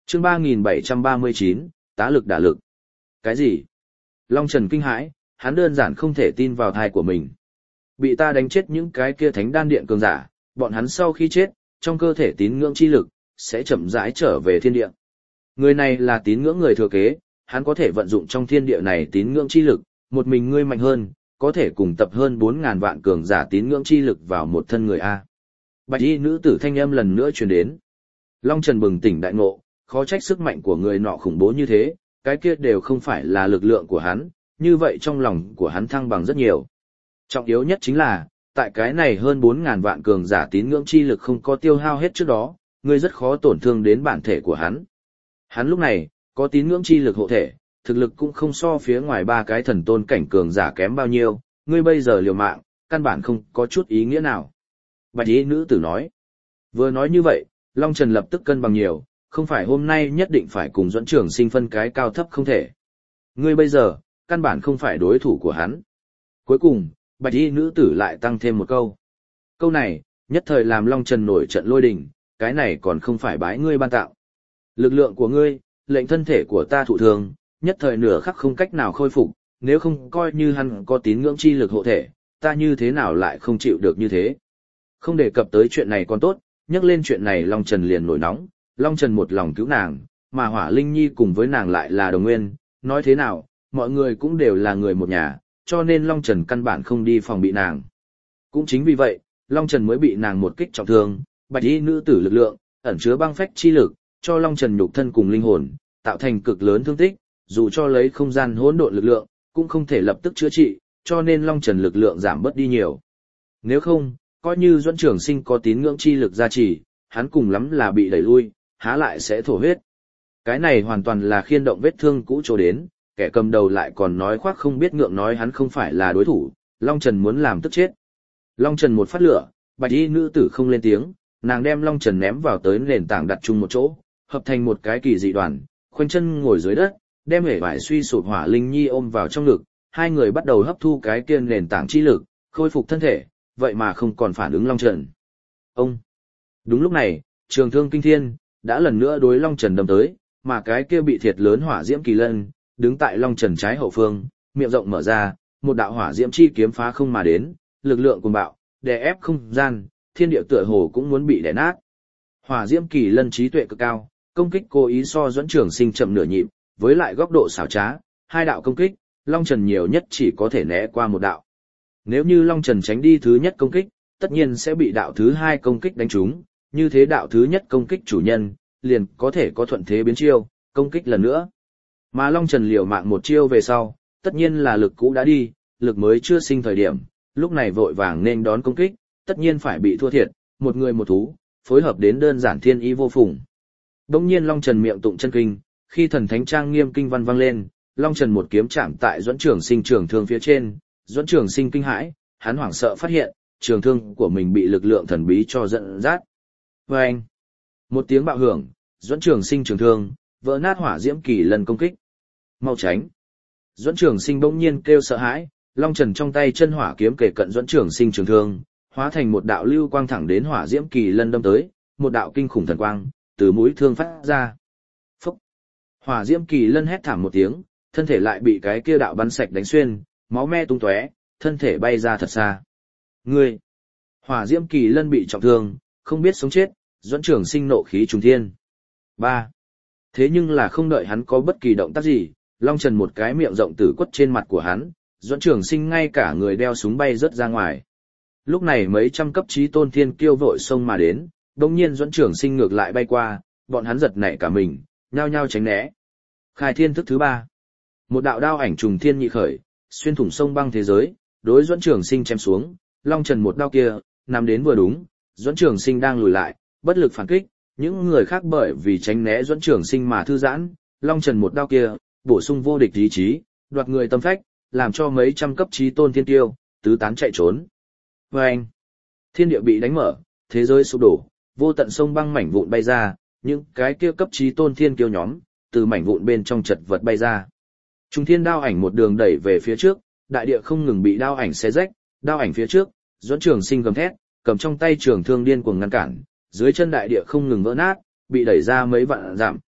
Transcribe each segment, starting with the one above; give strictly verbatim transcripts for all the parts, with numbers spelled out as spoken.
Chương ba nghìn bảy trăm ba mươi chín, tá lực đả lực. Cái gì? Long Trần kinh hãi, hắn đơn giản không thể tin vào thai của mình. Bị ta đánh chết những cái kia thánh đan điện cường giả, bọn hắn sau khi chết, trong cơ thể tín ngưỡng chi lực sẽ chậm rãi trở về thiên địa. Người này là tín ngưỡng người thừa kế, hắn có thể vận dụng trong thiên địa này tín ngưỡng chi lực, một mình ngươi mạnh hơn, có thể cùng tập hơn bốn ngàn vạn cường giả tín ngưỡng chi lực vào một thân người a. Bạch y nữ tử thanh âm lần nữa truyền đến. Long Trần bừng tỉnh đại ngộ, khó trách sức mạnh của người nọ khủng bố như thế, cái kia đều không phải là lực lượng của hắn, như vậy trong lòng của hắn thăng bằng rất nhiều. Trọng yếu nhất chính là, tại cái này hơn bốn ngàn vạn cường giả tín ngưỡng chi lực không có tiêu hao hết trước đó, ngươi rất khó tổn thương đến bản thể của hắn. Hắn lúc này, có tín ngưỡng chi lực hộ thể, thực lực cũng không so phía ngoài ba cái thần tôn cảnh cường giả kém bao nhiêu, ngươi bây giờ liều mạng, căn bản không có chút ý nghĩa nào. Bạch y nữ tử nói. Vừa nói như vậy, Long Trần lập tức cân bằng nhiều, không phải hôm nay nhất định phải cùng Duẫn Trường Sinh phân cái cao thấp không thể. Ngươi bây giờ, căn bản không phải đối thủ của hắn. Cuối cùng, Bạch y nữ tử lại tăng thêm một câu. Câu này, nhất thời làm Long Trần nổi trận lôi đình, cái này còn không phải bái ngươi ban tạo. Lực lượng của ngươi, lệnh thân thể của ta thụ thương, nhất thời nửa khắc không cách nào khôi phục, nếu không coi như hắn có tín ngưỡng chi lực hộ thể, ta như thế nào lại không chịu được như thế. Không đề cập tới chuyện này còn tốt, nhắc lên chuyện này Long Trần liền nổi nóng, Long Trần một lòng cứu nàng, mà Hỏa Linh Nhi cùng với nàng lại là đồng nguyên, nói thế nào, mọi người cũng đều là người một nhà, cho nên Long Trần căn bản không đi phòng bị nàng. Cũng chính vì vậy, Long Trần mới bị nàng một kích trọng thương, bạch y nữ tử lực lượng, ẩn chứa băng phách chi lực, cho Long Trần nhục thân cùng linh hồn, tạo thành cực lớn thương tích, dù cho lấy không gian hỗn độn lực lượng, cũng không thể lập tức chữa trị, cho nên Long Trần lực lượng giảm bớt đi nhiều. Nếu không, coi như Duẫn Trường Sinh có tín ngưỡng chi lực gia trì, hắn cùng lắm là bị đẩy lui, há lại sẽ thổ huyết. Cái này hoàn toàn là khiên động vết thương cũ chỗ đến, kẻ cầm đầu lại còn nói khoác không biết ngượng nói hắn không phải là đối thủ, Long Trần muốn làm tức chết. Long Trần một phát lửa, bạch y nữ tử không lên tiếng, nàng đem Long Trần ném vào tới nền tảng đặt chung một chỗ, hợp thành một cái kỳ dị đoàn, khoanh chân ngồi dưới đất, đem hể vải suy sụp Hỏa Linh Nhi ôm vào trong ngực, hai người bắt đầu hấp thu cái kia nền tảng chi lực, khôi phục thân thể, vậy mà không còn phản ứng Long Trần. Ông! Đúng lúc này, trường thương kinh thiên, đã lần nữa đối Long Trần đâm tới, mà cái kia bị thiệt lớn hỏa diễm kỳ lân, đứng tại Long Trần trái hậu phương, miệng rộng mở ra, một đạo hỏa diễm chi kiếm phá không mà đến, lực lượng cuồng bạo, đè ép không gian, thiên địa tựa hồ cũng muốn bị đè nát. Hỏa diễm kỳ lân trí tuệ cực cao, công kích cố ý so Duẫn Trường Sinh chậm nửa nhịp, với lại góc độ xảo trá, hai đạo công kích, Long Trần nhiều nhất chỉ có thể né qua một đạo. Nếu như Long Trần tránh đi thứ nhất công kích, tất nhiên sẽ bị đạo thứ hai công kích đánh trúng, như thế đạo thứ nhất công kích chủ nhân, liền có thể có thuận thế biến chiêu, công kích lần nữa. Mà Long Trần liều mạng một chiêu về sau, tất nhiên là lực cũ đã đi, lực mới chưa sinh thời điểm, lúc này vội vàng nên đón công kích, tất nhiên phải bị thua thiệt, một người một thú, phối hợp đến đơn giản thiên ý vô phùng. Đông nhiên Long Trần miệng tụng chân kinh, khi thần thánh trang nghiêm kinh văn vang lên, Long Trần một kiếm chạm tại Duẫn Trường Sinh trường thương phía trên, Duẫn Trường Sinh kinh hãi, hắn hoảng sợ phát hiện, trường thương của mình bị lực lượng thần bí cho dẫn dắt. Vâng! Một tiếng bạo hưởng, Duẫn Trường Sinh trường thương, vỡ nát hỏa diễm kỳ lần công kích. Mau tránh! Duẫn Trường Sinh bỗng nhiên kêu sợ hãi, Long Trần trong tay chân hỏa kiếm kề cận Duẫn Trường Sinh trường thương, hóa thành một đạo lưu quang thẳng đến hỏa diễm kỳ lân đâm tới, một đạo kinh khủng thần quang, từ mũi thương phát ra. Phúc! Hỏa diễm kỳ lân hét thảm một tiếng, thân thể lại bị cái kia đạo bắn sạch đánh xuyên, máu me tung tóe, thân thể bay ra thật xa. Ngươi! Hỏa diễm kỳ lân bị trọng thương, không biết sống chết, Duẫn Trường Sinh nộ khí trùng thiên. Ba. Thế nhưng là không đợi hắn có bất kỳ động tác gì, Long Trần một cái miệng rộng tử quất trên mặt của hắn, Duẫn Trường Sinh ngay cả người đeo súng bay rớt ra ngoài. Lúc này mấy trăm cấp chí tôn thiên kiêu vội xông mà đến, đồng nhiên Duẫn Trường Sinh ngược lại bay qua, bọn hắn giật nảy cả mình, nhao nhao tránh né. Khai thiên thức thứ ba. Một đạo đao ảnh trùng thiên nhị khởi, xuyên thủng sông băng thế giới, đối Duẫn Trường Sinh chém xuống, Long Trần một đao kia, nằm đến vừa đúng, Duẫn Trường Sinh đang lùi lại, bất lực phản kích, những người khác bởi vì tránh né Duẫn Trường Sinh mà thư giãn, Long Trần một đao kia, bổ sung vô địch ý chí, đoạt người tâm phách, làm cho mấy trăm cấp chí tôn thiên tiêu, tứ tán chạy trốn. Vâng! Thiên địa bị đánh mở, thế giới sụp đổ, vô tận sông băng mảnh vụn bay ra, những cái kia cấp chí tôn thiên kiêu nhóm, từ mảnh vụn bên trong chật vật bay ra. Trung thiên đao ảnh một đường đẩy về phía trước, đại địa không ngừng bị đao ảnh xé rách, đao ảnh phía trước, Duẫn Trường Sinh gầm thét, cầm trong tay trường thương điên cuồng ngăn cản, dưới chân đại địa không ngừng vỡ nát, bị đẩy ra mấy vạn dặm,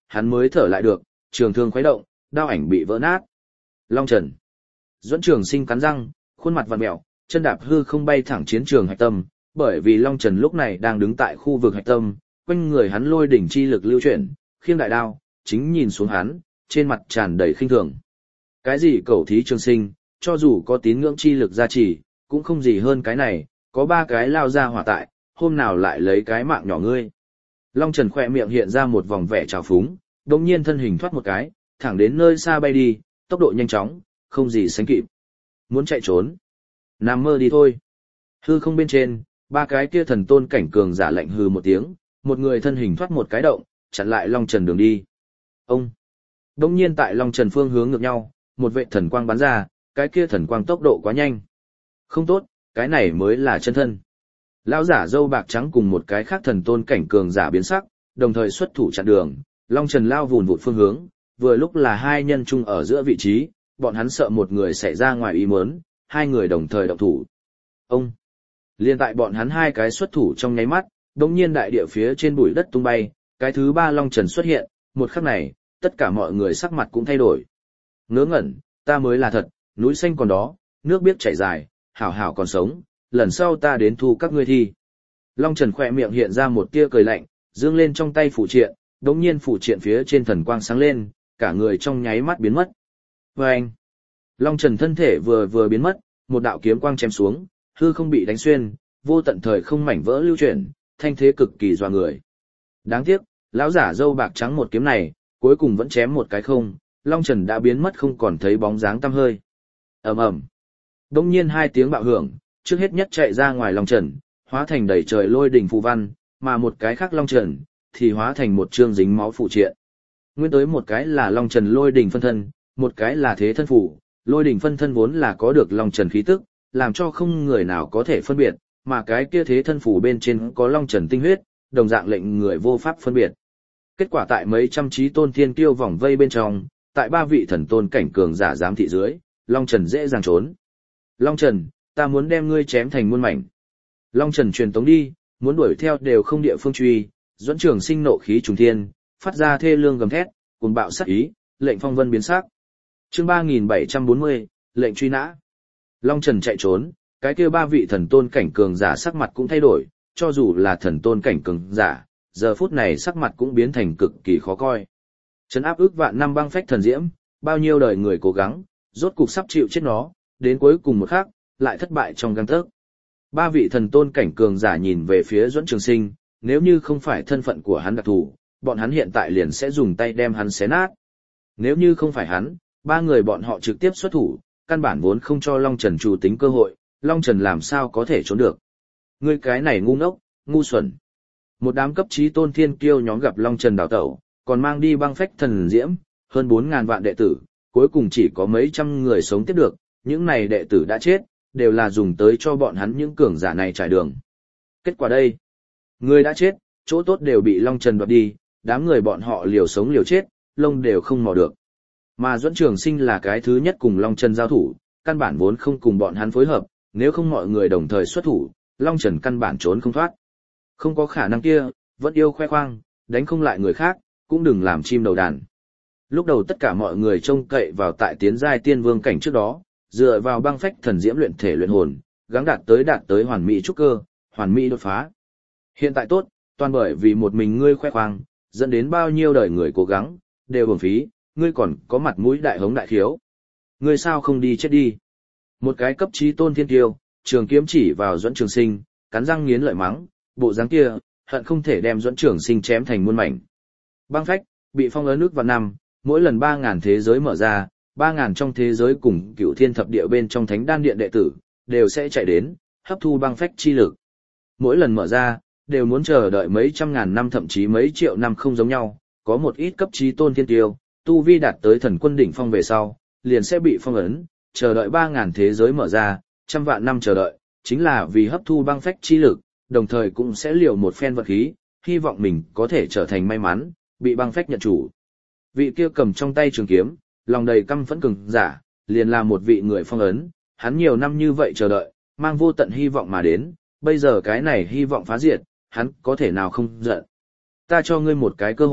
hắn mới thở lại được, trường thương khuấy động, đao ảnh bị vỡ nát. Long Trần. Duẫn Trường Sinh cắn răng, khuôn mặt vặn mèo, chân đạp hư không bay thẳng chiến trường hạch tâm, bởi vì Long Trần lúc này đang đứng tại khu vực hạch tâm, quanh người hắn lôi đỉnh chi lực lưu chuyển, khiêng đại đao, chính nhìn xuống hắn, trên mặt tràn đầy khinh thường. Cái gì cẩu thí Trường Sinh, cho dù có tín ngưỡng chi lực gia trì, cũng không gì hơn cái này, có ba cái lao ra hỏa tại, hôm nào lại lấy cái mạng nhỏ ngươi. Long Trần khỏe miệng hiện ra một vòng vẻ trào phúng, đồng nhiên thân hình thoát một cái, thẳng đến nơi xa bay đi, tốc độ nhanh chóng, không gì sánh kịp. Muốn chạy trốn? Nằm mơ đi thôi. Hư không bên trên, ba cái kia thần tôn cảnh cường giả lạnh hừ một tiếng, một người thân hình thoát một cái động, chặn lại Long Trần đường đi. Ông! Đồng nhiên tại Long Trần phương hướng ngược nhau, một vệ thần quang bắn ra, cái kia thần quang tốc độ quá nhanh. Không tốt, cái này mới là chân thân. Lão giả dâu bạc trắng cùng một cái khác thần tôn cảnh cường giả biến sắc, đồng thời xuất thủ chặn đường, Long Trần lao vùn vụt phương hướng, vừa lúc là hai nhân chung ở giữa vị trí, bọn hắn sợ một người xảy ra ngoài ý muốn, hai người đồng thời động thủ. Ông! Liên tại bọn hắn hai cái xuất thủ trong nháy mắt, đột nhiên đại địa phía trên bụi đất tung bay, cái thứ ba Long Trần xuất hiện, một khắc này, tất cả mọi người sắc mặt cũng thay đổi. Ngớ ngẩn, ta mới là thật, núi xanh còn đó, nước biếc chảy dài, hảo hảo còn sống, lần sau ta đến thu các ngươi thi. Long Trần khỏe miệng hiện ra một tia cười lạnh, dương lên trong tay phủ triện, đống nhiên phủ triện phía trên thần quang sáng lên, cả người trong nháy mắt biến mất. Và anh, Long Trần thân thể vừa vừa biến mất, một đạo kiếm quang chém xuống, hư không bị đánh xuyên, vô tận thời không mảnh vỡ lưu chuyển, thanh thế cực kỳ dọa người. Đáng tiếc, lão giả dâu bạc trắng một kiếm này, cuối cùng vẫn chém một cái không, Long Trần đã biến mất không còn thấy bóng dáng tăm hơi. Ầm ầm. Đống nhiên hai tiếng bạo hưởng, trước hết nhất chạy ra ngoài Long Trần, hóa thành đầy trời lôi đỉnh phù văn, mà một cái khác Long Trần thì hóa thành một chương dính máu phụ triện. Nguyên tới một cái là Long Trần lôi đỉnh phân thân, một cái là thế thân phủ, lôi đỉnh phân thân vốn là có được Long Trần khí tức, làm cho không người nào có thể phân biệt, mà cái kia thế thân phủ bên trên có Long Trần tinh huyết, đồng dạng lệnh người vô pháp phân biệt. Kết quả tại mấy trăm trí tôn thiên kiêu vòng vây bên trong, tại ba vị thần tôn cảnh cường giả giám thị dưới, Long Trần dễ dàng trốn. Long Trần, ta muốn đem ngươi chém thành muôn mảnh. Long Trần truyền tống đi, muốn đuổi theo đều không địa phương truy, Duẫn Trường Sinh nộ khí trùng thiên, phát ra thê lương gầm thét, cuồng bạo sát ý, lệnh phong vân biến sắc. Chương ba nghìn bảy trăm bốn mươi, lệnh truy nã. Long Trần chạy trốn, cái kia ba vị thần tôn cảnh cường giả sắc mặt cũng thay đổi, cho dù là thần tôn cảnh cường giả, giờ phút này sắc mặt cũng biến thành cực kỳ khó coi. Trấn áp ức vạn năm băng phách thần diễm, bao nhiêu đời người cố gắng, rốt cục sắp chịu chết nó, đến cuối cùng một khắc, lại thất bại trong gang tấc. Ba vị thần tôn cảnh cường giả nhìn về phía Duẫn Trường Sinh, nếu như không phải thân phận của hắn đặc thù, bọn hắn hiện tại liền sẽ dùng tay đem hắn xé nát. Nếu như không phải hắn, ba người bọn họ trực tiếp xuất thủ, căn bản vốn không cho Long Trần chủ tính cơ hội, Long Trần làm sao có thể trốn được. Ngươi cái này ngu ngốc, ngu xuẩn. Một đám cấp trí tôn thiên kiêu nhóm gặp Long Trần đào tẩu, còn mang đi băng phách thần diễm, hơn bốn ngàn vạn đệ tử, cuối cùng chỉ có mấy trăm người sống tiếp được, những này đệ tử đã chết, đều là dùng tới cho bọn hắn những cường giả này trải đường. Kết quả đây, người đã chết, chỗ tốt đều bị Long Trần đoạt đi, đám người bọn họ liều sống liều chết, lông đều không mò được. Mà Duẫn Trường Sinh là cái thứ nhất cùng Long Trần giao thủ, căn bản vốn không cùng bọn hắn phối hợp, nếu không mọi người đồng thời xuất thủ, Long Trần căn bản trốn không thoát. Không có khả năng kia, vẫn yêu khoe khoang, đánh không lại người khác, cũng đừng làm chim đầu đàn. Lúc đầu tất cả mọi người trông cậy vào tại tiến giai tiên vương cảnh trước đó, dựa vào băng phách thần diễm luyện thể luyện hồn, gắng đạt tới đạt tới hoàn mỹ trúc cơ, hoàn mỹ đột phá. Hiện tại tốt, toàn bởi vì một mình ngươi khoe khoang, dẫn đến bao nhiêu đời người cố gắng, đều uổng phí, ngươi còn có mặt mũi đại hống đại khiếu. Ngươi sao không đi chết đi? Một cái cấp trí tôn thiên kiêu, trường kiếm chỉ vào Duẫn Trường Sinh, cắn răng nghiến lợi mắng, bộ dáng kia, hận không thể đem Duẫn Trường Sinh chém thành muôn mảnh. Băng phách, bị phong ấn nước vào năm, mỗi lần ba ngàn thế giới mở ra, ba ngàn trong thế giới cùng cửu thiên thập địa bên trong thánh đan điện đệ tử, đều sẽ chạy đến, hấp thu băng phách chi lực. Mỗi lần mở ra, đều muốn chờ đợi mấy trăm ngàn năm thậm chí mấy triệu năm không giống nhau, có một ít cấp trí tôn thiên tiêu, tu vi đạt tới thần quân đỉnh phong về sau, liền sẽ bị phong ấn, chờ đợi ba ngàn thế giới mở ra, trăm vạn năm chờ đợi, chính là vì hấp thu băng phách chi lực, đồng thời cũng sẽ liều một phen vật khí, hy vọng mình có thể trở thành may mắn, bị băng phách nhận chủ. Vị kia cầm trong tay trường kiếm, lòng đầy căm phẫn cường giả, liền là một vị người phong ấn, hắn nhiều năm như vậy chờ đợi, mang vô tận hy vọng mà đến, bây giờ cái này hy vọng phá diệt, hắn có thể nào không giận. Ta cho ngươi một cái cơ hội,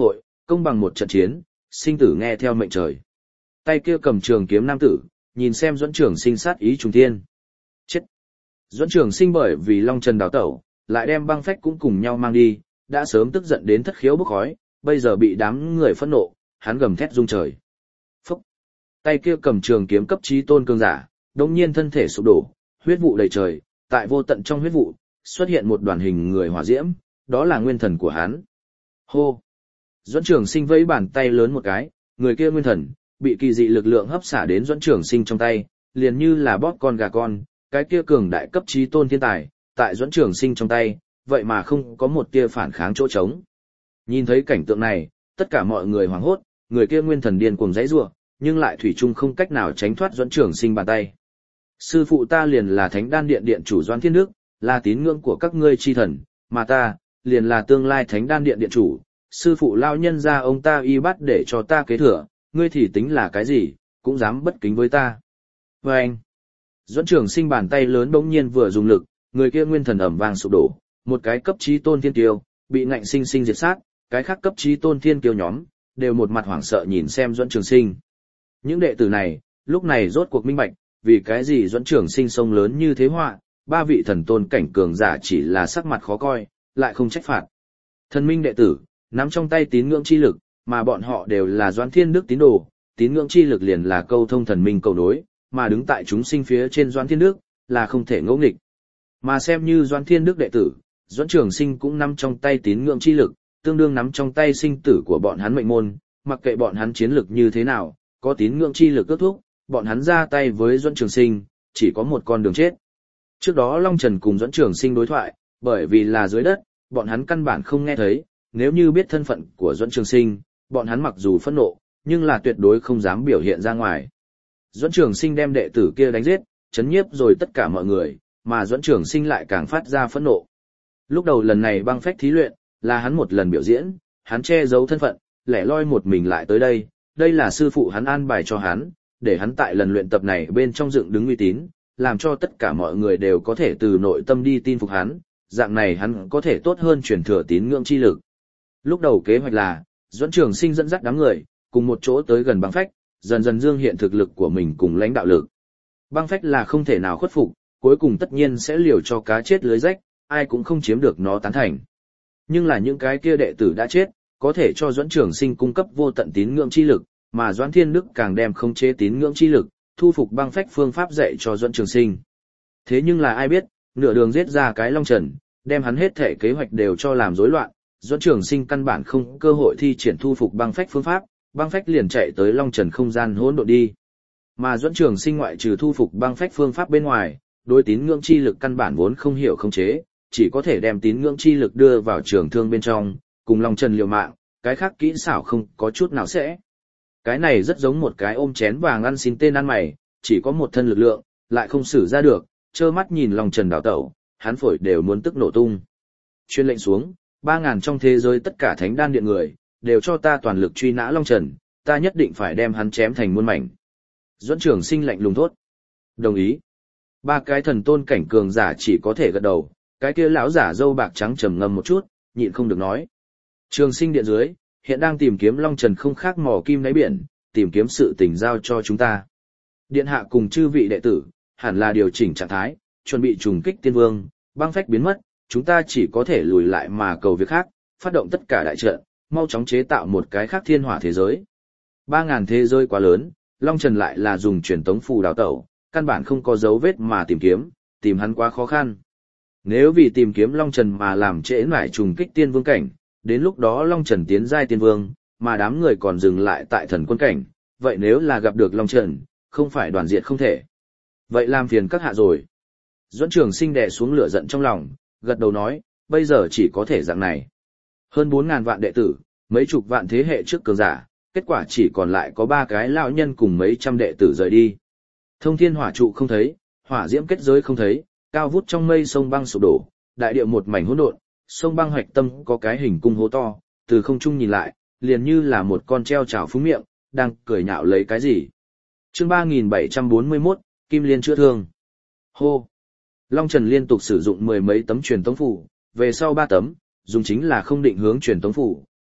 Công bằng một trận chiến, sinh tử nghe theo mệnh trời. Tay kia cầm trường kiếm nam tử, nhìn xem Duẫn Trường Sinh sát ý trùng thiên. Chết! Duẫn Trường Sinh bởi vì Long Trần đào tẩu, lại đem băng phách cũng cùng nhau mang đi, đã sớm tức giận đến thất khiếu bốc khói, bây giờ bị đám người phẫn nộ, hắn gầm thét rung trời. Phúc! Tay kia cầm trường kiếm cấp chí tôn cường giả, đống nhiên thân thể sụp đổ, huyết vụ đầy trời, tại vô tận trong huyết vụ, xuất hiện một đoàn hình người hỏa diễm, đó là nguyên thần của hắn. Hô! Duẫn Trường Sinh vẫy bàn tay lớn một cái, người kia nguyên thần, bị kỳ dị lực lượng hấp xả đến Duẫn Trường Sinh trong tay, liền như là bóp con gà con, cái kia cường đại cấp chí tôn thiên tài, tại Duẫn Trường Sinh trong tay, vậy mà không có một tia phản kháng chỗ trống. Nhìn thấy cảnh tượng này, tất cả mọi người hoảng hốt, người kia nguyên thần điên cuồng giãy giụa, nhưng lại thủy chung không cách nào tránh thoát Duẫn Trường Sinh bàn tay. Sư phụ ta liền là Thánh Đan Điện điện chủ Doãn Thiên Đức, là tín ngưỡng của các ngươi chi thần, mà ta, liền là tương lai Thánh Đan Điện điện chủ, sư phụ lao nhân ra ông ta y bắt để cho ta kế thừa, ngươi thì tính là cái gì, cũng dám bất kính với ta. Và anh, Duẫn Trường Sinh bàn tay lớn bỗng nhiên vừa dùng lực, người kia nguyên thần ầm vang sụp đổ, một cái cấp chí tôn thiên kiêu, bị ngạnh sinh sinh diệt sát, cái khác cấp chí tôn thiên kiêu nhóm, đều một mặt hoảng sợ nhìn xem Duẫn Trường Sinh. Những đệ tử này, lúc này rốt cuộc minh bạch, vì cái gì Duẫn Trường Sinh sông lớn như thế họa, ba vị thần tôn cảnh cường giả chỉ là sắc mặt khó coi, lại không trách phạt. Thần minh đệ tử, nắm trong tay tín ngưỡng chi lực, mà bọn họ đều là Doãn Thiên Đức tín đồ, tín ngưỡng chi lực liền là câu thông thần minh cầu nối, mà đứng tại chúng sinh phía trên Doãn Thiên Đức, là không thể ngỗ nghịch. Mà xem như Doãn Thiên Đức đệ tử, Duẫn Trường Sinh cũng nắm trong tay tín ngưỡng chi lực, tương đương nắm trong tay sinh tử của bọn hắn mệnh môn, mặc kệ bọn hắn chiến lực như thế nào, có tín ngưỡng chi lực ước thúc, bọn hắn ra tay với Duẫn Trường Sinh, chỉ có một con đường chết. Trước đó Long Trần cùng Duẫn Trường Sinh đối thoại, bởi vì là dưới đất, bọn hắn căn bản không nghe thấy, nếu như biết thân phận của Duẫn Trường Sinh, bọn hắn mặc dù phẫn nộ, nhưng là tuyệt đối không dám biểu hiện ra ngoài. Duẫn Trường Sinh đem đệ tử kia đánh giết, chấn nhiếp rồi tất cả mọi người, mà Duẫn Trường Sinh lại càng phát ra phẫn nộ. Lúc đầu lần này băng phách thí luyện, là hắn một lần biểu diễn, hắn che giấu thân phận, lẻ loi một mình lại tới đây, đây là sư phụ hắn an bài cho hắn, để hắn tại lần luyện tập này bên trong dựng đứng uy tín, làm cho tất cả mọi người đều có thể từ nội tâm đi tin phục hắn, dạng này hắn có thể tốt hơn truyền thừa tín ngưỡng chi lực. Lúc đầu kế hoạch là, Duẫn Trường Sinh dẫn dắt đám người, cùng một chỗ tới gần băng phách, dần dần dương hiện thực lực của mình cùng lãnh đạo lực. Băng phách là không thể nào khuất phục, cuối cùng tất nhiên sẽ liều cho cá chết lưới rách, ai cũng không chiếm được nó tán thành. Nhưng là những cái kia đệ tử đã chết, có thể cho Duẫn Trường Sinh cung cấp vô tận tín ngưỡng chi lực, mà Doãn Thiên Đức càng đem khống chế tín ngưỡng chi lực, thu phục băng phách phương pháp dạy cho Duẫn Trường Sinh. Thế nhưng là ai biết, nửa đường giết ra cái Long Trần, đem hắn hết thể kế hoạch đều cho làm rối loạn, Duẫn Trường Sinh căn bản không cơ hội thi triển thu phục băng phách phương pháp, băng phách liền chạy tới Long Trần không gian hỗn độn đi. Mà Duẫn Trường Sinh ngoại trừ thu phục băng phách phương pháp bên ngoài, đối tín ngưỡng chi lực căn bản vốn không hiểu khống chế, chỉ có thể đem tín ngưỡng chi lực đưa vào trường thương bên trong, cùng Long Trần liều mạng, cái khác kỹ xảo không có chút nào sẽ. Cái này rất giống một cái ôm chén vàng ăn xin tên ăn mày, chỉ có một thân lực lượng, lại không xử ra được, trơ mắt nhìn Long Trần đảo tẩu, hắn phổi đều muốn tức nổ tung. Chuyên lệnh xuống, ba ngàn trong thế giới tất cả thánh đan điện người, đều cho ta toàn lực truy nã Long Trần, ta nhất định phải đem hắn chém thành muôn mảnh. Duẫn Trường Sinh lạnh lùng thốt. Đồng ý. Ba cái thần tôn cảnh cường giả chỉ có thể gật đầu, cái kia lão giả râu bạc trắng trầm ngâm một chút, nhịn không được nói. Trường Sinh điện dưới, hiện đang tìm kiếm Long Trần không khác mò kim đáy biển, tìm kiếm sự tình giao cho chúng ta. Điện hạ cùng chư vị đệ tử, hẳn là điều chỉnh trạng thái, chuẩn bị trùng kích tiên vương, băng phách biến mất, chúng ta chỉ có thể lùi lại mà cầu việc khác, phát động tất cả đại trận, mau chóng chế tạo một cái khác thiên hỏa thế giới. Ba ngàn thế giới quá lớn, Long Trần lại là dùng truyền tống phù đào tẩu, căn bản không có dấu vết mà tìm kiếm, tìm hắn quá khó khăn. Nếu vì tìm kiếm Long Trần mà làm trễ nải trùng kích tiên vương cảnh, đến lúc đó Long Trần tiến giai tiên vương, mà đám người còn dừng lại tại thần quân cảnh, vậy nếu là gặp được Long Trần, không phải đoàn diệt không thể. Vậy làm phiền các hạ rồi. Duẫn Trường Sinh đè xuống lửa giận trong lòng, gật đầu nói, bây giờ chỉ có thể dạng này. Hơn bốn ngàn vạn đệ tử, mấy chục vạn thế hệ trước cường giả, kết quả chỉ còn lại có ba cái lão nhân cùng mấy trăm đệ tử rời đi. Thông thiên hỏa trụ không thấy, hỏa diễm kết giới không thấy, cao vút trong mây sông băng sụp đổ, đại địa một mảnh hỗn độn, sông băng hoạch tâm có cái hình cung hố to, từ không trung nhìn lại, liền như là một con treo trào phúng miệng, đang cười nhạo lấy cái gì. Chương ba nghìn bảy trăm bốn mươi mốt, Kim Liên chữa thương. Hô. Long Trần liên tục sử dụng mười mấy tấm truyền tống phủ, về sau ba tấm, dùng chính là không định hướng truyền tống phủ,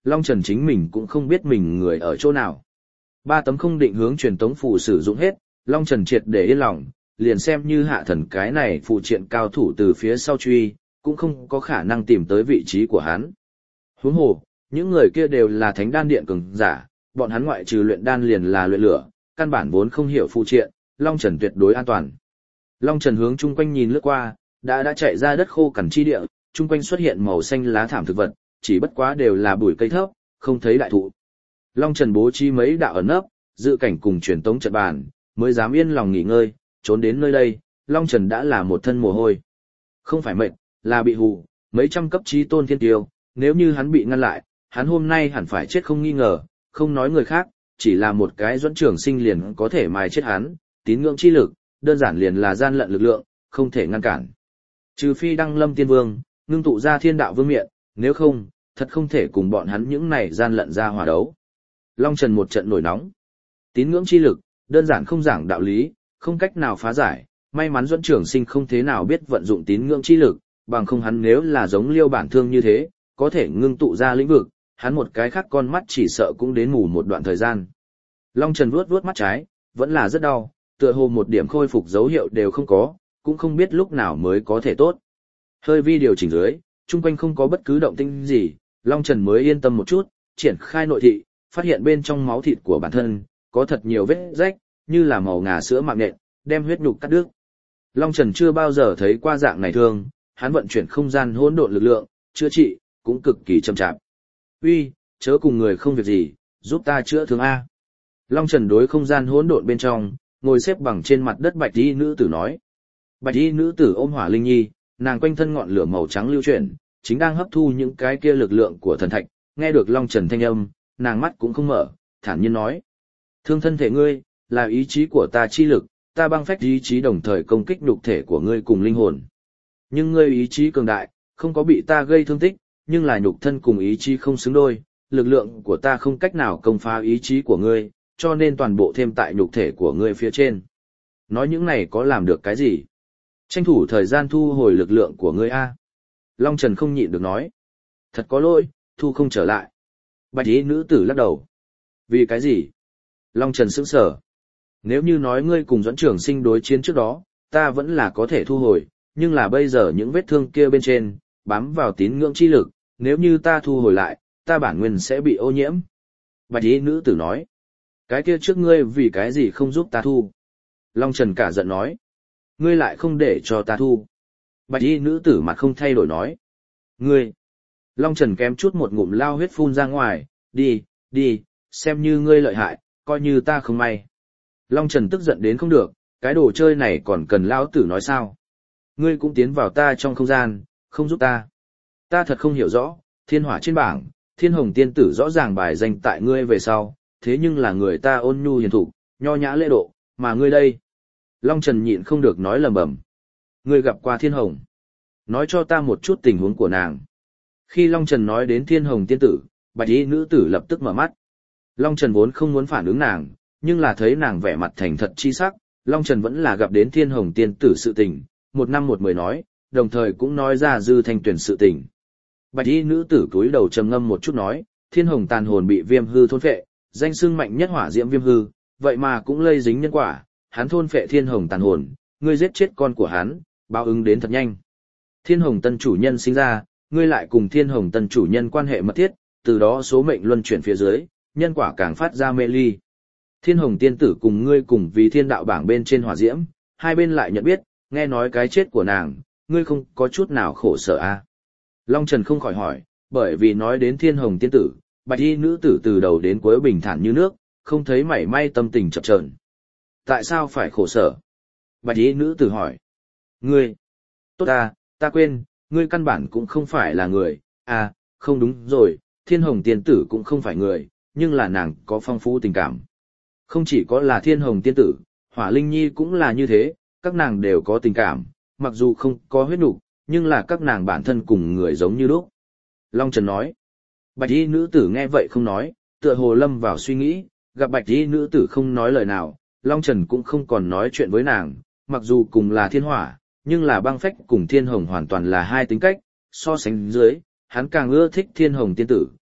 Long Trần chính mình cũng không biết mình người ở chỗ nào. Ba tấm không định hướng truyền tống phù sử dụng hết, Long Trần triệt để yên lòng, liền xem như hạ thần cái này phụ triện cao thủ từ phía sau truy, cũng không có khả năng tìm tới vị trí của hắn. Huống hồ, những người kia đều là thánh đan điện cường giả, bọn hắn ngoại trừ luyện đan liền là luyện lửa, căn bản vốn không hiểu phụ triện, Long Trần tuyệt đối an toàn. Long Trần hướng chung quanh nhìn lướt qua, đã đã chạy ra đất khô cằn chi địa, chung quanh xuất hiện màu xanh lá thảm thực vật, chỉ bất quá đều là bụi cây thấp, không thấy đại thụ. Long Trần bố trí mấy đạo ẩn nấp, dự cảnh cùng truyền tống trận bàn, mới dám yên lòng nghỉ ngơi, trốn đến nơi đây, Long Trần đã là một thân mồ hôi. Không phải mệt, là bị hù, mấy trăm cấp trí tôn thiên tiêu, nếu như hắn bị ngăn lại, hắn hôm nay hẳn phải chết không nghi ngờ, không nói người khác, chỉ là một cái dẫn trường sinh liền có thể mài chết hắn, tín ngưỡng chi lực, đơn giản liền là gian lận lực lượng, không thể ngăn cản. Trừ phi đăng lâm tiên vương, ngưng tụ ra thiên đạo vương miện, nếu không, thật không thể cùng bọn hắn những này gian lận ra hòa đấu. Long Trần một trận nổi nóng. Tín ngưỡng chi lực, đơn giản không giảng đạo lý, không cách nào phá giải, may mắn dẫn trường sinh không thế nào biết vận dụng tín ngưỡng chi lực, bằng không hắn nếu là giống Liêu Bản Thương như thế, có thể ngưng tụ ra lĩnh vực, hắn một cái khác con mắt chỉ sợ cũng đến mù một đoạn thời gian. Long Trần vuốt vuốt mắt trái, vẫn là rất đau, tựa hồ một điểm khôi phục dấu hiệu đều không có, cũng không biết lúc nào mới có thể tốt. Hơi vi điều chỉnh dưới, chung quanh không có bất cứ động tĩnh gì, Long Trần mới yên tâm một chút, triển khai nội thị, phát hiện bên trong máu thịt của bản thân, có thật nhiều vết rách, như là màu ngà sữa mạng nhện, đem huyết nhục cắt đứt. Long Trần chưa bao giờ thấy qua dạng này thương, hắn vận chuyển không gian hỗn độn lực lượng, chữa trị, cũng cực kỳ chậm chạp. Uy, chớ cùng người không việc gì, giúp ta chữa thương A. Long Trần đối không gian hỗn độn bên trong, ngồi xếp bằng trên mặt đất bạch y nữ tử nói. Bạch y nữ tử ôm Hỏa Linh Nhi, nàng quanh thân ngọn lửa màu trắng lưu chuyển, chính đang hấp thu những cái kia lực lượng của thần thạch, nghe được Long Trần thanh âm, nàng mắt cũng không mở, thản nhiên nói. Thương thân thể ngươi, là ý chí của ta chi lực, ta băng phách ý chí đồng thời công kích nhục thể của ngươi cùng linh hồn. Nhưng ngươi ý chí cường đại, không có bị ta gây thương tích, nhưng là nhục thân cùng ý chí không xứng đôi, lực lượng của ta không cách nào công phá ý chí của ngươi, cho nên toàn bộ thêm tại nhục thể của ngươi phía trên. Nói những này có làm được cái gì? Tranh thủ thời gian thu hồi lực lượng của ngươi a. Long Trần không nhịn được nói. Thật có lỗi, thu không trở lại. Bạch y nữ tử lắc đầu. Vì cái gì? Long Trần sững sờ. Nếu như nói ngươi cùng dẫn trưởng sinh đối chiến trước đó, ta vẫn là có thể thu hồi, nhưng là bây giờ những vết thương kia bên trên, bám vào tín ngưỡng chi lực, nếu như ta thu hồi lại, ta bản nguyên sẽ bị ô nhiễm. Bạch y nữ tử nói. Cái kia trước ngươi vì cái gì không giúp ta thu? Long Trần cả giận nói. Ngươi lại không để cho ta thu. Bạch y nữ tử mặt không thay đổi nói. Ngươi. Long Trần kém chút một ngụm lao huyết phun ra ngoài, đi, đi, xem như ngươi lợi hại, coi như ta không may. Long Trần tức giận đến không được, cái đồ chơi này còn cần lao tử nói sao? Ngươi cũng tiến vào ta trong không gian, không giúp ta. Ta thật không hiểu rõ, thiên hỏa trên bảng, thiên hồng tiên tử rõ ràng bài danh tại ngươi về sau, thế nhưng là người ta ôn nhu hiền thục, nho nhã lễ độ, mà ngươi đây. Long Trần nhịn không được nói lầm bầm. Ngươi gặp qua thiên hồng. Nói cho ta một chút tình huống của nàng. Khi Long Trần nói đến thiên hồng tiên tử, bạch y nữ tử lập tức mở mắt. Long Trần vốn không muốn phản ứng nàng, nhưng là thấy nàng vẻ mặt thành thật chi sắc, Long Trần vẫn là gặp đến thiên hồng tiên tử sự tình, một năm một mười nói, đồng thời cũng nói ra dư thanh tuyển sự tình. Bạch y nữ tử cúi đầu trầm ngâm một chút nói, thiên hồng tàn hồn bị viêm hư thôn phệ, danh xưng mạnh nhất hỏa diễm viêm hư, vậy mà cũng lây dính nhân quả, hắn thôn phệ thiên hồng tàn hồn, ngươi giết chết con của hắn, báo ứng đến thật nhanh. Thiên hồng tân chủ nhân sinh ra, ngươi lại cùng thiên hồng tân chủ nhân quan hệ mật thiết, từ đó số mệnh luân chuyển phía dưới, nhân quả càng phát ra mê ly. Thiên hồng tiên tử cùng ngươi cùng vì thiên đạo bảng bên trên hỏa diễm, hai bên lại nhận biết, nghe nói cái chết của nàng, ngươi không có chút nào khổ sở à. Long Trần không khỏi hỏi, bởi vì nói đến thiên hồng tiên tử, bạch y nữ tử từ đầu đến cuối bình thản như nước, không thấy mảy may tâm tình chập chờn. Tại sao phải khổ sở? Bạch y nữ tử hỏi. Ngươi, tốt à, ta quên, ngươi căn bản cũng không phải là người, à, không đúng rồi, thiên hồng tiên tử cũng không phải người, nhưng là nàng có phong phú tình cảm. Không chỉ có là thiên hồng tiên tử, Hỏa Linh Nhi cũng là như thế, các nàng đều có tình cảm, mặc dù không có huyết nục, nhưng là các nàng bản thân cùng người giống như lúc. Long Trần nói. Bạch y nữ tử nghe vậy không nói, tựa hồ lâm vào suy nghĩ, gặp bạch y nữ tử không nói lời nào, Long Trần cũng không còn nói chuyện với nàng, mặc dù cùng là thiên hỏa, nhưng là băng phách cùng thiên hồng hoàn toàn là hai tính cách, so sánh dưới, hắn càng ưa thích thiên hồng tiên tử,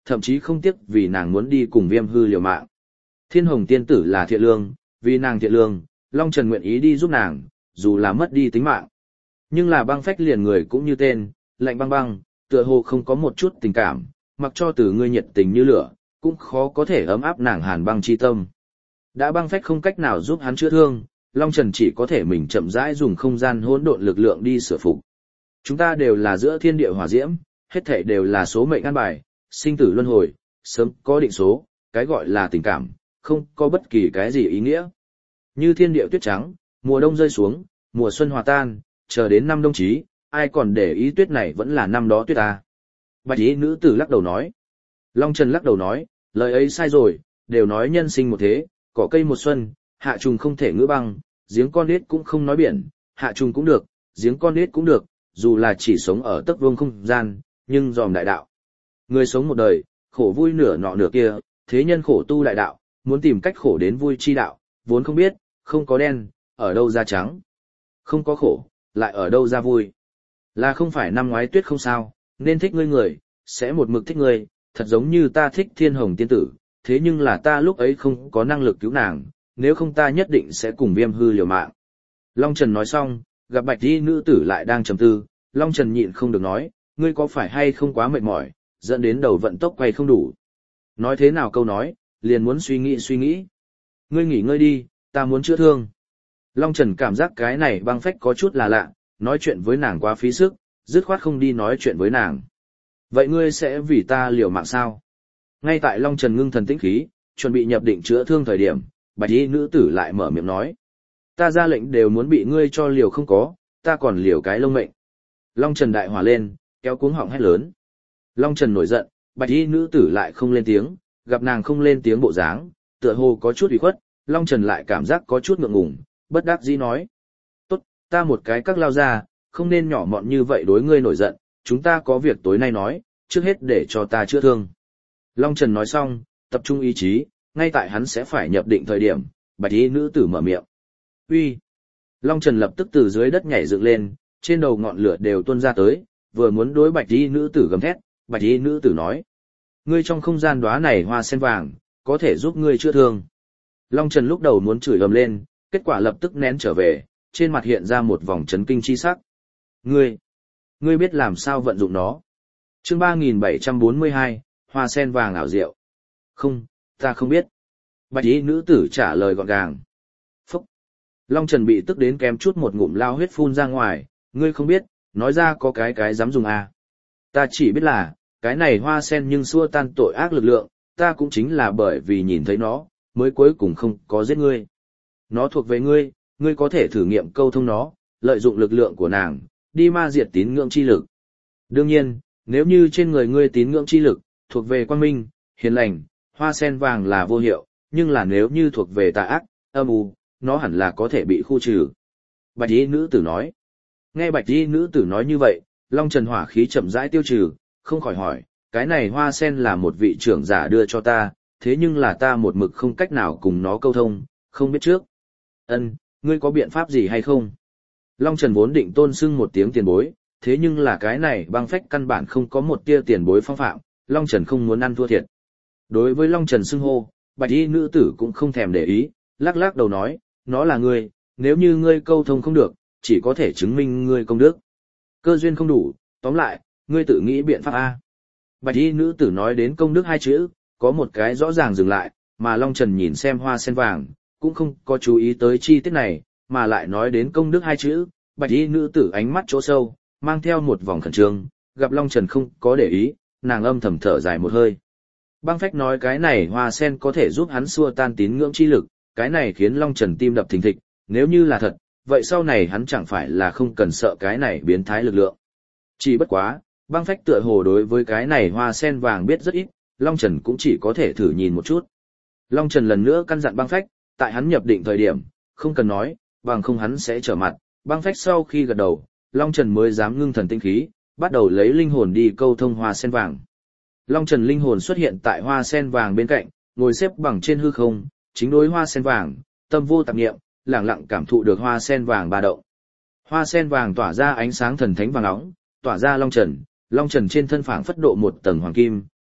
thậm chí không tiếc vì nàng muốn đi cùng Viêm Hư liều mạng. Thiên Hồng tiên tử là thiện lương, vì nàng thiện lương, Long Trần nguyện ý đi giúp nàng, dù là mất đi tính mạng. Nhưng là băng phách liền người cũng như tên, lạnh băng băng, tựa hồ không có một chút tình cảm, mặc cho từ ngươi nhiệt tình như lửa, cũng khó có thể ấm áp nàng hàn băng chi tâm. Đã băng phách không cách nào giúp hắn chữa thương, Long Trần chỉ có thể mình chậm rãi dùng không gian hỗn độn lực lượng đi sửa phục. Chúng ta đều là giữa thiên địa hỏa diễm, hết thảy đều là số mệnh an bài, sinh tử luân hồi, sớm có định số, cái gọi là tình cảm, không có bất kỳ cái gì ý nghĩa. Như thiên địa tuyết trắng, mùa đông rơi xuống, mùa xuân hòa tan, chờ đến năm đông chí, ai còn để ý tuyết này vẫn là năm đó tuyết ta. Bạch y nữ tử lắc đầu nói. Long Trần lắc đầu nói, lời ấy sai rồi, đều nói nhân sinh một thế, cỏ cây một xuân, hạ trùng không thể ngữ băng, giếng con nết cũng không nói biển, hạ trùng cũng được, giếng con nết cũng được, dù là chỉ sống ở tấc vương không gian, nhưng dòm đại đạo. Người sống một đời, khổ vui nửa nọ nửa kia, thế nhân khổ tu đại đạo, muốn tìm cách khổ đến vui chi đạo, vốn không biết, không có đen, ở đâu ra trắng. Không có khổ, lại ở đâu ra vui. Là không phải năm ngoái tuyết không sao, nên thích ngươi người, sẽ một mực thích ngươi, thật giống như ta thích Thiên Hồng tiên tử, thế nhưng là ta lúc ấy không có năng lực cứu nàng, nếu không ta nhất định sẽ cùng Viêm Hư liều mạng. Long Trần nói xong, gặp bạch y nữ tử lại đang trầm tư, Long Trần nhịn không được nói, ngươi có phải hay không quá mệt mỏi, dẫn đến đầu vận tốc quay không đủ. Nói thế nào câu nói, liền muốn suy nghĩ suy nghĩ. Ngươi nghỉ ngơi đi, ta muốn chữa thương. Long Trần cảm giác cái này băng phách có chút là lạ, nói chuyện với nàng quá phí sức, dứt khoát không đi nói chuyện với nàng. Vậy ngươi sẽ vì ta liều mạng sao? Ngay tại Long Trần ngưng thần tĩnh khí, chuẩn bị nhập định chữa thương thời điểm, bạch y nữ tử lại mở miệng nói. Ta ra lệnh đều muốn bị ngươi cho liều không có, ta còn liều cái lông mệnh. Long Trần đại hỏa lên, kéo cuống họng hét lớn. Long Trần nổi giận, bạch y nữ tử lại không lên tiếng, gặp nàng không lên tiếng bộ dáng, tựa hồ có chút ủy khuất, Long Trần lại cảm giác có chút ngượng ngùng, bất đắc dĩ nói. Tốt, ta một cái các lao ra, không nên nhỏ mọn như vậy đối ngươi nổi giận, chúng ta có việc tối nay nói, trước hết để cho ta chữa thương. Long Trần nói xong, tập trung ý chí, ngay tại hắn sẽ phải nhập định thời điểm, bạch y nữ tử mở miệng. Uy! Long Trần lập tức từ dưới đất nhảy dựng lên, trên đầu ngọn lửa đều tuôn ra tới, vừa muốn đối bạch y nữ tử gầm thét, bạch y nữ tử nói. Ngươi trong không gian đóa này hoa sen vàng, có thể giúp ngươi chữa thương. Long Trần lúc đầu muốn chửi ầm lên, kết quả lập tức nén trở về, trên mặt hiện ra một vòng chấn kinh chi sắc. Ngươi! Ngươi biết làm sao vận dụng nó? Chương ba nghìn bảy trăm bốn mươi hai, hoa sen vàng ảo diệu. Không, ta không biết. Bạch y nữ tử trả lời gọn gàng. Phúc! Long Trần bị tức đến kém chút một ngụm lao huyết phun ra ngoài, ngươi không biết, nói ra có cái cái dám dùng à. Ta chỉ biết là, cái này hoa sen nhưng xua tan tội ác lực lượng, ta cũng chính là bởi vì nhìn thấy nó, mới cuối cùng không có giết ngươi. Nó thuộc về ngươi, ngươi có thể thử nghiệm câu thông nó, lợi dụng lực lượng của nàng, đi ma diệt tín ngưỡng chi lực. Đương nhiên, nếu như trên người ngươi tín ngưỡng chi lực, thuộc về quang minh, hiền lành, hoa sen vàng là vô hiệu, nhưng là nếu như thuộc về tà ác, âm u, nó hẳn là có thể bị khu trừ. Bạch y nữ tử nói. Nghe bạch y nữ tử nói như vậy, Long Trần hỏa khí chậm rãi tiêu trừ, không khỏi hỏi, cái này hoa sen là một vị trưởng giả đưa cho ta, thế nhưng là ta một mực không cách nào cùng nó câu thông, không biết trước. Ân, ngươi có biện pháp gì hay không? Long Trần vốn định tôn xưng một tiếng tiền bối, thế nhưng là cái này băng phách căn bản không có một tia tiền bối phong phạm, Long Trần không muốn ăn thua thiệt. Đối với Long Trần xưng hô, bạch y nữ tử cũng không thèm để ý, lắc lắc đầu nói, nó là ngươi, nếu như ngươi câu thông không được, chỉ có thể chứng minh ngươi công đức. Cơ duyên không đủ, tóm lại, ngươi tự nghĩ biện pháp A. Bạch y nữ tử nói đến công đức hai chữ, có một cái rõ ràng dừng lại, mà Long Trần nhìn xem hoa sen vàng, cũng không có chú ý tới chi tiết này, mà lại nói đến công đức hai chữ, bạch y nữ tử ánh mắt chỗ sâu, mang theo một vòng khẩn trương, gặp Long Trần không có để ý, nàng âm thầm thở dài một hơi. Băng phách nói cái này hoa sen có thể giúp hắn xua tan tín ngưỡng chi lực, cái này khiến Long Trần tim đập thình thịch, nếu như là thật, vậy sau này hắn chẳng phải là không cần sợ cái này biến thái lực lượng. Chỉ bất quá, băng phách tựa hồ đối với cái này hoa sen vàng biết rất ít, Long Trần cũng chỉ có thể thử nhìn một chút. Long Trần lần nữa căn dặn băng phách, tại hắn nhập định thời điểm, không cần nói, bằng không hắn sẽ trở mặt. Băng phách sau khi gật đầu, Long Trần mới dám ngưng thần tinh khí, bắt đầu lấy linh hồn đi câu thông hoa sen vàng. Long Trần linh hồn xuất hiện tại hoa sen vàng bên cạnh, ngồi xếp bằng trên hư không, chính đối hoa sen vàng, tâm vô tạp niệm, lặng lặng cảm thụ được hoa sen vàng ba động. Hoa sen vàng tỏa ra ánh sáng thần thánh vàng nóng, tỏa ra Long Trần, Long Trần trên thân phảng phất độ một tầng hoàng kim,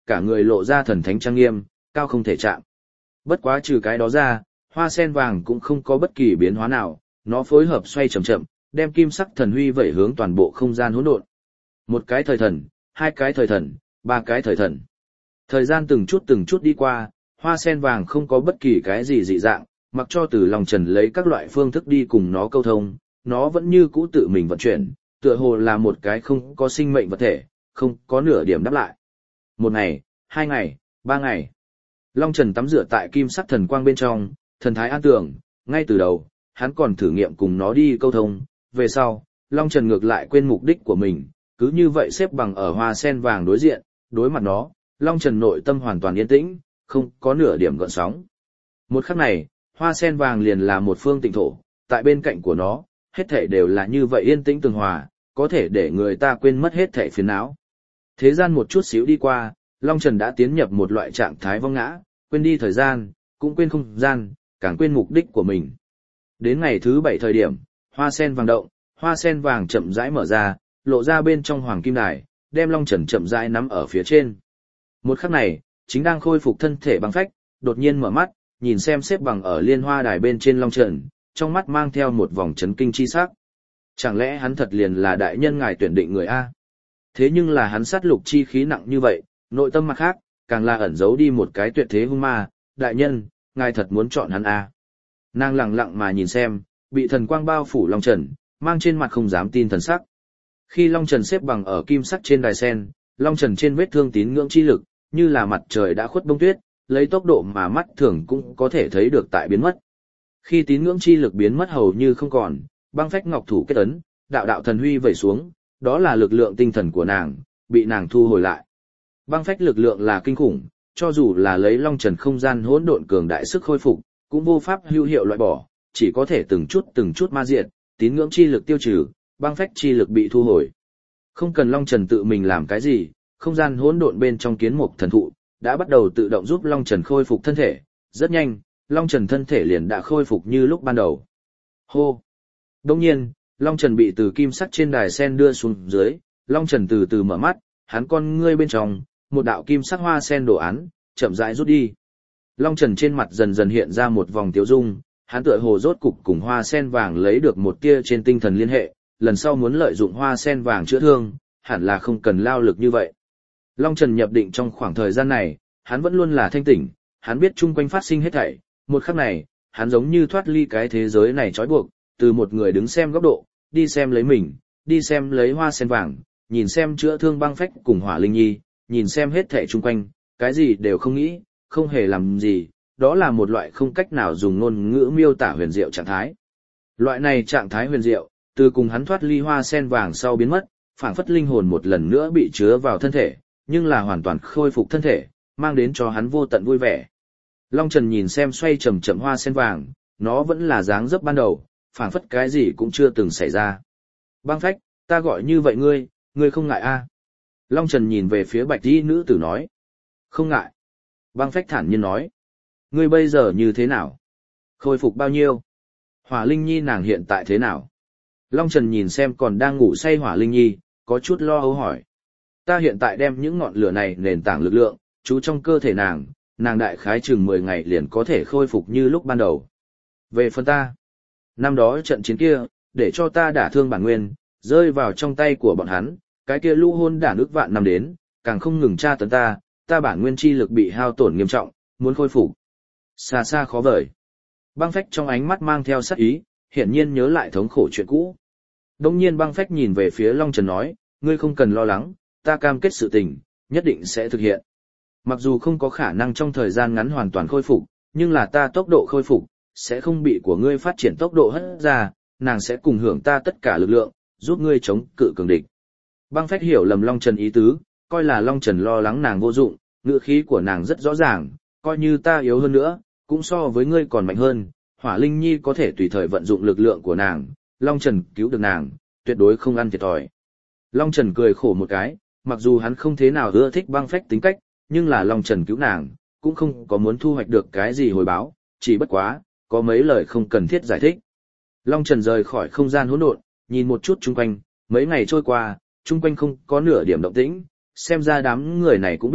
cả người lộ ra thần thánh trang nghiêm, cao không thể chạm. Bất quá trừ cái đó ra, hoa sen vàng cũng không có bất kỳ biến hóa nào, nó phối hợp xoay chậm chậm, đem kim sắc thần huy vẩy hướng toàn bộ không gian hỗn độn. Một cái thời thần, hai cái thời thần, ba cái thời thần. Thời gian từng chút từng chút đi qua, hoa sen vàng không có bất kỳ cái gì dị dạng, mặc cho từ lòng trần lấy các loại phương thức đi cùng nó câu thông, nó vẫn như cũ tự mình vận chuyển, tựa hồ là một cái không có sinh mệnh vật thể, không có nửa điểm đáp lại. Một ngày, hai ngày, ba ngày. Long Trần tắm rửa tại kim sắc thần quang bên trong, thần thái an tưởng, ngay từ đầu, hắn còn thử nghiệm cùng nó đi câu thông, về sau, Long Trần ngược lại quên mục đích của mình, cứ như vậy xếp bằng ở hoa sen vàng đối diện, đối mặt nó, Long Trần nội tâm hoàn toàn yên tĩnh, không có nửa điểm gợn sóng. Một khắc này, hoa sen vàng liền là một phương tịnh thổ, tại bên cạnh của nó, hết thảy đều là như vậy yên tĩnh tường hòa, có thể để người ta quên mất hết thảy phiền não. Thế gian một chút xíu đi qua, Long Trần đã tiến nhập một loại trạng thái vong ngã, quên đi thời gian, cũng quên không gian, càng quên mục đích của mình. Đến ngày thứ bảy thời điểm, hoa sen vàng động, hoa sen vàng chậm rãi mở ra, lộ ra bên trong hoàng kim đài, đem Long Trần chậm rãi nắm ở phía trên. Một khắc này, chính đang khôi phục thân thể băng phách, đột nhiên mở mắt, nhìn xem xếp bằng ở liên hoa đài bên trên Long Trần, trong mắt mang theo một vòng chấn kinh chi sắc. Chẳng lẽ hắn thật liền là đại nhân ngài tuyển định người A? Thế nhưng là hắn sát lục chi khí nặng như vậy, nội tâm mặt khác, càng là ẩn giấu đi một cái tuyệt thế hung ma, đại nhân, ngài thật muốn chọn hắn A. Nàng lặng lặng mà nhìn xem, bị thần quang bao phủ Long Trần, mang trên mặt không dám tin thần sắc. Khi Long Trần xếp bằng ở kim sắc trên đài sen, Long Trần trên vết thương tín ngưỡng chi lực, như là mặt trời đã khuất bông tuyết, lấy tốc độ mà mắt thường cũng có thể thấy được tại biến mất. Khi tín ngưỡng chi lực biến mất hầu như không còn, băng phách ngọc thủ kết ấn, đạo đạo thần huy vẩy xuống, đó là lực lượng tinh thần của nàng, bị nàng thu hồi lại. Băng phách lực lượng là kinh khủng, cho dù là lấy Long Trần không gian hỗn độn cường đại sức khôi phục, cũng vô pháp hữu hiệu loại bỏ, chỉ có thể từng chút từng chút ma diệt, tín ngưỡng chi lực tiêu trừ, băng phách chi lực bị thu hồi. Không cần Long Trần tự mình làm cái gì, không gian hỗn độn bên trong kiến mục thần thụ đã bắt đầu tự động giúp Long Trần khôi phục thân thể, rất nhanh, Long Trần thân thể liền đã khôi phục như lúc ban đầu. Hô! Đồng nhiên, Long Trần bị từ kim sắc trên đài sen đưa xuống dưới, Long Trần từ từ mở mắt, hắn con ngươi bên trong, một đạo kim sắc hoa sen đồ án, chậm rãi rút đi. Long Trần trên mặt dần dần hiện ra một vòng tiêu dung, hắn tựa hồ rốt cục cùng hoa sen vàng lấy được một tia trên tinh thần liên hệ, lần sau muốn lợi dụng hoa sen vàng chữa thương, hẳn là không cần lao lực như vậy. Long Trần nhập định trong khoảng thời gian này, hắn vẫn luôn là thanh tỉnh, hắn biết chung quanh phát sinh hết thảy, một khắc này, hắn giống như thoát ly cái thế giới này trói buộc, từ một người đứng xem góc độ, đi xem lấy mình, đi xem lấy hoa sen vàng, nhìn xem chữa thương băng phách cùng Hỏa Linh Nhi, nhìn xem hết thảy chung quanh, cái gì đều không nghĩ, không hề làm gì, đó là một loại không cách nào dùng ngôn ngữ miêu tả huyền diệu trạng thái. Loại này trạng thái huyền diệu, từ cùng hắn thoát ly hoa sen vàng sau biến mất, phảng phất linh hồn một lần nữa bị chứa vào thân thể, nhưng là hoàn toàn khôi phục thân thể, mang đến cho hắn vô tận vui vẻ. Long Trần nhìn xem xoay chậm chậm hoa sen vàng, nó vẫn là dáng dấp ban đầu, phảng phất cái gì cũng chưa từng xảy ra. Băng phách, ta gọi như vậy ngươi, ngươi không ngại a? Long Trần nhìn về phía bạch y nữ tử nói. Không ngại. Băng phách thản nhiên nói. Ngươi bây giờ như thế nào? Khôi phục bao nhiêu? Hỏa Linh Nhi nàng hiện tại thế nào? Long Trần nhìn xem còn đang ngủ say Hỏa Linh Nhi, có chút lo âu hỏi. Ta hiện tại đem những ngọn lửa này nền tảng lực lượng, chú trong cơ thể nàng, nàng đại khái chừng mười ngày liền có thể khôi phục như lúc ban đầu. Về phần ta, năm đó trận chiến kia, để cho ta đả thương bản nguyên, rơi vào trong tay của bọn hắn, cái kia lũ hôn đản ức vạn năm đến, càng không ngừng tra tấn ta, ta bản nguyên chi lực bị hao tổn nghiêm trọng, muốn khôi phục. Xa xa khó vời. Băng phách trong ánh mắt mang theo sát ý, hiển nhiên nhớ lại thống khổ chuyện cũ. Đông nhiên băng phách nhìn về phía Long Trần nói, ngươi không cần lo lắng, ta cam kết sự tình, nhất định sẽ thực hiện. Mặc dù không có khả năng trong thời gian ngắn hoàn toàn khôi phục, nhưng là ta tốc độ khôi phục, sẽ không bị của ngươi phát triển tốc độ hất ra, nàng sẽ cùng hưởng ta tất cả lực lượng, giúp ngươi chống cự cường địch. Băng phách hiểu lầm Long Trần ý tứ, coi là Long Trần lo lắng nàng vô dụng, ngữ khí của nàng rất rõ ràng, coi như ta yếu hơn nữa, cũng so với ngươi còn mạnh hơn, Hỏa Linh Nhi có thể tùy thời vận dụng lực lượng của nàng, Long Trần cứu được nàng, tuyệt đối không ăn thiệt thòi. Long Trần cười khổ một cái, mặc dù hắn không thế nào ưa thích băng phách tính cách, nhưng là Long Trần cứu nàng, cũng không có muốn thu hoạch được cái gì hồi báo, chỉ bất quá, có mấy lời không cần thiết giải thích. Long Trần rời khỏi không gian hỗn độn, nhìn một chút chung quanh, mấy ngày trôi qua, chung quanh không có nửa điểm động tĩnh, xem ra đám người này cũng biết,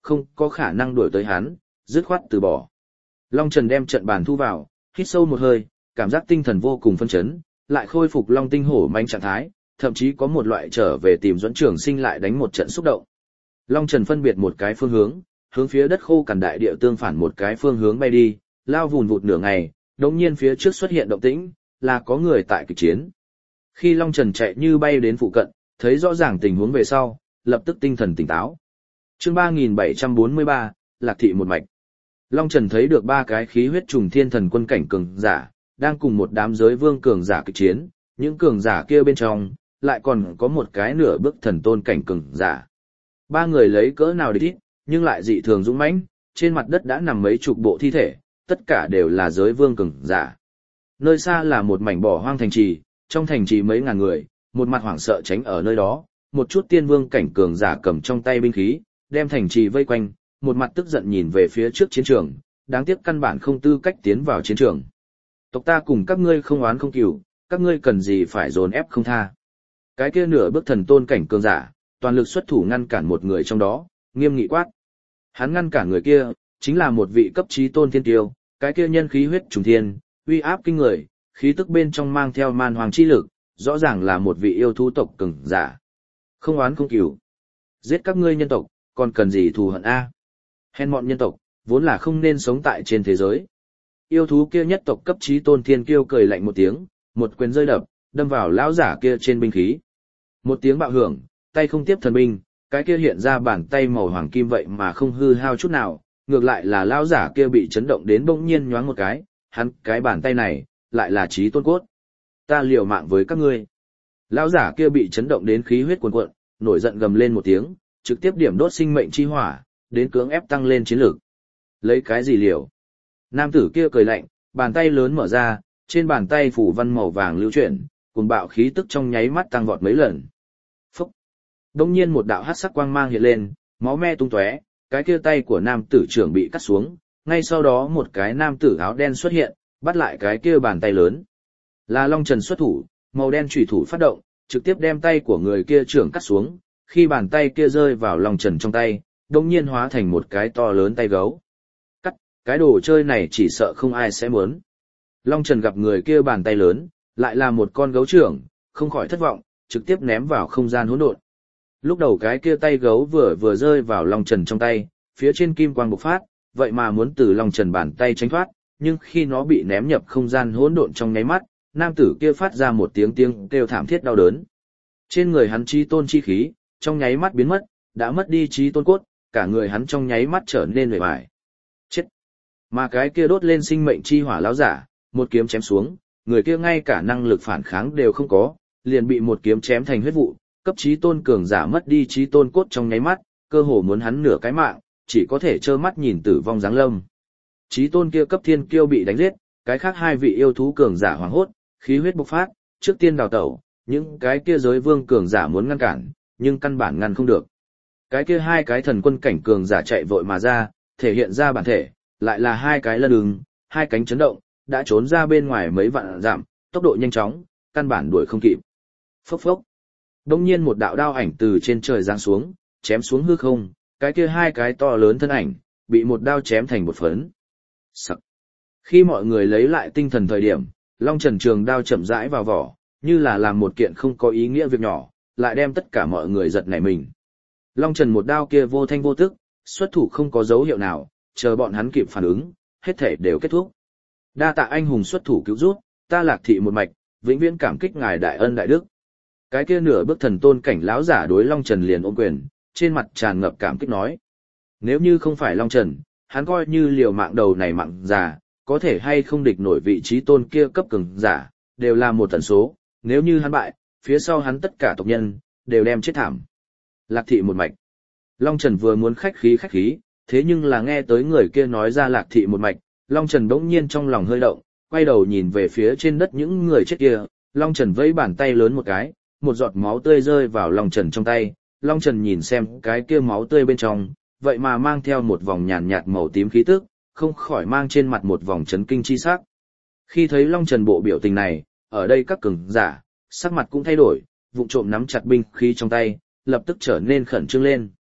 không có khả năng đuổi tới hắn, dứt khoát từ bỏ. Long Trần đem trận bàn thu vào, hít sâu một hơi, cảm giác tinh thần vô cùng phân chấn, lại khôi phục long tinh hổ manh trạng thái, thậm chí có một loại trở về tìm Duẫn Trường Sinh lại đánh một trận xúc động. Long Trần phân biệt một cái phương hướng, hướng phía đất khô cằn đại địa tương phản một cái phương hướng bay đi, lao vùn vụt nửa ngày, đột nhiên phía trước xuất hiện động tĩnh, là có người tại kịch chiến. Khi Long Trần chạy như bay đến phụ cận, thấy rõ ràng tình huống về sau, lập tức tinh thần tỉnh táo. Chương ba nghìn bảy trăm bốn mươi ba, Lạc thị một mạch. Long Trần thấy được ba cái khí huyết trùng thiên thần quân cảnh cường giả, đang cùng một đám giới vương cường giả kịch chiến, những cường giả kia bên trong, lại còn có một cái nửa bước thần tôn cảnh cường giả. Ba người lấy cỡ nào địch ít, nhưng lại dị thường dũng mãnh, trên mặt đất đã nằm mấy chục bộ thi thể, tất cả đều là giới vương cường giả. Nơi xa là một mảnh bỏ hoang thành trì, trong thành trì mấy ngàn người, một mặt hoảng sợ tránh ở nơi đó, một chút tiên vương cảnh cường giả cầm trong tay binh khí, đem thành trì vây quanh, một mặt tức giận nhìn về phía trước chiến trường, đáng tiếc căn bản không tư cách tiến vào chiến trường. Tộc ta cùng các ngươi không oán không cừu, các ngươi cần gì phải dồn ép không tha. Cái kia nửa bước thần tôn cảnh cường giả, toàn lực xuất thủ ngăn cản một người trong đó, nghiêm nghị quát. Hắn ngăn cản người kia, chính là một vị cấp chí tôn thiên tiêu, cái kia nhân khí huyết trùng thiên, uy áp kinh người, khí tức bên trong mang theo man hoàng chi lực, rõ ràng là một vị yêu thú tộc cường giả. Không oán không cừu. Giết các ngươi nhân tộc, còn cần gì thù hận a? Hèn mọn nhân tộc, vốn là không nên sống tại trên thế giới. Yêu thú kia nhất tộc cấp chí tôn thiên kiêu cười lạnh một tiếng, một quyền rơi đập, đâm vào lão giả kia trên binh khí. Một tiếng bạo hưởng, tay không tiếp thần binh, cái kia hiện ra bàn tay màu hoàng kim vậy mà không hư hao chút nào, ngược lại là lão giả kia bị chấn động đến bỗng nhiên nhoáng một cái, hắn cái bàn tay này, lại là chí tôn cốt. Ta liều mạng với các ngươi. Lão giả kia bị chấn động đến khí huyết cuồn cuộn, nổi giận gầm lên một tiếng, trực tiếp điểm đốt sinh mệnh chi hỏa, đến cưỡng ép tăng lên chiến lược. Lấy cái gì liều? Nam tử kia cười lạnh, bàn tay lớn mở ra, trên bàn tay phủ văn màu vàng lưu chuyển, cùng bạo khí tức trong nháy mắt tăng vọt mấy lần. Phúc! Đông nhiên một đạo hắc sắc quang mang hiện lên, máu me tung tóe, cái kia tay của nam tử trưởng bị cắt xuống, ngay sau đó một cái nam tử áo đen xuất hiện, bắt lại cái kia bàn tay lớn. Là Long Trần xuất thủ, màu đen chủy thủ phát động, trực tiếp đem tay của người kia trưởng cắt xuống, khi bàn tay kia rơi vào Long Trần trong tay, đông nhiên hóa thành một cái to lớn tay gấu. Cắt, cái đồ chơi này chỉ sợ không ai sẽ muốn. Long Trần gặp người kia bàn tay lớn, lại là một con gấu trưởng, không khỏi thất vọng, trực tiếp ném vào không gian hỗn độn. Lúc đầu cái kia tay gấu vừa vừa rơi vào Long Trần trong tay, phía trên kim quang bộc phát, vậy mà muốn từ Long Trần bàn tay tránh thoát, nhưng khi nó bị ném nhập không gian hỗn độn trong nháy mắt, nam tử kia phát ra một tiếng tiếng kêu thảm thiết đau đớn. Trên người hắn chí tôn chi khí, trong nháy mắt biến mất, đã mất đi chí tôn cốt, cả người hắn trong nháy mắt trở nên uể oải. Chết! Mà cái kia đốt lên sinh mệnh chi hỏa lão giả, một kiếm chém xuống, người kia ngay cả năng lực phản kháng đều không có, liền bị một kiếm chém thành huyết vụ, cấp chí tôn cường giả mất đi chí tôn cốt trong nháy mắt, cơ hồ muốn hắn nửa cái mạng, chỉ có thể trơ mắt nhìn tử vong giáng lâm. Chí tôn kia cấp thiên kiêu bị đánh giết, cái khác hai vị yêu thú cường giả hoảng hốt, khí huyết bộc phát, trước tiên đào tẩu, những cái kia giới vương cường giả muốn ngăn cản, nhưng căn bản ngăn không được. Cái kia hai cái thần quân cảnh cường giả chạy vội mà ra, thể hiện ra bản thể, lại là hai cái lân ứng, hai cánh chấn động, đã trốn ra bên ngoài mấy vạn dặm, tốc độ nhanh chóng, căn bản đuổi không kịp. Phốc phốc. Đông nhiên một đạo đao ảnh từ trên trời giáng xuống, chém xuống hư không, cái kia hai cái to lớn thân ảnh, bị một đao chém thành một phấn. Sắc. Khi mọi người lấy lại tinh thần thời điểm, Long Trần trường đao chậm rãi vào vỏ, như là làm một kiện không có ý nghĩa việc nhỏ, lại đem tất cả mọi người giật nảy mình. Long Trần một đao kia vô thanh vô tức, xuất thủ không có dấu hiệu nào, chờ bọn hắn kịp phản ứng, hết thể đều kết thúc. Đa tạ anh hùng xuất thủ cứu giúp, ta Lạc thị một mạch, vĩnh viễn cảm kích ngài đại ân đại đức. Cái kia nửa bước thần tôn cảnh lão giả đối Long Trần liền ôm quyền, trên mặt tràn ngập cảm kích nói: nếu như không phải Long Trần, hắn coi như liều mạng đầu này mạng già, có thể hay không địch nổi vị trí tôn kia cấp cường giả, đều là một tần số, nếu như hắn bại, phía sau hắn tất cả tộc nhân đều đem chết thảm. Lạc thị một mạch. Long Trần vừa muốn khách khí khách khí, thế nhưng là nghe tới người kia nói ra Lạc thị một mạch, Long Trần bỗng nhiên trong lòng hơi động, quay đầu nhìn về phía trên đất những người chết kia, Long Trần vẫy bàn tay lớn một cái, một giọt máu tươi rơi vào Long Trần trong tay, Long Trần nhìn xem cái kia máu tươi bên trong, vậy mà mang theo một vòng nhàn nhạt màu tím khí tức, không khỏi mang trên mặt một vòng chấn kinh chi sắc. Khi thấy Long Trần bộ biểu tình này, ở đây các cường giả, sắc mặt cũng thay đổi, vụng trộm nắm chặt binh khí trong tay, lập tức trở nên khẩn trương lên.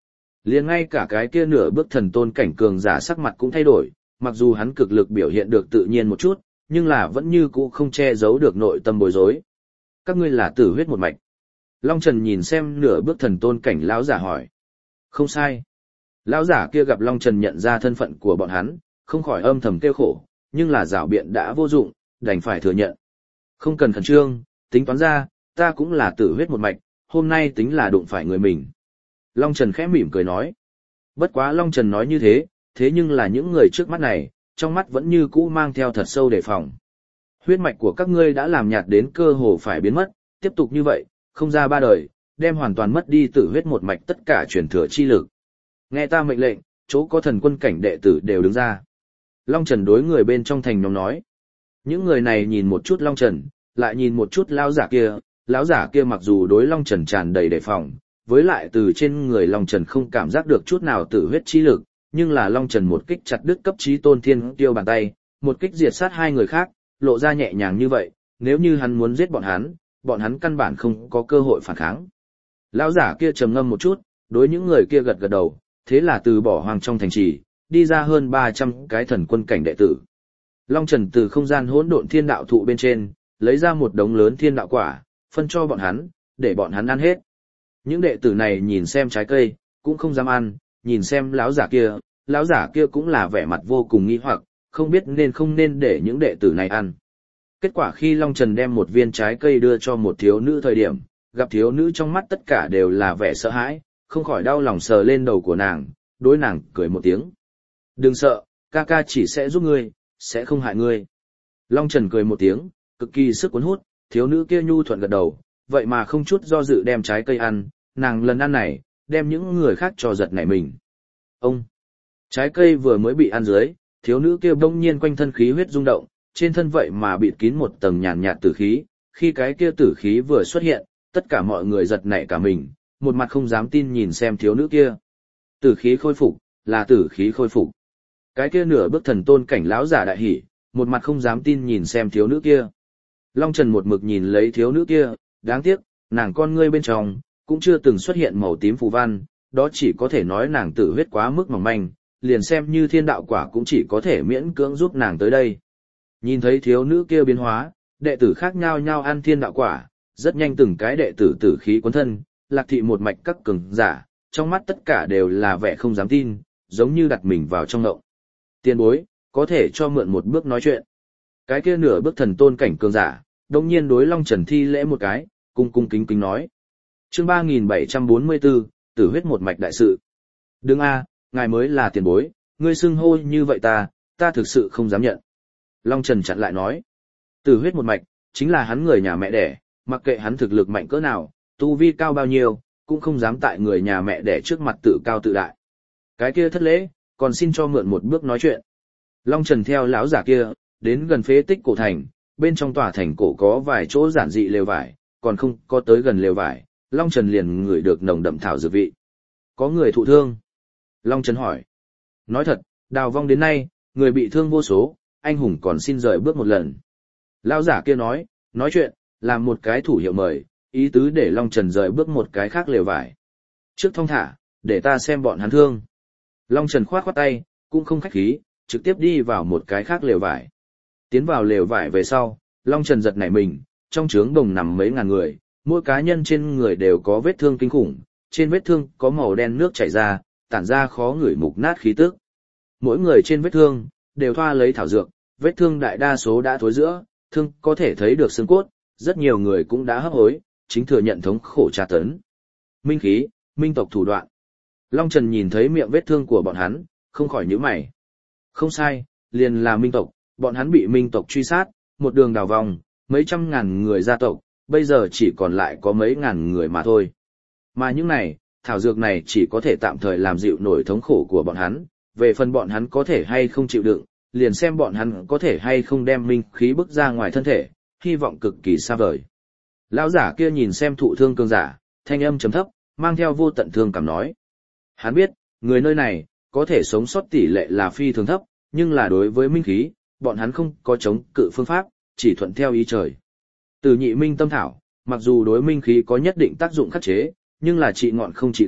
Liền ngay cả cái kia nửa bước thần tôn cảnh cường giả sắc mặt cũng thay đổi, mặc dù hắn cực lực biểu hiện được tự nhiên một chút, nhưng là vẫn như cũ không che giấu được nội tâm bối rối. Các ngươi là tử huyết một mạch. Long Trần nhìn xem nửa bước thần tôn cảnh lão giả hỏi. Không sai. Lão giả kia gặp Long Trần nhận ra thân phận của bọn hắn, không khỏi âm thầm kêu khổ, nhưng là giảo biện đã vô dụng, đành phải thừa nhận. Không cần khẩn trương, tính toán ra, ta cũng là tử huyết một mạch, hôm nay tính là đụng phải người mình. Long Trần khẽ mỉm cười nói. Bất quá Long Trần nói như thế, thế nhưng là những người trước mắt này, trong mắt vẫn như cũ mang theo thật sâu đề phòng. Huyết mạch của các ngươi đã làm nhạt đến cơ hồ phải biến mất, tiếp tục như vậy, không ra ba đời, đem hoàn toàn mất đi tử huyết một mạch tất cả truyền thừa chi lực. Nghe ta mệnh lệnh, chỗ có thần quân cảnh đệ tử đều đứng ra. Long Trần đối người bên trong thành nhóm nói. Những người này nhìn một chút Long Trần, lại nhìn một chút lão giả kia, lão giả kia mặc dù đối Long Trần tràn đầy đề phòng, với lại từ trên người Long Trần không cảm giác được chút nào tử huyết chi lực, nhưng là Long Trần một kích chặt đứt cấp chí tôn thiên tiêu bàn tay, một kích diệt sát hai người khác, lộ ra nhẹ nhàng như vậy, nếu như hắn muốn giết bọn hắn, bọn hắn căn bản không có cơ hội phản kháng. Lão giả kia trầm ngâm một chút, đối những người kia gật gật đầu, thế là từ bỏ hoang trong thành trì, đi ra hơn ba trăm cái thần quân cảnh đệ tử. Long Trần từ không gian hỗn độn thiên đạo thụ bên trên, lấy ra một đống lớn thiên đạo quả, phân cho bọn hắn, để bọn hắn ăn hết. Những đệ tử này nhìn xem trái cây, cũng không dám ăn, nhìn xem lão giả kia, lão giả kia cũng là vẻ mặt vô cùng nghi hoặc, không biết nên không nên để những đệ tử này ăn. Kết quả khi Long Trần đem một viên trái cây đưa cho một thiếu nữ thời điểm, gặp thiếu nữ trong mắt tất cả đều là vẻ sợ hãi, không khỏi đau lòng sờ lên đầu của nàng, đối nàng cười một tiếng. Đừng sợ, ca ca chỉ sẽ giúp ngươi, sẽ không hại ngươi. Long Trần cười một tiếng, cực kỳ sức cuốn hút, thiếu nữ kia nhu thuận gật đầu, vậy mà không chút do dự đem trái cây ăn, nàng lần ăn này, đem những người khác cho giật nảy mình. Ông! Trái cây vừa mới bị ăn dưới, thiếu nữ kia bỗng nhiên quanh thân khí huyết rung động, trên thân vậy mà bịt kín một tầng nhàn nhạt tử khí, khi cái kia tử khí vừa xuất hiện, tất cả mọi người giật nảy cả mình, một mặt không dám tin nhìn xem thiếu nữ kia. Tử khí khôi phục, là tử khí khôi phục. Cái kia nửa bước thần tôn cảnh lão giả đại hỉ, một mặt không dám tin nhìn xem thiếu nữ kia. Long Trần một mực nhìn lấy thiếu nữ kia, đáng tiếc, nàng con ngươi bên trong, cũng chưa từng xuất hiện màu tím phù văn, đó chỉ có thể nói nàng tử huyết quá mức mỏng manh, liền xem như thiên đạo quả cũng chỉ có thể miễn cưỡng giúp nàng tới đây. Nhìn thấy thiếu nữ kia biến hóa, đệ tử khác nhau nhau ăn thiên đạo quả, rất nhanh từng cái đệ tử tử khí cuốn thân, lạc thị một mạch các cường giả, trong mắt tất cả đều là vẻ không dám tin, giống như đặt mình vào trong ngộng. Tiền bối, có thể cho mượn một bước nói chuyện. Cái kia nửa bước thần tôn cảnh cường giả, đồng nhiên đối Long Trần thi lễ một cái, cung cung kính kính nói. Chương ba nghìn bảy trăm bốn mươi bốn, tử huyết một mạch đại sự. Đừng a, ngài mới là tiền bối, ngươi xưng hô như vậy ta, ta thực sự không dám nhận. Long Trần chặn lại nói. Tử huyết một mạch, chính là hắn người nhà mẹ đẻ, mặc kệ hắn thực lực mạnh cỡ nào, tu vi cao bao nhiêu, cũng không dám tại người nhà mẹ đẻ trước mặt tự cao tự đại. Cái kia thất lễ, còn xin cho mượn một bước nói chuyện. Long Trần theo lão giả kia, đến gần phế tích cổ thành, bên trong tòa thành cổ có vài chỗ giản dị lều vải, còn không có tới gần lều vải, Long Trần liền ngửi được nồng đậm thảo dược vị. Có người thụ thương? Long Trần hỏi. Nói thật, đào vong đến nay, người bị thương vô số, anh hùng còn xin rời bước một lần. Lão giả kia nói, nói chuyện, làm một cái thủ hiệu mời, ý tứ để Long Trần rời bước một cái khác lều vải. Trước thong thả, để ta xem bọn hắn thương. Long Trần khoát khoát tay, cũng không khách khí, trực tiếp đi vào một cái khác lều vải. Tiến vào lều vải về sau, Long Trần giật nảy mình, trong trướng đồng nằm mấy ngàn người, mỗi cá nhân trên người đều có vết thương kinh khủng, trên vết thương có màu đen nước chảy ra, tản ra khó ngửi mục nát khí tức. Mỗi người trên vết thương đều thoa lấy thảo dược, vết thương đại đa số đã thối rữa, thương có thể thấy được xương cốt, rất nhiều người cũng đã hấp hối, chính thừa nhận thống khổ tra tấn. Minh khí, minh tộc thủ đoạn. Long Trần nhìn thấy miệng vết thương của bọn hắn, không khỏi nhíu mày. Không sai, liền là minh tộc, bọn hắn bị minh tộc truy sát, một đường đào vòng, mấy trăm ngàn người gia tộc, bây giờ chỉ còn lại có mấy ngàn người mà thôi. Mà những này, thảo dược này chỉ có thể tạm thời làm dịu nổi thống khổ của bọn hắn, về phần bọn hắn có thể hay không chịu đựng, liền xem bọn hắn có thể hay không đem minh khí bức ra ngoài thân thể, hy vọng cực kỳ xa vời. Lão giả kia nhìn xem thụ thương cường giả, thanh âm trầm thấp, mang theo vô tận thương cảm nói. Hắn biết, người nơi này, có thể sống sót tỷ lệ là phi thường thấp, nhưng là đối với minh khí, bọn hắn không có chống cự phương pháp, chỉ thuận theo ý trời. Từ nhị minh tâm thảo, mặc dù đối minh khí có nhất định tác dụng khắc chế, nhưng là trị ngọn không trị gốc,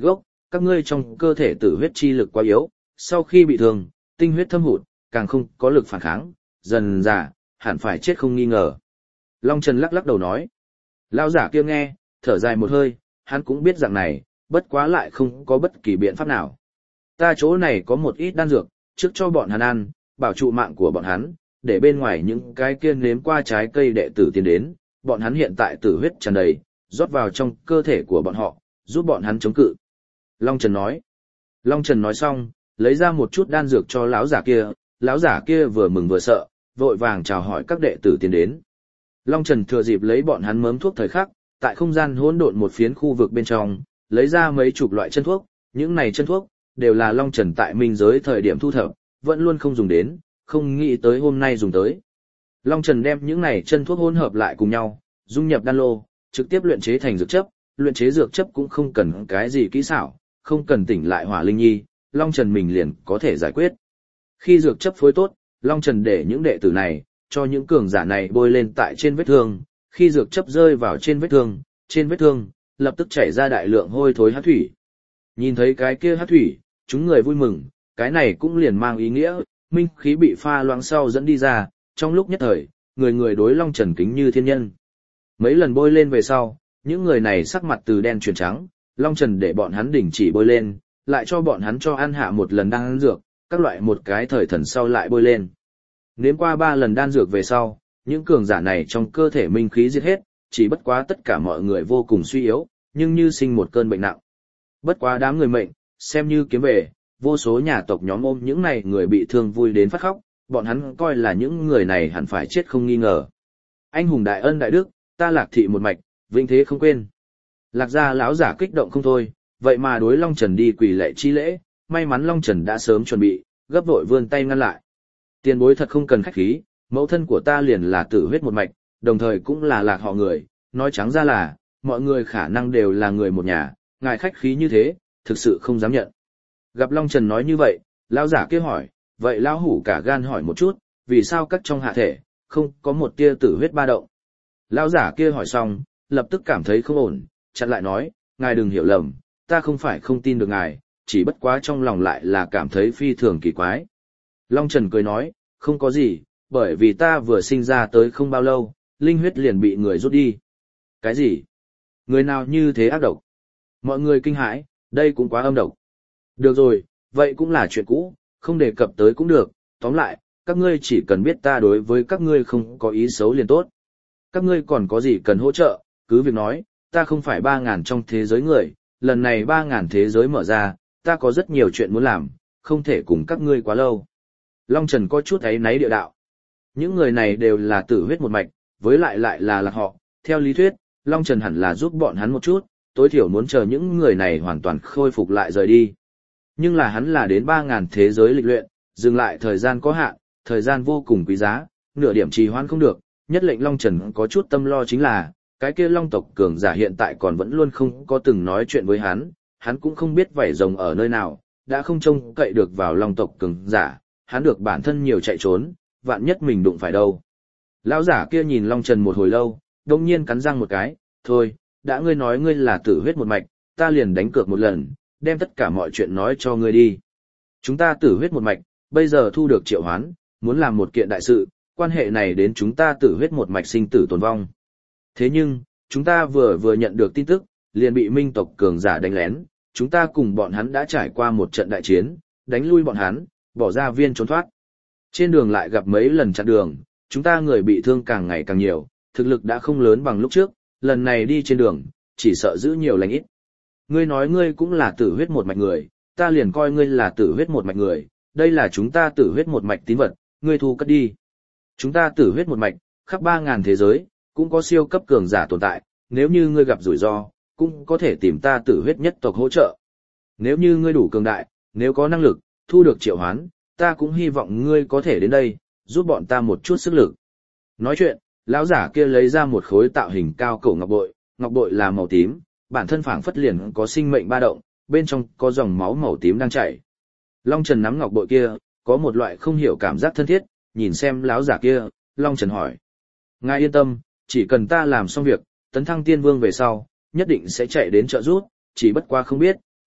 các ngươi trong cơ thể tử huyết chi lực quá yếu, sau khi bị thương, tinh huyết thâm hụt, càng không có lực phản kháng, dần dà, hẳn phải chết không nghi ngờ. Long Trần lắc lắc đầu nói. Lão giả kia nghe, thở dài một hơi, hắn cũng biết dạng này, bất quá lại không có bất kỳ biện pháp nào. Ta chỗ này có một ít đan dược, trước cho bọn hắn ăn, bảo trụ mạng của bọn hắn, để bên ngoài những cái kia nếm qua trái cây đệ tử tiến đến, bọn hắn hiện tại tử huyết tràn đầy, rót vào trong cơ thể của bọn họ, giúp bọn hắn chống cự. Long Trần nói. Long Trần nói xong, lấy ra một chút đan dược cho lão giả kia, lão giả kia vừa mừng vừa sợ, vội vàng chào hỏi các đệ tử tiến đến. Long Trần thừa dịp lấy bọn hắn mớm thuốc thời khắc, tại không gian hỗn độn một phiến khu vực bên trong, lấy ra mấy chục loại chân thuốc, những này chân thuốc đều là Long Trần tại minh giới thời điểm thu thập, vẫn luôn không dùng đến, không nghĩ tới hôm nay dùng tới. Long Trần đem những này chân thuốc hỗn hợp lại cùng nhau, dung nhập đan lô, trực tiếp luyện chế thành dược chấp, luyện chế dược chấp cũng không cần cái gì kỹ xảo, không cần tỉnh lại Hỏa Linh Nhi, Long Trần mình liền có thể giải quyết. Khi dược chấp phối tốt, Long Trần để những đệ tử này, cho những cường giả này bôi lên tại trên vết thương, khi dược chấp rơi vào trên vết thương, trên vết thương, lập tức chảy ra đại lượng hôi thối hắc thủy. Nhìn thấy cái kia hắc thủy, chúng người vui mừng, cái này cũng liền mang ý nghĩa, minh khí bị pha loãng sau dẫn đi ra, trong lúc nhất thời, người người đối Long Trần kính như thiên nhân. Mấy lần bôi lên về sau, những người này sắc mặt từ đen chuyển trắng, Long Trần để bọn hắn đình chỉ bôi lên, lại cho bọn hắn cho ăn hạ một lần đan dược, các loại một cái thời thần sau lại bôi lên. Nếm qua ba lần đan dược về sau, những cường giả này trong cơ thể minh khí giết hết, chỉ bất quá tất cả mọi người vô cùng suy yếu, nhưng như sinh một cơn bệnh nặng. Bất quá đám người mệnh, xem như kiếm về, vô số nhà tộc nhóm ôm những này người bị thương vui đến phát khóc, bọn hắn coi là những người này hẳn phải chết không nghi ngờ. Anh hùng đại ân đại đức, ta Lạc thị một mạch, vĩnh thế không quên. Lạc gia lão giả kích động không thôi, vậy mà đối Long Trần đi quỳ lệ chi lễ, may mắn Long Trần đã sớm chuẩn bị, gấp vội vươn tay ngăn lại. Tiền bối thật không cần khách khí, mẫu thân của ta liền là tử huyết một mạch, đồng thời cũng là Lạc họ người, nói trắng ra là, mọi người khả năng đều là người một nhà, ngài khách khí như thế, thực sự không dám nhận. Gặp Long Trần nói như vậy, lão giả kia hỏi, vậy lão hủ cả gan hỏi một chút, vì sao các trong hạ thể, không có một tia tử huyết ba động. Lão giả kia hỏi xong, lập tức cảm thấy không ổn, chặn lại nói, ngài đừng hiểu lầm, ta không phải không tin được ngài, chỉ bất quá trong lòng lại là cảm thấy phi thường kỳ quái. Long Trần cười nói, không có gì, bởi vì ta vừa sinh ra tới không bao lâu, linh huyết liền bị người rút đi. Cái gì? Người nào như thế ác độc? Mọi người kinh hãi, đây cũng quá âm độc. Được rồi, vậy cũng là chuyện cũ, không đề cập tới cũng được, tóm lại, các ngươi chỉ cần biết ta đối với các ngươi không có ý xấu liền tốt. Các ngươi còn có gì cần hỗ trợ, cứ việc nói, ta không phải ba ngàn trong thế giới người, lần này ba ngàn thế giới mở ra, ta có rất nhiều chuyện muốn làm, không thể cùng các ngươi quá lâu. Long Trần có chút ấy náy địa đạo. Những người này đều là tử huyết một mạch, với lại lại là lạc họ, theo lý thuyết, Long Trần hẳn là giúp bọn hắn một chút, tối thiểu muốn chờ những người này hoàn toàn khôi phục lại rời đi. Nhưng là hắn là đến ba ngàn thế giới lịch luyện, dừng lại thời gian có hạn, thời gian vô cùng quý giá, nửa điểm trì hoãn không được, nhất lệnh Long Trần có chút tâm lo chính là, cái kia Long tộc cường giả hiện tại còn vẫn luôn không có từng nói chuyện với hắn, hắn cũng không biết vảy rồng ở nơi nào, đã không trông cậy được vào Long tộc cường giả, hắn được bản thân nhiều chạy trốn, vạn nhất mình đụng phải đâu. Lão giả kia nhìn Long Trần một hồi lâu, đông nhiên cắn răng một cái, thôi, đã ngươi nói ngươi là tử huyết một mạch, ta liền đánh cược một lần, đem tất cả mọi chuyện nói cho ngươi đi. Chúng ta tử huyết một mạch, bây giờ thu được triệu hoán, muốn làm một kiện đại sự, quan hệ này đến chúng ta tử huyết một mạch sinh tử tồn vong. Thế nhưng, chúng ta vừa vừa nhận được tin tức, liền bị minh tộc cường giả đánh lén, chúng ta cùng bọn hắn đã trải qua một trận đại chiến, đánh lui bọn hắn, bỏ ra viên trốn thoát. Trên đường lại gặp mấy lần chặn đường, chúng ta người bị thương càng ngày càng nhiều, thực lực đã không lớn bằng lúc trước, lần này đi trên đường, chỉ sợ giữ nhiều lành ít. Ngươi nói ngươi cũng là tử huyết một mạch người, ta liền coi ngươi là tử huyết một mạch người, đây là chúng ta tử huyết một mạch tín vật, ngươi thu cất đi. Chúng ta tử huyết một mạch, khắp ba ngàn thế giới, cũng có siêu cấp cường giả tồn tại, nếu như ngươi gặp rủi ro, cũng có thể tìm ta tử huyết nhất tộc hỗ trợ. Nếu như ngươi đủ cường đại, nếu có năng lực, thu được triệu hoán, ta cũng hy vọng ngươi có thể đến đây, giúp bọn ta một chút sức lực. Nói chuyện, lão giả kia lấy ra một khối tạo hình cao cổ ngọc bội, ngọc bội là màu tím, bản thân phảng phất liền có sinh mệnh ba động, bên trong có dòng máu màu tím đang chảy. Long Trần nắm ngọc bội kia, có một loại không hiểu cảm giác thân thiết, nhìn xem lão giả kia, Long Trần hỏi: "Ngài yên tâm, chỉ cần ta làm xong việc, tấn thăng tiên vương về sau, nhất định sẽ chạy đến trợ giúp, chỉ bất quá không biết,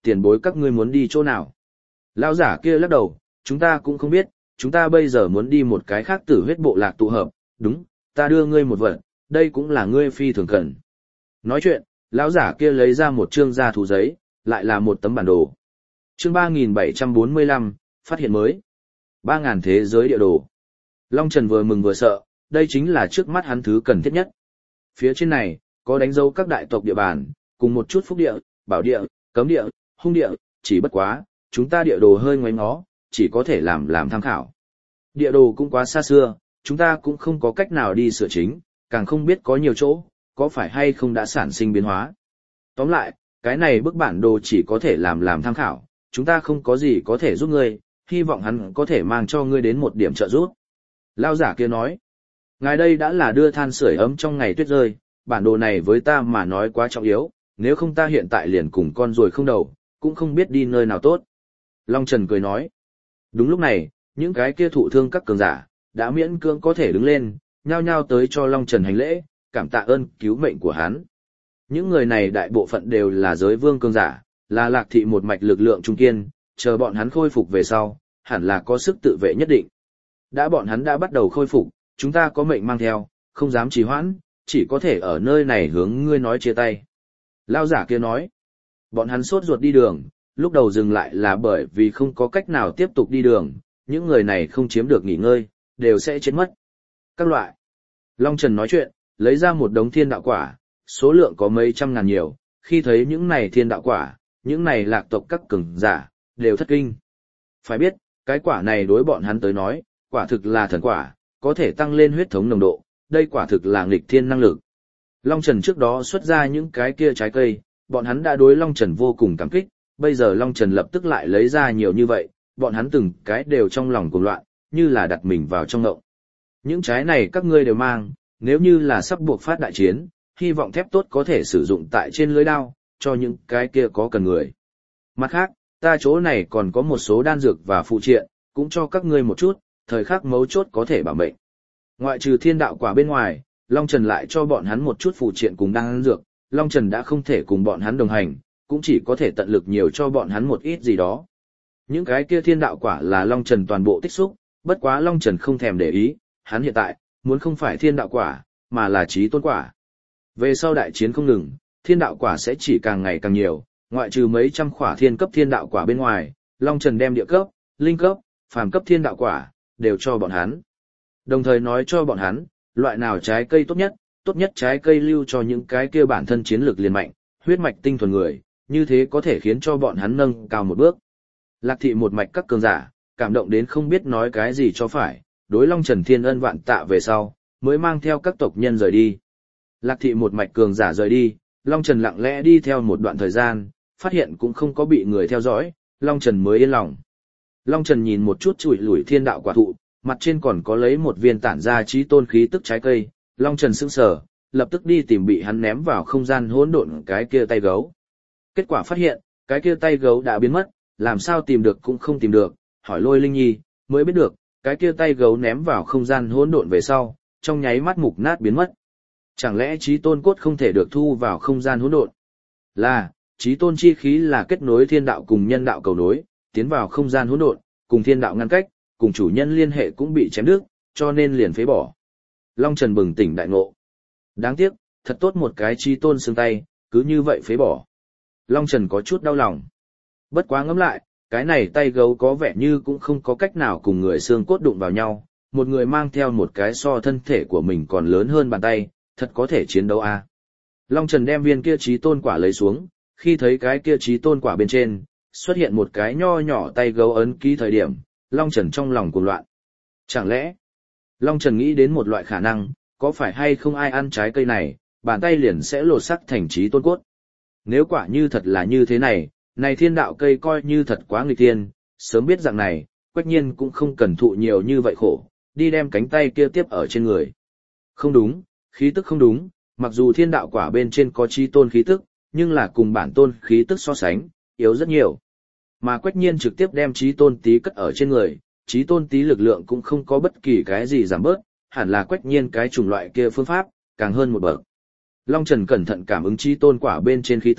tiền bối các ngươi muốn đi chỗ nào? Lão giả kia lắc đầu, chúng ta cũng không biết, chúng ta bây giờ muốn đi một cái khác tử huyết bộ lạc tụ hợp, đúng, ta đưa ngươi một vật, đây cũng là ngươi phi thường cần. Nói chuyện, lão giả kia lấy ra một trương gia thú giấy, lại là một tấm bản đồ. Chương ba nghìn bảy trăm bốn mươi lăm, phát hiện mới. ba nghìn thế giới địa đồ. Long Trần vừa mừng vừa sợ, đây chính là trước mắt hắn thứ cần thiết nhất. Phía trên này, có đánh dấu các đại tộc địa bàn, cùng một chút phúc địa, bảo địa, cấm địa, hung địa, chỉ bất quá, chúng ta địa đồ hơi ngoáy ngó, chỉ có thể làm làm tham khảo. Địa đồ cũng quá xa xưa, chúng ta cũng không có cách nào đi sửa chính, càng không biết có nhiều chỗ, có phải hay không đã sản sinh biến hóa. Tóm lại, cái này bức bản đồ chỉ có thể làm làm tham khảo, chúng ta không có gì có thể giúp ngươi, hy vọng hắn có thể mang cho ngươi đến một điểm trợ giúp. Lao giả kia nói, ngài đây đã là đưa than sưởi ấm trong ngày tuyết rơi, bản đồ này với ta mà nói quá trọng yếu, nếu không ta hiện tại liền cùng con ruồi không đầu, cũng không biết đi nơi nào tốt. Long Trần cười nói, đúng lúc này, những cái kia thụ thương các cường giả, đã miễn cưỡng có thể đứng lên, nhao nhao tới cho Long Trần hành lễ, cảm tạ ơn cứu mệnh của hắn. Những người này đại bộ phận đều là giới vương cường giả, là Lạc Thị một mạch lực lượng trung kiên, chờ bọn hắn khôi phục về sau, hẳn là có sức tự vệ nhất định. Đã bọn hắn đã bắt đầu khôi phục, chúng ta có mệnh mang theo, không dám trì hoãn, chỉ có thể ở nơi này hướng ngươi nói chia tay. Lao giả kia nói, bọn hắn sốt ruột đi đường, lúc đầu dừng lại là bởi vì không có cách nào tiếp tục đi đường, những người này không chiếm được nghỉ ngơi, đều sẽ chết mất. Các loại. Long Trần nói chuyện, lấy ra một đống thiên đạo quả, số lượng có mấy trăm ngàn nhiều, khi thấy những này thiên đạo quả, những này lạc tộc các cường giả, đều thất kinh. Phải biết, cái quả này đối bọn hắn tới nói, quả thực là thần quả, có thể tăng lên huyết thống nồng độ, đây quả thực là nghịch thiên năng lực. Long Trần trước đó xuất ra những cái kia trái cây, bọn hắn đã đối Long Trần vô cùng cảm kích, bây giờ Long Trần lập tức lại lấy ra nhiều như vậy, bọn hắn từng cái đều trong lòng cuồng loạn, như là đặt mình vào trong ngộng. Những trái này các ngươi đều mang, nếu như là sắp buộc phát đại chiến, hy vọng thép tốt có thể sử dụng tại trên lưới đao, cho những cái kia có cần người. Mặt khác, ta chỗ này còn có một số đan dược và phụ triện, cũng cho các ngươi một chút, thời khắc mấu chốt có thể bảo mệnh. Ngoại trừ thiên đạo quả bên ngoài, Long Trần lại cho bọn hắn một chút phụ triện cùng đan dược, Long Trần đã không thể cùng bọn hắn đồng hành, cũng chỉ có thể tận lực nhiều cho bọn hắn một ít gì đó. Những cái kia thiên đạo quả là Long Trần toàn bộ tích xúc, bất quá Long Trần không thèm để ý, hắn hiện tại, muốn không phải thiên đạo quả, mà là trí tôn quả. Về sau đại chiến không ngừng, thiên đạo quả sẽ chỉ càng ngày càng nhiều, ngoại trừ mấy trăm khỏa thiên cấp thiên đạo quả bên ngoài, Long Trần đem địa cấp, linh cấp, phàm cấp thiên đạo quả, đều cho bọn hắn. Đồng thời nói cho bọn hắn, loại nào trái cây tốt nhất, tốt nhất trái cây lưu cho những cái kia bản thân chiến lược liền mạnh, huyết mạch tinh thuần người, như thế có thể khiến cho bọn hắn nâng cao một bước. Lạc Thị một mạch các cường giả, cảm động đến không biết nói cái gì cho phải, đối Long Trần thiên ân vạn tạ về sau, mới mang theo các tộc nhân rời đi. Lạc Thị một mạch cường giả rời đi, Long Trần lặng lẽ đi theo một đoạn thời gian, phát hiện cũng không có bị người theo dõi, Long Trần mới yên lòng. Long Trần nhìn một chút chùi lủi thiên đạo quả thụ, mặt trên còn có lấy một viên tản ra trí tôn khí tức trái cây, Long Trần sững sờ, lập tức đi tìm bị hắn ném vào không gian hỗn độn cái kia tay gấu. Kết quả phát hiện, cái kia tay gấu đã biến mất, làm sao tìm được cũng không tìm được, hỏi Lôi Linh Nhi, mới biết được, cái kia tay gấu ném vào không gian hỗn độn về sau, trong nháy mắt mục nát biến mất. Chẳng lẽ trí tôn cốt không thể được thu vào không gian hỗn độn? Là, trí tôn chi khí là kết nối thiên đạo cùng nhân đạo cầu nối, tiến vào không gian hỗn độn, cùng thiên đạo ngăn cách, cùng chủ nhân liên hệ cũng bị chém đứt, cho nên liền phế bỏ. Long Trần bừng tỉnh đại ngộ. Đáng tiếc, thật tốt một cái trí tôn xương tay, cứ như vậy phế bỏ. Long Trần có chút đau lòng. Bất quá ngẫm lại, cái này tay gấu có vẻ như cũng không có cách nào cùng người xương cốt đụng vào nhau, một người mang theo một cái so thân thể của mình còn lớn hơn bàn tay, thật có thể chiến đấu à. Long Trần đem viên kia trí tôn quả lấy xuống, khi thấy cái kia trí tôn quả bên trên, xuất hiện một cái nho nhỏ tay gấu ấn ký thời điểm, Long Trần trong lòng cuồng loạn. Chẳng lẽ, Long Trần nghĩ đến một loại khả năng, có phải hay không ai ăn trái cây này, bàn tay liền sẽ lột sắc thành trí tôn cốt. Nếu quả như thật là như thế này, này thiên đạo cây coi như thật quá nghịch thiên, sớm biết rằng này, Quách Nhiên cũng không cần thụ nhiều như vậy khổ, đi đem cánh tay kia tiếp ở trên người. Không đúng, khí tức không đúng, mặc dù thiên đạo quả bên trên có trí tôn khí tức, nhưng là cùng bản tôn khí tức so sánh, yếu rất nhiều. Mà Quách Nhiên trực tiếp đem trí tôn tí cất ở trên người, trí tôn tí lực lượng cũng không có bất kỳ cái gì giảm bớt, hẳn là Quách Nhiên cái chủng loại kia phương pháp, càng hơn một bậc. Long Trần cẩn thận cảm ứng trí tôn quả bên trên khí tức,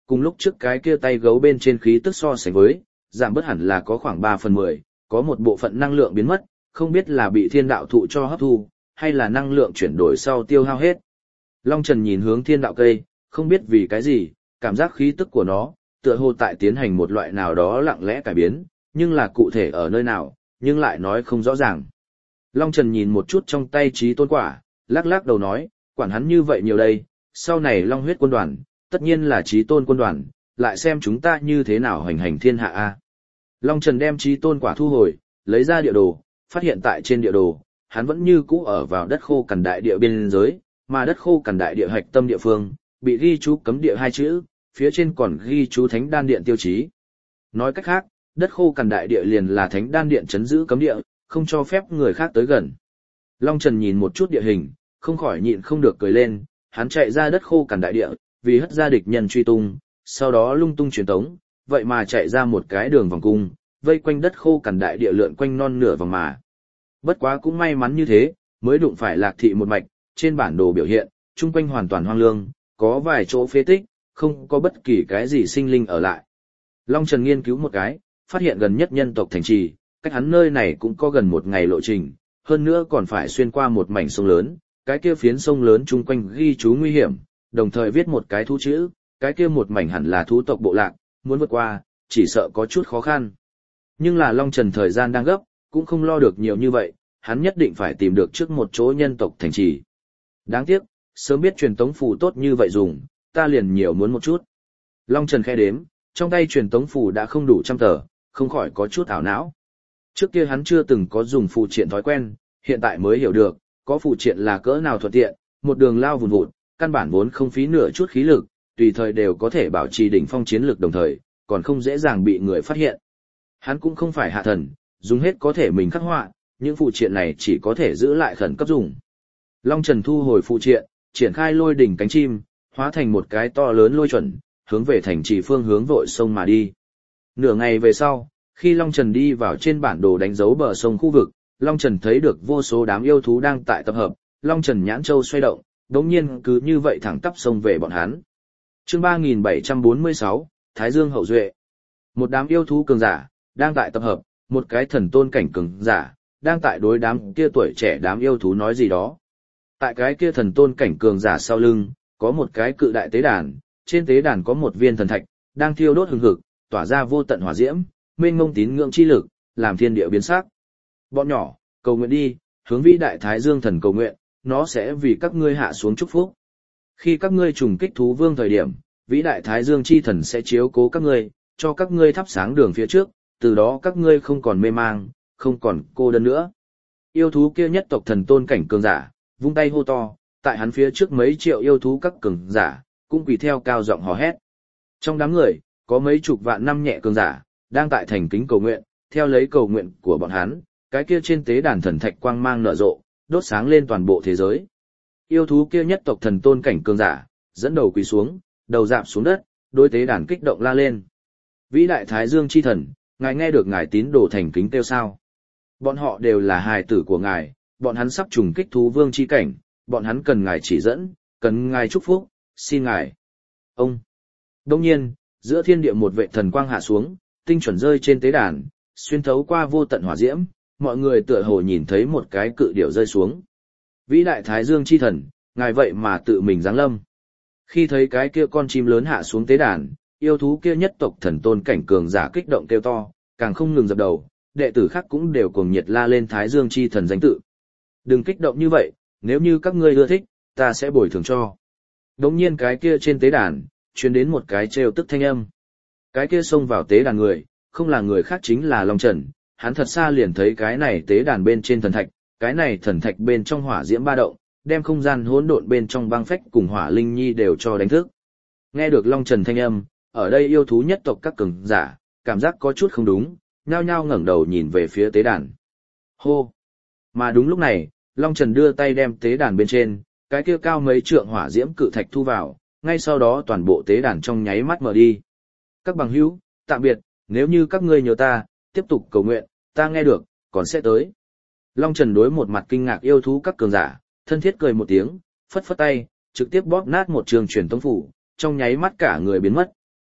Cùng lúc trước cái kia tay gấu bên trên khí tức so sánh với, giảm bớt hẳn là có khoảng ba phần mười, có một bộ phận năng lượng biến mất, không biết là bị thiên đạo thụ cho hấp thu, hay là năng lượng chuyển đổi sau tiêu hao hết. Long Trần nhìn hướng thiên đạo cây, không biết vì cái gì, cảm giác khí tức của nó, tựa hồ tại tiến hành một loại nào đó lặng lẽ cải biến, nhưng là cụ thể ở nơi nào, nhưng lại nói không rõ ràng. Long Trần nhìn một chút trong tay trí tôn quả, lắc lắc đầu nói, quản hắn như vậy nhiều đây, sau này Long huyết quân đoàn, tất nhiên là trí tôn quân đoàn, lại xem chúng ta như thế nào hành hành thiên hạ a. Long Trần đem trí tôn quả thu hồi, lấy ra địa đồ, phát hiện tại trên địa đồ, hắn vẫn như cũ ở vào đất khô cằn đại địa biên giới, mà đất khô cằn đại địa hạch tâm địa phương, bị ghi chú cấm địa hai chữ, phía trên còn ghi chú thánh đan điện tiêu chí. Nói cách khác, đất khô cằn đại địa liền là thánh đan điện trấn giữ cấm địa, không cho phép người khác tới gần. Long Trần nhìn một chút địa hình, không khỏi nhịn không được cười lên, hắn chạy ra đất khô cằn đại địa, vì hất ra địch nhân truy tung, sau đó lung tung truyền tống, vậy mà chạy ra một cái đường vòng cung, vây quanh đất khô cằn đại địa lượn quanh non nửa vòng mà. Bất quá cũng may mắn như thế, mới đụng phải Lạc Thị một mạch, trên bản đồ biểu hiện, chung quanh hoàn toàn hoang lương, có vài chỗ phế tích, không có bất kỳ cái gì sinh linh ở lại. Long Trần nghiên cứu một cái, phát hiện gần nhất nhân tộc thành trì, cách hắn nơi này cũng có gần một ngày lộ trình, hơn nữa còn phải xuyên qua một mảnh sông lớn, cái kia phiến sông lớn chung quanh ghi chú nguy hiểm, đồng thời viết một cái thú chữ, cái kia một mảnh hẳn là thú tộc bộ lạc, muốn vượt qua, chỉ sợ có chút khó khăn. Nhưng là Long Trần thời gian đang gấp, cũng không lo được nhiều như vậy, hắn nhất định phải tìm được trước một chỗ nhân tộc thành trì. Đáng tiếc, sớm biết truyền tống phù tốt như vậy dùng, ta liền nhiều muốn một chút. Long Trần khẽ đếm, trong tay truyền tống phù đã không đủ trăm tờ, không khỏi có chút ảo não. Trước kia hắn chưa từng có dùng phù triện thói quen, hiện tại mới hiểu được, có phù triện là cỡ nào thuận tiện, một đường lao vùn vụt, căn bản vốn không phí nửa chút khí lực, tùy thời đều có thể bảo trì đỉnh phong chiến lực đồng thời, còn không dễ dàng bị người phát hiện. Hắn cũng không phải hạ thần, dùng hết có thể mình khắc họa, những phù triện này chỉ có thể giữ lại khẩn cấp dùng. Long Trần thu hồi phù triện, triển khai lôi đỉnh cánh chim, hóa thành một cái to lớn lôi chuẩn, hướng về thành trì phương hướng vội sông mà đi. Nửa ngày về sau, khi Long Trần đi vào trên bản đồ đánh dấu bờ sông khu vực, Long Trần thấy được vô số đám yêu thú đang tại tập hợp, Long Trần nhãn châu xoay động, đống nhiên cứ như vậy thẳng tắp sông về bọn hắn. Chương ba nghìn bảy trăm bốn mươi sáu, Thái Dương hậu duệ. Một đám yêu thú cường giả, đang tại tập hợp, một cái thần tôn cảnh cường giả, đang tại đối đám kia tuổi trẻ đám yêu thú nói gì đó. Tại cái kia thần tôn cảnh cường giả sau lưng, có một cái cự đại tế đàn, trên tế đàn có một viên thần thạch, đang thiêu đốt hừng hực, tỏa ra vô tận hỏa diễm, mênh mông tín ngưỡng chi lực, làm thiên địa biến sắc. Bọn nhỏ, cầu nguyện đi, hướng vĩ đại Thái Dương thần cầu nguyện, nó sẽ vì các ngươi hạ xuống chúc phúc. Khi các ngươi trùng kích thú vương thời điểm, vĩ đại Thái Dương chi thần sẽ chiếu cố các ngươi, cho các ngươi thắp sáng đường phía trước, từ đó các ngươi không còn mê mang, không còn cô đơn nữa. Yêu thú kia nhất tộc thần tôn cảnh cường giả, vung tay hô to, tại hắn phía trước mấy triệu yêu thú các cường giả, cũng quỳ theo cao giọng hò hét. Trong đám người, có mấy chục vạn năm nhẹ cường giả, đang tại thành kính cầu nguyện, theo lấy cầu nguyện của bọn hắn, cái kia trên tế đàn thần thạch quang mang nở rộ, đốt sáng lên toàn bộ thế giới. Yêu thú kia nhất tộc thần tôn cảnh cường giả, dẫn đầu quỳ xuống, đầu rạp xuống đất, đối tế đàn kích động la lên. Vĩ đại Thái Dương chi thần, ngài nghe được ngài tín đồ thành kính kêu sao? Bọn họ đều là hài tử của ngài, bọn hắn sắp trùng kích thú vương chi cảnh, bọn hắn cần ngài chỉ dẫn, cần ngài chúc phúc, xin ngài. Ông. Đông nhiên, giữa thiên địa một vệ thần quang hạ xuống, tinh chuẩn rơi trên tế đàn, xuyên thấu qua vô tận hỏa diễm, mọi người tựa hồ nhìn thấy một cái cự điểu rơi xuống. Vĩ đại Thái Dương chi thần, ngài vậy mà tự mình giáng lâm. Khi thấy cái kia con chim lớn hạ xuống tế đàn, yêu thú kia nhất tộc thần tôn cảnh cường giả kích động kêu to, càng không ngừng dập đầu, đệ tử khác cũng đều cuồng nhiệt la lên Thái Dương chi thần danh tự. Đừng kích động như vậy, nếu như các ngươi ưa thích, ta sẽ bồi thường cho. Đống nhiên cái kia trên tế đàn, truyền đến một cái trêu tức thanh âm. Cái kia xông vào tế đàn người, không là người khác chính là Long Trần, hắn thật xa liền thấy cái này tế đàn bên trên thần thạch, cái này thần thạch bên trong hỏa diễm ba động, đem không gian hỗn độn bên trong băng phách cùng hỏa linh nhi đều cho đánh thức. Nghe được Long Trần thanh âm, ở đây yêu thú nhất tộc các cường giả, cảm giác có chút không đúng, nhao nhao ngẩng đầu nhìn về phía tế đàn. Hô! Mà đúng lúc này, Long Trần đưa tay đem tế đàn bên trên, cái kia cao mấy trượng hỏa diễm cự thạch thu vào, ngay sau đó toàn bộ tế đàn trong nháy mắt mở đi. Các bằng hữu, tạm biệt, nếu như các ngươi nhớ ta, tiếp tục cầu nguyện, ta nghe được, còn sẽ tới. Long Trần đối một mặt kinh ngạc yêu thú các cường giả, thân thiết cười một tiếng, phất phất tay, trực tiếp bóp nát một trường truyền tống phủ, trong nháy mắt cả người biến mất.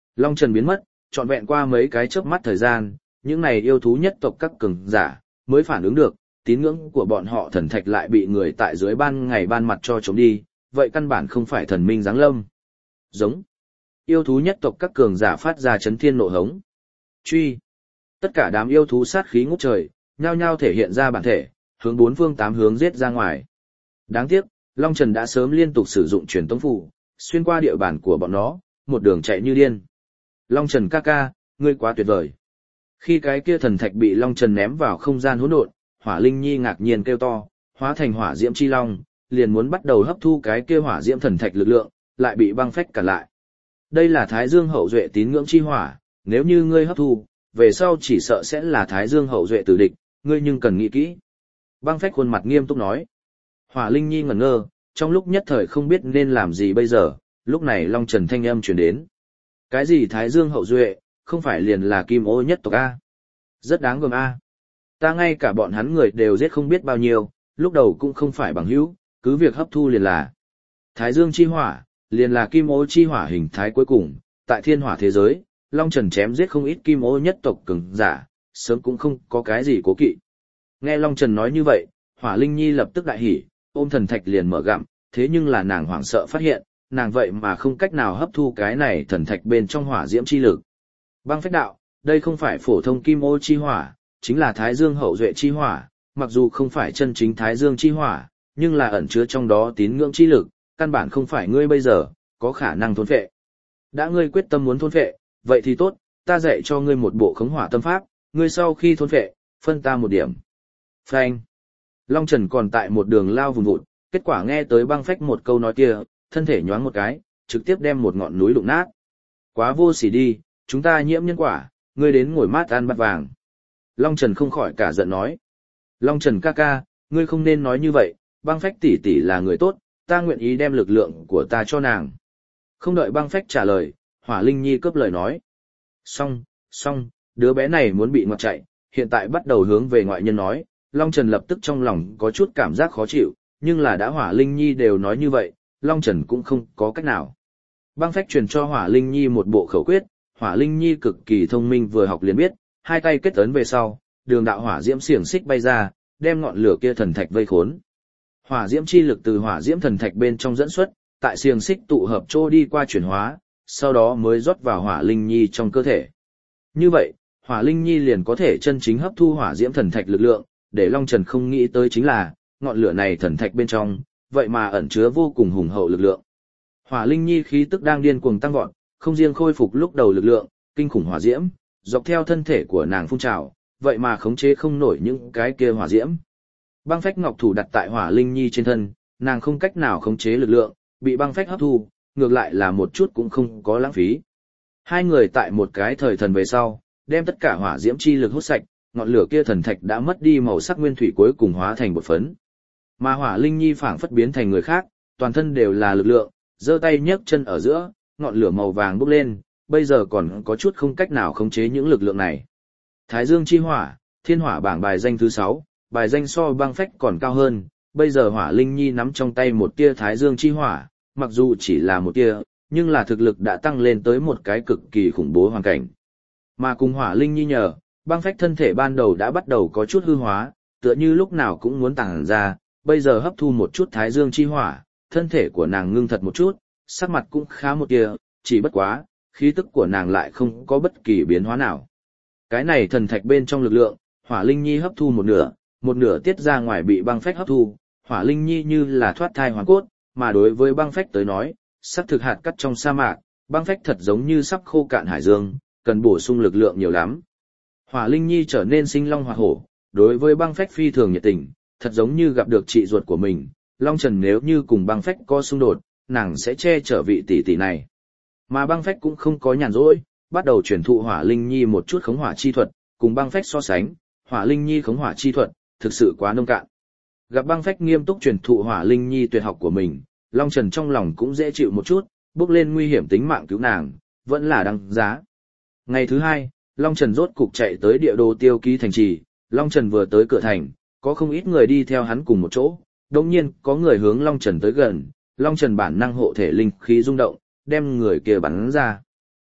Long Trần biến mất, trọn vẹn qua mấy cái chớp mắt thời gian, những này yêu thú nhất tộc các cường giả mới phản ứng được, tín ngưỡng của bọn họ thần thạch lại bị người tại dưới ban ngày ban mặt cho trống đi, vậy căn bản không phải thần minh giáng lâm. Giống. Yêu thú nhất tộc các cường giả phát ra chấn thiên nộ hống. Truy. Tất cả đám yêu thú sát khí ngút trời, nhao nhao thể hiện ra bản thể, hướng bốn phương tám hướng giết ra ngoài. Đáng tiếc, Long Trần đã sớm liên tục sử dụng truyền tống phù, xuyên qua địa bàn của bọn nó, một đường chạy như điên. Long Trần ca ca, ngươi quá tuyệt vời. Khi cái kia thần thạch bị Long Trần ném vào không gian hỗn độn, Hỏa Linh Nhi ngạc nhiên kêu to, hóa thành hỏa diễm chi long, liền muốn bắt đầu hấp thu cái kia hỏa diễm thần thạch lực lượng, lại bị băng phách cản lại. Đây là Thái Dương hậu duệ tín ngưỡng chi hỏa, nếu như ngươi hấp thu, về sau chỉ sợ sẽ là Thái Dương hậu duệ tử địch, ngươi nhưng cần nghĩ kỹ. Băng phách khuôn mặt nghiêm túc nói. Hỏa Linh Nhi ngẩn ngơ, trong lúc nhất thời không biết nên làm gì bây giờ, lúc này Long Trần thanh âm truyền đến. Cái gì Thái Dương hậu duệ, không phải liền là Kim Ô nhất tộc A. Rất đáng gờm A. Ta ngay cả bọn hắn người đều giết không biết bao nhiêu, lúc đầu cũng không phải bằng hữu, cứ việc hấp thu liền là. Thái Dương chi hỏa, liền là Kim Ô chi hỏa hình thái cuối cùng, tại thiên hỏa thế giới, Long Trần chém giết không ít Kim Ô nhất tộc cường giả, sớm cũng không có cái gì cố kỵ. Nghe Long Trần nói như vậy, Hỏa Linh Nhi lập tức đại hỉ, ôm thần thạch liền mở gặm, thế nhưng là nàng hoảng sợ phát hiện, nàng vậy mà không cách nào hấp thu cái này thần thạch bên trong hỏa diễm chi lực. Băng phách đạo, đây không phải phổ thông Kim Ô chi hỏa, chính là Thái Dương hậu duệ chi hỏa, mặc dù không phải chân chính Thái Dương chi hỏa, nhưng là ẩn chứa trong đó tín ngưỡng chi lực, căn bản không phải ngươi bây giờ có khả năng thôn phệ. Đã ngươi quyết tâm muốn thôn phệ, vậy thì tốt, ta dạy cho ngươi một bộ khống hỏa tâm pháp, ngươi sau khi thôn phệ, phân ta một điểm. Phanh. Long Trần còn tại một đường lao vùng vụt, kết quả nghe tới băng phách một câu nói kia, thân thể nhoáng một cái, trực tiếp đem một ngọn núi đụng nát. Quá vô sỉ đi, chúng ta nhiễm nhân quả, ngươi đến ngồi mát ăn bát vàng. Long Trần không khỏi cả giận nói. Long Trần ca ca, ngươi không nên nói như vậy, băng phách tỷ tỷ là người tốt, ta nguyện ý đem lực lượng của ta cho nàng. Không đợi băng phách trả lời, Hỏa Linh Nhi cướp lời nói. Xong, xong, đứa bé này muốn bị ngoặt chạy, hiện tại bắt đầu hướng về ngoại nhân nói, Long Trần lập tức trong lòng có chút cảm giác khó chịu, nhưng là đã Hỏa Linh Nhi đều nói như vậy, Long Trần cũng không có cách nào. Băng phách truyền cho Hỏa Linh Nhi một bộ khẩu quyết, Hỏa Linh Nhi cực kỳ thông minh vừa học liền biết, hai tay kết ấn về sau, đường đạo hỏa diễm xiềng xích bay ra, đem ngọn lửa kia thần thạch vây khốn. Hỏa diễm chi lực từ hỏa diễm thần thạch bên trong dẫn xuất, tại xiềng xích tụ hợp trô đi qua chuyển hóa, sau đó mới rót vào Hỏa Linh Nhi trong cơ thể. Như vậy, Hỏa Linh Nhi liền có thể chân chính hấp thu hỏa diễm thần thạch lực lượng, để Long Trần không nghĩ tới chính là, ngọn lửa này thần thạch bên trong, vậy mà ẩn chứa vô cùng hùng hậu lực lượng. Hỏa Linh Nhi khí tức đang điên cuồng tăng vọt, không riêng khôi phục lúc đầu lực lượng, kinh khủng hỏa diễm, dọc theo thân thể của nàng phun trào, vậy mà khống chế không nổi những cái kia hỏa diễm. Băng phách ngọc thủ đặt tại Hỏa Linh Nhi trên thân, nàng không cách nào khống chế lực lượng, bị băng phách hấp thu, ngược lại là một chút cũng không có lãng phí. Hai người tại một cái thời thần về sau, đem tất cả hỏa diễm chi lực hút sạch, ngọn lửa kia thần thạch đã mất đi màu sắc nguyên thủy cuối cùng hóa thành bột phấn. Mà Hỏa Linh Nhi phảng phất biến thành người khác, toàn thân đều là lực lượng, giơ tay nhấc chân ở giữa, ngọn lửa màu vàng bốc lên, bây giờ còn có chút không cách nào khống chế những lực lượng này. Thái Dương chi hỏa, thiên hỏa bảng bài danh thứ sáu, bài danh so băng phách còn cao hơn, bây giờ Hỏa Linh Nhi nắm trong tay một tia Thái Dương chi hỏa, mặc dù chỉ là một tia, nhưng là thực lực đã tăng lên tới một cái cực kỳ khủng bố hoàn cảnh. Mà cùng Hỏa Linh Nhi nhờ, băng phách thân thể ban đầu đã bắt đầu có chút hư hóa, tựa như lúc nào cũng muốn tàng ra, bây giờ hấp thu một chút Thái Dương chi hỏa, thân thể của nàng ngưng thật một chút, sắc mặt cũng khá một tia, chỉ bất quá, khí tức của nàng lại không có bất kỳ biến hóa nào. Cái này thần thạch bên trong lực lượng, Hỏa Linh Nhi hấp thu một nửa, một nửa tiết ra ngoài bị băng phách hấp thu, Hỏa Linh Nhi như là thoát thai hoàn cốt, mà đối với băng phách tới nói, sắc thực hạt cắt trong sa mạc, băng phách thật giống như sắp khô cạn hải dương, cần bổ sung lực lượng nhiều lắm. Hỏa Linh Nhi trở nên sinh long hỏa hổ, đối với băng phách phi thường nhiệt tình, thật giống như gặp được chị ruột của mình, Long Trần nếu như cùng băng phách có xung đột, nàng sẽ che chở vị tỷ tỷ này. Mà băng phách cũng không có nhàn rỗi, bắt đầu truyền thụ Hỏa Linh Nhi một chút khống hỏa chi thuật, cùng băng phách so sánh, Hỏa Linh Nhi khống hỏa chi thuật, thực sự quá nông cạn. Gặp băng phách nghiêm túc truyền thụ Hỏa Linh Nhi tuyệt học của mình, Long Trần trong lòng cũng dễ chịu một chút, bước lên nguy hiểm tính mạng cứu nàng, vẫn là đăng giá. Ngày thứ hai, Long Trần rốt cục chạy tới địa đồ tiêu ký thành trì, Long Trần vừa tới cửa thành, có không ít người đi theo hắn cùng một chỗ, đồng nhiên có người hướng Long Trần tới gần, Long Trần bản năng hộ thể linh khí rung động, đem người kia bắn ra.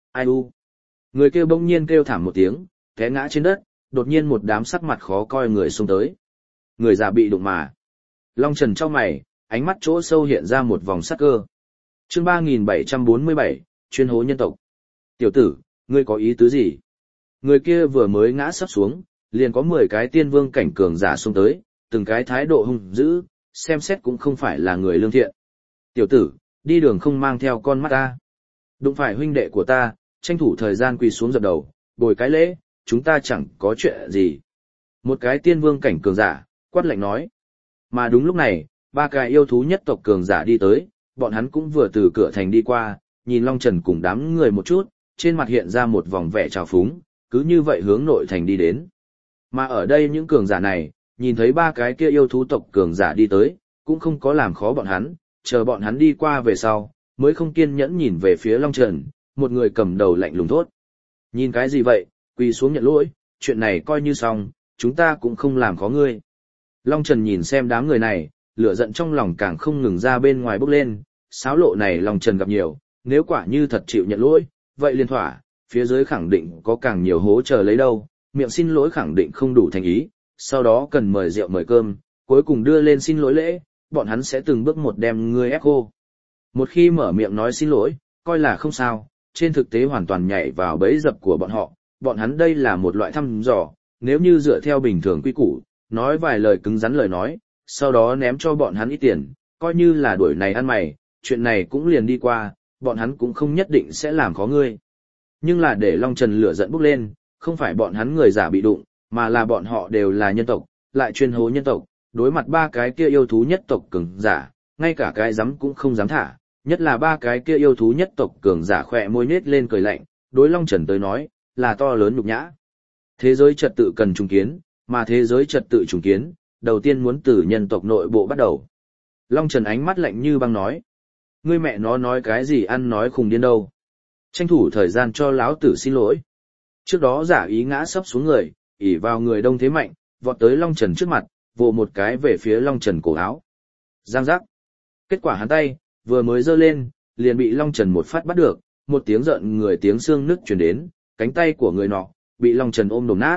Ai u? Người kia bỗng nhiên kêu thảm một tiếng, té ngã trên đất, đột nhiên một đám sắc mặt khó coi người xông tới. Người già bị đụng mà. Long Trần chau mày, ánh mắt chỗ sâu hiện ra một vòng sắc cơ. Chương ba nghìn bảy trăm bốn mươi bảy, chuyên hố nhân tộc. Tiểu tử, ngươi có ý tứ gì? Người kia vừa mới ngã sắp xuống, liền có mười cái tiên vương cảnh cường giả xông tới, từng cái thái độ hung dữ, xem xét cũng không phải là người lương thiện. Tiểu tử, đi đường không mang theo con mắt ta. Đụng phải huynh đệ của ta, tranh thủ thời gian quỳ xuống dập đầu, bồi cái lễ, chúng ta chẳng có chuyện gì. Một cái tiên vương cảnh cường giả, quát lạnh nói. Mà đúng lúc này, ba cái yêu thú nhất tộc cường giả đi tới, bọn hắn cũng vừa từ cửa thành đi qua, nhìn Long Trần cùng đám người một chút, trên mặt hiện ra một vòng vẻ trào phúng, cứ như vậy hướng nội thành đi đến. Mà ở đây những cường giả này, nhìn thấy ba cái kia yêu thú tộc cường giả đi tới, cũng không có làm khó bọn hắn, chờ bọn hắn đi qua về sau, mới không kiên nhẫn nhìn về phía Long Trần, một người cầm đầu lạnh lùng thốt. Nhìn cái gì vậy, quỳ xuống nhận lỗi, chuyện này coi như xong, chúng ta cũng không làm khó ngươi. Long Trần nhìn xem đám người này, lửa giận trong lòng càng không ngừng ra bên ngoài bốc lên, xáo lộ này Long Trần gặp nhiều, nếu quả như thật chịu nhận lỗi, vậy liên thỏa, phía dưới khẳng định có càng nhiều hố chờ lấy đâu, miệng xin lỗi khẳng định không đủ thành ý, sau đó cần mời rượu mời cơm, cuối cùng đưa lên xin lỗi lễ, bọn hắn sẽ từng bước một đem ngươi ép khô. Một khi mở miệng nói xin lỗi, coi là không sao, trên thực tế hoàn toàn nhảy vào bẫy dập của bọn họ, bọn hắn đây là một loại thăm dò, nếu như dựa theo bình thường quy củ, nói vài lời cứng rắn lời nói, sau đó ném cho bọn hắn ít tiền, coi như là đuổi này ăn mày, chuyện này cũng liền đi qua, bọn hắn cũng không nhất định sẽ làm khó ngươi. Nhưng là để Long Trần lửa giận bốc lên, không phải bọn hắn người giả bị đụng, mà là bọn họ đều là nhân tộc, lại chuyên hố nhân tộc, đối mặt ba cái kia yêu thú nhất tộc cường giả, ngay cả cái dám cũng không dám thả, nhất là ba cái kia yêu thú nhất tộc cường giả khỏe môi nết lên cười lạnh, đối Long Trần tới nói, là to lớn nhục nhã. Thế giới trật tự cần trùng kiến, mà thế giới trật tự trùng kiến, đầu tiên muốn từ nhân tộc nội bộ bắt đầu. Long Trần ánh mắt lạnh như băng nói, ngươi mẹ nó nói cái gì ăn nói khùng điên đâu. Tranh thủ thời gian cho lão tử xin lỗi. Trước đó giả ý ngã sấp xuống người, ỉ vào người đông thế mạnh, vọt tới Long Trần trước mặt, vồ một cái về phía Long Trần cổ áo. Giang giác. Kết quả hắn tay, vừa mới giơ lên, liền bị Long Trần một phát bắt được, một tiếng giận người tiếng xương nứt truyền đến, cánh tay của người nọ, bị Long Trần ôm đồm nát.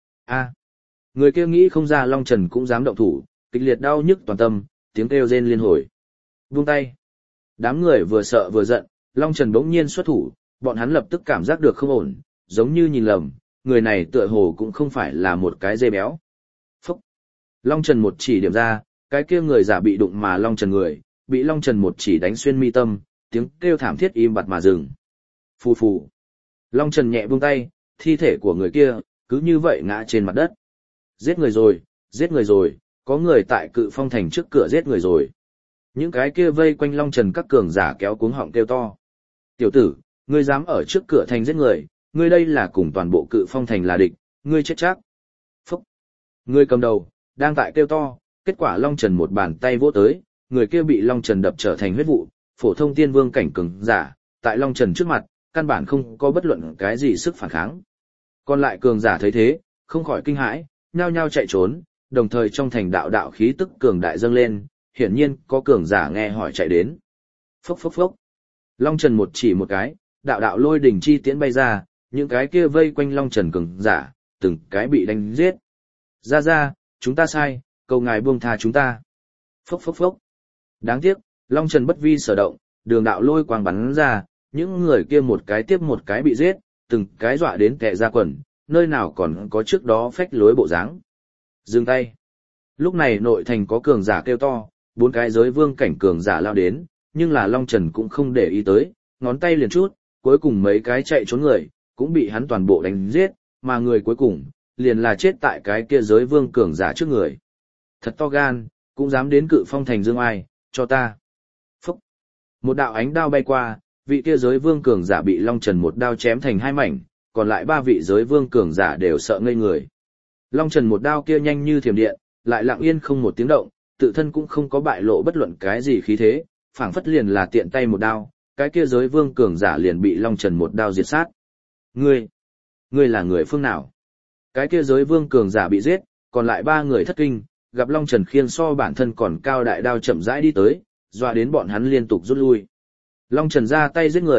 A. Người kia nghĩ không ra Long Trần cũng dám động thủ, kịch liệt đau nhức toàn tâm, tiếng kêu rên liên hồi. Buông tay. Đám người vừa sợ vừa giận, Long Trần bỗng nhiên xuất thủ, bọn hắn lập tức cảm giác được không ổn, giống như nhìn lầm, người này tựa hồ cũng không phải là một cái dê béo. Phúc! Long Trần một chỉ điểm ra, cái kia người giả bị đụng mà Long Trần người, bị Long Trần một chỉ đánh xuyên mi tâm, tiếng kêu thảm thiết im bặt mà dừng. Phù phù! Long Trần nhẹ buông tay, thi thể của người kia, cứ như vậy ngã trên mặt đất. Giết người rồi, giết người rồi, có người tại Cự Phong thành trước cửa giết người rồi. Những cái kia vây quanh Long Trần các cường giả kéo cuống họng kêu to. Tiểu tử, ngươi dám ở trước cửa thành giết người, ngươi đây là cùng toàn bộ Cự Phong thành là địch, ngươi chết chắc. Phúc! Ngươi cầm đầu, đang tại kêu to, kết quả Long Trần một bàn tay vỗ tới, người kia bị Long Trần đập trở thành huyết vụ, phổ thông tiên vương cảnh cường giả, tại Long Trần trước mặt, căn bản không có bất luận cái gì sức phản kháng. Còn lại cường giả thấy thế, không khỏi kinh hãi, nhao nhao chạy trốn, đồng thời trong thành đạo đạo khí tức cường đại dâng lên, hiển nhiên có cường giả nghe hỏi chạy đến. Phốc phốc phốc. Long Trần một chỉ một cái, đạo đạo lôi đỉnh chi tiễn bay ra, những cái kia vây quanh Long Trần cường giả, từng cái bị đánh giết. Ra ra, chúng ta sai, cầu ngài buông tha chúng ta. Phốc phốc phốc. Đáng tiếc, Long Trần bất vi sở động, đường đạo lôi quang bắn ra, những người kia một cái tiếp một cái bị giết, từng cái dọa đến tè ra quần, nơi nào còn có trước đó phách lối bộ dáng. Dừng tay. Lúc này nội thành có cường giả kêu to, bốn cái giới vương cảnh cường giả lao đến, nhưng là Long Trần cũng không để ý tới, ngón tay liền chút, cuối cùng mấy cái chạy trốn người, cũng bị hắn toàn bộ đánh giết, mà người cuối cùng, liền là chết tại cái kia giới vương cường giả trước người. Thật to gan, cũng dám đến Cự Phong thành dương ai, cho ta. Phúc! Một đạo ánh đao bay qua, vị kia giới vương cường giả bị Long Trần một đao chém thành hai mảnh, còn lại ba vị giới vương cường giả đều sợ ngây người. Long Trần một đao kia nhanh như thiểm điện, lại lặng yên không một tiếng động, tự thân cũng không có bại lộ bất luận cái gì khí thế, phảng phất liền là tiện tay một đao, cái kia giới vương cường giả liền bị Long Trần một đao diệt sát. Ngươi, ngươi là người phương nào? Cái kia giới vương cường giả bị giết, còn lại ba người thất kinh, gặp Long Trần khiêng so bản thân còn cao đại đao chậm rãi đi tới, dọa đến bọn hắn liên tục rút lui. Long Trần ra tay giết người,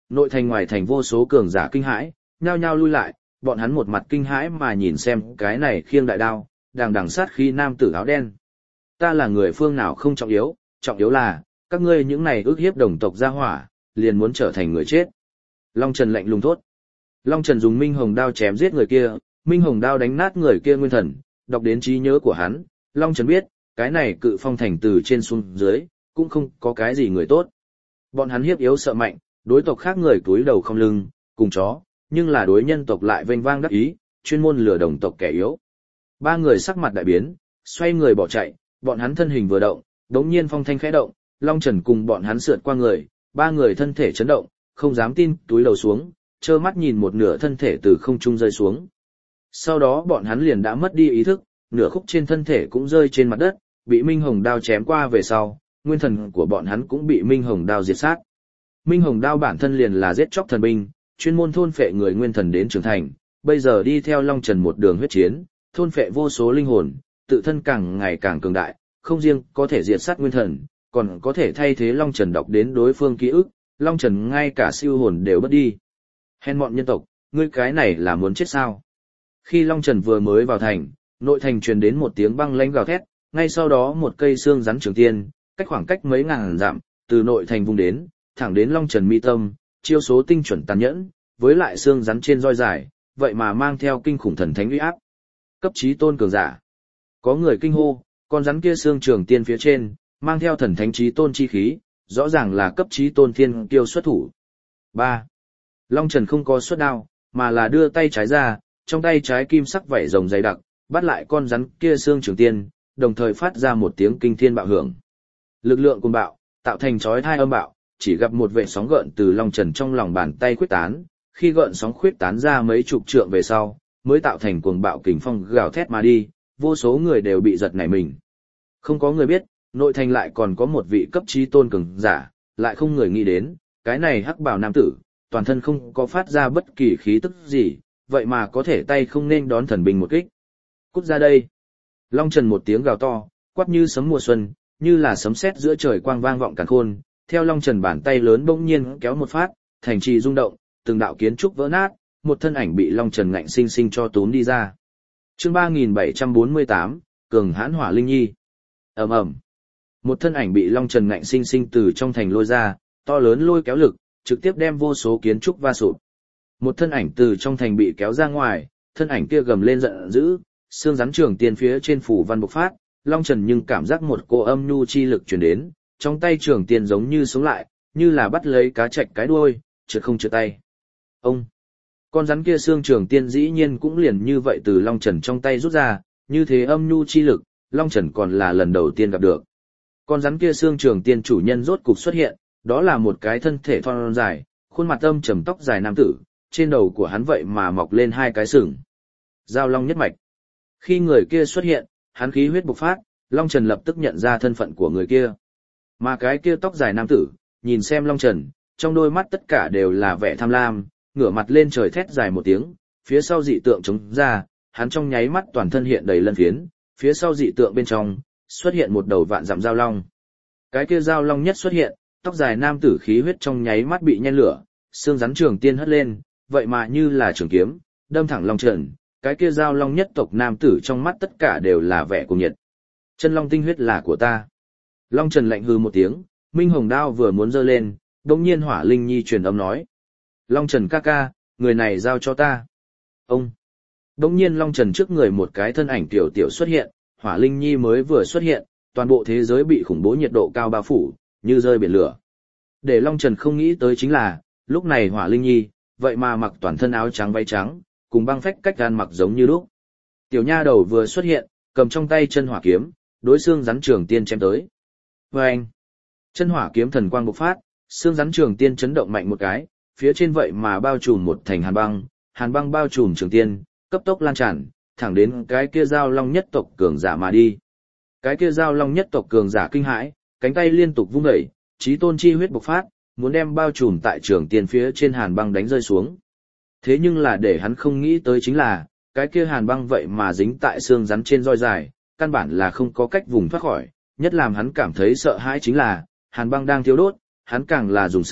Nội thành ngoài thành vô số cường giả kinh hãi, nhao nhao lui lại, bọn hắn một mặt kinh hãi mà nhìn xem cái này khiêng đại đao, đằng đằng sát khí nam tử áo đen. Ta là người phương nào không trọng yếu, trọng yếu là, các ngươi những này ước hiếp đồng tộc gia hỏa, liền muốn trở thành người chết. Long Trần lạnh lùng thốt. Long Trần dùng Minh Hồng đao chém giết người kia, Minh Hồng đao đánh nát người kia nguyên thần, đọc đến trí nhớ của hắn, Long Trần biết, cái này cự phong thành từ trên xuống dưới, cũng không có cái gì người tốt. Bọn hắn hiếp yếu sợ mạnh, đối tộc khác người cúi đầu không lưng, cùng chó, nhưng là đối nhân tộc lại vênh vang đắc ý, chuyên môn lừa đồng tộc kẻ yếu. Ba người sắc mặt đại biến, xoay người bỏ chạy, bọn hắn thân hình vừa động, đống nhiên phong thanh khẽ động, Long Trần cùng bọn hắn sượt qua người, ba người thân thể chấn động, không dám tin, túi đầu xuống, trơ mắt nhìn một nửa thân thể từ không trung rơi xuống. Sau đó bọn hắn liền đã mất đi ý thức, nửa khúc trên thân thể cũng rơi trên mặt đất, bị Minh Hồng đao chém qua về sau, nguyên thần của bọn hắn cũng bị Minh Hồng đao diệt sát. Minh Hồng đao bản thân liền là giết chóc thần binh, chuyên môn thôn phệ người nguyên thần đến trưởng thành, bây giờ đi theo Long Trần một đường huyết chiến, thôn phệ vô số linh hồn, tự thân càng ngày càng cường đại, không riêng có thể diệt sát nguyên thần, còn có thể thay thế Long Trần đọc đến đối phương ký ức, Long Trần ngay cả siêu hồn đều bất đi. Hèn mọn nhân tộc, ngươi cái này là muốn chết sao? Khi Long Trần vừa mới vào thành, nội thành truyền đến một tiếng băng lãnh gào thét, ngay sau đó một cây xương rắn trường tiên, cách khoảng cách mấy ngàn dặm, từ nội thành vùng đến, thẳng đến Long Trần mi tâm, chiêu số tinh chuẩn tàn nhẫn, với lại xương rắn trên roi dài, vậy mà mang theo kinh khủng thần thánh uy áp. Cấp chí tôn cường giả. Có người kinh hô, con rắn kia xương trường tiên phía trên, mang theo thần thánh chí tôn chi khí, rõ ràng là cấp chí tôn thiên kiêu xuất thủ. ba. Long Trần không có xuất đao, mà là đưa tay trái ra, trong tay trái kim sắc vảy rồng dày đặc, bắt lại con rắn kia xương trường tiên, đồng thời phát ra một tiếng kinh thiên bạo hưởng. Lực lượng cuồng bạo, tạo thành chói tai âm bạo, chỉ gặp một vệt sóng gợn từ Long Trần trong lòng bàn tay khuyết tán, khi gợn sóng khuyết tán ra mấy chục trượng về sau, mới tạo thành cuồng bạo kình phong gào thét mà đi, vô số người đều bị giật nảy mình. Không có người biết, nội thành lại còn có một vị cấp chí tôn cường giả, lại không người nghĩ đến, cái này hắc bào nam tử, toàn thân không có phát ra bất kỳ khí tức gì, vậy mà có thể tay không nên đón thần binh một kích. Cút ra đây. Long Trần một tiếng gào to, quát như sấm mùa xuân, như là sấm sét giữa trời quang vang vọng càn khôn, theo Long Trần bàn tay lớn bỗng nhiên kéo một phát, thành trì rung động, từng đạo kiến trúc vỡ nát, một thân ảnh bị Long Trần ngạnh sinh sinh cho tốn đi ra. Chương ba nghìn bảy trăm bốn mươi tám, Cường hãn hỏa linh nhi. Ầm ầm. Một thân ảnh bị Long Trần ngạnh sinh sinh từ trong thành lôi ra, to lớn lôi kéo lực, trực tiếp đem vô số kiến trúc va sụp. Một thân ảnh từ trong thành bị kéo ra ngoài, thân ảnh kia gầm lên giận dữ, xương rắn trường tiên phía trên phủ văn bộc phát, Long Trần nhưng cảm giác một cô âm nhu chi lực truyền đến, trong tay trường tiên giống như sống lại, như là bắt lấy cá trạch cái đuôi, trượt không trượt tay. Ông! Con rắn kia xương trường tiên dĩ nhiên cũng liền như vậy từ Long Trần trong tay rút ra, như thế âm nhu chi lực, Long Trần còn là lần đầu tiên gặp được. Con rắn kia xương trường tiên chủ nhân rốt cục xuất hiện, đó là một cái thân thể thon dài, khuôn mặt âm trầm tóc dài nam tử, trên đầu của hắn vậy mà mọc lên hai cái sừng. Giao long nhất mạch. Khi người kia xuất hiện, hắn khí huyết bộc phát, Long Trần lập tức nhận ra thân phận của người kia. Mà cái kia tóc dài nam tử, nhìn xem Long Trần, trong đôi mắt tất cả đều là vẻ tham lam, ngửa mặt lên trời thét dài một tiếng, phía sau dị tượng chống ra, hắn trong nháy mắt toàn thân hiện đầy lân phiến, phía sau dị tượng bên trong, xuất hiện một đầu vạn dặm giao long. Cái kia giao long nhất xuất hiện, tóc dài nam tử khí huyết trong nháy mắt bị nhen lửa, xương rắn trường tiên hất lên, vậy mà như là trường kiếm, đâm thẳng Long Trần, cái kia giao long nhất tộc nam tử trong mắt tất cả đều là vẻ cuồng nhiệt. Chân long tinh huyết là của ta. Long Trần lạnh hừ một tiếng, Minh Hồng đao vừa muốn giơ lên, đột nhiên Hỏa Linh Nhi truyền âm nói: "Long Trần ca ca, người này giao cho ta." Ông. Đột nhiên Long Trần trước người một cái thân ảnh tiểu tiểu xuất hiện, Hỏa Linh Nhi mới vừa xuất hiện, toàn bộ thế giới bị khủng bố nhiệt độ cao bao phủ, như rơi biển lửa. Để Long Trần không nghĩ tới chính là, lúc này Hỏa Linh Nhi, vậy mà mặc toàn thân áo trắng váy trắng, cùng băng phách cách gan mặc giống như lúc. Tiểu nha đầu vừa xuất hiện, cầm trong tay chân hỏa kiếm, đối xương rắn trường tiên chém tới. Vâng! Chân hỏa kiếm thần quang bộc phát, xương rắn trường tiên chấn động mạnh một cái, phía trên vậy mà bao trùm một thành hàn băng, hàn băng bao trùm trường tiên, cấp tốc lan tràn, thẳng đến cái kia giao long nhất tộc cường giả mà đi. Cái kia giao long nhất tộc cường giả kinh hãi, cánh tay liên tục vung đẩy, chí tôn chi huyết bộc phát, muốn đem bao trùm tại trường tiên phía trên hàn băng đánh rơi xuống. Thế nhưng là để hắn không nghĩ tới chính là, cái kia hàn băng vậy mà dính tại xương rắn trên roi dài, căn bản là không có cách vùng thoát khỏi, nhất làm hắn cảm thấy sợ hãi chính là, hàn băng đang thiêu đốt, hắn càng là dùng sức,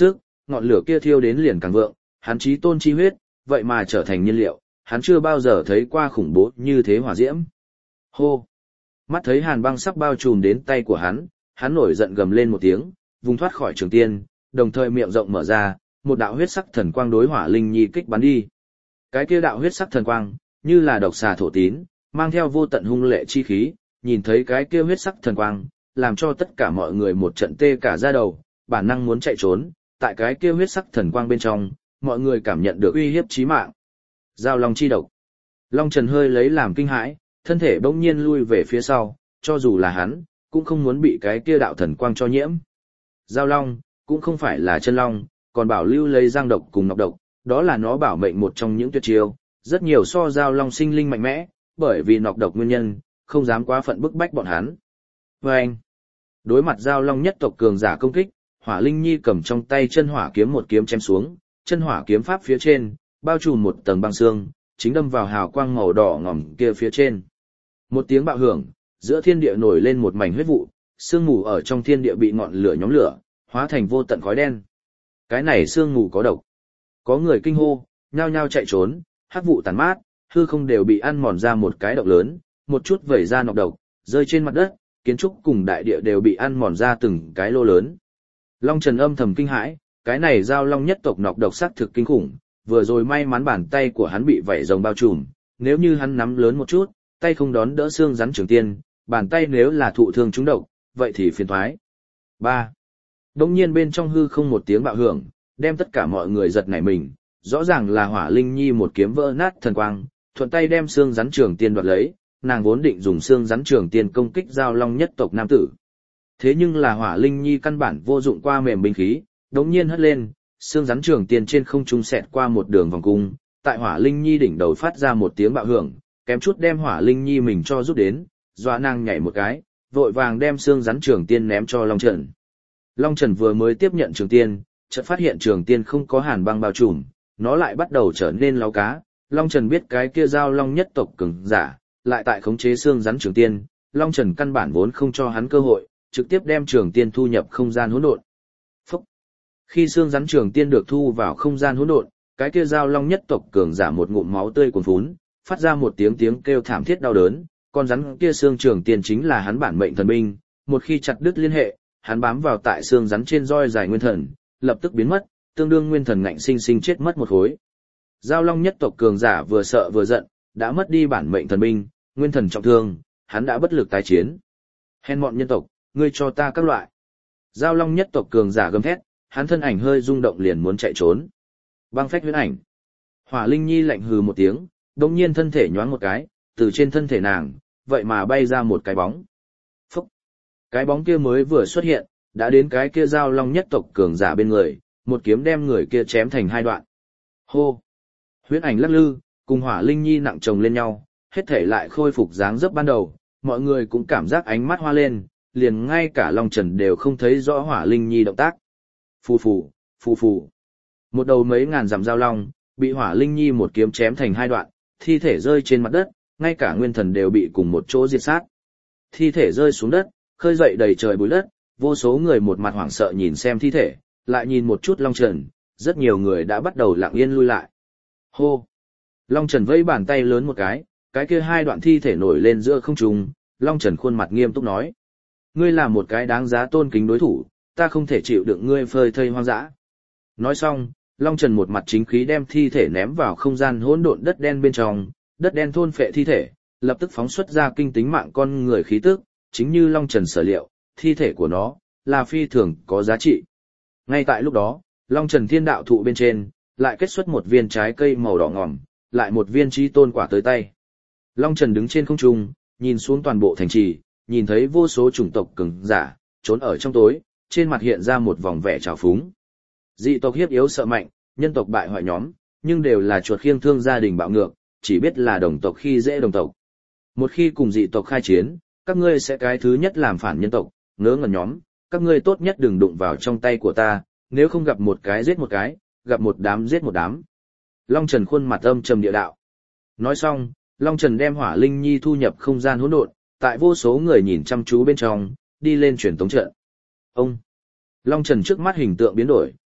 ngọn lửa kia thiêu đến liền càng vượng, hắn chí tôn chi huyết, vậy mà trở thành nhiên liệu, hắn chưa bao giờ thấy qua khủng bố như thế hỏa diễm. Hô! Mắt thấy hàn băng sắp bao trùm đến tay của hắn, hắn nổi giận gầm lên một tiếng, vùng thoát khỏi trường tiên, đồng thời miệng rộng mở ra, một đạo huyết sắc thần quang đối Hỏa Linh Nhi kích bắn đi. Cái kia đạo huyết sắc thần quang, như là độc xà thổ tín, mang theo vô tận hung lệ chi khí, nhìn thấy cái kia huyết sắc thần quang, làm cho tất cả mọi người một trận tê cả da đầu, bản năng muốn chạy trốn, tại cái kia huyết sắc thần quang bên trong, mọi người cảm nhận được uy hiếp chí mạng. Giao long chi độc. Long Trần hơi lấy làm kinh hãi, thân thể bỗng nhiên lui về phía sau, cho dù là hắn, cũng không muốn bị cái kia đạo thần quang cho nhiễm. Giao long, cũng không phải là chân long, còn bảo lưu lấy giang độc cùng ngọc độc, đó là nó bảo mệnh một trong những tuyệt chiêu, rất nhiều so giao long sinh linh mạnh mẽ, bởi vì ngọc độc nguyên nhân, không dám quá phận bức bách bọn hắn. Và anh, đối mặt giao long nhất tộc cường giả công kích, Hỏa Linh Nhi cầm trong tay chân hỏa kiếm một kiếm chém xuống, chân hỏa kiếm pháp phía trên, bao trùm một tầng băng xương, chính đâm vào hào quang màu đỏ ngòm kia phía trên. Một tiếng bạo hưởng, giữa thiên địa nổi lên một mảnh huyết vụ, sương mù ở trong thiên địa bị ngọn lửa nhóm lửa, hóa thành vô tận khói đen. Cái này sương mù có độc. Có người kinh hô, nhao nhao chạy trốn, hắc vụ tàn mát, hư không đều bị ăn mòn ra một cái động lớn, một chút vẩy ra nọc độc, rơi trên mặt đất, kiến trúc cùng đại địa đều bị ăn mòn ra từng cái lô lớn. Long Trần âm thầm kinh hãi, cái này giao long nhất tộc nọc độc sắc thực kinh khủng, vừa rồi may mắn bàn tay của hắn bị vảy rồng bao trùm, nếu như hắn nắm lớn một chút, tay không đón đỡ xương rắn trường tiên, bàn tay nếu là thụ thương trúng độc, vậy thì phiền toái. ba. Đông nhiên bên trong hư không một tiếng bạo hưởng, đem tất cả mọi người giật nảy mình, rõ ràng là Hỏa Linh Nhi một kiếm vỡ nát thần quang, thuận tay đem xương rắn trường tiên đoạt lấy, nàng vốn định dùng xương rắn trường tiên công kích giao long nhất tộc nam tử. Thế nhưng là Hỏa Linh Nhi căn bản vô dụng qua mềm binh khí, đống nhiên hất lên, xương rắn trường tiên trên không trung xẹt qua một đường vòng cung, tại Hỏa Linh Nhi đỉnh đầu phát ra một tiếng bạo hưởng, kém chút đem Hỏa Linh Nhi mình cho rút đến, dọa nàng nhảy một cái, vội vàng đem xương rắn trường tiên ném cho Long Trần. Long Trần vừa mới tiếp nhận trường tiên, chợt phát hiện trường tiên không có hàn băng bao trùm, nó lại bắt đầu trở nên láo cá. Long Trần biết cái kia giao long nhất tộc cường giả, lại tại khống chế xương rắn trường tiên, Long Trần căn bản vốn không cho hắn cơ hội, trực tiếp đem trường tiên thu nhập không gian hỗn độn. Phúc! Khi xương rắn trường tiên được thu vào không gian hỗn độn, cái kia giao long nhất tộc cường giả một ngụm máu tươi cuồn phún, phát ra một tiếng tiếng kêu thảm thiết đau đớn, con rắn kia xương trường tiên chính là hắn bản mệnh thần binh, một khi chặt đứt liên hệ, hắn bám vào tại xương rắn trên roi dài nguyên thần, lập tức biến mất, tương đương nguyên thần ngạnh sinh sinh chết mất một khối. Giao long nhất tộc cường giả vừa sợ vừa giận, đã mất đi bản mệnh thần binh, nguyên thần trọng thương, hắn đã bất lực tái chiến. Hèn mọn nhân tộc, ngươi cho ta các loại. Giao long nhất tộc cường giả gầm thét, hắn thân ảnh hơi rung động liền muốn chạy trốn. Băng phách huyễn ảnh. Hỏa Linh Nhi lạnh hừ một tiếng, đột nhiên thân thể nhoáng một cái, từ trên thân thể nàng, vậy mà bay ra một cái bóng. Phúc! Cái bóng kia mới vừa xuất hiện, đã đến cái kia giao long nhất tộc cường giả bên người, một kiếm đem người kia chém thành hai đoạn. Hô! Huyễn ảnh lắc lư, cùng Hỏa Linh Nhi nặng chồng lên nhau, hết thể lại khôi phục dáng dấp ban đầu, mọi người cũng cảm giác ánh mắt hoa lên, liền ngay cả Long Trần đều không thấy rõ Hỏa Linh Nhi động tác. Phù phù, phù phù. Một đầu mấy ngàn dặm giao long, bị Hỏa Linh Nhi một kiếm chém thành hai đoạn, thi thể rơi trên mặt đất, ngay cả nguyên thần đều bị cùng một chỗ diệt sát. Thi thể rơi xuống đất, khơi dậy đầy trời bụi đất, vô số người một mặt hoảng sợ nhìn xem thi thể, lại nhìn một chút Long Trần, rất nhiều người đã bắt đầu lặng yên lui lại. Hô! Long Trần vẫy bàn tay lớn một cái, cái kia hai đoạn thi thể nổi lên giữa không trung, Long Trần khuôn mặt nghiêm túc nói. Ngươi là một cái đáng giá tôn kính đối thủ, ta không thể chịu đựng ngươi phơi thây hoang dã. Nói xong, Long Trần một mặt chính khí đem thi thể ném vào không gian hỗn độn đất đen bên trong, đất đen thôn phệ thi thể, lập tức phóng xuất ra kinh tính mạng con người khí tức, chính như Long Trần sở liệu, thi thể của nó là phi thường có giá trị. Ngay tại lúc đó, Long Trần thiên đạo thụ bên trên, lại kết xuất một viên trái cây màu đỏ ngòm, lại một viên chí tôn quả tới tay. Long Trần đứng trên không trung, nhìn xuống toàn bộ thành trì, nhìn thấy vô số chủng tộc cường giả, trốn ở trong tối, trên mặt hiện ra một vòng vẻ trào phúng. Dị tộc hiếp yếu sợ mạnh, nhân tộc bại hoại nhóm, nhưng đều là chuột khiêng thương gia đình bạo ngược, chỉ biết là đồng tộc khi dễ đồng tộc. Một khi cùng dị tộc khai chiến, các ngươi sẽ cái thứ nhất làm phản nhân tộc, ngớ ngẩn nhóm, các ngươi tốt nhất đừng đụng vào trong tay của ta, nếu không gặp một cái giết một cái, gặp một đám giết một đám. Long Trần khuôn mặt âm trầm địa đạo. Nói xong, Long Trần đem Hỏa Linh Nhi thu nhập không gian hỗn độn, tại vô số người nhìn chăm chú bên trong, đi lên truyền tống trận. Ông! Long Trần trước mắt hình tượng biến đổi,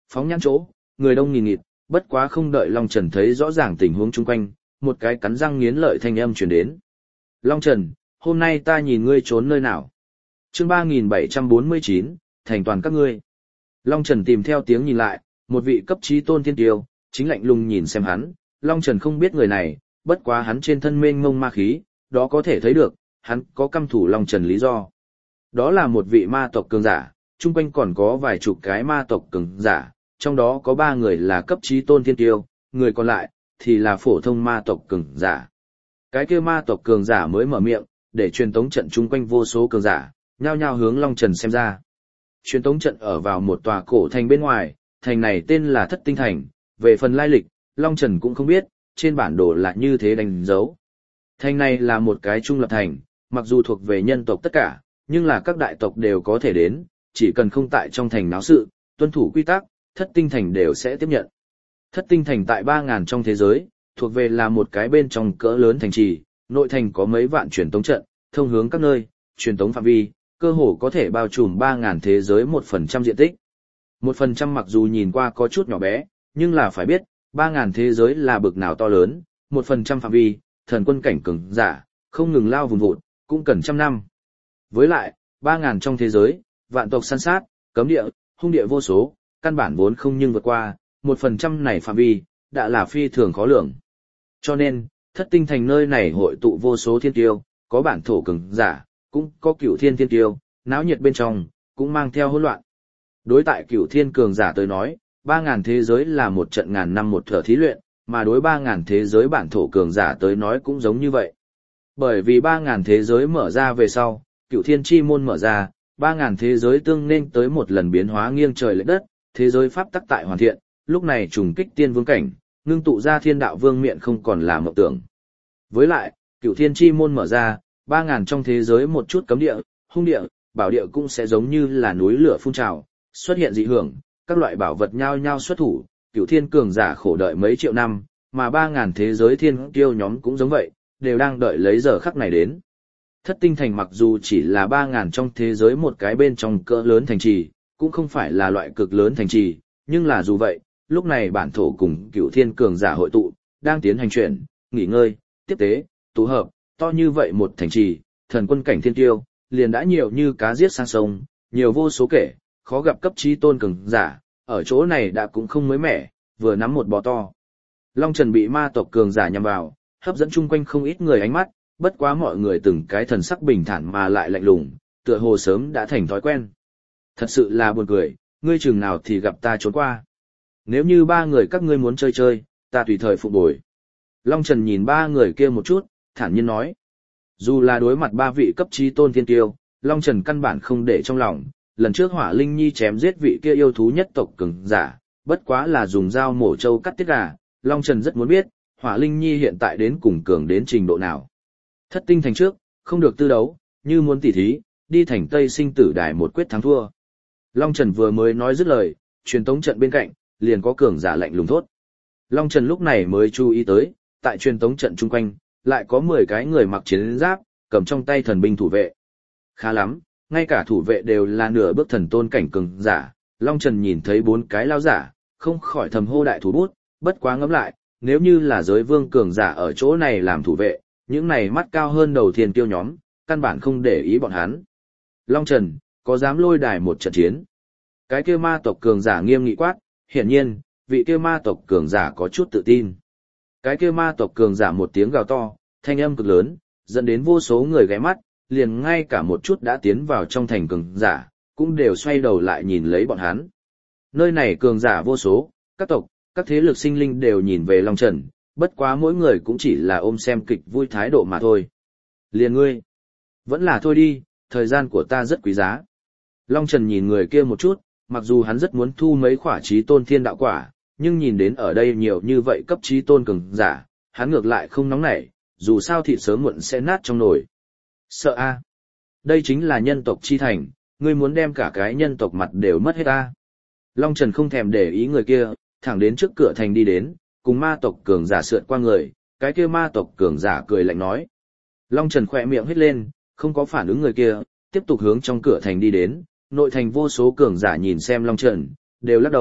phóng nhãn chỗ, người đông nghìn nghịt, bất quá không đợi Long Trần thấy rõ ràng tình huống chung quanh, một cái cắn răng nghiến lợi thanh âm truyền đến. Long Trần, hôm nay ta nhìn ngươi trốn nơi nào? Chương ba nghìn bảy trăm bốn mươi chín, thành toàn các ngươi. Long Trần tìm theo tiếng nhìn lại, một vị cấp chí tôn thiên tiêu, chính lạnh lùng nhìn xem hắn, Long Trần không biết người này, bất quá hắn trên thân mênh mông ma khí, đó có thể thấy được, hắn có căm thủ Long Trần lý do. Đó là một vị ma tộc cường giả, chung quanh còn có vài chục cái ma tộc cường giả, trong đó có ba người là cấp chí tôn thiên tiêu, người còn lại thì là phổ thông ma tộc cường giả. Cái kia ma tộc cường giả mới mở miệng, để truyền tống trận chung quanh vô số cường giả, nhao nhao hướng Long Trần xem ra. Truyền tống trận ở vào một tòa cổ thành bên ngoài, thành này tên là Thất Tinh Thành, về phần lai lịch, Long Trần cũng không biết, trên bản đồ là như thế đánh dấu. Thành này là một cái trung lập thành, mặc dù thuộc về nhân tộc tất cả, nhưng là các đại tộc đều có thể đến, chỉ cần không tại trong thành náo sự, tuân thủ quy tắc, Thất Tinh Thành đều sẽ tiếp nhận. Thất Tinh Thành tại ba ngàn trong thế giới, thuộc về là một cái bên trong cỡ lớn thành trì, nội thành có mấy vạn truyền tống trận, thông hướng các nơi, truyền tống phạm vi, cơ hồ có thể bao trùm ba ngàn thế giới một phần trăm diện tích. Một phần trăm mặc dù nhìn qua có chút nhỏ bé, nhưng là phải biết, ba ngàn thế giới là bực nào to lớn, một phần trăm phạm vi, thần quân cảnh cường giả, không ngừng lao vùng vụt, cũng cần trăm năm. Với lại, ba ngàn trong thế giới, vạn tộc săn sát, cấm địa, hung địa vô số, căn bản vốn không nhưng vượt qua, một phần trăm này phạm vi, đã là phi thường khó lường. Cho nên, Thất Tinh Thành nơi này hội tụ vô số thiên tiêu, có bản thổ cường giả, cũng có cửu thiên thiên tiêu, náo nhiệt bên trong, cũng mang theo hỗn loạn. Đối tại cửu thiên cường giả tới nói, ba ngàn thế giới là một trận ngàn năm một thở thí luyện, mà đối ba ngàn thế giới bản thổ cường giả tới nói cũng giống như vậy. Bởi vì ba ngàn thế giới mở ra về sau, cửu thiên chi môn mở ra, ba ngàn thế giới tương nên tới một lần biến hóa nghiêng trời lệch đất, thế giới pháp tắc tại hoàn thiện, lúc này trùng kích tiên vương cảnh, ngưng tụ ra thiên đạo vương miện không còn là mộng tưởng. Với lại, cửu thiên chi môn mở ra, ba ngàn trong thế giới một chút cấm địa, hung địa, bảo địa cũng sẽ giống như là núi lửa phun trào, xuất hiện dị hưởng, các loại bảo vật nhao nhao xuất thủ, cửu thiên cường giả khổ đợi mấy triệu năm, mà ba ngàn thế giới thiên kiêu nhóm cũng giống vậy, đều đang đợi lấy giờ khắc này đến. Thất Tinh Thành mặc dù chỉ là ba ngàn trong thế giới một cái bên trong cỡ lớn thành trì, cũng không phải là loại cực lớn thành trì, nhưng là dù vậy, lúc này bản thổ cùng cửu thiên cường giả hội tụ, đang tiến hành chuyển, nghỉ ngơi, tiếp tế, tụ hợp, to như vậy một thành trì, thần quân cảnh thiên tiêu, liền đã nhiều như cá giết sang sông, nhiều vô số kể, khó gặp cấp chí tôn cường giả, ở chỗ này đã cũng không mới mẻ, vừa nắm một bò to. Long Trần bị ma tộc cường giả nhằm vào, hấp dẫn chung quanh không ít người ánh mắt, bất quá mọi người từng cái thần sắc bình thản mà lại lạnh lùng, tựa hồ sớm đã thành thói quen. Thật sự là buồn cười, ngươi chừng nào thì gặp ta trốn qua. Nếu như ba người các ngươi muốn chơi chơi, ta tùy thời phụ bồi. Long Trần nhìn ba người kia một chút, thản nhiên nói. Dù là đối mặt ba vị cấp chí tôn thiên tiêu, Long Trần căn bản không để trong lòng, lần trước Hỏa Linh Nhi chém giết vị kia yêu thú nhất tộc cường giả, bất quá là dùng dao mổ trâu cắt tiết gà, Long Trần rất muốn biết, Hỏa Linh Nhi hiện tại đến cùng cường đến trình độ nào. Thất Tinh Thành trước, không được tư đấu, như muốn tỉ thí, đi thành Tây Sinh Tử Đài một quyết thắng thua. Long Trần vừa mới nói dứt lời, truyền tống trận bên cạnh, liền có cường giả lạnh lùng thốt. Long Trần lúc này mới chú ý tới, tại truyền tống trận chung quanh, lại có mười cái người mặc chiến giáp, cầm trong tay thần binh thủ vệ. Khá lắm, ngay cả thủ vệ đều là nửa bước thần tôn cảnh cường giả, Long Trần nhìn thấy bốn cái lao giả, không khỏi thầm hô đại thủ bút, bất quá ngẫm lại, nếu như là giới vương cường giả ở chỗ này làm thủ vệ, những này mắt cao hơn đầu thiên tiêu nhóm, căn bản không để ý bọn hắn. Long Trần, có dám lôi đài một trận chiến? Cái kia ma tộc cường giả nghiêm nghị quát, hiển nhiên, vị kia ma tộc cường giả có chút tự tin. Cái kia ma tộc cường giả một tiếng gào to, thanh âm cực lớn, dẫn đến vô số người ghé mắt, liền ngay cả một chút đã tiến vào trong thành cường giả, cũng đều xoay đầu lại nhìn lấy bọn hắn. Nơi này cường giả vô số, các tộc, các thế lực sinh linh đều nhìn về Long Trần, bất quá mỗi người cũng chỉ là ôm xem kịch vui thái độ mà thôi. Liền ngươi, vẫn là thôi đi, thời gian của ta rất quý giá. Long Trần nhìn người kia một chút, mặc dù hắn rất muốn thu mấy khỏa chí tôn thiên đạo quả, nhưng nhìn đến ở đây nhiều như vậy cấp chí tôn cường giả, hắn ngược lại không nóng nảy, dù sao thịt sớm muộn sẽ nát trong nồi. Sợ a? Đây chính là nhân tộc chi thành, ngươi muốn đem cả cái nhân tộc mặt đều mất hết a? Long Trần không thèm để ý người kia, thẳng đến trước cửa thành đi đến, cùng ma tộc cường giả sượt qua người, cái kia ma tộc cường giả cười lạnh nói. Long Trần khỏe miệng hết lên, không có phản ứng người kia, tiếp tục hướng trong cửa thành đi đến, nội thành vô số cường giả nhìn xem Long Trần, đều lắc đầu,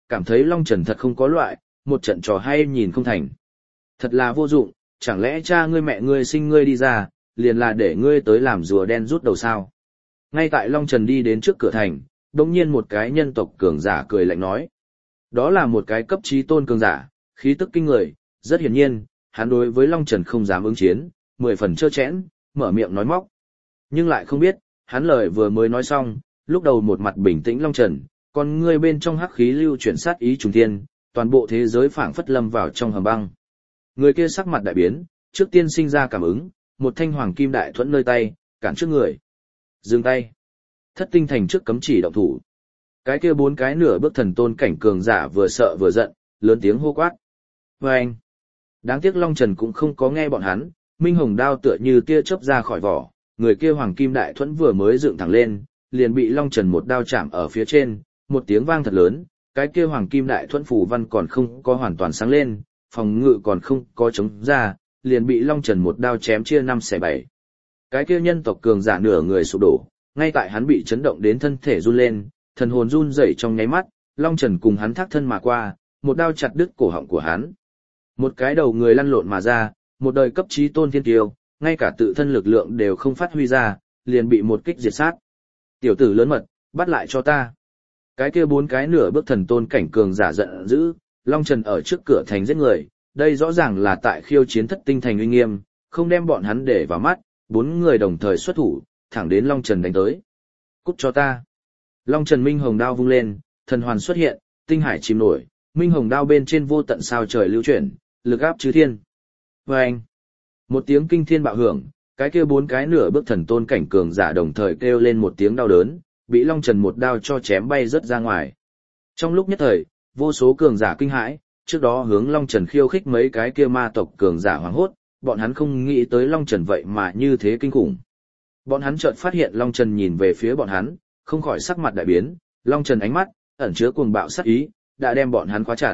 cảm thấy Long Trần thật không có loại, một trận trò hay nhìn không thành. Thật là vô dụng, chẳng lẽ cha ngươi mẹ ngươi sinh ngươi đi ra, liền là để ngươi tới làm rùa đen rút đầu sao? Ngay tại Long Trần đi đến trước cửa thành, đột nhiên một cái nhân tộc cường giả cười lạnh nói. Đó là một cái cấp trí tôn cường giả, khí tức kinh người, rất hiển nhiên, hắn đối với Long Trần không dám ứng chiến, mười phần trơ chẽn, mở miệng nói móc. Nhưng lại không biết, hắn lời vừa mới nói xong, lúc đầu một mặt bình tĩnh Long Trần, còn ngươi bên trong hắc khí lưu chuyển sát ý trùng thiên, toàn bộ thế giới phảng phất lâm vào trong hầm băng. Người kia sắc mặt đại biến, trước tiên sinh ra cảm ứng, một thanh hoàng kim đại thuẫn nơi tay, cản trước người. Dừng tay. Thất tinh thành trước cấm chỉ động thủ. Cái kia bốn cái nửa bước thần tôn cảnh cường giả vừa sợ vừa giận, lớn tiếng hô quát. Và anh. Đáng tiếc Long Trần cũng không có nghe bọn hắn, minh hồng đao tựa như tia chớp ra khỏi vỏ, người kia hoàng kim đại thuẫn vừa mới dựng thẳng lên, liền bị Long Trần một đao chạm ở phía trên, một tiếng vang thật lớn, cái kia hoàng kim đại thuẫn phù văn còn không có hoàn toàn sáng lên, phòng ngự còn không có chống ra, liền bị Long Trần một đao chém chia năm xẻ bảy. Cái kia nhân tộc cường giả nửa người sụp đổ, ngay tại hắn bị chấn động đến thân thể run lên, thần hồn run rẩy trong nháy mắt, Long Trần cùng hắn thác thân mà qua, một đao chặt đứt cổ họng của hắn. Một cái đầu người lăn lộn mà ra, một đời cấp chí tôn thiên kiêu, ngay cả tự thân lực lượng đều không phát huy ra, liền bị một kích diệt sát. Tiểu tử lớn mật, bắt lại cho ta. Cái kia bốn cái nửa bước thần tôn cảnh cường giả giận dữ, Long Trần ở trước cửa thành giết người, đây rõ ràng là tại khiêu chiến thất tinh thành uy nghiêm, không đem bọn hắn để vào mắt, bốn người đồng thời xuất thủ, thẳng đến Long Trần đánh tới. Cút cho ta. Long Trần minh hồng đao vung lên, thần hoàn xuất hiện, tinh hải chìm nổi, minh hồng đao bên trên vô tận sao trời lưu chuyển, lực áp chư thiên. Và anh. Một tiếng kinh thiên bạo hưởng, cái kia bốn cái nửa bước thần tôn cảnh cường giả đồng thời kêu lên một tiếng đau đớn, bị Long Trần một đao cho chém bay rất ra ngoài. Trong lúc nhất thời, vô số cường giả kinh hãi, trước đó hướng Long Trần khiêu khích mấy cái kia ma tộc cường giả hoảng hốt, bọn hắn không nghĩ tới Long Trần vậy mà như thế kinh khủng. Bọn hắn chợt phát hiện Long Trần nhìn về phía bọn hắn, không khỏi sắc mặt đại biến, Long Trần ánh mắt, ẩn chứa cuồng bạo sát ý, đã đem bọn hắn khóa chặt.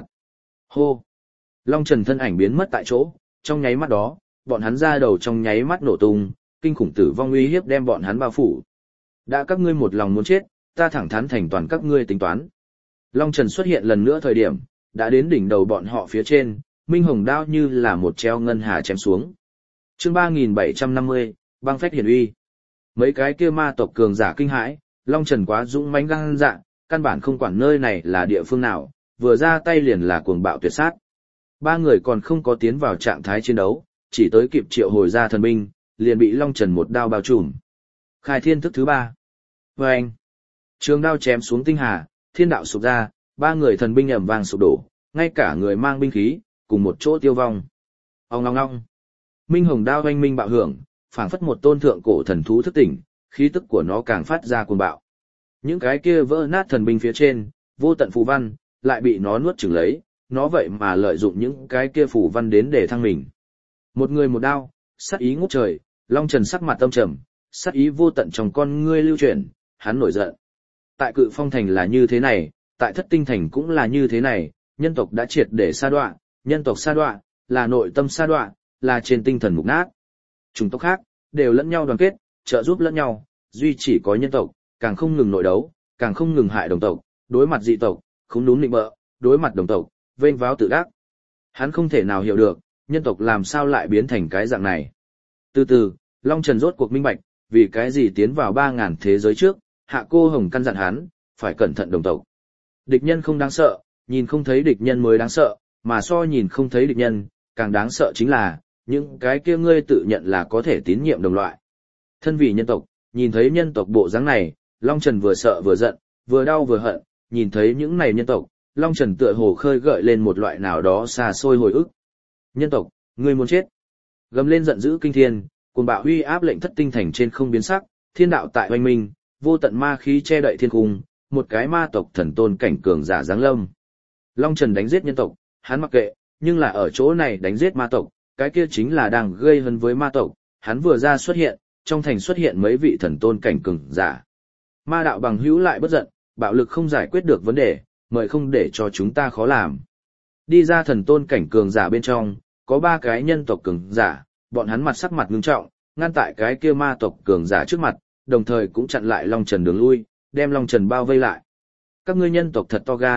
Hô! Long Trần thân ảnh biến mất tại chỗ, trong nháy mắt đó, bọn hắn ra đầu trong nháy mắt nổ tung, kinh khủng tử vong uy hiếp đem bọn hắn bao phủ. Đã các ngươi một lòng muốn chết, ta thẳng thắn thành toàn các ngươi tính toán. Long Trần xuất hiện lần nữa thời điểm, đã đến đỉnh đầu bọn họ phía trên, minh hồng đao như là một treo ngân hà chém xuống. Chương ba nghìn bảy trăm năm mươi, băng phách hiển uy. Mấy cái kia ma tộc cường giả kinh hãi, Long Trần quá dũng mãnh gan dạ, căn bản không quản nơi này là địa phương nào, vừa ra tay liền là cuồng bạo tuyệt sát. Ba người còn không có tiến vào trạng thái chiến đấu, chỉ tới kịp triệu hồi ra thần binh, liền bị Long Trần một đao bao trùm. Khai thiên thức thứ ba. Và anh. Trường đao chém xuống tinh hà, thiên đạo sụp ra, ba người thần binh ầm vang sụp đổ, ngay cả người mang binh khí, cùng một chỗ tiêu vong. Ong ong ong. Minh hồng đao oanh minh bạo hưởng, phảng phất một tôn thượng cổ thần thú thức tỉnh, khí tức của nó càng phát ra cuồng bạo. Những cái kia vỡ nát thần binh phía trên, vô tận phù văn, lại bị nó nuốt chửng lấy, nó vậy mà lợi dụng những cái kia phù văn đến để thăng mình. Một người một đao, sát ý ngút trời, Long Trần sắc mặt tâm trầm, sát ý vô tận trong con ngươi lưu chuyển, hắn nổi giận. Tại Cự Phong thành là như thế này, tại Thất Tinh thành cũng là như thế này, nhân tộc đã triệt để sa đọa, nhân tộc sa đọa, là nội tâm sa đọa, là trên tinh thần mục nát. Chủng tộc khác đều lẫn nhau đoàn kết, trợ giúp lẫn nhau, duy chỉ có nhân tộc, càng không ngừng nội đấu, càng không ngừng hại đồng tộc, đối mặt dị tộc, không đúng định bợ, đối mặt đồng tộc, vênh váo tự đắc. Hắn không thể nào hiểu được, nhân tộc làm sao lại biến thành cái dạng này. Từ từ, Long Trần rốt cuộc minh bạch, vì cái gì tiến vào ba ngàn thế giới trước, Hạ Cô Hồng căn dặn hắn, phải cẩn thận đồng tộc. Địch nhân không đáng sợ, nhìn không thấy địch nhân mới đáng sợ, mà so nhìn không thấy địch nhân, càng đáng sợ chính là, những cái kia ngươi tự nhận là có thể tín nhiệm đồng loại. Thân vì nhân tộc, nhìn thấy nhân tộc bộ dáng này, Long Trần vừa sợ vừa giận, vừa đau vừa hận, nhìn thấy những này nhân tộc, Long Trần tựa hồ khơi gợi lên một loại nào đó xa xôi hồi ức. Nhân tộc, ngươi muốn chết. Gầm lên giận dữ kinh thiên, cuồng bạo uy áp lệnh Thất Tinh thành trên không biến sắc, thiên đạo tại oanh minh, vô tận ma khí che đậy thiên cung, một cái ma tộc thần tôn cảnh cường giả giáng lâm. Long Trần đánh giết nhân tộc, hắn mặc kệ, nhưng là ở chỗ này đánh giết ma tộc, cái kia chính là đang gây hấn với ma tộc, hắn vừa ra xuất hiện, trong thành xuất hiện mấy vị thần tôn cảnh cường giả. Ma đạo bằng hữu lại bất giận, bạo lực không giải quyết được vấn đề, mời không để cho chúng ta khó làm. Đi ra thần tôn cảnh cường giả bên trong, có ba cái nhân tộc cường giả, bọn hắn mặt sắc mặt ngưng trọng, ngăn tại cái kia ma tộc cường giả trước mặt, đồng thời cũng chặn lại Long Trần đường lui, đem Long Trần bao vây lại. Các ngươi nhân tộc thật to gan,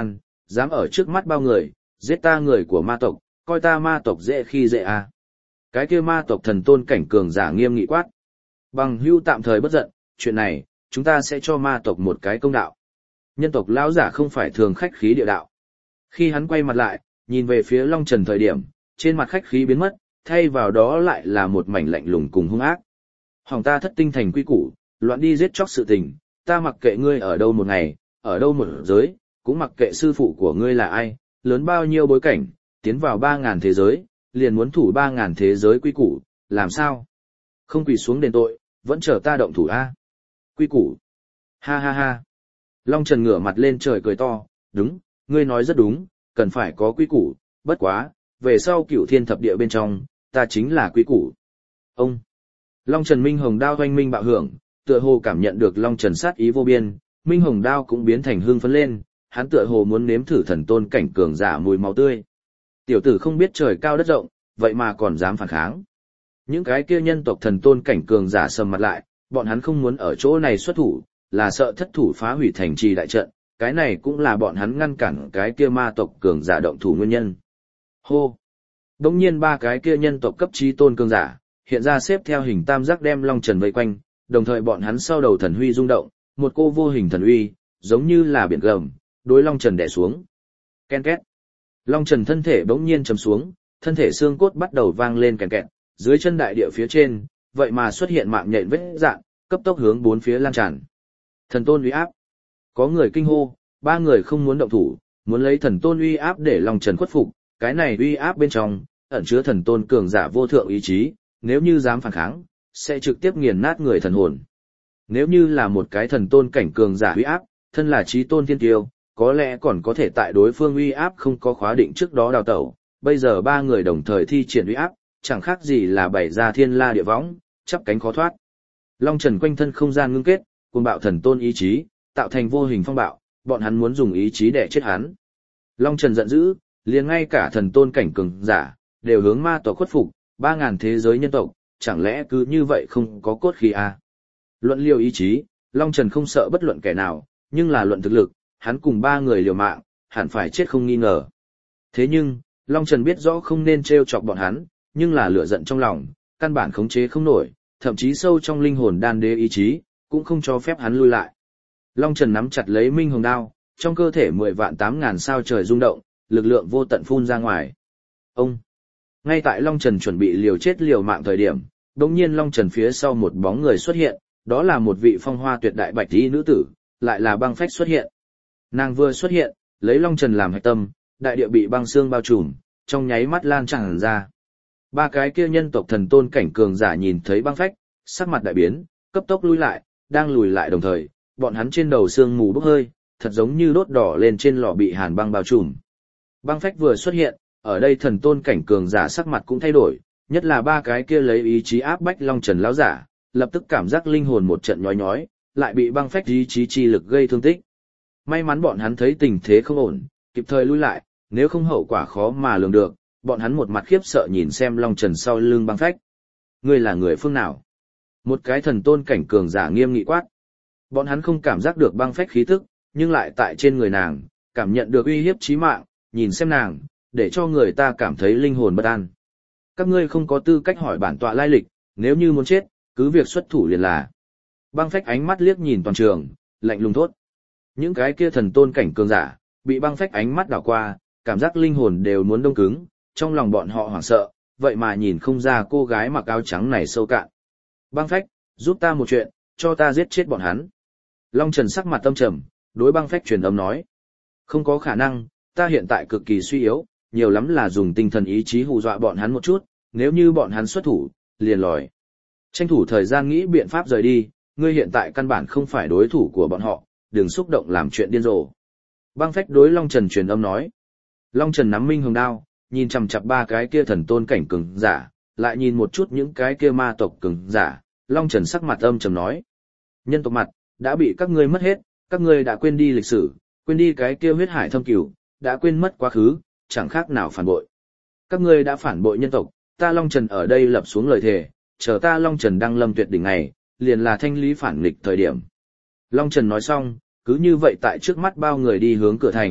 dám ở trước mắt bao người, giết ta người của ma tộc, coi ta ma tộc dễ khi dễ à. Cái kia ma tộc thần tôn cảnh cường giả nghiêm nghị quát. Bằng hưu tạm thời bất giận, chuyện này, chúng ta sẽ cho ma tộc một cái công đạo. Nhân tộc lão giả không phải thường khách khí địa đạo. Khi hắn quay mặt lại, nhìn về phía Long Trần thời điểm, trên mặt khách khí biến mất, thay vào đó lại là một mảnh lạnh lùng cùng hung ác. Hỏng ta thất tinh thành quy củ, loạn đi giết chóc sự tình, ta mặc kệ ngươi ở đâu một ngày, ở đâu một giới, cũng mặc kệ sư phụ của ngươi là ai, lớn bao nhiêu bối cảnh, tiến vào ba ngàn thế giới, liền muốn thủ ba ngàn thế giới quy củ, làm sao? Không quỳ xuống đền tội, vẫn chờ ta động thủ a. Quy củ. Ha ha ha. Long Trần ngửa mặt lên trời cười to, đúng, ngươi nói rất đúng, cần phải có quy củ, bất quá, về sau cửu thiên thập địa bên trong, ta chính là quy củ. Ông. Long Trần Minh Hồng đao oanh minh bạo hưởng, tựa hồ cảm nhận được Long Trần sát ý vô biên, Minh Hồng đao cũng biến thành hương phấn lên, hắn tựa hồ muốn nếm thử thần tôn cảnh cường giả mùi máu tươi. Tiểu tử không biết trời cao đất rộng, vậy mà còn dám phản kháng. Những cái kia nhân tộc thần tôn cảnh cường giả sầm mặt lại, bọn hắn không muốn ở chỗ này xuất thủ, là sợ thất thủ phá hủy thành trì đại trận, cái này cũng là bọn hắn ngăn cản cái kia ma tộc cường giả động thủ nguyên nhân. Hô! Đống nhiên ba cái kia nhân tộc cấp trí tôn cường giả, hiện ra xếp theo hình tam giác đem Long Trần vây quanh, đồng thời bọn hắn sau đầu thần huy rung động, một cô vô hình thần uy, giống như là biển gầm, đối Long Trần đè xuống. Ken két. Long Trần thân thể bỗng nhiên trầm xuống, thân thể xương cốt bắt đầu vang lên kèn kẹt, dưới chân đại địa phía trên, vậy mà xuất hiện mạng nhện vết dạn, cấp tốc hướng bốn phía lan tràn. Thần tôn uy áp. Có người kinh hô, ba người không muốn động thủ, muốn lấy thần tôn uy áp để Long Trần khuất phục, cái này uy áp bên trong ẩn chứa thần tôn cường giả vô thượng ý chí, nếu như dám phản kháng, sẽ trực tiếp nghiền nát người thần hồn. Nếu như là một cái thần tôn cảnh cường giả uy áp, thân là chí tôn thiên tiêu, có lẽ còn có thể tại đối phương uy áp không có khóa định trước đó đào tẩu, bây giờ ba người đồng thời thi triển uy áp, chẳng khác gì là bày ra thiên la địa võng, chắp cánh khó thoát. Long Trần quanh thân không gian ngưng kết, cuồng bạo thần tôn ý chí, tạo thành vô hình phong bạo, bọn hắn muốn dùng ý chí để chết hắn. Long Trần giận dữ, liền ngay cả thần tôn cảnh cường giả đều hướng ma tộc khuất phục, ba ngàn thế giới nhân tộc, chẳng lẽ cứ như vậy không có cốt khí à? Luận liều ý chí, Long Trần không sợ bất luận kẻ nào, nhưng là luận thực lực, hắn cùng ba người liều mạng, hẳn phải chết không nghi ngờ. Thế nhưng, Long Trần biết rõ không nên trêu chọc bọn hắn, nhưng là lửa giận trong lòng, căn bản khống chế không nổi, thậm chí sâu trong linh hồn đan đế ý chí, cũng không cho phép hắn lui lại. Long Trần nắm chặt lấy Minh Hồng đao, trong cơ thể mười vạn tám ngàn sao trời rung động, lực lượng vô tận phun ra ngoài. Ông! Ngay tại Long Trần chuẩn bị liều chết liều mạng thời điểm, đột nhiên Long Trần phía sau một bóng người xuất hiện, đó là một vị phong hoa tuyệt đại bạch y nữ tử, lại là Băng Phách xuất hiện. Nàng vừa xuất hiện, lấy Long Trần làm hạch tâm, đại địa bị băng xương bao trùm, trong nháy mắt lan tràn ra. Ba cái kia nhân tộc thần tôn cảnh cường giả nhìn thấy Băng Phách, sắc mặt đại biến, cấp tốc lui lại, đang lùi lại đồng thời, bọn hắn trên đầu xương mù bốc hơi, thật giống như đốt đỏ lên trên lò bị hàn băng bao trùm. Băng Phách vừa xuất hiện, ở đây thần tôn cảnh cường giả sắc mặt cũng thay đổi, nhất là ba cái kia lấy ý chí áp bách Long Trần lão giả, lập tức cảm giác linh hồn một trận nhói nhói, lại bị Băng Phách ý chí chi lực gây thương tích. May mắn bọn hắn thấy tình thế không ổn, kịp thời lui lại, nếu không hậu quả khó mà lường được, bọn hắn một mặt khiếp sợ nhìn xem Long Trần sau lưng Băng Phách. Ngươi là người phương nào? Một cái thần tôn cảnh cường giả nghiêm nghị quát. Bọn hắn không cảm giác được Băng Phách khí tức, nhưng lại tại trên người nàng, cảm nhận được uy hiếp chí mạng, nhìn xem nàng, để cho người ta cảm thấy linh hồn bất an. Các ngươi không có tư cách hỏi bản tọa lai lịch, nếu như muốn chết, cứ việc xuất thủ liền là. Băng Phách ánh mắt liếc nhìn toàn trường, lạnh lùng thốt. Những cái kia thần tôn cảnh cường giả, bị Băng Phách ánh mắt đảo qua, cảm giác linh hồn đều muốn đông cứng, trong lòng bọn họ hoảng sợ, vậy mà nhìn không ra cô gái mặc áo trắng này sâu cạn. Băng Phách, giúp ta một chuyện, cho ta giết chết bọn hắn. Long Trần sắc mặt tâm trầm, đối Băng Phách truyền âm nói. Không có khả năng, ta hiện tại cực kỳ suy yếu, nhiều lắm là dùng tinh thần ý chí hù dọa bọn hắn một chút, nếu như bọn hắn xuất thủ, liền lòi. Tranh thủ thời gian nghĩ biện pháp rời đi, ngươi hiện tại căn bản không phải đối thủ của bọn họ, đừng xúc động làm chuyện điên rồ. Băng Phách đối Long Trần truyền âm nói. Long Trần nắm Minh Hồng đao, nhìn chằm chằm ba cái kia thần tôn cảnh cường giả, lại nhìn một chút những cái kia ma tộc cường giả, Long Trần sắc mặt âm trầm nói. Nhân tộc mặt, đã bị các ngươi mất hết, các ngươi đã quên đi lịch sử, quên đi cái kia huyết hải thâm cửu, đã quên mất quá khứ, chẳng khác nào phản bội. Các ngươi đã phản bội nhân tộc, ta Long Trần ở đây lập xuống lời thề, chờ ta Long Trần đăng lâm tuyệt đỉnh này, liền là thanh lý phản nghịch thời điểm. Long Trần nói xong, cứ như vậy tại trước mắt bao người đi hướng cửa thành,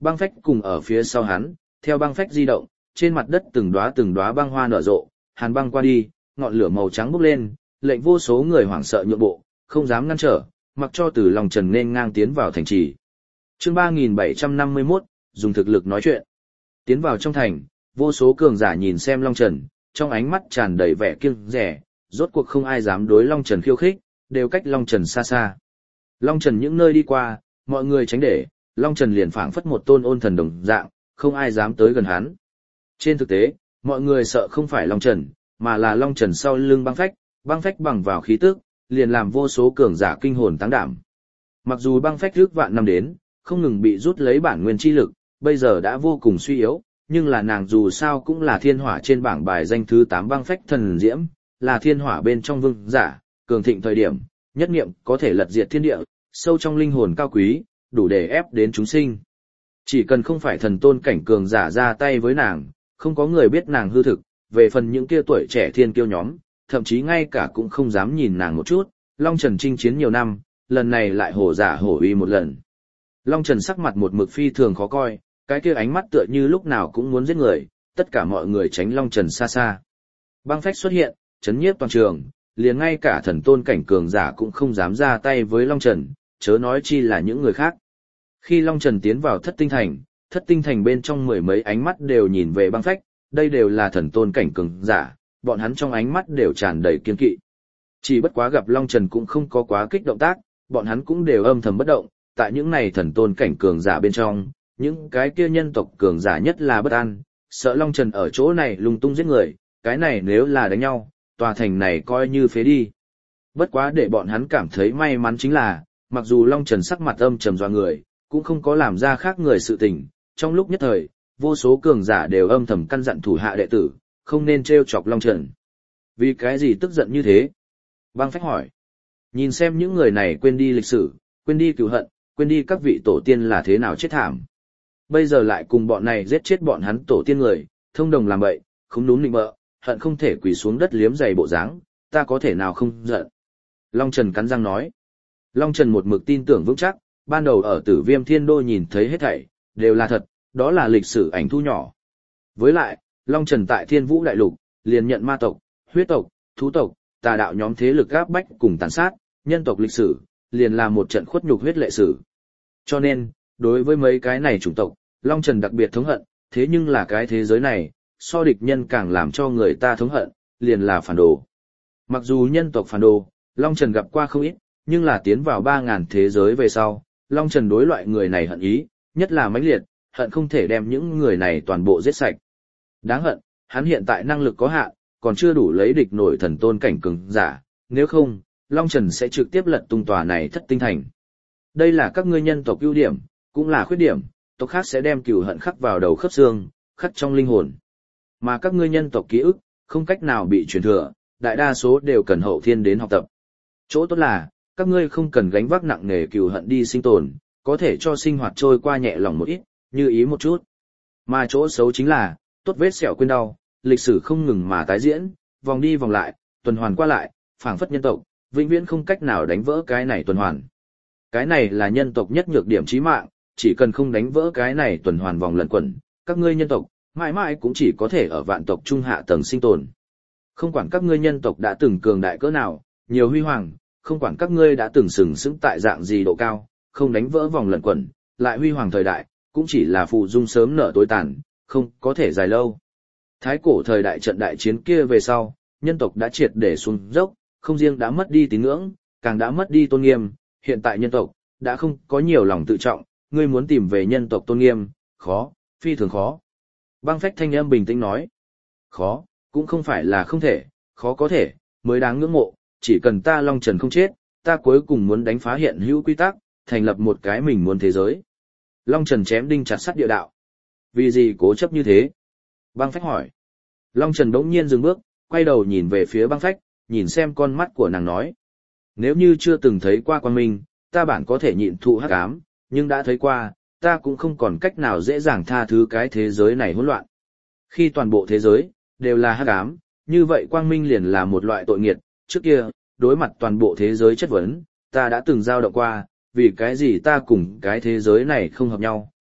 Băng phách cùng ở phía sau hắn, theo băng phách di động, trên mặt đất từng đóa từng đóa băng hoa nở rộ, hàn băng qua đi, ngọn lửa màu trắng bốc lên, lệnh vô số người hoảng sợ nhượng bộ, không dám ngăn trở, mặc cho Từ Long Trần nên ngang tiến vào thành trì. Chương ba nghìn bảy trăm năm mươi mốt, dùng thực lực nói chuyện. Tiến vào trong thành, vô số cường giả nhìn xem Long Trần, trong ánh mắt tràn đầy vẻ kiêng dè, rốt cuộc không ai dám đối Long Trần khiêu khích, đều cách Long Trần xa xa. Long Trần những nơi đi qua, mọi người tránh để, Long Trần liền phảng phất một tôn ôn thần đồng dạng, không ai dám tới gần hắn. Trên thực tế, mọi người sợ không phải Long Trần, mà là Long Trần sau lưng băng phách, băng phách bằng vào khí tức, liền làm vô số cường giả kinh hồn táng đảm. Mặc dù băng phách rước vạn năm đến, không ngừng bị rút lấy bản nguyên chi lực, bây giờ đã vô cùng suy yếu, nhưng là nàng dù sao cũng là thiên hỏa trên bảng bài danh thứ tám băng phách thần diễm, là thiên hỏa bên trong vương giả, cường thịnh thời điểm, nhất niệm có thể lật diệt thiên địa, sâu trong linh hồn cao quý, đủ để ép đến chúng sinh. Chỉ cần không phải thần tôn cảnh cường giả ra tay với nàng, không có người biết nàng hư thực, về phần những kia tuổi trẻ thiên kiêu nhóm, thậm chí ngay cả cũng không dám nhìn nàng một chút. Long Trần chinh chiến nhiều năm, lần này lại hổ giả hổ uy một lần. Long Trần sắc mặt một mực phi thường khó coi, cái kia ánh mắt tựa như lúc nào cũng muốn giết người, tất cả mọi người tránh Long Trần xa xa. Băng phách xuất hiện, chấn nhiếp toàn trường, liền ngay cả thần tôn cảnh cường giả cũng không dám ra tay với Long Trần, chớ nói chi là những người khác. Khi Long Trần tiến vào thất tinh thành, thất tinh thành bên trong mười mấy ánh mắt đều nhìn về băng phách, đây đều là thần tôn cảnh cường giả, bọn hắn trong ánh mắt đều tràn đầy kiên kỵ. Chỉ bất quá gặp Long Trần cũng không có quá kích động tác, bọn hắn cũng đều âm thầm bất động, tại những này thần tôn cảnh cường giả bên trong, những cái kia nhân tộc cường giả nhất là bất an, sợ Long Trần ở chỗ này lung tung giết người, cái này nếu là đánh nhau, tòa thành này coi như phế đi. Bất quá để bọn hắn cảm thấy may mắn chính là, mặc dù Long Trần sắc mặt âm trầm dọa người, cũng không có làm ra khác người sự tình, trong lúc nhất thời, vô số cường giả đều âm thầm căn dặn thủ hạ đệ tử, không nên trêu chọc Long Trần. Vì cái gì tức giận như thế? Băng phách hỏi. Nhìn xem những người này quên đi lịch sử, quên đi cừu hận, quên đi các vị tổ tiên là thế nào chết thảm. Bây giờ lại cùng bọn này giết chết bọn hắn tổ tiên người, thông đồng làm bậy, không đúng nịnh bợ, hận không thể quỳ xuống đất liếm giày bộ dáng, ta có thể nào không giận. Long Trần cắn răng nói. Long Trần một mực tin tưởng vững chắc, ban đầu ở Tử Viêm Thiên Đô nhìn thấy hết thảy, đều là thật, đó là lịch sử ảnh thu nhỏ. Với lại, Long Trần tại Thiên Vũ Đại Lục, liền nhận ma tộc, huyết tộc, thú tộc, tà đạo nhóm thế lực gáp bách cùng tàn sát, nhân tộc lịch sử, liền là một trận khuất nhục huyết lệ sử. Cho nên, đối với mấy cái này chủng tộc, Long Trần đặc biệt thống hận, thế nhưng là cái thế giới này, so địch nhân càng làm cho người ta thống hận, liền là phản đồ. Mặc dù nhân tộc phản đồ, Long Trần gặp qua không ít, nhưng là tiến vào ba ngàn thế giới về sau, Long Trần đối loại người này hận ý, nhất là mãnh liệt, hận không thể đem những người này toàn bộ giết sạch. Đáng hận, hắn hiện tại năng lực có hạn, còn chưa đủ lấy địch nổi thần tôn cảnh cường giả, nếu không, Long Trần sẽ trực tiếp lật tung tòa này thất tinh thành. Đây là các ngươi nhân tộc ưu điểm, cũng là khuyết điểm, tộc khác sẽ đem cừu hận khắc vào đầu khớp xương, khắc trong linh hồn. Mà các ngươi nhân tộc ký ức, không cách nào bị truyền thừa, đại đa số đều cần hậu thiên đến học tập. Chỗ tốt là, các ngươi không cần gánh vác nặng nề cừu hận đi sinh tồn, có thể cho sinh hoạt trôi qua nhẹ lòng một ít, như ý một chút. Mà chỗ xấu chính là, tốt vết sẹo quên đau, lịch sử không ngừng mà tái diễn, vòng đi vòng lại, tuần hoàn qua lại, phảng phất nhân tộc, vĩnh viễn không cách nào đánh vỡ cái này tuần hoàn. Cái này là nhân tộc nhất nhược điểm chí mạng, chỉ cần không đánh vỡ cái này tuần hoàn vòng lẩn quẩn, các ngươi nhân tộc, mãi mãi cũng chỉ có thể ở vạn tộc trung hạ tầng sinh tồn. Không quản các ngươi nhân tộc đã từng cường đại cỡ nào, nhiều huy hoàng, không quản các ngươi đã từng sừng sững tại dạng gì độ cao, không đánh vỡ vòng lẩn quẩn, lại huy hoàng thời đại, cũng chỉ là phụ dung sớm nở tối tàn, không có thể dài lâu. Thái cổ thời đại trận đại chiến kia về sau, nhân tộc đã triệt để xuống dốc, không riêng đã mất đi tín ngưỡng, càng đã mất đi tôn nghiêm, hiện tại nhân tộc đã không có nhiều lòng tự trọng, ngươi muốn tìm về nhân tộc tôn nghiêm, khó, phi thường khó. Băng phách thanh âm bình tĩnh nói, khó, cũng không phải là không thể, khó có thể, mới đáng ngưỡng mộ, chỉ cần ta Long Trần không chết, ta cuối cùng muốn đánh phá hiện hữu quy tắc, thành lập một cái mình muốn thế giới. Long Trần chém đinh chặt sắt địa đạo. Vì gì cố chấp như thế? Băng phách hỏi. Long Trần bỗng nhiên dừng bước, quay đầu nhìn về phía băng phách, nhìn xem con mắt của nàng nói. Nếu như chưa từng thấy qua quang minh, ta bản có thể nhịn thụ hắc ám, nhưng đã thấy qua, ta cũng không còn cách nào dễ dàng tha thứ cái thế giới này hỗn loạn. Khi toàn bộ thế giới đều là hắc ám, như vậy quang minh liền là một loại tội nghiệt. Trước kia, đối mặt toàn bộ thế giới chất vấn, ta đã từng giao động qua, vì cái gì ta cùng cái thế giới này không hợp nhau,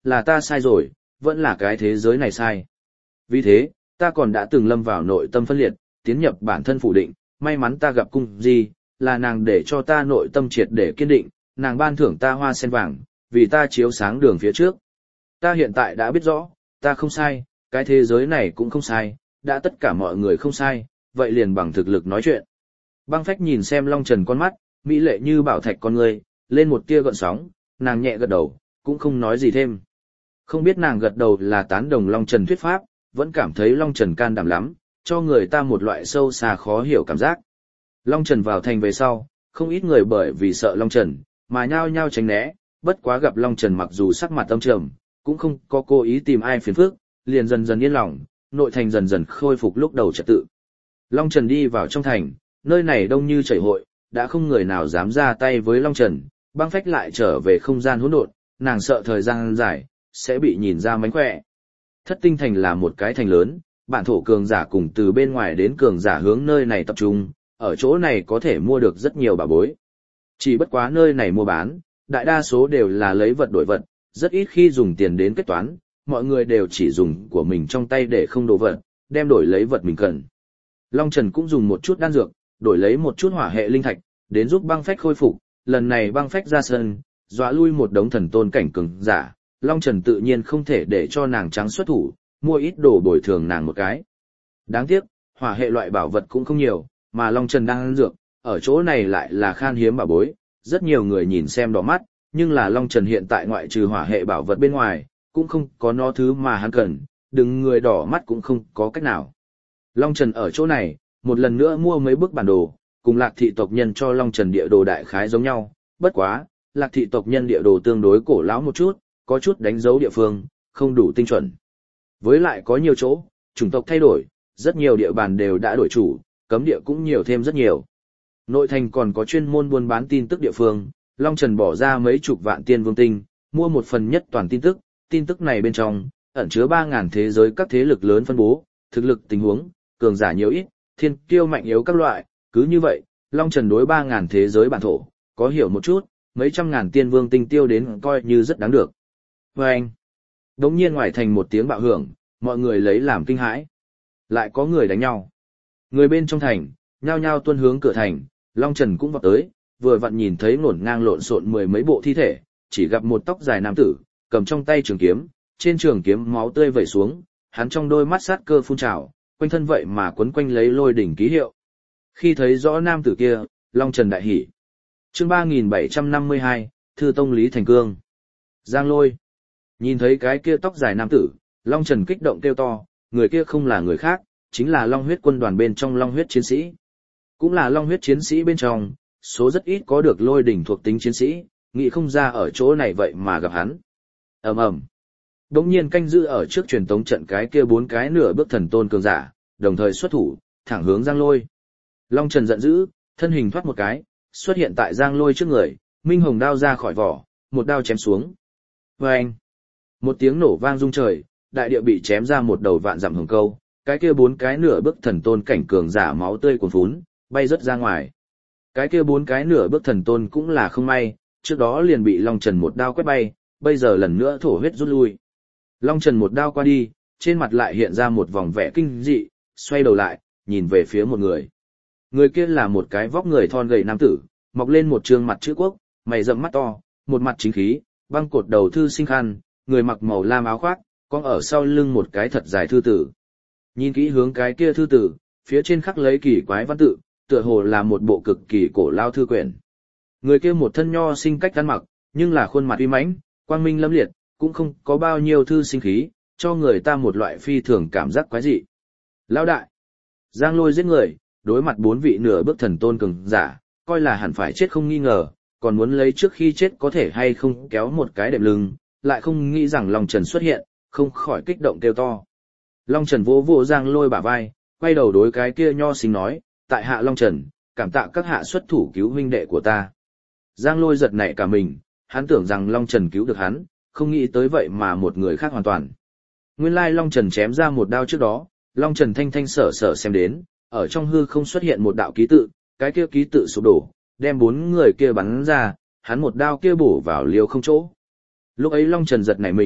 là ta sai rồi, vẫn là cái thế giới này sai. Vì thế, ta còn đã từng lâm vào nội tâm phân liệt, tiến nhập bản thân phủ định, may mắn ta gặp cung di, là nàng để cho ta nội tâm triệt để kiên định, nàng ban thưởng ta hoa sen vàng, vì ta chiếu sáng đường phía trước. Ta hiện tại đã biết rõ, ta không sai, cái thế giới này cũng không sai, đã tất cả mọi người không sai, vậy liền bằng thực lực nói chuyện. Băng Phách nhìn xem Long Trần con mắt, mỹ lệ như bảo thạch con người, lên một tia gợn sóng, nàng nhẹ gật đầu, cũng không nói gì thêm. Không biết nàng gật đầu là tán đồng Long Trần thuyết pháp, vẫn cảm thấy Long Trần can đảm lắm, cho người ta một loại sâu xa khó hiểu cảm giác. Long Trần vào thành về sau, không ít người bởi vì sợ Long Trần, mà nhao nhao tránh né, bất quá gặp Long Trần mặc dù sắc mặt âm trầm, cũng không có cố ý tìm ai phiền phức, liền dần dần yên lòng, nội thành dần dần khôi phục lúc đầu trật tự. Long Trần đi vào trong thành, nơi này đông như chảy hội, đã không người nào dám ra tay với Long Trần, Băng Phách lại trở về không gian hỗn độn, nàng sợ thời gian dài sẽ bị nhìn ra mánh khỏe. Thất Tinh Thành là một cái thành lớn, bản thổ cường giả cùng từ bên ngoài đến cường giả hướng nơi này tập trung, ở chỗ này có thể mua được rất nhiều bảo bối. Chỉ bất quá nơi này mua bán, đại đa số đều là lấy vật đổi vật, rất ít khi dùng tiền đến kết toán, mọi người đều chỉ dùng của mình trong tay để không đồ vật, đem đổi lấy vật mình cần. Long Trần cũng dùng một chút đan dược, đổi lấy một chút hỏa hệ linh thạch, đến giúp Băng Phách khôi phục, lần này Băng Phách ra sân, dọa lui một đống thần tôn cảnh cường giả, Long Trần tự nhiên không thể để cho nàng trắng xuất thủ, mua ít đồ bồi thường nàng một cái. Đáng tiếc, hỏa hệ loại bảo vật cũng không nhiều, mà Long Trần đang ăn dược, ở chỗ này lại là khan hiếm bảo bối, rất nhiều người nhìn xem đỏ mắt, nhưng là Long Trần hiện tại ngoại trừ hỏa hệ bảo vật bên ngoài, cũng không có nó thứ mà hắn cần, đừng người đỏ mắt cũng không có cách nào. Long Trần ở chỗ này, một lần nữa mua mấy bức bản đồ, cùng Lạc thị tộc nhân cho Long Trần địa đồ đại khái giống nhau, bất quá, Lạc thị tộc nhân địa đồ tương đối cổ lão một chút, có chút đánh dấu địa phương, không đủ tinh chuẩn. Với lại có nhiều chỗ, chủng tộc thay đổi, rất nhiều địa bàn đều đã đổi chủ, cấm địa cũng nhiều thêm rất nhiều. Nội thành còn có chuyên môn buôn bán tin tức địa phương, Long Trần bỏ ra mấy chục vạn tiên vương tinh, mua một phần nhất toàn tin tức, tin tức này bên trong, ẩn chứa ba ngàn thế giới các thế lực lớn phân bố, thực lực tình huống, cường giả nhiều ít, thiên kiêu mạnh yếu các loại, cứ như vậy, Long Trần đối ba ngàn thế giới bản thổ, có hiểu một chút, mấy trăm ngàn tiên vương tinh tiêu đến coi như rất đáng được. Và anh, đống nhiên ngoài thành một tiếng bạo hưởng, mọi người lấy làm kinh hãi. Lại có người đánh nhau. Người bên trong thành, nhao nhao tuân hướng cửa thành, Long Trần cũng vào tới, vừa vặn nhìn thấy ngổn ngang lộn xộn mười mấy bộ thi thể, chỉ gặp một tóc dài nam tử, cầm trong tay trường kiếm, trên trường kiếm máu tươi vẩy xuống, hắn trong đôi mắt sát cơ phun trào, quanh thân vậy mà quấn quanh lấy lôi đỉnh ký hiệu. Khi thấy rõ nam tử kia, Long Trần đại hỉ. Chương ba nghìn bảy trăm năm mươi hai, Thư Tông Lý Thành Cương. Giang Lôi. Nhìn thấy cái kia tóc dài nam tử, Long Trần kích động kêu to, người kia không là người khác, chính là Long huyết quân đoàn bên trong Long huyết chiến sĩ. Cũng là Long huyết chiến sĩ bên trong, số rất ít có được lôi đỉnh thuộc tính chiến sĩ, nghĩ không ra ở chỗ này vậy mà gặp hắn. Ầm ầm. Đống nhiên canh giữ ở trước truyền tống trận cái kia bốn cái nửa bước thần tôn cường giả, đồng thời xuất thủ, thẳng hướng Giang Lôi. Long Trần giận dữ, thân hình thoát một cái, xuất hiện tại Giang Lôi trước người, minh hồng đao ra khỏi vỏ, một đao chém xuống. Vâng! Một tiếng nổ vang rung trời, đại địa bị chém ra một đầu vạn dặm hồng câu, cái kia bốn cái nửa bước thần tôn cảnh cường giả máu tươi cuồn phún, bay rất ra ngoài. Cái kia bốn cái nửa bước thần tôn cũng là không may, trước đó liền bị Long Trần một đao quét bay, bây giờ lần nữa thổ huyết rút lui. Long Trần một đao qua đi, trên mặt lại hiện ra một vòng vẻ kinh dị, xoay đầu lại, nhìn về phía một người. Người kia là một cái vóc người thon gầy nam tử, mọc lên một trương mặt chữ quốc, mày rậm mắt to, một mặt chính khí, băng cột đầu thư sinh khăn, người mặc màu lam áo khoác, con ở sau lưng một cái thật dài thư tử. Nhìn kỹ hướng cái kia thư tử, phía trên khắc lấy kỳ quái văn tự, tựa hồ là một bộ cực kỳ cổ lao thư quyển. Người kia một thân nho sinh cách ăn mặc, nhưng là khuôn mặt uy mãnh, quang minh lâm liệt, cũng không có bao nhiêu thư sinh khí, cho người ta một loại phi thường cảm giác quái dị. Lão đại, Giang Lôi giết người, đối mặt bốn vị nửa bước thần tôn cường giả, coi là hẳn phải chết không nghi ngờ, còn muốn lấy trước khi chết có thể hay không kéo một cái đệm lưng, lại không nghĩ rằng Long Trần xuất hiện, không khỏi kích động kêu to. Long Trần vỗ vỗ Giang Lôi bả vai, quay đầu đối cái kia nho sinh nói, tại hạ Long Trần, cảm tạ các hạ xuất thủ cứu huynh đệ của ta. Giang Lôi giật nảy cả mình, hắn tưởng rằng Long Trần cứu được hắn, không nghĩ tới vậy mà một người khác hoàn toàn. Nguyên lai Long Trần chém ra một đao trước đó, Long Trần thanh thanh sở sở xem đến, ở trong hư không xuất hiện một đạo ký tự, cái kia ký tự sụp đổ, đem bốn người kia bắn ra, hắn một đao kia bổ vào liều không chỗ. Lúc ấy Long Trần giật nảy mình,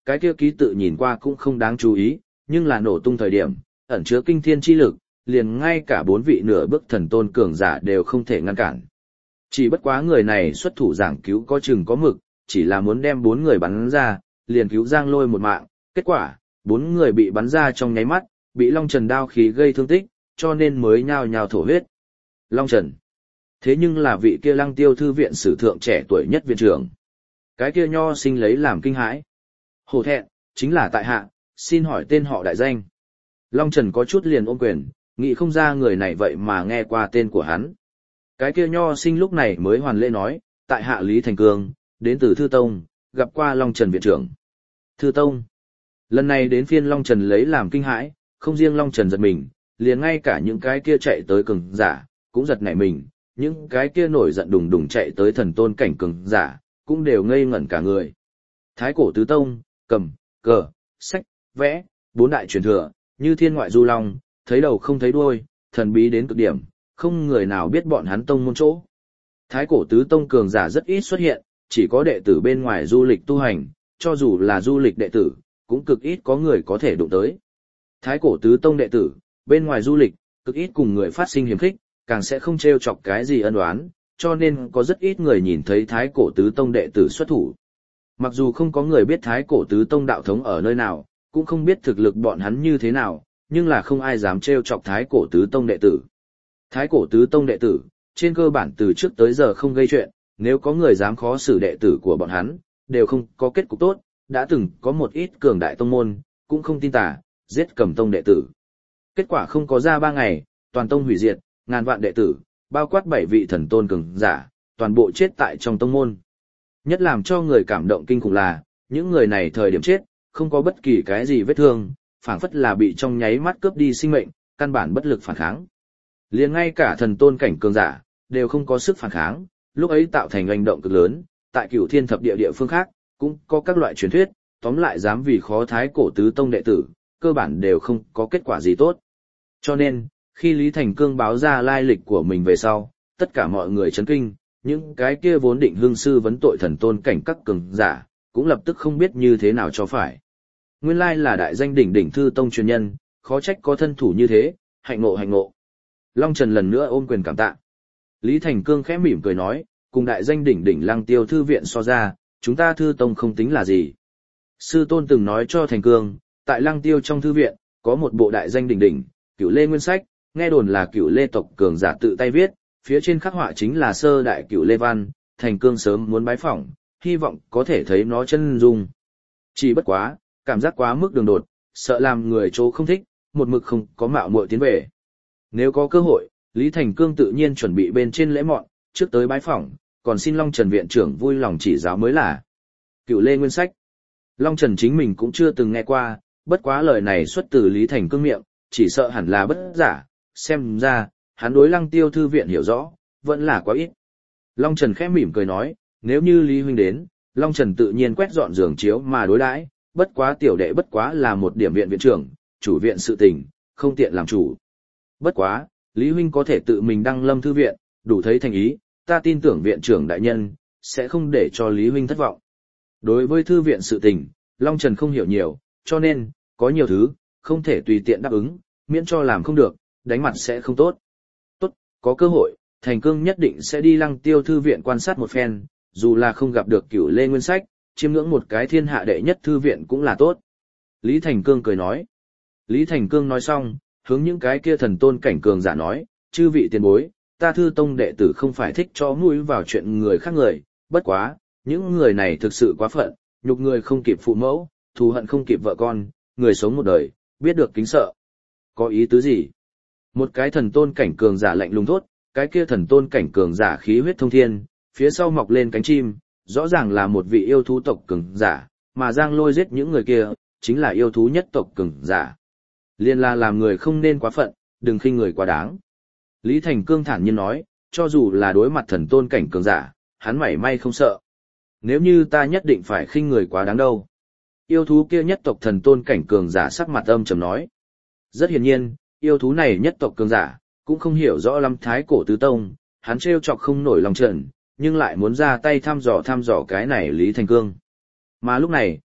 cái kia ký tự nhìn qua cũng không đáng chú ý, nhưng là nổ tung thời điểm, ẩn chứa kinh thiên chi lực, liền ngay cả bốn vị nửa bước thần tôn cường giả đều không thể ngăn cản. Chỉ bất quá người này xuất thủ giảng cứu có chừng có mực, chỉ là muốn đem bốn người bắn ra, liền cứu Giang Lôi một mạng, kết quả, bốn người bị bắn ra trong nháy mắt, bị Long Trần đao khí gây thương tích, cho nên mới nhao nhao thổ huyết. Long Trần. Thế nhưng là vị kia Lăng Tiêu thư viện sử thượng trẻ tuổi nhất viện trưởng. Cái kia nho sinh lấy làm kinh hãi. Hổ thẹn, chính là tại hạ, xin hỏi tên họ đại danh. Long Trần có chút liền ôm quyền, nghĩ không ra người này vậy mà nghe qua tên của hắn. Cái kia nho sinh lúc này mới hoàn lễ nói, tại hạ Lý Thành Cương, đến từ Thư Tông, gặp qua Long Trần viện trưởng. Thư Tông. Lần này đến phiên Long Trần lấy làm kinh hãi, không riêng Long Trần giật mình, liền ngay cả những cái kia chạy tới cường giả, cũng giật nảy mình, những cái kia nổi giận đùng đùng chạy tới thần tôn cảnh cường giả, cũng đều ngây ngẩn cả người. Thái cổ tứ tông, cầm, cờ, sách, vẽ, bốn đại truyền thừa, như thiên ngoại du long, thấy đầu không thấy đuôi, thần bí đến cực điểm, không người nào biết bọn hắn tông môn chỗ. Thái cổ tứ tông cường giả rất ít xuất hiện, chỉ có đệ tử bên ngoài du lịch tu hành, cho dù là du lịch đệ tử, cũng cực ít có người có thể đụng tới. Thái cổ tứ tông đệ tử, bên ngoài du lịch, cực ít cùng người phát sinh hiểm khích, càng sẽ không trêu chọc cái gì ân oán, cho nên có rất ít người nhìn thấy thái cổ tứ tông đệ tử xuất thủ. Mặc dù không có người biết thái cổ tứ tông đạo thống ở nơi nào, cũng không biết thực lực bọn hắn như thế nào, nhưng là không ai dám trêu chọc thái cổ tứ tông đệ tử. Thái cổ tứ tông đệ tử, trên cơ bản từ trước tới giờ không gây chuyện, nếu có người dám khó xử đệ tử của bọn hắn, đều không có kết cục tốt, đã từng có một ít cường đại tông môn, cũng không tin tà, giết Cầm tông đệ tử. Kết quả không có ra ba ngày, toàn tông hủy diệt, ngàn vạn đệ tử, bao quát bảy vị thần tôn cường giả, toàn bộ chết tại trong tông môn. Nhất làm cho người cảm động kinh khủng là, những người này thời điểm chết, không có bất kỳ cái gì vết thương, phảng phất là bị trong nháy mắt cướp đi sinh mệnh, căn bản bất lực phản kháng. Liền ngay cả thần tôn cảnh cường giả, đều không có sức phản kháng, lúc ấy tạo thành hành động cực lớn, tại Cửu Thiên thập địa địa phương khác, cũng có các loại truyền thuyết, tóm lại dám vì khó thái cổ tứ tông đệ tử, cơ bản đều không có kết quả gì tốt. Cho nên, khi Lý Thành Cương báo ra lai lịch của mình về sau, tất cả mọi người chấn kinh, những cái kia vốn định hương sư vấn tội thần tôn cảnh các cường giả, cũng lập tức không biết như thế nào cho phải. Nguyên lai là đại danh đỉnh đỉnh thư tông truyền nhân, khó trách có thân thủ như thế, hạnh ngộ hạnh ngộ. Long Trần lần nữa ôm quyền cảm tạ. Lý Thành Cương khẽ mỉm cười nói, cùng đại danh đỉnh đỉnh Lăng Tiêu thư viện so ra, chúng ta thư tông không tính là gì. Sư tôn từng nói cho Thành Cương, tại Lăng Tiêu trong thư viện, có một bộ đại danh đỉnh đỉnh, Cửu Lê Nguyên Sách, nghe đồn là Cửu Lê tộc cường giả tự tay viết, phía trên khắc họa chính là sơ đại Cửu Lê văn, Thành Cương sớm muốn bái phỏng, hy vọng có thể thấy nó chân dung. Chỉ bất quá, cảm giác quá mức đường đột, sợ làm người chỗ không thích, một mực không có mạo muội tiến về. Nếu có cơ hội, Lý Thành Cương tự nhiên chuẩn bị bên trên lễ mọn, trước tới bái phỏng, còn xin Long Trần viện trưởng vui lòng chỉ giáo mới là. Cửu Lê Nguyên Sách. Long Trần chính mình cũng chưa từng nghe qua, bất quá lời này xuất từ Lý Thành Cương miệng, chỉ sợ hẳn là bất giả, xem ra, hắn đối Lăng Tiêu thư viện hiểu rõ, vẫn là quá ít. Long Trần khẽ mỉm cười nói, nếu như Lý huynh đến, Long Trần tự nhiên quét dọn giường chiếu mà đối đãi, bất quá tiểu đệ bất quá là một điểm viện viện trưởng, chủ viện sự tình, không tiện làm chủ. Bất quá, Lý huynh có thể tự mình đăng lâm thư viện, đủ thấy thành ý, ta tin tưởng viện trưởng đại nhân, sẽ không để cho Lý huynh thất vọng. Đối với thư viện sự tình, Long Trần không hiểu nhiều, cho nên, có nhiều thứ, không thể tùy tiện đáp ứng, miễn cho làm không được, đánh mặt sẽ không tốt. Tốt, có cơ hội, Thành Cương nhất định sẽ đi Lăng Tiêu thư viện quan sát một phen, dù là không gặp được Cửu Lê Nguyên Sách, chiêm ngưỡng một cái thiên hạ đệ nhất thư viện cũng là tốt. Lý Thành Cương cười nói. Lý Thành Cương nói xong, hướng những cái kia thần tôn cảnh cường giả nói, chư vị tiền bối, ta thư tông đệ tử không phải thích cho mũi vào chuyện người khác người, bất quá, những người này thực sự quá phận, nhục người không kịp phụ mẫu, thù hận không kịp vợ con, người sống một đời, biết được kính sợ. Có ý tứ gì? Một cái thần tôn cảnh cường giả lạnh lùng thốt, cái kia thần tôn cảnh cường giả khí huyết thông thiên, phía sau mọc lên cánh chim, rõ ràng là một vị yêu thú tộc cường giả, mà Giang Lôi giết những người kia, chính là yêu thú nhất tộc cường giả. Liên là làm người không nên quá phận, đừng khinh người quá đáng. Lý Thành Cương thản nhiên nói, cho dù là đối mặt thần tôn cảnh cường giả, hắn mảy may không sợ. Nếu như ta nhất định phải khinh người quá đáng đâu. Yêu thú kia nhất tộc thần tôn cảnh cường giả sắc mặt âm trầm nói. Rất hiển nhiên, yêu thú này nhất tộc cường giả, cũng không hiểu rõ lắm thái cổ tứ tông, hắn trêu chọc không nổi lòng trận, nhưng lại muốn ra tay thăm dò thăm dò cái này Lý Thành Cương. Mà lúc này,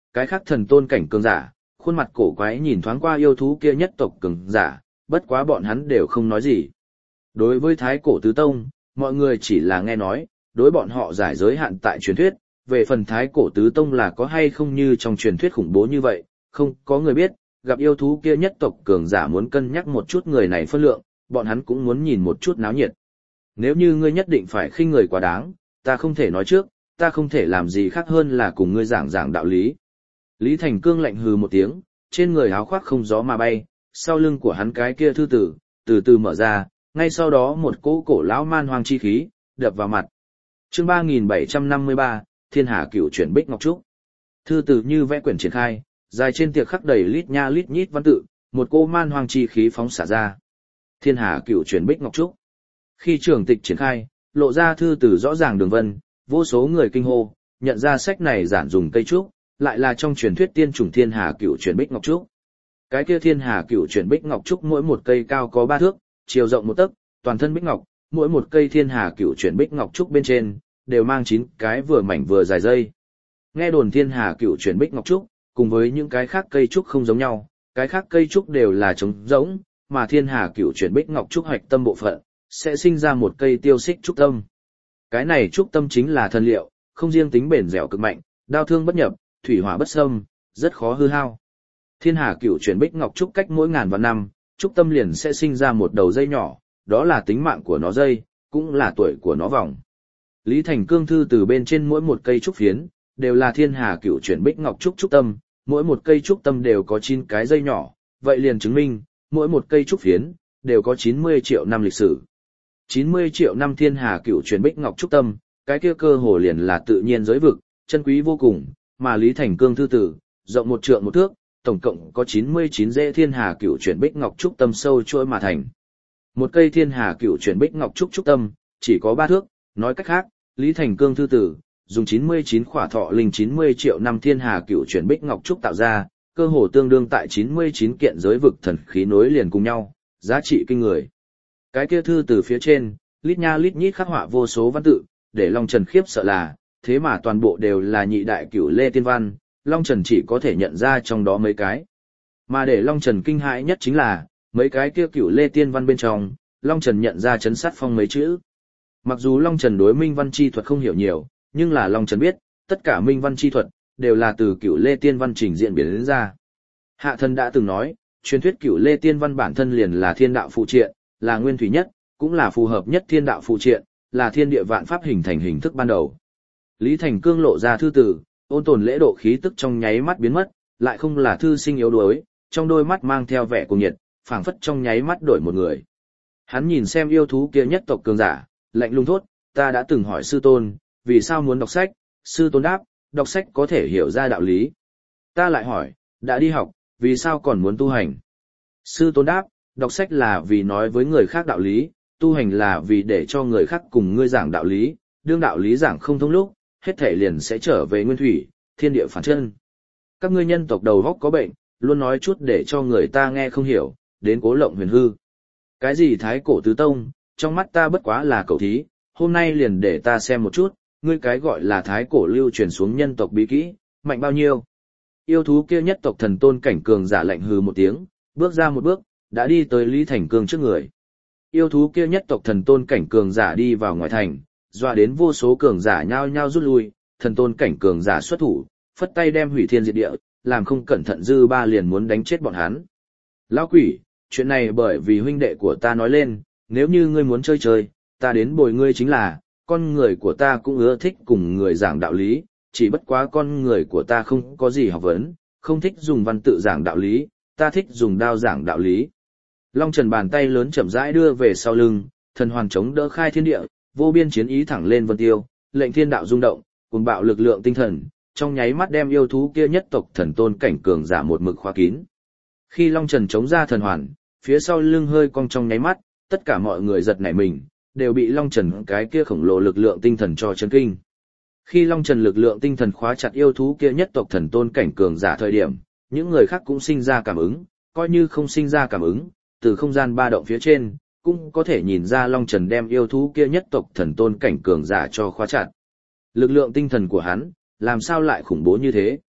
cái khác thần tôn cảnh cường giả, khuôn mặt cổ quái nhìn thoáng qua yêu thú kia nhất tộc cường giả, bất quá bọn hắn đều không nói gì. Đối với thái cổ tứ tông, mọi người chỉ là nghe nói, đối bọn họ giải giới hạn tại truyền thuyết, về phần thái cổ tứ tông là có hay không như trong truyền thuyết khủng bố như vậy, không có người biết, gặp yêu thú kia nhất tộc cường giả muốn cân nhắc một chút người này phân lượng, bọn hắn cũng muốn nhìn một chút náo nhiệt. Nếu như ngươi nhất định phải khinh người quá đáng, ta không thể nói trước, ta không thể làm gì khác hơn là cùng ngươi giảng giảng đạo lý. Lý Thành Cương lạnh hừ một tiếng, trên người áo khoác không gió mà bay, sau lưng của hắn cái kia thư tử, từ từ mở ra, ngay sau đó một cỗ cổ lão man hoang chi khí, đập vào mặt. Chương ba nghìn bảy trăm năm mươi ba, Thiên Hà Cửu Chuyển Bích Ngọc Trúc. Thư tử như vẽ quyển triển khai, dài trên tiệc khắc đầy lít nha lít nhít văn tự, một cỗ man hoang chi khí phóng xả ra. Thiên Hà Cửu Chuyển Bích Ngọc Trúc. Khi trường tịch triển khai, lộ ra thư tử rõ ràng đường vân, vô số người kinh hô, nhận ra sách này giản dùng cây trúc, lại là trong truyền thuyết tiên chủng Thiên Hà Cửu Chuyển Bích Ngọc Trúc. Cái kia Thiên Hà Cửu Chuyển Bích Ngọc Trúc mỗi một cây cao có ba thước, chiều rộng một tấc, toàn thân bích ngọc, mỗi một cây Thiên Hà Cửu Chuyển Bích Ngọc Trúc bên trên đều mang chín cái vừa mảnh vừa dài dây. Nghe đồn Thiên Hà Cửu Chuyển Bích Ngọc Trúc, cùng với những cái khác cây trúc không giống nhau, cái khác cây trúc đều là trống rỗng, mà Thiên Hà Cửu Chuyển Bích Ngọc Trúc hoạch tâm bộ phận sẽ sinh ra một cây tiêu xích trúc tâm. Cái này trúc tâm chính là thần liệu, không riêng tính bền dẻo cực mạnh, đao thương bất nhập, thủy hỏa bất xâm, rất khó hư hao. Thiên Hà Cửu Chuyển Bích Ngọc Trúc cách mỗi ngàn vạn năm, trúc tâm liền sẽ sinh ra một đầu dây nhỏ, đó là tính mạng của nó dây, cũng là tuổi của nó vòng. Lý Thành Cương thư từ bên trên mỗi một cây trúc phiến, đều là Thiên Hà Cửu Chuyển Bích Ngọc Trúc trúc tâm, mỗi một cây trúc tâm đều có chín cái dây nhỏ, vậy liền chứng minh, mỗi một cây trúc phiến, đều có chín mươi triệu năm lịch sử. chín mươi triệu năm Thiên Hà Cửu Chuyển Bích Ngọc trúc tâm, cái kia cơ hồ liền là tự nhiên giới vực, chân quý vô cùng, mà Lý Thành Cương thư tử, rộng một trượng một thước, tổng cộng có chín mươi chín rễ Thiên Hà Cửu Chuyển Bích Ngọc trúc tâm sâu chuỗi mà thành. Một cây Thiên Hà Cửu Chuyển Bích Ngọc trúc trúc tâm, chỉ có ba thước, nói cách khác, Lý Thành Cương thư tử, dùng chín mươi chín khỏa thọ linh chín mươi triệu năm Thiên Hà Cửu Chuyển Bích Ngọc trúc tạo ra, cơ hồ tương đương tại chín mươi chín kiện giới vực thần khí nối liền cùng nhau, giá trị kinh người. Cái kia thư từ phía trên, lít nha lít nhít khắc họa vô số văn tự, để Long Trần khiếp sợ là, thế mà toàn bộ đều là nhị đại cửu lê tiên văn, Long Trần chỉ có thể nhận ra trong đó mấy cái. Mà để Long Trần kinh hãi nhất chính là, mấy cái kia cửu lê tiên văn bên trong, Long Trần nhận ra chấn sát phong mấy chữ. Mặc dù Long Trần đối minh văn chi thuật không hiểu nhiều, nhưng là Long Trần biết, tất cả minh văn chi thuật, đều là từ cửu lê tiên văn trình diễn biến đến ra. Hạ thần đã từng nói, truyền thuyết cửu lê tiên văn bản thân liền là thiên đạo phụ triện, là nguyên thủy nhất, cũng là phù hợp nhất thiên đạo phụ triện, là thiên địa vạn pháp hình thành hình thức ban đầu. Lý Thành Cương lộ ra thư tử, ôn tồn lễ độ khí tức trong nháy mắt biến mất, lại không là thư sinh yếu đuối, trong đôi mắt mang theo vẻ cuồng nhiệt, phảng phất trong nháy mắt đổi một người. Hắn nhìn xem yêu thú kia nhất tộc cường giả, lạnh lùng thốt, ta đã từng hỏi sư tôn, vì sao muốn đọc sách, sư tôn đáp, đọc sách có thể hiểu ra đạo lý. Ta lại hỏi, đã đi học, vì sao còn muốn tu hành? Sư tôn đáp, đọc sách là vì nói với người khác đạo lý, tu hành là vì để cho người khác cùng ngươi giảng đạo lý, đương đạo lý giảng không thông lúc, hết thể liền sẽ trở về nguyên thủy, thiên địa phản chân. Các ngươi nhân tộc đầu góc có bệnh, luôn nói chút để cho người ta nghe không hiểu, đến cố lộng huyền hư. Cái gì thái cổ tứ tông, trong mắt ta bất quá là cầu thí, hôm nay liền để ta xem một chút, ngươi cái gọi là thái cổ lưu truyền xuống nhân tộc bí kỹ, mạnh bao nhiêu. Yêu thú kia nhất tộc thần tôn cảnh cường giả lạnh hừ một tiếng, bước ra một bước, đã đi tới Lý Thành Cương trước người. Yêu thú kia nhất tộc thần tôn cảnh cường giả đi vào ngoài thành, dọa đến vô số cường giả nhao nhao rút lui, thần tôn cảnh cường giả xuất thủ, phất tay đem hủy thiên diệt địa, làm không cẩn thận dư ba liền muốn đánh chết bọn hắn. Lão quỷ, chuyện này bởi vì huynh đệ của ta nói lên, nếu như ngươi muốn chơi chơi, ta đến bồi ngươi chính là, con người của ta cũng ưa thích cùng người giảng đạo lý, chỉ bất quá con người của ta không có gì học vấn, không thích dùng văn tự giảng đạo lý, ta thích dùng đao giảng đạo lý. Long Trần bàn tay lớn chậm rãi đưa về sau lưng, thần hoàn chống đỡ khai thiên địa, vô biên chiến ý thẳng lên vân tiêu, lệnh thiên đạo rung động, cùng bạo lực lượng tinh thần, trong nháy mắt đem yêu thú kia nhất tộc thần tôn cảnh cường giả một mực khóa kín. Khi Long Trần chống ra thần hoàn, phía sau lưng hơi cong trong nháy mắt, tất cả mọi người giật nảy mình, đều bị Long Trần cái kia khổng lồ lực lượng tinh thần cho chấn kinh. Khi Long Trần lực lượng tinh thần khóa chặt yêu thú kia nhất tộc thần tôn cảnh cường giả thời điểm, những người khác cũng sinh ra cảm ứng, coi như không sinh ra cảm ứng, từ không gian ba động phía trên, cũng có thể nhìn ra Long Trần đem yêu thú kia nhất tộc thần tôn cảnh cường giả cho khóa chặt. Lực lượng tinh thần của hắn, làm sao lại khủng bố như thế?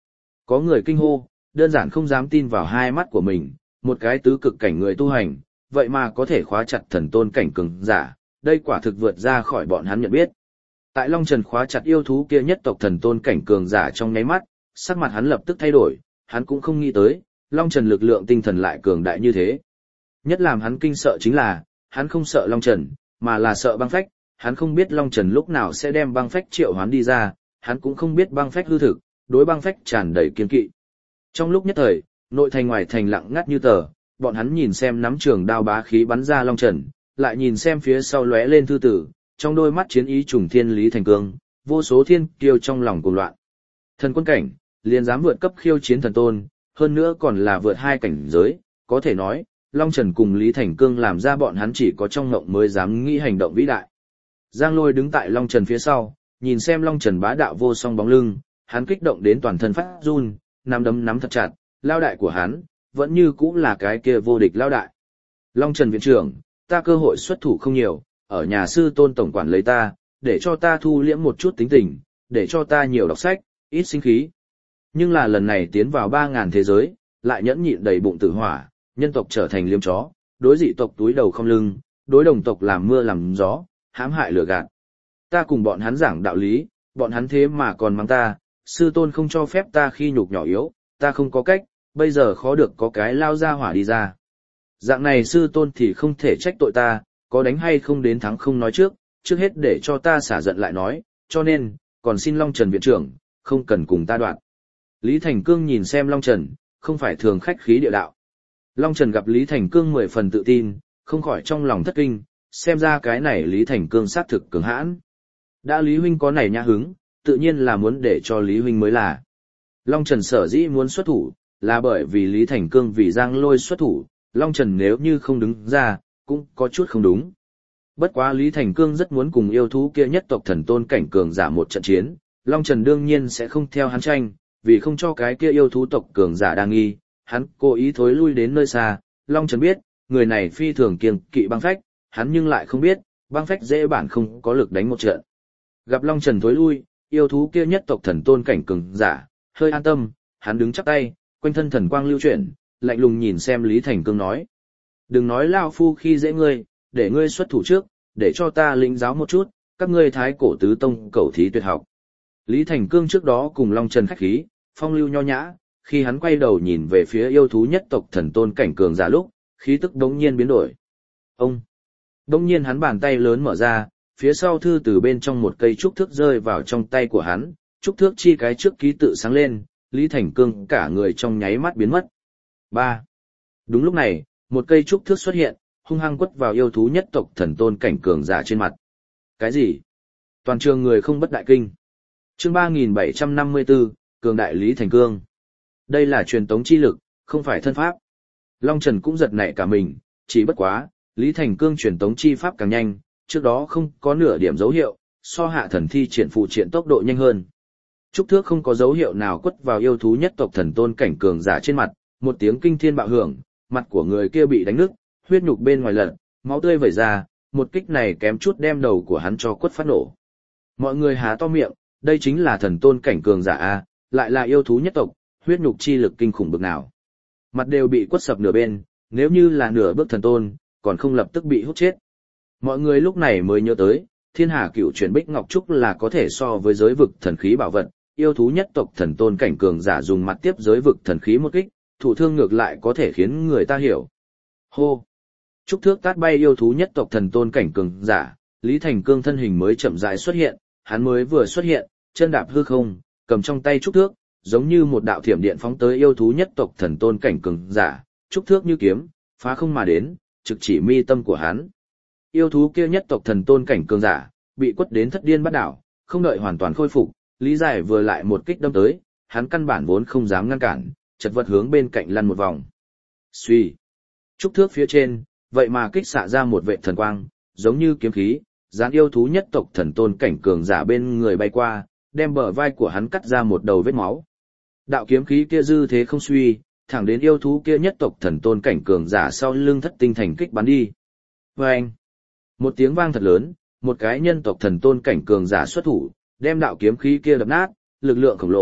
Có người kinh hô, đơn giản không dám tin vào hai mắt của mình, một cái tứ cực cảnh người tu hành, vậy mà có thể khóa chặt thần tôn cảnh cường giả, đây quả thực vượt ra khỏi bọn hắn nhận biết. Tại Long Trần khóa chặt yêu thú kia nhất tộc thần tôn cảnh cường giả trong nháy mắt, sắc mặt hắn lập tức thay đổi, hắn cũng không nghĩ tới, Long Trần lực lượng tinh thần lại cường đại như thế. Nhất làm hắn kinh sợ chính là, hắn không sợ Long Trần, mà là sợ băng phách, hắn không biết Long Trần lúc nào sẽ đem băng phách triệu hoán đi ra, hắn cũng không biết băng phách hư thực, đối băng phách tràn đầy kiên kỵ. Trong lúc nhất thời, nội thành ngoài thành lặng ngắt như tờ, bọn hắn nhìn xem nắm trường đao bá khí bắn ra Long Trần, lại nhìn xem phía sau lóe lên thư tử, trong đôi mắt chiến ý trùng thiên Lý Thành Cương, vô số thiên kiêu trong lòng cuồng loạn. Thần quân cảnh, liền dám vượt cấp khiêu chiến thần tôn, hơn nữa còn là vượt hai cảnh giới, có thể nói, Long Trần cùng Lý Thành Cương làm ra bọn hắn chỉ có trong ngộng mới dám nghĩ hành động vĩ đại. Giang Lôi đứng tại Long Trần phía sau, nhìn xem Long Trần bá đạo vô song bóng lưng, hắn kích động đến toàn thân phát run, nắm đấm nắm thật chặt, lao đại của hắn, vẫn như cũ là cái kia vô địch lao đại. Long Trần viện trưởng, ta cơ hội xuất thủ không nhiều, ở nhà sư tôn tổng quản lấy ta, để cho ta thu liễm một chút tính tình, để cho ta nhiều đọc sách, ít sinh khí. Nhưng là lần này tiến vào ba ngàn thế giới, lại nhẫn nhịn đầy bụng tử hỏa, nhân tộc trở thành liêm chó, đối dị tộc túi đầu không lưng, đối đồng tộc làm mưa làm gió, hãm hại lừa gạt. Ta cùng bọn hắn giảng đạo lý, bọn hắn thế mà còn mắng ta, sư tôn không cho phép ta khi nhục nhỏ yếu, ta không có cách, bây giờ khó được có cái lao ra hỏa đi ra. Dạng này sư tôn thì không thể trách tội ta, có đánh hay không đến thắng không nói trước, trước hết để cho ta xả giận lại nói, cho nên, còn xin Long Trần viện trưởng, không cần cùng ta đoạn. Lý Thành Cương nhìn xem Long Trần, không phải thường khách khí địa đạo. Long Trần gặp Lý Thành Cương mười phần tự tin, không khỏi trong lòng thất kinh, xem ra cái này Lý Thành Cương sát thực cường hãn. Đã Lý Huynh có này nhã hứng, tự nhiên là muốn để cho Lý Huynh mới là. Long Trần sở dĩ muốn xuất thủ, là bởi vì Lý Thành Cương vì Giang Lôi xuất thủ, Long Trần nếu như không đứng ra, cũng có chút không đúng. Bất quá Lý Thành Cương rất muốn cùng yêu thú kia nhất tộc thần tôn cảnh cường giả một trận chiến, Long Trần đương nhiên sẽ không theo hắn tranh, vì không cho cái kia yêu thú tộc cường giả đang nghi, hắn cố ý thối lui đến nơi xa. Long Trần biết, người này phi thường kiêng kỵ băng phách, hắn nhưng lại không biết, băng phách dễ bản không có lực đánh một trận. Gặp Long Trần thối lui, yêu thú kia nhất tộc thần tôn cảnh cường giả, hơi an tâm, hắn đứng chắp tay, quanh thân thần quang lưu chuyển, lạnh lùng nhìn xem Lý Thành Cương nói. Đừng nói lao phu khi dễ ngươi, để ngươi xuất thủ trước, để cho ta lĩnh giáo một chút, các ngươi thái cổ tứ tông cẩu thí tuyệt học. Lý Thành Cương trước đó cùng Long Trần khách khí, phong lưu nho nhã, khi hắn quay đầu nhìn về phía yêu thú nhất tộc thần tôn cảnh cường giả lúc, khí tức đống nhiên biến đổi. Ông! Đống nhiên hắn bàn tay lớn mở ra, phía sau thư từ bên trong một cây trúc thước rơi vào trong tay của hắn, trúc thước chi cái trước ký tự sáng lên, Lý Thành Cương cả người trong nháy mắt biến mất. ba. Đúng lúc này, một cây trúc thước xuất hiện, hung hăng quất vào yêu thú nhất tộc thần tôn cảnh cường giả trên mặt. Cái gì? Toàn trường người không bất đại kinh. Chương ba nghìn bảy trăm năm mươi tư, cường đại Lý Thành Cương. Đây là truyền tống chi lực, không phải thân pháp. Long Trần cũng giật nảy cả mình, chỉ bất quá, Lý Thành Cương truyền tống chi pháp càng nhanh, trước đó không có nửa điểm dấu hiệu, so hạ thần thi triển phụ triện tốc độ nhanh hơn. Trúc thước không có dấu hiệu nào quất vào yêu thú nhất tộc thần tôn cảnh cường giả trên mặt, một tiếng kinh thiên bạo hưởng, mặt của người kia bị đánh nứt, huyết nhục bên ngoài lật, máu tươi vẩy ra, một kích này kém chút đem đầu của hắn cho quất phát nổ. Mọi người há to miệng, đây chính là thần tôn cảnh cường giả a, lại là yêu thú nhất tộc, huyết nhục chi lực kinh khủng bực nào. Mặt đều bị quất sập nửa bên, nếu như là nửa bước thần tôn, còn không lập tức bị hút chết. Mọi người lúc này mới nhớ tới, Thiên Hà Cựu Chuyển Bích Ngọc Trúc là có thể so với giới vực thần khí bảo vật, yêu thú nhất tộc thần tôn cảnh cường giả dùng mặt tiếp giới vực thần khí một kích, thủ thương ngược lại có thể khiến người ta hiểu. Hô! Trúc thước tát bay yêu thú nhất tộc thần tôn cảnh cường giả, Lý Thành Cương thân hình mới chậm rãi xuất hiện, hắn mới vừa xuất hiện, chân đạp hư không, cầm trong tay trúc thước, giống như một đạo thiểm điện phóng tới yêu thú nhất tộc thần tôn cảnh cường giả, trúc thước như kiếm, phá không mà đến, trực chỉ mi tâm của hắn. Yêu thú kia nhất tộc thần tôn cảnh cường giả, bị quất đến thất điên bắt đảo, không đợi hoàn toàn khôi phục, Lý Giải vừa lại một kích đâm tới, hắn căn bản vốn không dám ngăn cản, chật vật hướng bên cạnh lăn một vòng. Xuy, trúc thước phía trên, vậy mà kích xạ ra một vệ thần quang, giống như kiếm khí, dán yêu thú nhất tộc thần tôn cảnh cường giả bên người bay qua, đem bờ vai của hắn cắt ra một đầu vết máu. Đạo kiếm khí kia dư thế không suy, thẳng đến yêu thú kia nhất tộc thần tôn cảnh cường giả sau lưng thất tinh thành kích bắn đi. Vâng! Một tiếng vang thật lớn, một cái nhân tộc thần tôn cảnh cường giả xuất thủ, đem đạo kiếm khí kia đập nát, lực lượng khổng lồ,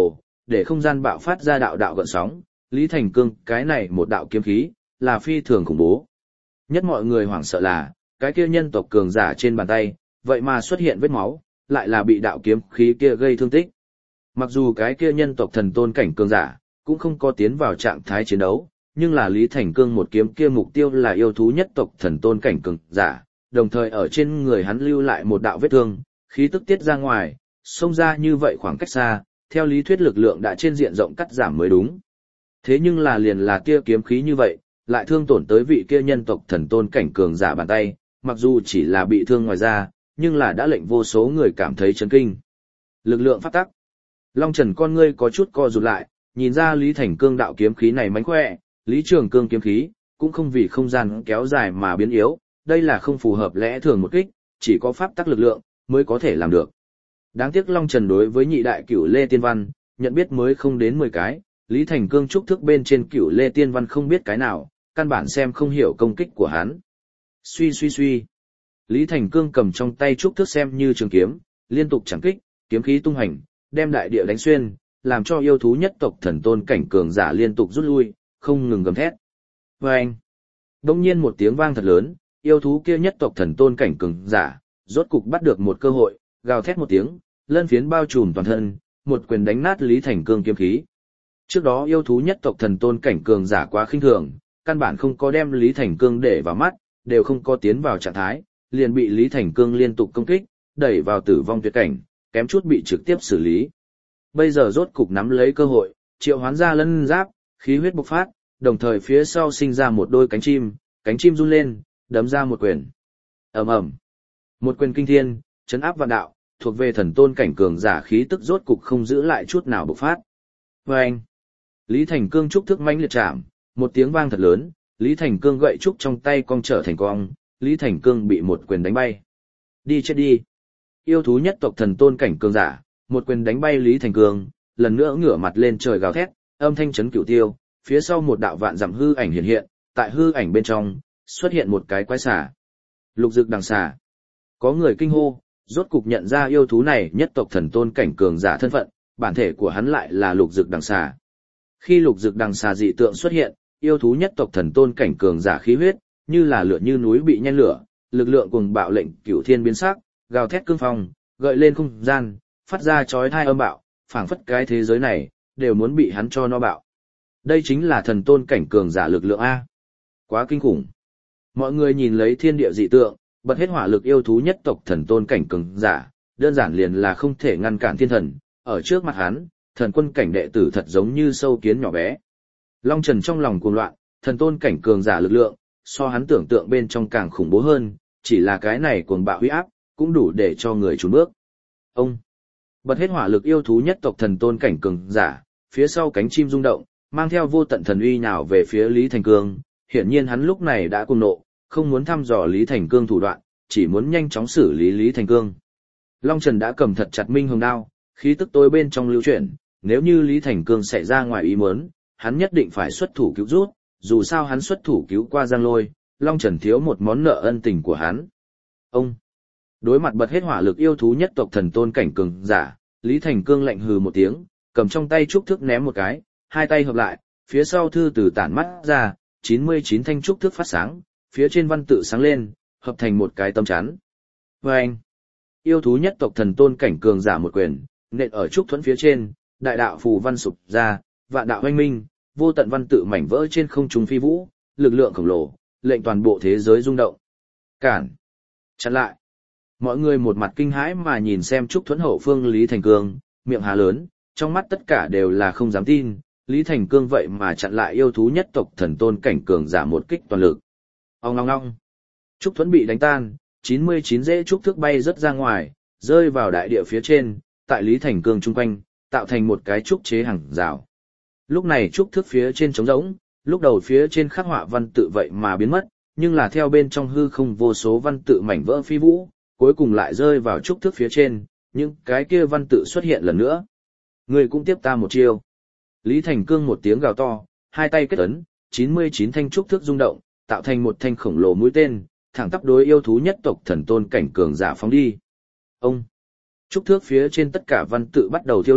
để không gian bạo phát ra đạo đạo gợn sóng, Lý Thành Cương cái này một đạo kiếm khí, là phi thường khủng bố. Nhất mọi người hoảng sợ là, cái kia nhân tộc cường giả trên bàn tay, vậy mà xuất hiện vết máu, lại là bị đạo kiếm khí kia gây thương tích. Mặc dù cái kia nhân tộc thần tôn cảnh cường giả, cũng không có tiến vào trạng thái chiến đấu, nhưng là Lý Thành Cương một kiếm kia mục tiêu là yêu thú nhất tộc thần tôn cảnh cường giả, đồng thời ở trên người hắn lưu lại một đạo vết thương, khí tức tiết ra ngoài, xông ra như vậy khoảng cách xa, theo lý thuyết lực lượng đã trên diện rộng cắt giảm mới đúng. Thế nhưng là liền là kia kiếm khí như vậy, lại thương tổn tới vị kia nhân tộc thần tôn cảnh cường giả bàn tay, mặc dù chỉ là bị thương ngoài da, nhưng là đã lệnh vô số người cảm thấy chấn kinh. Lực lượng pháp tắc. Long Trần con ngươi có chút co rụt lại, nhìn ra Lý Thành Cương đạo kiếm khí này mánh khỏe, Lý Trường Cương kiếm khí, cũng không vì không gian kéo dài mà biến yếu, đây là không phù hợp lẽ thường một kích, chỉ có pháp tắc lực lượng, mới có thể làm được. Đáng tiếc Long Trần đối với nhị đại cửu Lê Tiên Văn, nhận biết mới không đến mười cái, Lý Thành Cương trúc thức bên trên cửu Lê Tiên Văn không biết cái nào, căn bản xem không hiểu công kích của hắn. Suy suy suy. Lý Thành Cương cầm trong tay trúc thức xem như trường kiếm, liên tục chẳng kích, kiếm khí tung hành, đem đại địa đánh xuyên, làm cho yêu thú nhất tộc thần tôn cảnh cường giả liên tục rút lui, không ngừng gầm thét. Vâng! Đông nhiên một tiếng vang thật lớn, yêu thú kia nhất tộc thần tôn cảnh cường giả, rốt cục bắt được một cơ hội, gào thét một tiếng, lân phiến bao trùm toàn thân, một quyền đánh nát Lý Thành Cương kiếm khí. Trước đó yêu thú nhất tộc thần tôn cảnh cường giả quá khinh thường, căn bản không có đem Lý Thành Cương để vào mắt, đều không có tiến vào trạng thái, liền bị Lý Thành Cương liên tục công kích, đẩy vào tử vong tuyệt cảnh, kém chút bị trực tiếp xử lý. Bây giờ rốt cục nắm lấy cơ hội, triệu hoán ra lân giáp, khí huyết bộc phát, đồng thời phía sau sinh ra một đôi cánh chim, cánh chim run lên, đấm ra một quyền. Ầm ầm. Một quyền kinh thiên, chấn áp vạn đạo, thuộc về thần tôn cảnh cường giả khí tức rốt cục không giữ lại chút nào bộc phát. Oeng. Lý Thành Cương trúc thức mãnh liệt chạm, một tiếng vang thật lớn, Lý Thành Cương gậy trúc trong tay cong trở thành cong, Lý Thành Cương bị một quyền đánh bay. Đi chết đi. Yêu thú nhất tộc thần tôn cảnh cường giả, một quyền đánh bay Lý Thành Cương, lần nữa ngửa mặt lên trời gào thét, âm thanh chấn cửu tiêu, phía sau một đạo vạn dặm hư ảnh hiện hiện, tại hư ảnh bên trong, xuất hiện một cái quái xà. Lục Dực Đằng Xà. Có người kinh hô, rốt cục nhận ra yêu thú này nhất tộc thần tôn cảnh cường giả thân phận, bản thể của hắn lại là Lục Dực Đằng Xà. Khi Lục Dực Đằng Xà dị tượng xuất hiện, yêu thú nhất tộc thần tôn cảnh cường giả khí huyết, như là lửa như núi bị nhen lửa, lực lượng cùng bạo lệnh cửu thiên biến sắc, gào thét cương phong, gợi lên không gian, phát ra chói tai âm bạo, phảng phất cái thế giới này đều muốn bị hắn cho nó bạo. Đây chính là thần tôn cảnh cường giả lực lượng a. Quá kinh khủng. Mọi người nhìn lấy thiên địa dị tượng, bật hết hỏa lực yêu thú nhất tộc thần tôn cảnh cường giả, đơn giản liền là không thể ngăn cản thiên thần, ở trước mặt hắn, thần quân cảnh đệ tử thật giống như sâu kiến nhỏ bé. Long Trần trong lòng cuồng loạn, thần tôn cảnh cường giả lực lượng, so hắn tưởng tượng bên trong càng khủng bố hơn, chỉ là cái này cuồng bạo huy áp, cũng đủ để cho người trốn bước. Ông bật hết hỏa lực yêu thú nhất tộc thần tôn cảnh cường giả, phía sau cánh chim rung động, mang theo vô tận thần uy nào về phía Lý Thành Cương, hiển nhiên hắn lúc này đã cuồng nộ, không muốn thăm dò Lý Thành Cương thủ đoạn, chỉ muốn nhanh chóng xử lý Lý Thành Cương. Long Trần đã cầm thật chặt minh hồng đao, khí tức tối bên trong lưu chuyển, nếu như Lý Thành Cương xảy ra ngoài ý muốn, hắn nhất định phải xuất thủ cứu rút, dù sao hắn xuất thủ cứu qua Giang Lôi, Long Trần thiếu một món nợ ân tình của hắn. Ông đối mặt bật hết hỏa lực yêu thú nhất tộc thần tôn cảnh cường giả, Lý Thành Cương lạnh hừ một tiếng, cầm trong tay trúc thước ném một cái, hai tay hợp lại, phía sau thư từ tản mắt ra, chín mươi chín thanh trúc thước phát sáng, phía trên văn tự sáng lên, hợp thành một cái tấm chắn. Và anh, yêu thú nhất tộc thần tôn cảnh cường giả một quyền, nện ở trúc thuẫn phía trên, đại đạo phù văn sụp ra, vạn đạo hoanh minh, vô tận văn tự mảnh vỡ trên không trung phi vũ, lực lượng khổng lồ, lệnh toàn bộ thế giới rung động. Cản, chặn lại. Mọi người một mặt kinh hãi mà nhìn xem trúc thuẫn hậu phương Lý Thành Cương, miệng há lớn, trong mắt tất cả đều là không dám tin, Lý Thành Cương vậy mà chặn lại yêu thú nhất tộc thần tôn cảnh cường giả một kích toàn lực. Ong ong ong. Trúc thuẫn bị đánh tan, chín mươi chín rễ trúc thước bay rất ra ngoài, rơi vào đại địa phía trên, tại Lý Thành Cương chung quanh, tạo thành một cái trúc chế hàng rào. Lúc này trúc thước phía trên trống rỗng, lúc đầu phía trên khắc họa văn tự vậy mà biến mất, nhưng là theo bên trong hư không vô số văn tự mảnh vỡ phi vũ, cuối cùng lại rơi vào trúc thước phía trên, những cái kia văn tự xuất hiện lần nữa. Người cũng tiếp ta một chiêu. Lý Thành Cương một tiếng gào to, hai tay kết ấn, chín mươi chín thanh trúc thước rung động, tạo thành một thanh khổng lồ mũi tên, thẳng tắp đối yêu thú nhất tộc thần tôn cảnh cường giả phóng đi. Ông trúc thước phía trên tất cả văn tự bắt đầu thiêu đốt,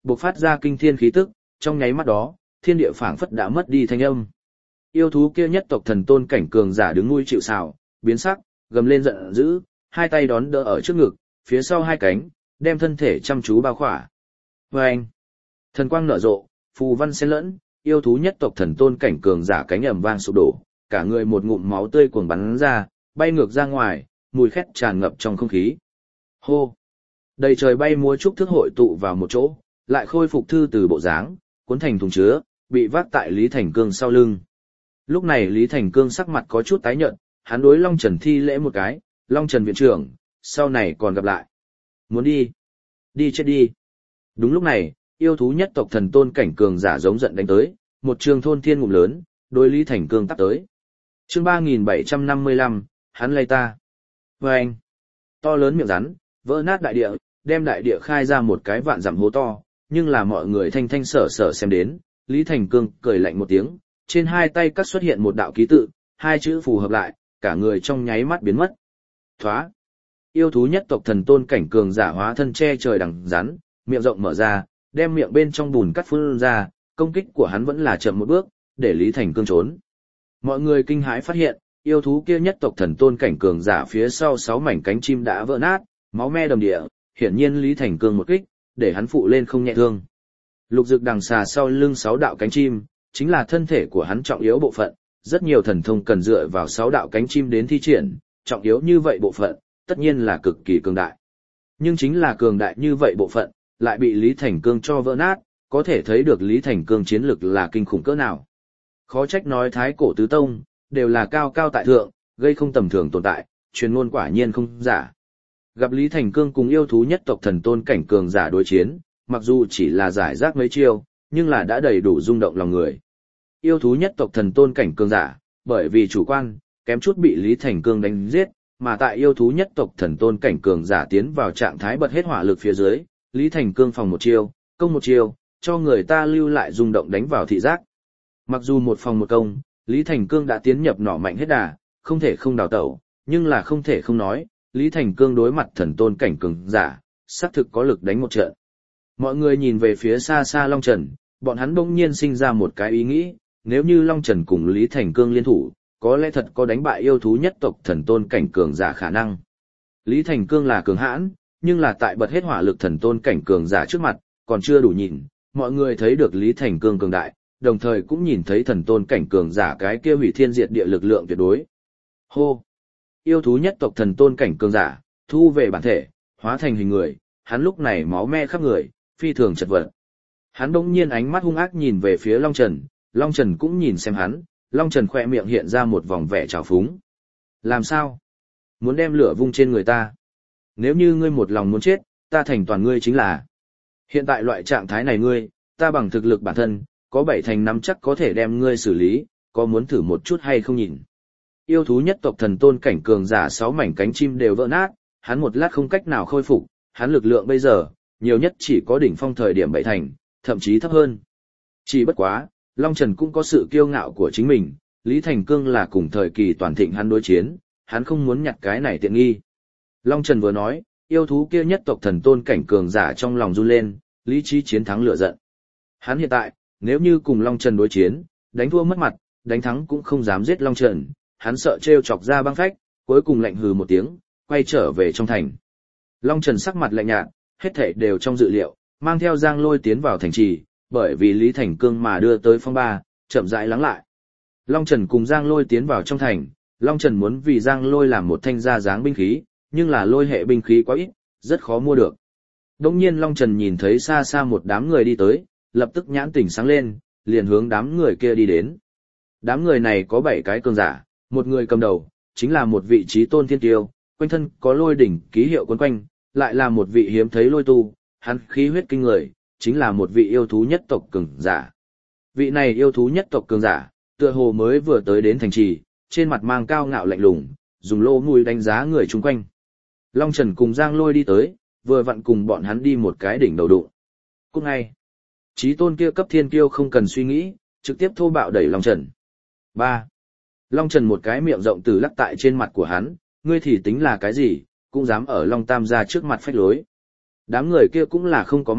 bộc phát ra kinh thiên khí tức, trong nháy mắt đó, thiên địa phảng phất đã mất đi thanh âm. Yêu thú kia nhất tộc thần tôn cảnh cường giả đứng nuôi chịu sào, biến sắc, gầm lên giận dữ, hai tay đón đỡ ở trước ngực, phía sau hai cánh, đem thân thể chăm chú bao khỏa. Và anh, thần quang nở rộ, phù văn xen lẫn, yêu thú nhất tộc thần tôn cảnh cường giả cánh ầm vang sụp đổ, cả người một ngụm máu tươi cuồng bắn ra, bay ngược ra ngoài, mùi khét tràn ngập trong không khí. Hô! Đầy trời bay múa trúc thức hội tụ vào một chỗ, lại khôi phục thư từ bộ dáng, cuốn thành thùng chứa, bị vác tại Lý Thành Cương sau lưng. Lúc này Lý Thành Cương sắc mặt có chút tái nhợt, hắn đối Long Trần thi lễ một cái, Long Trần viện trưởng, sau này còn gặp lại. Muốn đi? Đi chết đi. Đúng lúc này, yêu thú nhất tộc thần tôn cảnh cường giả giống giận đánh tới, một trường thôn thiên ngụm lớn, đối Lý Thành Cương tắp tới. Chương ba nghìn bảy trăm năm mươi lăm, hắn lay ta. Và anh, to lớn miệng rắn, vỡ nát đại địa, đem đại địa khai ra một cái vạn dặm hố to, nhưng là mọi người thanh thanh sở sở xem đến, Lý Thành Cương cười lạnh một tiếng, trên hai tay cắt xuất hiện một đạo ký tự, hai chữ phù hợp lại, cả người trong nháy mắt biến mất. Thoá. Yêu thú nhất tộc thần tôn cảnh cường giả hóa thân che trời đằng rắn, miệng rộng mở ra, đem miệng bên trong bùn cắt phun ra, công kích của hắn vẫn là chậm một bước, để Lý Thành Cương trốn. Mọi người kinh hãi phát hiện, yêu thú kia nhất tộc thần tôn cảnh cường giả phía sau sáu mảnh cánh chim đã vỡ nát, máu me đầm địa, hiển nhiên Lý Thành Cương một kích, để hắn phụ lên không nhẹ thương. Lục dực đằng xà sau lưng sáu đạo cánh chim, chính là thân thể của hắn trọng yếu bộ phận, rất nhiều thần thông cần dựa vào sáu đạo cánh chim đến thi triển, trọng yếu như vậy bộ phận, tất nhiên là cực kỳ cường đại. Nhưng chính là cường đại như vậy bộ phận, lại bị Lý Thành Cương cho vỡ nát, có thể thấy được Lý Thành Cương chiến lực là kinh khủng cỡ nào. Khó trách nói thái cổ tứ tông, đều là cao cao tại thượng, gây không tầm thường tồn tại, truyền ngôn quả nhiên không giả. Gặp Lý Thành Cương cùng yêu thú nhất tộc thần tôn cảnh cường giả đối chiến, mặc dù chỉ là giải rác mấy chiêu, nhưng là đã đầy đủ rung động lòng người. Yêu thú nhất tộc thần tôn cảnh cường giả, bởi vì chủ quan, kém chút bị Lý Thành Cương đánh giết, mà tại yêu thú nhất tộc thần tôn cảnh cường giả tiến vào trạng thái bật hết hỏa lực phía dưới, Lý Thành Cương phòng một chiêu, công một chiêu, cho người ta lưu lại rung động đánh vào thị giác. Mặc dù một phòng một công, Lý Thành Cương đã tiến nhập nỏ mạnh hết đà, không thể không đào tẩu, nhưng là không thể không nói, Lý Thành Cương đối mặt thần tôn cảnh cường giả, xác thực có lực đánh một trận. Mọi người nhìn về phía xa xa Long Trần, bọn hắn bỗng nhiên sinh ra một cái ý nghĩ, nếu như Long Trần cùng Lý Thành Cương liên thủ, có lẽ thật có đánh bại yêu thú nhất tộc thần tôn cảnh cường giả khả năng. Lý Thành Cương là cường hãn, nhưng là tại bật hết hỏa lực thần tôn cảnh cường giả trước mặt, còn chưa đủ nhìn, mọi người thấy được Lý Thành Cương cường đại, đồng thời cũng nhìn thấy thần tôn cảnh cường giả cái kia hủy thiên diệt địa lực lượng tuyệt đối. Hô! Yêu thú nhất tộc thần tôn cảnh cường giả, thu về bản thể, hóa thành hình người, hắn lúc này máu me khắp người, phi thường chật vật. Hắn đống nhiên ánh mắt hung ác nhìn về phía Long Trần, Long Trần cũng nhìn xem hắn, Long Trần khỏe miệng hiện ra một vòng vẻ trào phúng. Làm sao? Muốn đem lửa vung trên người ta? Nếu như ngươi một lòng muốn chết, ta thành toàn ngươi chính là. Hiện tại loại trạng thái này ngươi, ta bằng thực lực bản thân, có bảy thành năm chắc có thể đem ngươi xử lý, có muốn thử một chút hay không nhìn. Yêu thú nhất tộc thần tôn cảnh cường giả sáu mảnh cánh chim đều vỡ nát, hắn một lát không cách nào khôi phục, hắn lực lượng bây giờ, nhiều nhất chỉ có đỉnh phong thời điểm bảy thành, thậm chí thấp hơn. Chỉ bất quá, Long Trần cũng có sự kiêu ngạo của chính mình, Lý Thành Cương là cùng thời kỳ toàn thịnh hắn đối chiến, hắn không muốn nhặt cái này tiện nghi. Long Trần vừa nói, yêu thú kia nhất tộc thần tôn cảnh cường giả trong lòng run lên, lý trí chiến thắng lửa giận. Hắn hiện tại, nếu như cùng Long Trần đối chiến, đánh thua mất mặt, đánh thắng cũng không dám giết Long Trần, hắn sợ trêu chọc ra băng phách, cuối cùng lạnh hừ một tiếng, quay trở về trong thành. Long Trần sắc mặt lạnh nhạt, hết thảy đều trong dự liệu, mang theo Giang Lôi tiến vào thành trì, bởi vì Lý Thành Cương mà đưa tới phong ba, chậm rãi lắng lại. Long Trần cùng Giang Lôi tiến vào trong thành, Long Trần muốn vì Giang Lôi làm một thanh ra dáng binh khí, nhưng là lôi hệ binh khí quá ít, rất khó mua được. Đống nhiên Long Trần nhìn thấy xa xa một đám người đi tới, lập tức nhãn tỉnh sáng lên, liền hướng đám người kia đi đến. Đám người này có bảy cái cường giả, một người cầm đầu, chính là một vị trí tôn thiên tiêu, quanh thân có lôi đỉnh ký hiệu quấn quanh, lại là một vị hiếm thấy lôi tu, hắn khí huyết kinh người, chính là một vị yêu thú nhất tộc cường giả. Vị này yêu thú nhất tộc cường giả, tựa hồ mới vừa tới đến thành trì, trên mặt mang cao ngạo lạnh lùng, dùng lỗ mũi đánh giá người chung quanh. Long Trần cùng Giang Lôi đi tới, vừa vặn cùng bọn hắn đi một cái đỉnh đầu đụng. Cũng ngay, chí tôn kia cấp thiên kiêu không cần suy nghĩ, trực tiếp thô bạo đẩy Long Trần. ba. Long Trần một cái miệng rộng từ lắc tại trên mặt của hắn, ngươi thì tính là cái gì, cũng dám ở Long Tam gia trước mặt phách lối. Đám người kia cũng là không có mắt,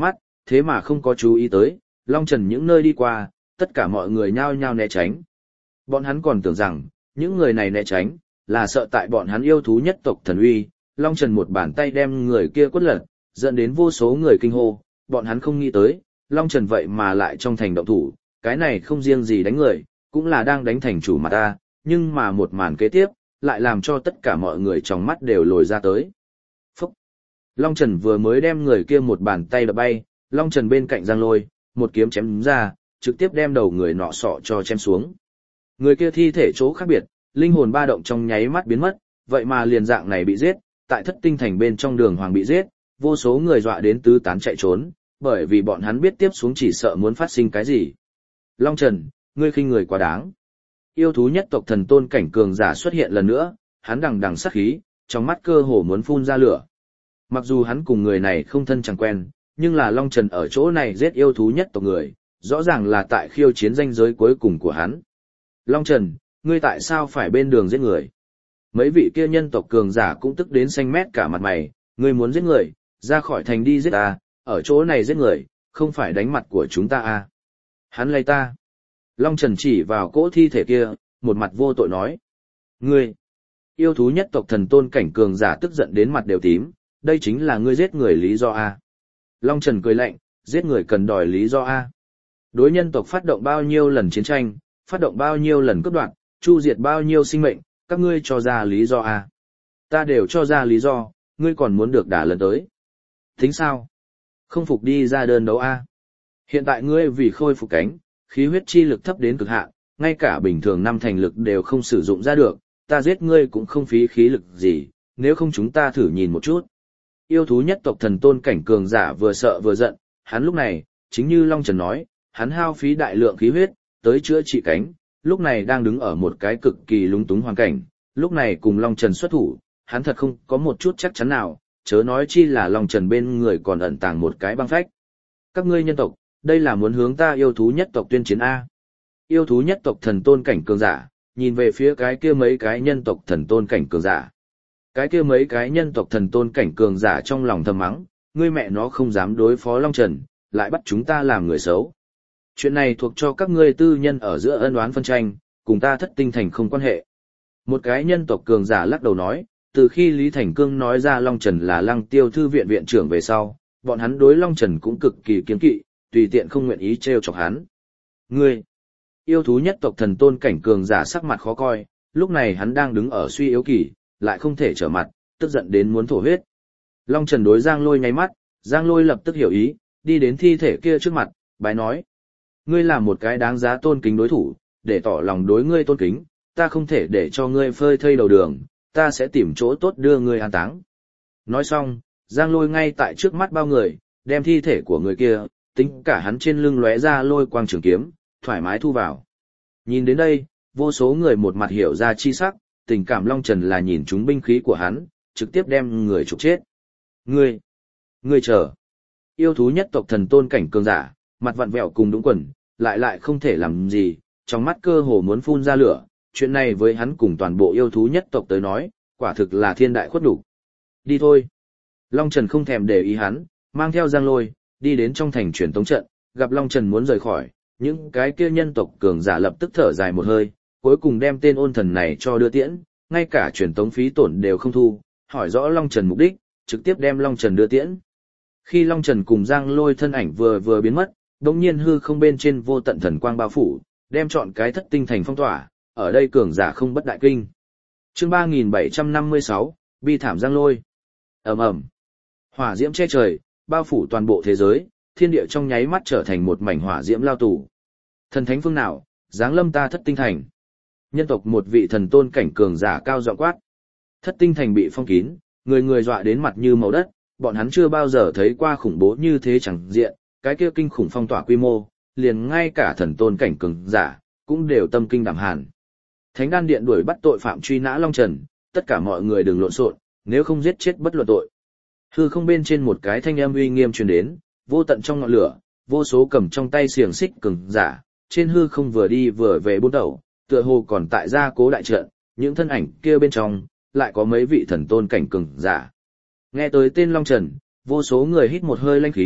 thế mà không có chú ý tới, Long Trần những nơi đi qua, tất cả mọi người nhao nhao né tránh. Bọn hắn còn tưởng rằng, những người này né tránh, là sợ tại bọn hắn yêu thú nhất tộc thần uy, Long Trần một bàn tay đem người kia quất lật, dẫn đến vô số người kinh hô, bọn hắn không nghĩ tới, Long Trần vậy mà lại trong thành động thủ, cái này không riêng gì đánh người, cũng là đang đánh thành chủ mà ta, nhưng mà một màn kế tiếp, lại làm cho tất cả mọi người trong mắt đều lồi ra tới. Phúc! Long Trần vừa mới đem người kia một bàn tay đập bay, Long Trần bên cạnh Giang Lôi, một kiếm chém ra, trực tiếp đem đầu người nọ sọ cho chém xuống. Người kia thi thể chỗ khác biệt, linh hồn ba động trong nháy mắt biến mất, vậy mà liền dạng này bị giết, tại Thất Tinh Thành bên trong Đường Hoàng bị giết, vô số người dọa đến tứ tán chạy trốn, bởi vì bọn hắn biết tiếp xuống chỉ sợ muốn phát sinh cái gì. Long Trần, ngươi khinh người quá đáng. Yêu thú nhất tộc thần tôn cảnh cường giả xuất hiện lần nữa, hắn đằng đằng sát khí, trong mắt cơ hồ muốn phun ra lửa. Mặc dù hắn cùng người này không thân chẳng quen, nhưng là Long Trần ở chỗ này giết yêu thú nhất tộc người, rõ ràng là tại khiêu chiến ranh giới cuối cùng của hắn. Long Trần, ngươi tại sao phải bên đường giết người? Mấy vị kia nhân tộc cường giả cũng tức đến xanh mét cả mặt mày, ngươi muốn giết người, ra khỏi thành đi giết ta, ở chỗ này giết người, không phải đánh mặt của chúng ta à. Hắn lay ta. Long Trần chỉ vào cỗ thi thể kia, một mặt vô tội nói. Ngươi, yêu thú nhất tộc thần tôn cảnh cường giả tức giận đến mặt đều tím, đây chính là ngươi giết người lý do à. Long Trần cười lạnh, giết người cần đòi lý do à. Đối nhân tộc phát động bao nhiêu lần chiến tranh, phát động bao nhiêu lần cướp đoạt, chu diệt bao nhiêu sinh mệnh, các ngươi cho ra lý do à. Ta đều cho ra lý do, ngươi còn muốn được đả lần tới. Tính sao? Không phục đi ra đơn đấu a. Hiện tại ngươi vì khôi phục cánh, khí huyết chi lực thấp đến cực hạn, ngay cả bình thường năm thành lực đều không sử dụng ra được, ta giết ngươi cũng không phí khí lực gì, nếu không chúng ta thử nhìn một chút. Yêu thú nhất tộc thần tôn cảnh cường giả vừa sợ vừa giận, hắn lúc này, chính như Long Trần nói, hắn hao phí đại lượng khí huyết, tới chữa trị cánh, lúc này đang đứng ở một cái cực kỳ lúng túng hoàn cảnh, lúc này cùng Long Trần xuất thủ, hắn thật không có một chút chắc chắn nào, chớ nói chi là Long Trần bên người còn ẩn tàng một cái băng phách. Các ngươi nhân tộc, đây là muốn hướng ta yêu thú nhất tộc tuyên chiến A. Yêu thú nhất tộc thần tôn cảnh cường giả, nhìn về phía cái kia mấy cái nhân tộc thần tôn cảnh cường giả. Cái kia mấy cái nhân tộc thần tôn cảnh cường giả trong lòng thầm mắng, ngươi mẹ nó không dám đối phó Long Trần, lại bắt chúng ta làm người xấu. Chuyện này thuộc cho các ngươi tư nhân ở giữa ân oán phân tranh, cùng ta Thất Tinh Thành không quan hệ. Một cái nhân tộc cường giả lắc đầu nói, từ khi Lý Thành Cương nói ra Long Trần là Lăng Tiêu thư viện viện trưởng về sau, bọn hắn đối Long Trần cũng cực kỳ kiêng kỵ, tùy tiện không nguyện ý trêu chọc hắn. Ngươi, yêu thú nhất tộc thần tôn cảnh cường giả sắc mặt khó coi, lúc này hắn đang đứng ở suy yếu kỳ, lại không thể trở mặt, tức giận đến muốn thổ huyết. Long Trần đối Giang Lôi nháy mắt, Giang Lôi lập tức hiểu ý, đi đến thi thể kia trước mặt, bái nói. Ngươi là một cái đáng giá tôn kính đối thủ, để tỏ lòng đối ngươi tôn kính, ta không thể để cho ngươi phơi thây đầu đường, ta sẽ tìm chỗ tốt đưa ngươi an táng. Nói xong, Giang Lôi ngay tại trước mắt bao người, đem thi thể của người kia, tính cả hắn trên lưng lóe ra lôi quang trường kiếm, thoải mái thu vào. Nhìn đến đây, vô số người một mặt hiểu ra chi sắc, tình cảm Long Trần là nhìn chúng binh khí của hắn, trực tiếp đem người trục chết. Ngươi, ngươi chờ. Yêu thú nhất tộc thần tôn cảnh cường giả, mặt vặn vẹo cùng đúng quần, lại lại không thể làm gì, trong mắt cơ hồ muốn phun ra lửa, chuyện này với hắn cùng toàn bộ yêu thú nhất tộc tới nói, quả thực là thiên đại khuất đủ. Đi thôi. Long Trần không thèm để ý hắn, mang theo Giang Lôi, đi đến trong thành truyền tống trận, gặp Long Trần muốn rời khỏi, những cái kia nhân tộc cường giả lập tức thở dài một hơi, cuối cùng đem tên ôn thần này cho đưa tiễn, ngay cả truyền tống phí tổn đều không thu, hỏi rõ Long Trần mục đích, trực tiếp đem Long Trần đưa tiễn. Khi Long Trần cùng Giang Lôi thân ảnh vừa vừa biến mất, đống nhiên hư không bên trên vô tận thần quang bao phủ, đem trọn cái Thất Tinh Thành phong tỏa, ở đây cường giả không bất đại kinh. Chương ba nghìn bảy trăm năm mươi sáu, bi thảm Giang Lôi. Ầm ầm. Hỏa diễm che trời, bao phủ toàn bộ thế giới, thiên địa trong nháy mắt trở thành một mảnh hỏa diễm lao tù. Thần thánh phương nào, giáng lâm ta Thất Tinh Thành. Nhân tộc một vị thần tôn cảnh cường giả cao giọng quát. Thất Tinh Thành bị phong kín, người người dọa đến mặt như màu đất, bọn hắn chưa bao giờ thấy qua khủng bố như thế chẳng diện, cái kia kinh khủng phong tỏa quy mô, liền ngay cả thần tôn cảnh cường giả cũng đều tâm kinh đảm hàn. Thánh Đan Điện đuổi bắt tội phạm truy nã Long Trần, tất cả mọi người đừng lộn xộn, nếu không giết chết bất luận tội. Hư không bên trên một cái thanh âm uy nghiêm truyền đến, vô tận trong ngọn lửa, vô số cầm trong tay xiềng xích cường giả, trên hư không vừa đi vừa về buôn tẩu, tựa hồ còn tại gia cố đại trận, những thân ảnh kia bên trong lại có mấy vị thần tôn cảnh cường giả. Nghe tới tên Long Trần, vô số người hít một hơi lanh khí,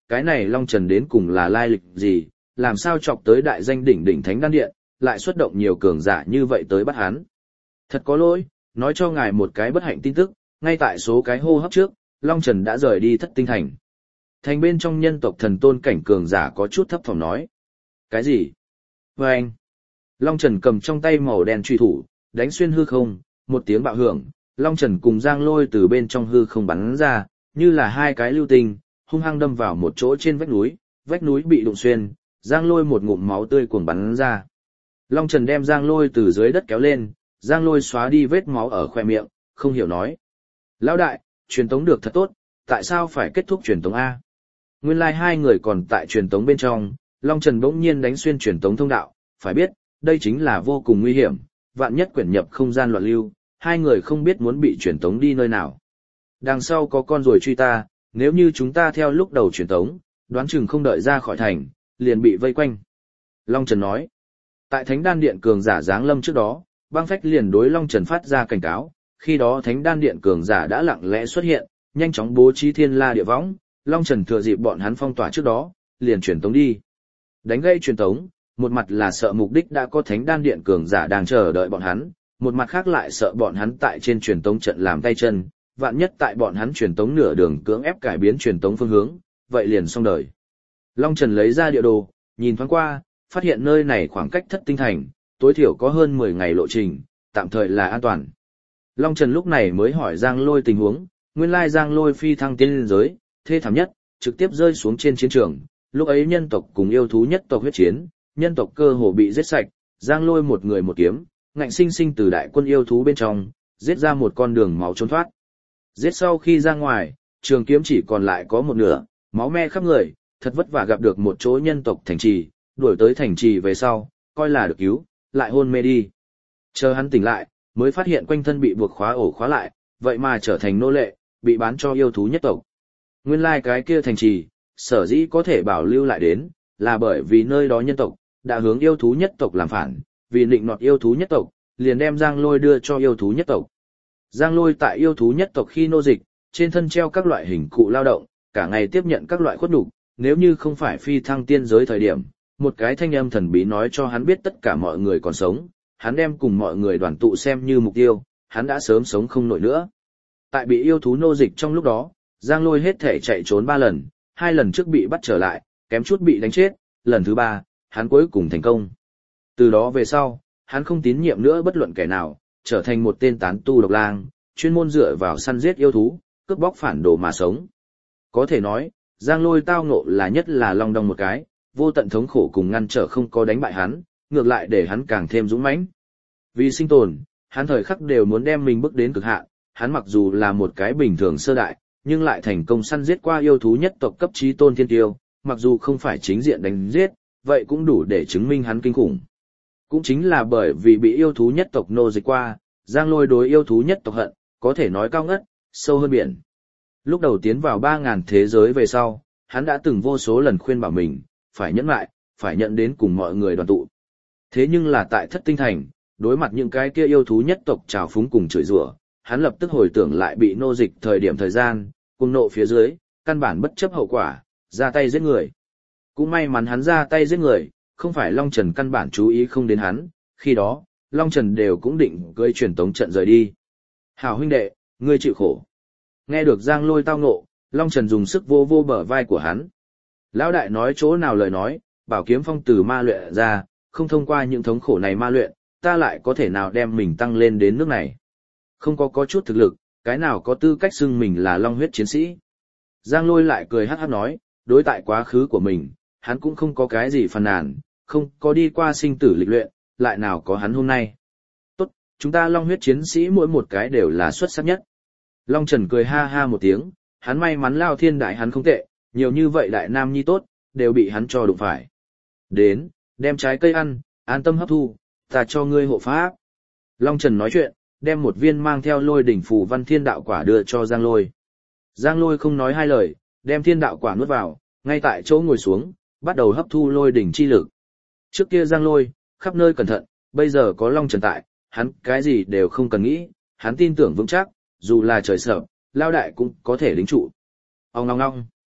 cái này Long Trần đến cùng là lai lịch gì, làm sao chọc tới đại danh đỉnh đỉnh Thánh Đan Điện, lại xuất động nhiều cường giả như vậy tới bắt hắn. Thật có lỗi, nói cho ngài một cái bất hạnh tin tức, ngay tại số cái hô hấp trước, Long Trần đã rời đi Thất Tinh Thành. Thành bên trong nhân tộc thần tôn cảnh cường giả có chút thấp thỏm nói. Cái gì? Và anh. Long Trần cầm trong tay màu đen truy thủ, đánh xuyên hư không, một tiếng bạo hưởng, Long Trần cùng Giang Lôi từ bên trong hư không bắn ra, như là hai cái lưu tinh, hung hăng đâm vào một chỗ trên vách núi, vách núi bị đụng xuyên, Giang Lôi một ngụm máu tươi cuồng bắn ra. Long Trần đem Giang Lôi từ dưới đất kéo lên, Giang Lôi xóa đi vết máu ở khoe miệng, không hiểu nói. Lão đại, truyền tống được thật tốt, tại sao phải kết thúc truyền tống A? Nguyên lai like hai người còn tại truyền tống bên trong, Long Trần bỗng nhiên đánh xuyên truyền tống thông đạo, phải biết, đây chính là vô cùng nguy hiểm, vạn nhất quyển nhập không gian loạn lưu, hai người không biết muốn bị truyền tống đi nơi nào. Đằng sau có con rồi truy ta, nếu như chúng ta theo lúc đầu truyền tống, đoán chừng không đợi ra khỏi thành, liền bị vây quanh. Long Trần nói, tại Thánh Đan Điện cường giả giáng lâm trước đó, băng phách liền đối Long Trần phát ra cảnh cáo, khi đó Thánh Đan Điện cường giả đã lặng lẽ xuất hiện, nhanh chóng bố trí thiên la địa võng, Long Trần thừa dịp bọn hắn phong tỏa trước đó, liền truyền tống đi. Đánh gây truyền tống, một mặt là sợ mục đích đã có Thánh Đan Điện cường giả đang chờ đợi bọn hắn, một mặt khác lại sợ bọn hắn tại trên truyền tống trận làm tay chân, vạn nhất tại bọn hắn truyền tống nửa đường cưỡng ép cải biến truyền tống phương hướng, vậy liền xong đời. Long Trần lấy ra địa đồ, nhìn thoáng qua, phát hiện nơi này khoảng cách Thất Tinh Thành, tối thiểu có hơn mười ngày lộ trình, tạm thời là an toàn. Long Trần lúc này mới hỏi Giang Lôi tình huống, nguyên lai Giang Lôi phi thăng tiên liên giới, thê thảm nhất, trực tiếp rơi xuống trên chiến trường, lúc ấy nhân tộc cùng yêu thú nhất tộc huyết chiến, nhân tộc cơ hồ bị giết sạch, Giang Lôi một người một kiếm, ngạnh sinh sinh từ đại quân yêu thú bên trong, giết ra một con đường máu trốn thoát. Giết sau khi ra ngoài, trường kiếm chỉ còn lại có một nửa, máu me khắp người, thật vất vả gặp được một chỗ nhân tộc thành trì, đuổi tới thành trì về sau, coi là được cứu, lại hôn mê đi. Chờ hắn tỉnh lại, mới phát hiện quanh thân bị buộc khóa ổ khóa lại, vậy mà trở thành nô lệ, bị bán cho yêu thú nhất tộc. Nguyên lai like cái kia thành trì, sở dĩ có thể bảo lưu lại đến, là bởi vì nơi đó nhân tộc, đã hướng yêu thú nhất tộc làm phản, vì định nọt yêu thú nhất tộc, liền đem Giang Lôi đưa cho yêu thú nhất tộc. Giang Lôi tại yêu thú nhất tộc khi nô dịch, trên thân treo các loại hình cụ lao động, cả ngày tiếp nhận các loại khuất nhục, nếu như không phải phi thăng tiên giới thời điểm, một cái thanh âm thần bí nói cho hắn biết tất cả mọi người còn sống, hắn đem cùng mọi người đoàn tụ xem như mục tiêu, hắn đã sớm sống không nổi nữa. Tại bị yêu thú nô dịch trong lúc đó, Giang Lôi hết thể chạy trốn ba lần, hai lần trước bị bắt trở lại, kém chút bị đánh chết, lần thứ ba, hắn cuối cùng thành công. Từ đó về sau, hắn không tín nhiệm nữa bất luận kẻ nào, trở thành một tên tán tu độc lang, chuyên môn dựa vào săn giết yêu thú, cướp bóc phản đồ mà sống. Có thể nói, Giang Lôi tao ngộ là nhất là long đong một cái, vô tận thống khổ cùng ngăn trở không có đánh bại hắn, ngược lại để hắn càng thêm dũng mãnh. Vì sinh tồn, hắn thời khắc đều muốn đem mình bước đến cực hạn, hắn mặc dù là một cái bình thường sơ đại, nhưng lại thành công săn giết qua yêu thú nhất tộc cấp chí tôn thiên tiêu, mặc dù không phải chính diện đánh giết, vậy cũng đủ để chứng minh hắn kinh khủng. Cũng chính là bởi vì bị yêu thú nhất tộc nô dịch qua, Giang Lôi đối yêu thú nhất tộc hận, có thể nói cao ngất, sâu hơn biển. Lúc đầu tiến vào ba ngàn thế giới về sau, hắn đã từng vô số lần khuyên bảo mình, phải nhẫn lại, phải nhận đến cùng mọi người đoàn tụ. Thế nhưng là tại Thất Tinh Thành, đối mặt những cái kia yêu thú nhất tộc trào phúng cùng chửi rủa, hắn lập tức hồi tưởng lại bị nô dịch thời điểm thời gian, cùng nộ phía dưới, căn bản bất chấp hậu quả, ra tay giết người. Cũng may mắn hắn ra tay giết người, không phải Long Trần căn bản chú ý không đến hắn, khi đó, Long Trần đều cũng định gây truyền tống trận rời đi. Hảo huynh đệ, ngươi chịu khổ. Nghe được Giang Lôi tao ngộ, Long Trần dùng sức vô vô bờ vai của hắn. Lão đại nói chỗ nào lời nói, bảo kiếm phong từ ma luyện ra, không thông qua những thống khổ này ma luyện, ta lại có thể nào đem mình tăng lên đến nước này. Không có có chút thực lực, cái nào có tư cách xưng mình là long huyết chiến sĩ. Giang Lôi lại cười hát hát nói, đối tại quá khứ của mình, hắn cũng không có cái gì phàn nàn, không có đi qua sinh tử lịch luyện, lại nào có hắn hôm nay. Tốt, chúng ta long huyết chiến sĩ mỗi một cái đều là xuất sắc nhất. Long Trần cười ha ha một tiếng, hắn may mắn lao thiên đại hắn không tệ, nhiều như vậy đại nam nhi tốt, đều bị hắn cho đụng phải. Đến, đem trái cây ăn, an tâm hấp thu, ta cho ngươi hộ pháp. Long Trần nói chuyện, đem một viên mang theo lôi đỉnh phù văn thiên đạo quả đưa cho Giang Lôi. Giang Lôi không nói hai lời, đem thiên đạo quả nuốt vào, ngay tại chỗ ngồi xuống, bắt đầu hấp thu lôi đỉnh chi lực. Trước kia Giang Lôi, khắp nơi cẩn thận, bây giờ có Long Trần tại, hắn cái gì đều không cần nghĩ, hắn tin tưởng vững chắc, dù là trời sập, lao đại cũng có thể đính trụ. Ông ngong ngong.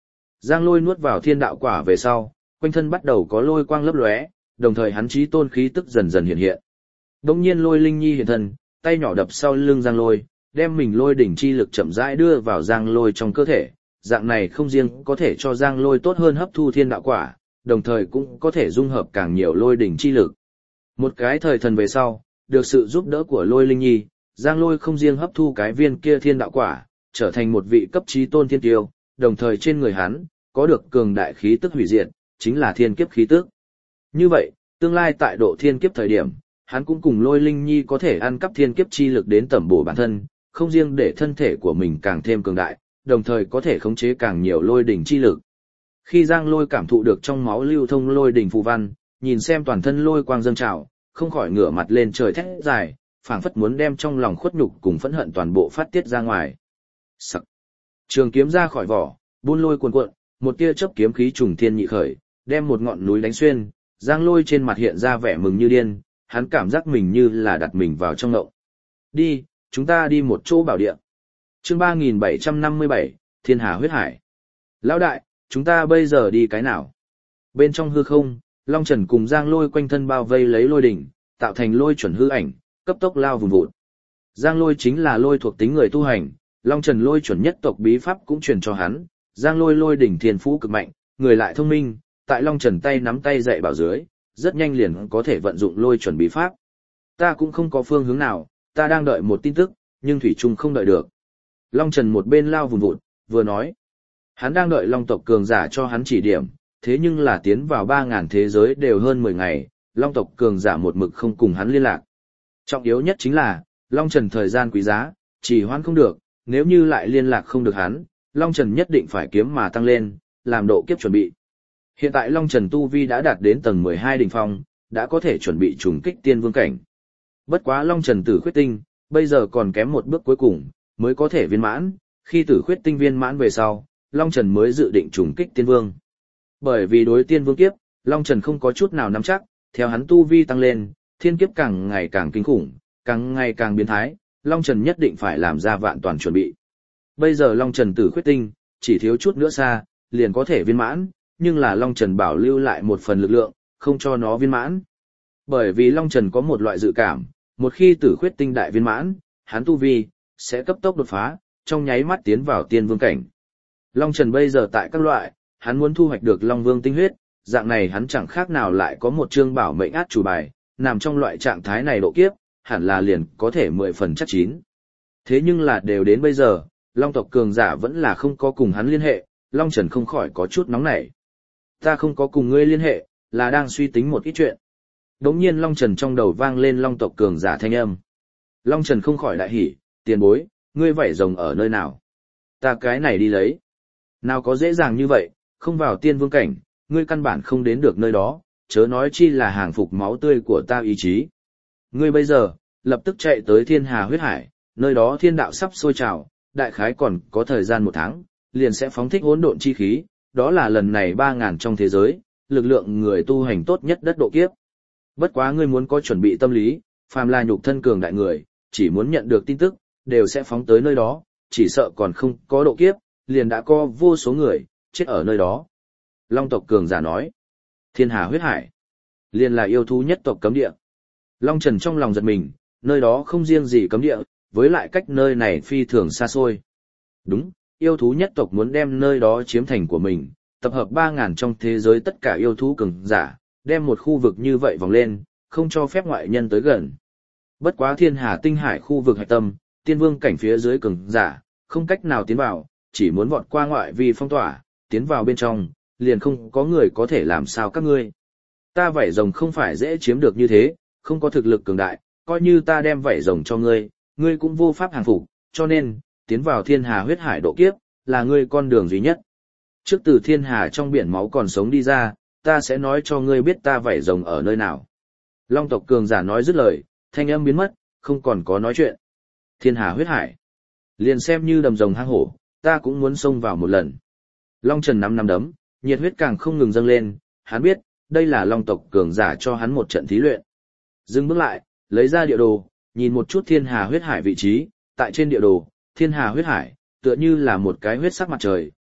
Giang Lôi nuốt vào thiên đạo quả về sau, quanh thân bắt đầu có lôi quang lấp lóe, đồng thời hắn chí tôn khí tức dần dần hiện hiện. Đống nhiên Lôi Linh Nhi hiện thân, tay nhỏ đập sau lưng Giang Lôi, đem mình lôi đỉnh chi lực chậm rãi đưa vào Giang Lôi trong cơ thể. Dạng này không riêng có thể cho Giang Lôi tốt hơn hấp thu thiên đạo quả, đồng thời cũng có thể dung hợp càng nhiều lôi đỉnh chi lực. Một cái thời thần về sau, được sự giúp đỡ của Lôi Linh Nhi, Giang Lôi không riêng hấp thu cái viên kia thiên đạo quả, trở thành một vị cấp chí tôn thiên tiêu, đồng thời trên người hắn có được cường đại khí tức hủy diệt, chính là thiên kiếp khí tức. Như vậy, tương lai tại độ thiên kiếp thời điểm, hắn cũng cùng Lôi Linh Nhi có thể ăn cắp thiên kiếp chi lực đến tẩm bổ bản thân, không riêng để thân thể của mình càng thêm cường đại, đồng thời có thể khống chế càng nhiều lôi đỉnh chi lực. Khi Giang Lôi cảm thụ được trong máu lưu thông lôi đỉnh phù văn, nhìn xem toàn thân lôi quang dâng trào, không khỏi ngửa mặt lên trời thét dài, phảng phất muốn đem trong lòng khuất nhục cùng phẫn hận toàn bộ phát tiết ra ngoài. Sắc. Trường kiếm ra khỏi vỏ, buôn lôi cuồn cuộn, một tia chớp kiếm khí trùng thiên nhị khởi, đem một ngọn núi đánh xuyên, Giang Lôi trên mặt hiện ra vẻ mừng như điên, hắn cảm giác mình như là đặt mình vào trong ngộng. Đi, chúng ta đi một chỗ bảo địa. Chương ba nghìn bảy trăm năm mươi bảy, Thiên Hà huyết hải. Lão đại, chúng ta bây giờ đi cái nào? Bên trong hư không, Long Trần cùng Giang Lôi quanh thân bao vây lấy lôi đỉnh, tạo thành lôi chuẩn hư ảnh, cấp tốc lao vùng vụt. Giang Lôi chính là lôi thuộc tính người tu hành, Long Trần lôi chuẩn nhất tộc bí pháp cũng truyền cho hắn, Giang Lôi lôi đỉnh thiên phú cực mạnh, người lại thông minh, tại Long Trần tay nắm tay dạy bảo dưới, rất nhanh liền có thể vận dụng lôi chuẩn bí pháp. Ta cũng không có phương hướng nào, ta đang đợi một tin tức, nhưng thủy chung không đợi được. Long Trần một bên lao vùng vụt, vừa nói. Hắn đang đợi Long tộc cường giả cho hắn chỉ điểm, thế nhưng là tiến vào ba ngàn thế giới đều hơn mười ngày, Long tộc cường giả một mực không cùng hắn liên lạc. Trọng yếu nhất chính là, Long Trần thời gian quý giá, chỉ hoãn không được, nếu như lại liên lạc không được hắn, Long Trần nhất định phải kiếm mà tăng lên, làm độ kiếp chuẩn bị. Hiện tại Long Trần tu vi đã đạt đến tầng mười hai đỉnh phong, đã có thể chuẩn bị trùng kích tiên vương cảnh. Bất quá Long Trần tử khuyết tinh, bây giờ còn kém một bước cuối cùng, mới có thể viên mãn, khi tử khuyết tinh viên mãn về sau, Long Trần mới dự định trùng kích tiên vương. Bởi vì đối tiên vương kiếp, Long Trần không có chút nào nắm chắc, theo hắn tu vi tăng lên, thiên kiếp càng ngày càng kinh khủng, càng ngày càng biến thái, Long Trần nhất định phải làm ra vạn toàn chuẩn bị. Bây giờ Long Trần tử khuyết tinh, chỉ thiếu chút nữa xa, liền có thể viên mãn, nhưng là Long Trần bảo lưu lại một phần lực lượng, không cho nó viên mãn. Bởi vì Long Trần có một loại dự cảm, một khi tử khuyết tinh đại viên mãn, hắn tu vi sẽ cấp tốc đột phá, trong nháy mắt tiến vào tiên vương cảnh. Long Trần bây giờ tại các loại, hắn muốn thu hoạch được Long Vương tinh huyết, dạng này hắn chẳng khác nào lại có một chương bảo mệnh át chủ bài, nằm trong loại trạng thái này độ kiếp, hẳn là liền có thể mười phần chắc chín. Thế nhưng là đều đến bây giờ, Long tộc cường giả vẫn là không có cùng hắn liên hệ, Long Trần không khỏi có chút nóng nảy. Ta không có cùng ngươi liên hệ, là đang suy tính một ít chuyện. Đống nhiên Long Trần trong đầu vang lên Long tộc cường giả thanh âm. Long Trần không khỏi đại hỉ, tiền bối, ngươi vảy rồng ở nơi nào? Ta cái này đi lấy. Nào có dễ dàng như vậy, không vào tiên vương cảnh, ngươi căn bản không đến được nơi đó, chớ nói chi là hàng phục máu tươi của ta ý chí. Ngươi bây giờ, lập tức chạy tới Thiên Hà huyết hải, nơi đó thiên đạo sắp sôi trào, đại khái còn có thời gian một tháng, liền sẽ phóng thích hỗn độn chi khí, đó là lần này ba ngàn trong thế giới, lực lượng người tu hành tốt nhất đất độ kiếp. Bất quá ngươi muốn có chuẩn bị tâm lý, phàm là nhục thân cường đại người, chỉ muốn nhận được tin tức, đều sẽ phóng tới nơi đó, chỉ sợ còn không có độ kiếp, liền đã có vô số người, chết ở nơi đó. Long tộc cường giả nói, Thiên Hà huyết hải, liền là yêu thú nhất tộc cấm địa. Long Trần trong lòng giật mình, nơi đó không riêng gì cấm địa, với lại cách nơi này phi thường xa xôi. Đúng, yêu thú nhất tộc muốn đem nơi đó chiếm thành của mình, tập hợp ba ngàn trong thế giới tất cả yêu thú cường giả, đem một khu vực như vậy vòng lên, không cho phép ngoại nhân tới gần. Bất quá Thiên Hà tinh hải khu vực hạch tâm, tiên vương cảnh phía dưới cường giả, không cách nào tiến vào, chỉ muốn vọt qua ngoại vi phong tỏa, tiến vào bên trong, liền không có người có thể làm sao các ngươi. Ta vảy rồng không phải dễ chiếm được như thế, không có thực lực cường đại, coi như ta đem vảy rồng cho ngươi, ngươi cũng vô pháp hàng phục, cho nên, tiến vào Thiên Hà huyết hải độ kiếp, là ngươi con đường duy nhất. Trước từ Thiên Hà trong biển máu còn sống đi ra, ta sẽ nói cho ngươi biết ta vảy rồng ở nơi nào. Long tộc cường giả nói dứt lời, thanh âm biến mất, không còn có nói chuyện. Thiên Hà huyết hải, liền xem như đầm rồng hang hổ, ta cũng muốn xông vào một lần. Long Trần nắm nắm đấm, nhiệt huyết càng không ngừng dâng lên, hắn biết, đây là Long tộc cường giả cho hắn một trận thí luyện. Dừng bước lại, lấy ra địa đồ, nhìn một chút Thiên Hà huyết hải vị trí, tại trên địa đồ, Thiên Hà huyết hải, tựa như là một cái huyết sắc mặt trời,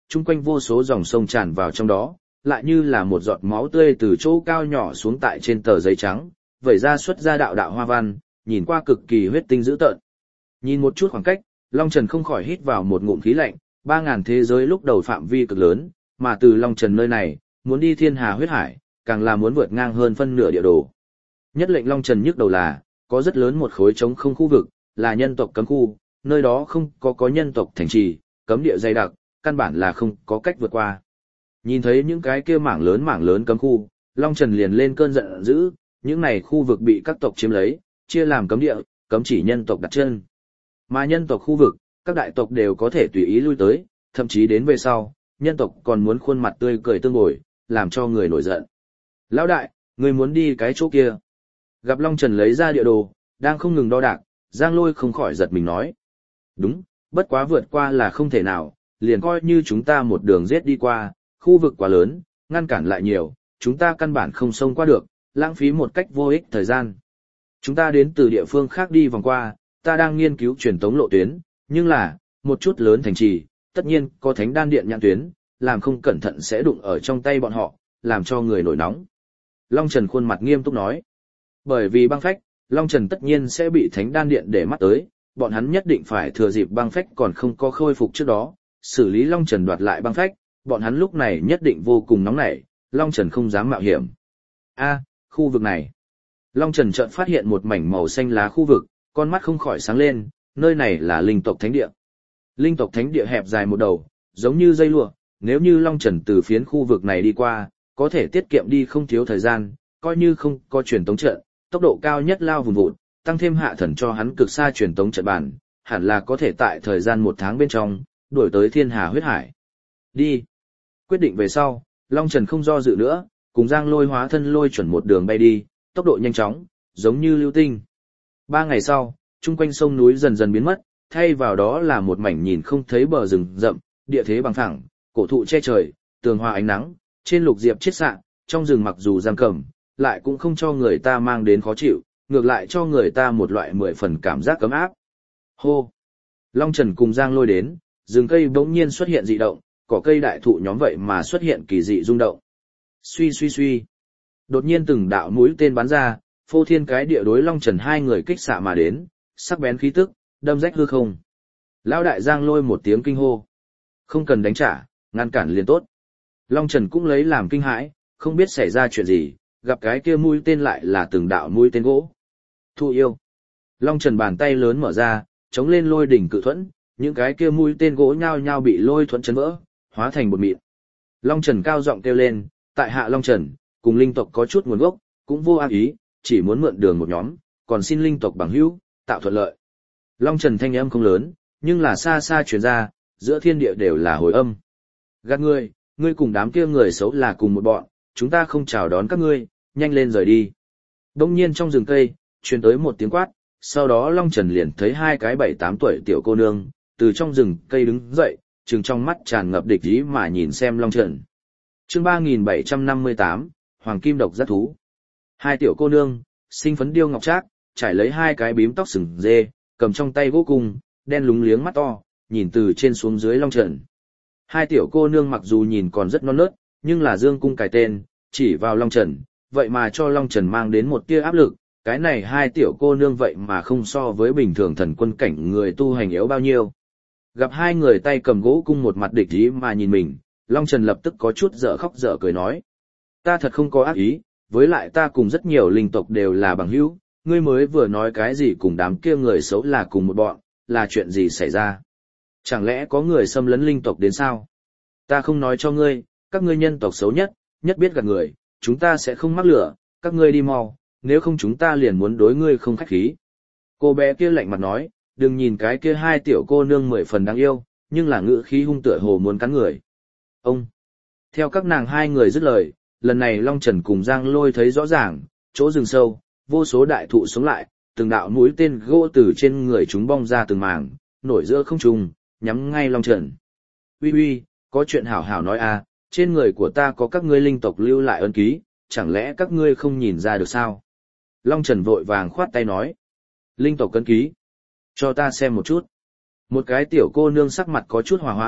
chung quanh vô số dòng sông tràn vào trong đó, lại như là một giọt máu tươi từ chỗ cao nhỏ xuống tại trên tờ giấy trắng, vẩy ra xuất ra đạo đạo hoa văn, nhìn qua cực kỳ huyết tinh dữ tợn. Nhìn một chút khoảng cách, Long Trần không khỏi hít vào một ngụm khí lạnh, ba ngàn thế giới lúc đầu phạm vi cực lớn, mà từ Long Trần nơi này, muốn đi thiên hà huyết hải, càng là muốn vượt ngang hơn phân nửa địa đồ. Nhất lệnh Long Trần nhức đầu là, có rất lớn một khối trống không khu vực, là nhân tộc cấm khu, nơi đó không có có nhân tộc thành trì, cấm địa dày đặc, căn bản là không có cách vượt qua. Nhìn thấy những cái kia mảng lớn mảng lớn cấm khu, Long Trần liền lên cơn giận dữ, những này khu vực bị các tộc chiếm lấy, chia làm cấm địa, cấm chỉ nhân tộc đặt chân. Mà nhân tộc khu vực, các đại tộc đều có thể tùy ý lui tới, thậm chí đến về sau, nhân tộc còn muốn khuôn mặt tươi cười tương bồi, làm cho người nổi giận. Lão đại, người muốn đi cái chỗ kia. Gặp Long Trần lấy ra địa đồ, đang không ngừng đo đạc, Giang Lôi không khỏi giật mình nói. Đúng, bất quá vượt qua là không thể nào, liền coi như chúng ta một đường giết đi qua, khu vực quá lớn, ngăn cản lại nhiều, chúng ta căn bản không xông qua được, lãng phí một cách vô ích thời gian. Chúng ta đến từ địa phương khác đi vòng qua, ta đang nghiên cứu truyền tống lộ tuyến, nhưng là, một chút lớn thành trì, tất nhiên có thánh đan điện nhãn tuyến, làm không cẩn thận sẽ đụng ở trong tay bọn họ, làm cho người nổi nóng. Long Trần khuôn mặt nghiêm túc nói. Bởi vì băng phách, Long Trần tất nhiên sẽ bị thánh đan điện để mắt tới, bọn hắn nhất định phải thừa dịp băng phách còn không có khôi phục trước đó, xử lý Long Trần đoạt lại băng phách, bọn hắn lúc này nhất định vô cùng nóng nảy, Long Trần không dám mạo hiểm. A, khu vực này. Long Trần chợt phát hiện một mảnh màu xanh lá khu vực, con mắt không khỏi sáng lên, nơi này là linh tộc thánh địa. Linh tộc thánh địa hẹp dài một đầu, giống như dây lụa, nếu như Long Trần từ phiến khu vực này đi qua, có thể tiết kiệm đi không thiếu thời gian, coi như không có truyền tống trận, tốc độ cao nhất lao vùn vụt, tăng thêm hạ thần cho hắn cực xa truyền tống trận bản, hẳn là có thể tại thời gian một tháng bên trong, đuổi tới thiên hà huyết hải. Đi. Quyết định về sau, Long Trần không do dự nữa, cùng Giang Lôi hóa thân lôi chuẩn một đường bay đi, tốc độ nhanh chóng, giống như lưu tinh. Ba ngày sau, chung quanh sông núi dần dần biến mất, thay vào đó là một mảnh nhìn không thấy bờ rừng rậm, địa thế bằng phẳng, cổ thụ che trời, tường hòa ánh nắng, trên lục diệp chiết xạ, trong rừng mặc dù giam cầm, lại cũng không cho người ta mang đến khó chịu, ngược lại cho người ta một loại mười phần cảm giác ấm áp. Hô! Long Trần cùng Giang Lôi đến, rừng cây bỗng nhiên xuất hiện dị động, cỏ cây đại thụ nhóm vậy mà xuất hiện kỳ dị rung động. Suy suy suy. Đột nhiên từng đạo mũi tên bắn ra, phô thiên cái địa đối Long Trần hai người kích xạ mà đến, sắc bén khí tức, đâm rách hư không. Lão đại Giang Lôi một tiếng kinh hô. Không cần đánh trả, ngăn cản liền tốt. Long Trần cũng lấy làm kinh hãi, không biết xảy ra chuyện gì, gặp cái kia mũi tên lại là từng đạo mũi tên gỗ. Thu yêu. Long Trần bàn tay lớn mở ra, chống lên lôi đỉnh cự thuẫn, những cái kia mũi tên gỗ nhao nhao bị lôi thuẫn chấn vỡ, hóa thành bột mịn. Long Trần cao giọng kêu lên, tại hạ Long Trần, cùng linh tộc có chút nguồn gốc, cũng vô ác ý, chỉ muốn mượn đường một nhóm, còn xin linh tộc bằng hữu, tạo thuận lợi. Long Trần thanh âm không lớn, nhưng là xa xa truyền ra, giữa thiên địa đều là hồi âm. Gạt ngươi, ngươi cùng đám kia người xấu là cùng một bọn, chúng ta không chào đón các ngươi, nhanh lên rời đi. Đông nhiên trong rừng cây, truyền tới một tiếng quát, sau đó Long Trần liền thấy hai cái bảy tám tuổi tiểu cô nương, từ trong rừng cây đứng dậy, trừng trong mắt tràn ngập địch ý mà nhìn xem Long Trần. Chương ba nghìn bảy trăm năm mươi tám, Hoàng Kim Độc Giác Thú. Hai tiểu cô nương, xinh phấn điêu ngọc trác, trải lấy hai cái bím tóc sừng dê, cầm trong tay gỗ cung, đen lúng liếng mắt to, nhìn từ trên xuống dưới Long Trần. Hai tiểu cô nương mặc dù nhìn còn rất non nớt, nhưng là dương cung cài tên, chỉ vào Long Trần, vậy mà cho Long Trần mang đến một tia áp lực, cái này hai tiểu cô nương vậy mà không so với bình thường thần quân cảnh người tu hành yếu bao nhiêu. Gặp hai người tay cầm gỗ cung một mặt địch ý mà nhìn mình, Long Trần lập tức có chút dở khóc dở cười nói. Ta thật không có ác ý, với lại ta cùng rất nhiều linh tộc đều là bằng hữu, ngươi mới vừa nói cái gì cùng đám kia người xấu là cùng một bọn, là chuyện gì xảy ra? Chẳng lẽ có người xâm lấn linh tộc đến sao? Ta không nói cho ngươi, các ngươi nhân tộc xấu nhất, nhất biết gạt người, chúng ta sẽ không mắc lửa, các ngươi đi mau, nếu không chúng ta liền muốn đối ngươi không khách khí. Cô bé kia lạnh mặt nói, đừng nhìn cái kia hai tiểu cô nương mười phần đáng yêu, nhưng là ngữ khí hung tựa hồ muốn cắn người. Ông! Theo các nàng hai người dứt lời, lần này Long Trần cùng Giang Lôi thấy rõ ràng, chỗ rừng sâu, vô số đại thụ sống lại, từng đạo mũi tên gỗ từ trên người chúng bong ra từng mảng, nổi giữa không trung, nhắm ngay Long Trần. Uy uy, có chuyện hảo hảo nói à, trên người của ta có các ngươi linh tộc lưu lại ấn ký, chẳng lẽ các ngươi không nhìn ra được sao? Long Trần vội vàng khoát tay nói. Linh tộc ấn ký? Cho ta xem một chút. Một cái tiểu cô nương sắc mặt có chút hòa hoãn,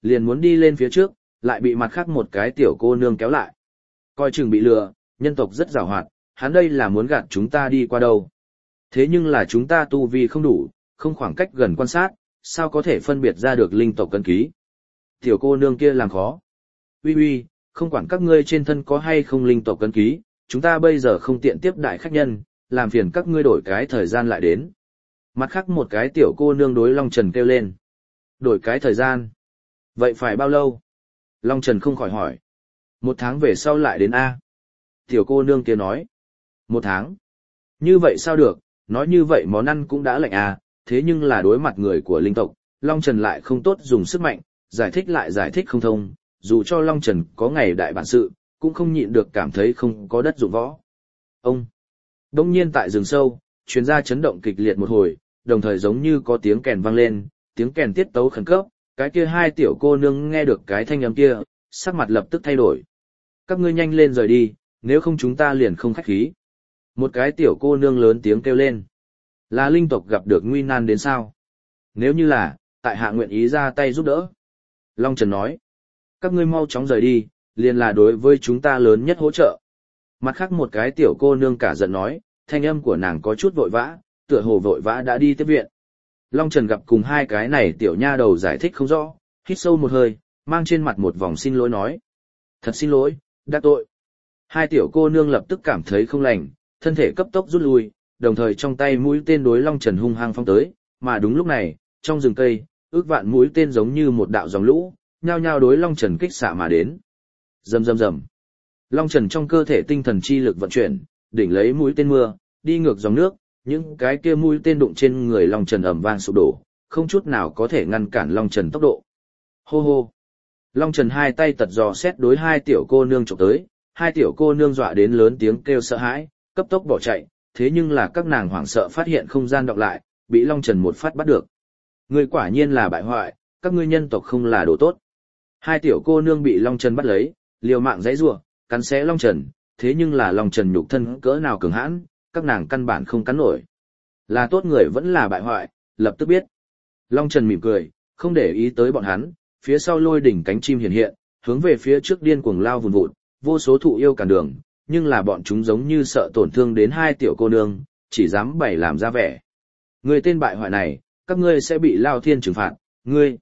liền muốn đi lên phía trước, lại bị mặt khác một cái tiểu cô nương kéo lại. Coi chừng bị lừa, nhân tộc rất giàu hoạt, hắn đây là muốn gạt chúng ta đi qua đâu. Thế nhưng là chúng ta tu vi không đủ, không khoảng cách gần quan sát, sao có thể phân biệt ra được linh tộc cân ký. Tiểu cô nương kia làm khó. Uy uy, không quản các ngươi trên thân có hay không linh tộc cân ký, chúng ta bây giờ không tiện tiếp đại khách nhân, làm phiền các ngươi đổi cái thời gian lại đến. Mặt khác một cái tiểu cô nương đối Long Trần kêu lên. Đổi cái thời gian. Vậy phải bao lâu? Long Trần không khỏi hỏi. Một tháng về sau lại đến A. Tiểu cô nương kia nói. Một tháng. Như vậy sao được, nói như vậy món ăn cũng đã lạnh à, thế nhưng là đối mặt người của linh tộc, Long Trần lại không tốt dùng sức mạnh, giải thích lại giải thích không thông, dù cho Long Trần có ngày đại bản sự, cũng không nhịn được cảm thấy không có đất dụng võ. Ông. Đông nhiên tại rừng sâu, truyền ra chấn động kịch liệt một hồi, đồng thời giống như có tiếng kèn vang lên, tiếng kèn tiết tấu khẩn cấp, cái kia hai tiểu cô nương nghe được cái thanh âm kia, sắc mặt lập tức thay đổi. Các ngươi nhanh lên rời đi, nếu không chúng ta liền không khách khí. Một cái tiểu cô nương lớn tiếng kêu lên. Là linh tộc gặp được nguy nan đến sao? Nếu như là, tại hạ nguyện ý ra tay giúp đỡ. Long Trần nói. Các ngươi mau chóng rời đi, liền là đối với chúng ta lớn nhất hỗ trợ. Mặt khác một cái tiểu cô nương cả giận nói, thanh âm của nàng có chút vội vã, tựa hồ vội vã đã đi tiếp viện. Long Trần gặp cùng hai cái này tiểu nha đầu giải thích không rõ, hít sâu một hơi, mang trên mặt một vòng xin lỗi nói. Thật xin lỗi, đã tội. Hai tiểu cô nương lập tức cảm thấy không lành, thân thể cấp tốc rút lui, đồng thời trong tay mũi tên đối Long Trần hung hăng phong tới, mà đúng lúc này, trong rừng cây, ước vạn mũi tên giống như một đạo dòng lũ, nhao nhao đối Long Trần kích xạ mà đến. Rầm rầm rầm. Long Trần trong cơ thể tinh thần chi lực vận chuyển, đỉnh lấy mũi tên mưa, đi ngược dòng nước, những cái kia mũi tên đụng trên người Long Trần ầm vang sụp đổ, không chút nào có thể ngăn cản Long Trần tốc độ. Hô hô. Long Trần hai tay tật dò xét đối hai tiểu cô nương chụp tới, hai tiểu cô nương dọa đến lớn tiếng kêu sợ hãi, cấp tốc bỏ chạy, thế nhưng là các nàng hoảng sợ phát hiện không gian đọc lại, bị Long Trần một phát bắt được. Ngươi quả nhiên là bại hoại, các ngươi nhân tộc không là đồ tốt. Hai tiểu cô nương bị Long Trần bắt lấy, liều mạng giãy giụa, cắn xé Long Trần, thế nhưng là Long Trần nhục thân cỡ nào cường hãn, các nàng căn bản không cắn nổi. Là tốt người vẫn là bại hoại, lập tức biết. Long Trần mỉm cười, không để ý tới bọn hắn, phía sau lôi đỉnh cánh chim hiện hiện, hướng về phía trước điên cuồng lao vùn vụt, vô số thụ yêu cản đường, nhưng là bọn chúng giống như sợ tổn thương đến hai tiểu cô nương, chỉ dám bày làm ra vẻ. Người tên bại hoại này, các ngươi sẽ bị Lao Thiên trừng phạt, ngươi.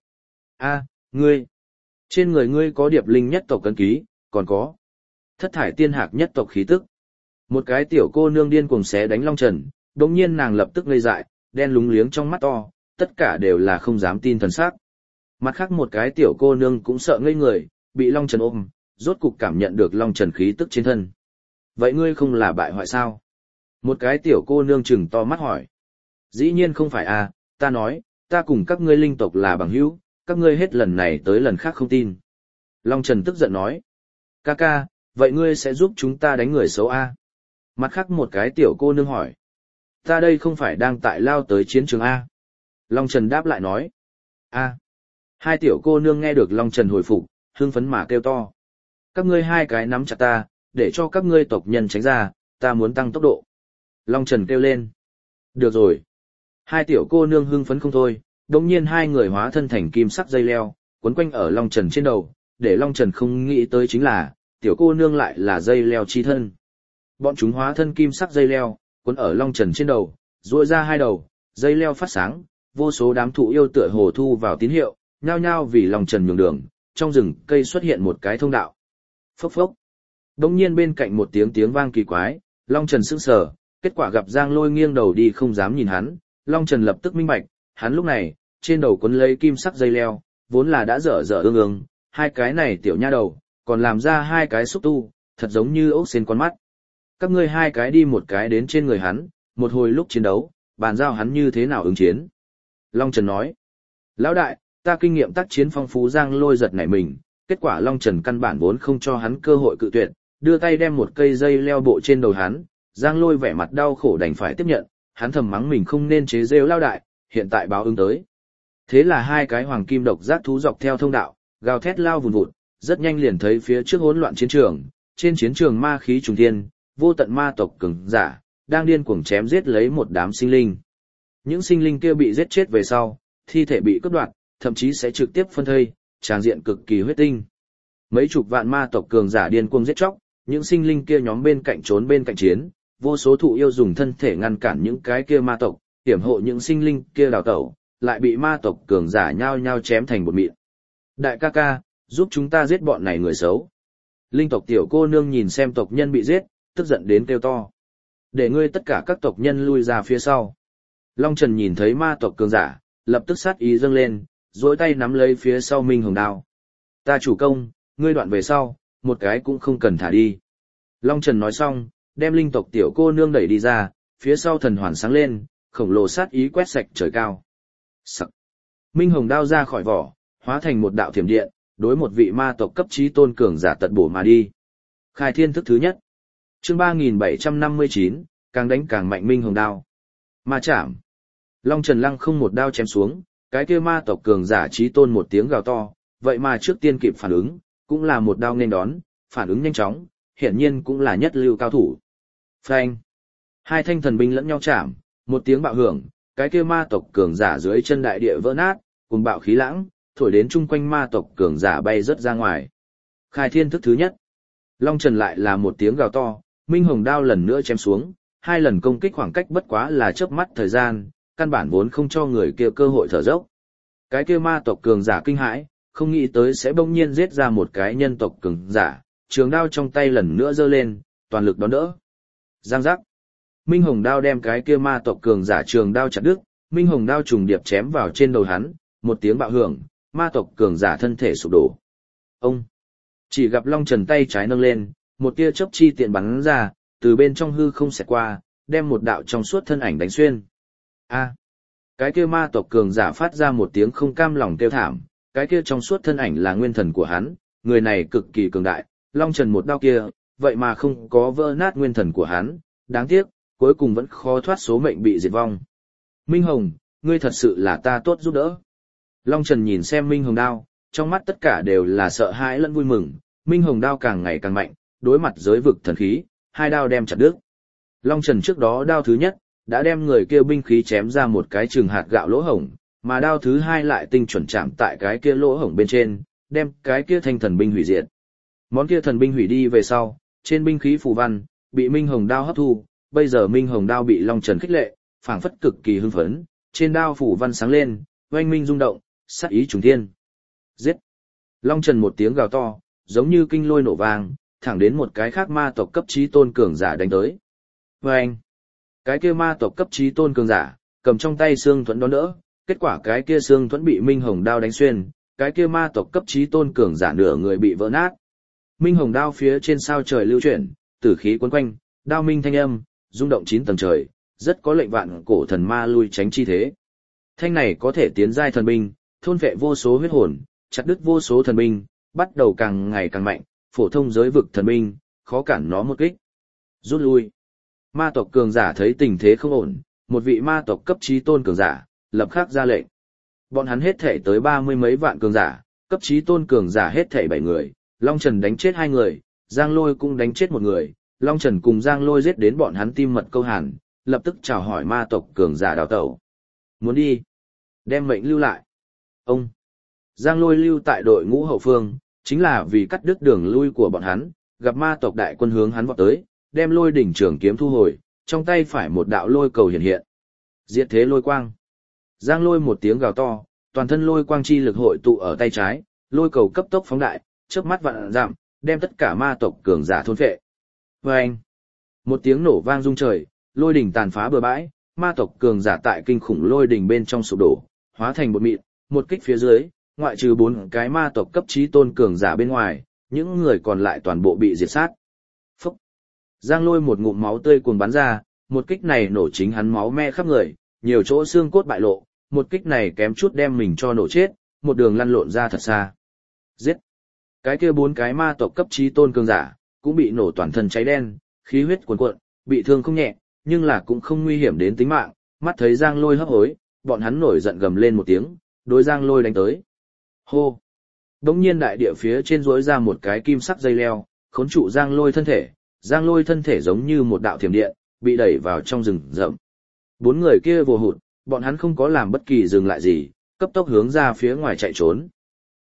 a ngươi. Trên người ngươi có điệp linh nhất tộc cấn ký, còn có thất thải tiên hạc nhất tộc khí tức. Một cái tiểu cô nương điên cuồng xé đánh Long Trần, đồng nhiên nàng lập tức ngây dại, đen lúng liếng trong mắt to, tất cả đều là không dám tin thần sắc. Mặt khác một cái tiểu cô nương cũng sợ ngây người, bị Long Trần ôm, rốt cục cảm nhận được Long Trần khí tức trên thân. Vậy ngươi không là bại hoại sao? Một cái tiểu cô nương trừng to mắt hỏi. Dĩ nhiên không phải à, ta nói, ta cùng các ngươi linh tộc là bằng hữu, các ngươi hết lần này tới lần khác không tin. Long Trần tức giận nói. Ca ca, vậy ngươi sẽ giúp chúng ta đánh người xấu à? Mặt khác một cái tiểu cô nương hỏi. Ta đây không phải đang tại lao tới chiến trường A. Long Trần đáp lại nói. A. Hai tiểu cô nương nghe được Long Trần hồi phục, hưng phấn mà kêu to. Các ngươi hai cái nắm chặt ta, để cho các ngươi tộc nhân tránh ra, ta muốn tăng tốc độ. Long Trần kêu lên. Được rồi. Hai tiểu cô nương hưng phấn không thôi, đồng nhiên hai người hóa thân thành kim sắc dây leo, quấn quanh ở Long Trần trên đầu, để Long Trần không nghĩ tới chính là, tiểu cô nương lại là dây leo chi thân. Bọn chúng hóa thân kim sắc dây leo, quấn ở Long Trần trên đầu, duỗi ra hai đầu, dây leo phát sáng, vô số đám thụ yêu tựa hồ thu vào tín hiệu, nhao nhao vì Long Trần nhường đường, trong rừng cây xuất hiện một cái thông đạo. Phốc phốc. Đống nhiên bên cạnh một tiếng tiếng vang kỳ quái, Long Trần sững sờ, kết quả gặp Giang Lôi nghiêng đầu đi không dám nhìn hắn, Long Trần lập tức minh bạch, hắn lúc này, trên đầu quấn lấy kim sắc dây leo, vốn là đã dở dở ương ương, hai cái này tiểu nha đầu, còn làm ra hai cái xúc tu, thật giống như ốc sên con mắt. Các ngươi hai cái đi một cái đến trên người hắn, một hồi lúc chiến đấu, bàn giao hắn như thế nào ứng chiến. Long Trần nói, lão đại, ta kinh nghiệm tác chiến phong phú. Giang Lôi giật nảy mình, kết quả Long Trần căn bản vốn không cho hắn cơ hội cự tuyệt, đưa tay đem một cây dây leo bộ trên đầu hắn, Giang Lôi vẻ mặt đau khổ đành phải tiếp nhận, hắn thầm mắng mình không nên chế rêu lão đại, hiện tại báo ứng tới. Thế là hai cái hoàng kim độc giác thú dọc theo thông đạo, gào thét lao vùn vụt, rất nhanh liền thấy phía trước hỗn loạn chiến trường, trên chiến trường ma khí trùng thiên, vô tận ma tộc cường giả, đang điên cuồng chém giết lấy một đám sinh linh. Những sinh linh kia bị giết chết về sau, thi thể bị cướp đoạt, thậm chí sẽ trực tiếp phân thây, tràng diện cực kỳ huyết tinh. Mấy chục vạn ma tộc cường giả điên cuồng giết chóc, những sinh linh kia nhóm bên cạnh trốn bên cạnh chiến, vô số thụ yêu dùng thân thể ngăn cản những cái kia ma tộc, hiểm hộ những sinh linh kia đào tẩu, lại bị ma tộc cường giả nhao nhao chém thành bột mịn. Đại ca ca, giúp chúng ta giết bọn này người xấu. Linh tộc tiểu cô nương nhìn xem tộc nhân bị giết, tức giận đến kêu to. Để ngươi tất cả các tộc nhân lui ra phía sau. Long Trần nhìn thấy ma tộc cường giả, lập tức sát ý dâng lên, duỗi tay nắm lấy phía sau Minh Hồng đao. Ta chủ công, ngươi đoạn về sau, một cái cũng không cần thả đi. Long Trần nói xong, đem linh tộc tiểu cô nương đẩy đi ra, phía sau thần hoàn sáng lên, khổng lồ sát ý quét sạch trời cao. Sắc. Minh Hồng đao ra khỏi vỏ, hóa thành một đạo thiểm điện, đối một vị ma tộc cấp chí tôn cường giả tật bổ mà đi. Khai thiên thức thứ nhất. Chương ba nghìn bảy trăm năm mươi chín, càng đánh càng mạnh Minh Hồng đao. Ma chạm. Long Trần lăng không một đao chém xuống, cái kia ma tộc cường giả chí tôn một tiếng gào to, vậy mà trước tiên kịp phản ứng, cũng là một đao nên đón, phản ứng nhanh chóng, hiển nhiên cũng là nhất lưu cao thủ. Phanh. Hai thanh thần binh lẫn nhau chạm, một tiếng bạo hưởng, cái kia ma tộc cường giả dưới chân đại địa vỡ nát, cùng bạo khí lãng, thổi đến chung quanh ma tộc cường giả bay rất ra ngoài. Khai thiên thức thứ nhất. Long Trần lại là một tiếng gào to, Minh Hồng đao lần nữa chém xuống, hai lần công kích khoảng cách bất quá là chớp mắt thời gian, căn bản vốn không cho người kia cơ hội thở dốc. Cái kia ma tộc cường giả kinh hãi, không nghĩ tới sẽ bỗng nhiên giết ra một cái nhân tộc cường giả, trường đao trong tay lần nữa giơ lên, toàn lực đón đỡ. Giang giác. Minh Hồng đao đem cái kia ma tộc cường giả trường đao chặt đứt, Minh Hồng đao trùng điệp chém vào trên đầu hắn, một tiếng bạo hưởng, ma tộc cường giả thân thể sụp đổ. Ông chỉ gặp Long Trần tay trái nâng lên, một tia chớp chi tiện bắn ra, từ bên trong hư không xẹt qua, đem một đạo trong suốt thân ảnh đánh xuyên. A. Cái kia ma tộc cường giả phát ra một tiếng không cam lòng kêu thảm, cái kia trong suốt thân ảnh là nguyên thần của hắn, người này cực kỳ cường đại, Long Trần một đao kia, vậy mà không có vỡ nát nguyên thần của hắn, đáng tiếc, cuối cùng vẫn khó thoát số mệnh bị diệt vong. Minh Hồng, ngươi thật sự là ta tốt giúp đỡ. Long Trần nhìn xem Minh Hồng đao, trong mắt tất cả đều là sợ hãi lẫn vui mừng, Minh Hồng đao càng ngày càng mạnh, đối mặt giới vực thần khí, hai đao đem chặt đứt. Long Trần trước đó đao thứ nhất, đã đem người kia binh khí chém ra một cái chừng hạt gạo lỗ hổng, mà đao thứ hai lại tinh chuẩn chạm tại cái kia lỗ hổng bên trên, đem cái kia thanh thần binh hủy diệt. Món kia thần binh hủy đi về sau, trên binh khí phù văn, bị Minh Hồng đao hấp thu, bây giờ Minh Hồng đao bị Long Trần khích lệ, phảng phất cực kỳ hưng phấn, trên đao phù văn sáng lên, oanh minh rung động, sát ý trùng thiên. Giết! Long Trần một tiếng gào to, giống như kinh lôi nổ vang, thẳng đến một cái khác ma tộc cấp chí tôn cường giả đánh tới. Oanh! Cái kia ma tộc cấp chí tôn cường giả, cầm trong tay xương thuẫn đón đỡ, kết quả cái kia xương thuẫn bị Minh Hồng đao đánh xuyên, cái kia ma tộc cấp chí tôn cường giả nửa người bị vỡ nát. Minh Hồng đao phía trên sao trời lưu chuyển, tử khí quấn quanh, đao minh thanh âm, rung động chín tầng trời, rất có lệnh vạn cổ thần ma lui tránh chi thế. Thanh này có thể tiến giai thần binh, thôn vệ vô số huyết hồn, chặt đứt vô số thần binh, bắt đầu càng ngày càng mạnh, phổ thông giới vực thần binh, khó cản nó một kích. Rút lui. Ma tộc cường giả thấy tình thế không ổn, một vị ma tộc cấp chí tôn cường giả, lập khắc ra lệnh. Bọn hắn hết thể tới ba mươi mấy vạn cường giả, cấp chí tôn cường giả hết thể bảy người, Long Trần đánh chết hai người, Giang Lôi cũng đánh chết một người, Long Trần cùng Giang Lôi giết đến bọn hắn tim mật câu hàn, lập tức chào hỏi ma tộc cường giả đào tẩu. Muốn đi? Đem mệnh lưu lại. Ông. Giang Lôi lưu tại đội ngũ hậu phương, chính là vì cắt đứt đường lui của bọn hắn, gặp ma tộc đại quân hướng hắn vọt tới, đem lôi đỉnh trường kiếm thu hồi, trong tay phải một đạo lôi cầu hiện hiện. Diệt thế lôi quang. Giang Lôi một tiếng gào to, toàn thân lôi quang chi lực hội tụ ở tay trái, lôi cầu cấp tốc phóng đại, chớp mắt vạn dặm, đem tất cả ma tộc cường giả thôn phệ. Oeng! Một tiếng nổ vang rung trời, lôi đỉnh tàn phá bừa bãi, ma tộc cường giả tại kinh khủng lôi đỉnh bên trong sụp đổ, hóa thành bột mịn, một kích phía dưới, ngoại trừ bốn cái ma tộc cấp chí tôn cường giả bên ngoài, những người còn lại toàn bộ bị diệt sát. Phúc! Giang Lôi một ngụm máu tươi cuồng bắn ra, một kích này nổ chính hắn máu me khắp người, nhiều chỗ xương cốt bại lộ, một kích này kém chút đem mình cho nổ chết, một đường lăn lộn ra thật xa. Giết! Cái kia bốn cái ma tộc cấp chí tôn cường giả, cũng bị nổ toàn thân cháy đen, khí huyết cuồn cuộn, bị thương không nhẹ, nhưng là cũng không nguy hiểm đến tính mạng, mắt thấy Giang Lôi hấp hối, bọn hắn nổi giận gầm lên một tiếng, đối Giang Lôi đánh tới. Hô! Đống nhiên đại địa phía trên rỗi ra một cái kim sắc dây leo, khốn trụ Giang Lôi thân thể, Giang Lôi thân thể giống như một đạo thiểm điện, bị đẩy vào trong rừng rậm. Bốn người kia vồ hụt, bọn hắn không có làm bất kỳ dừng lại gì, cấp tốc hướng ra phía ngoài chạy trốn.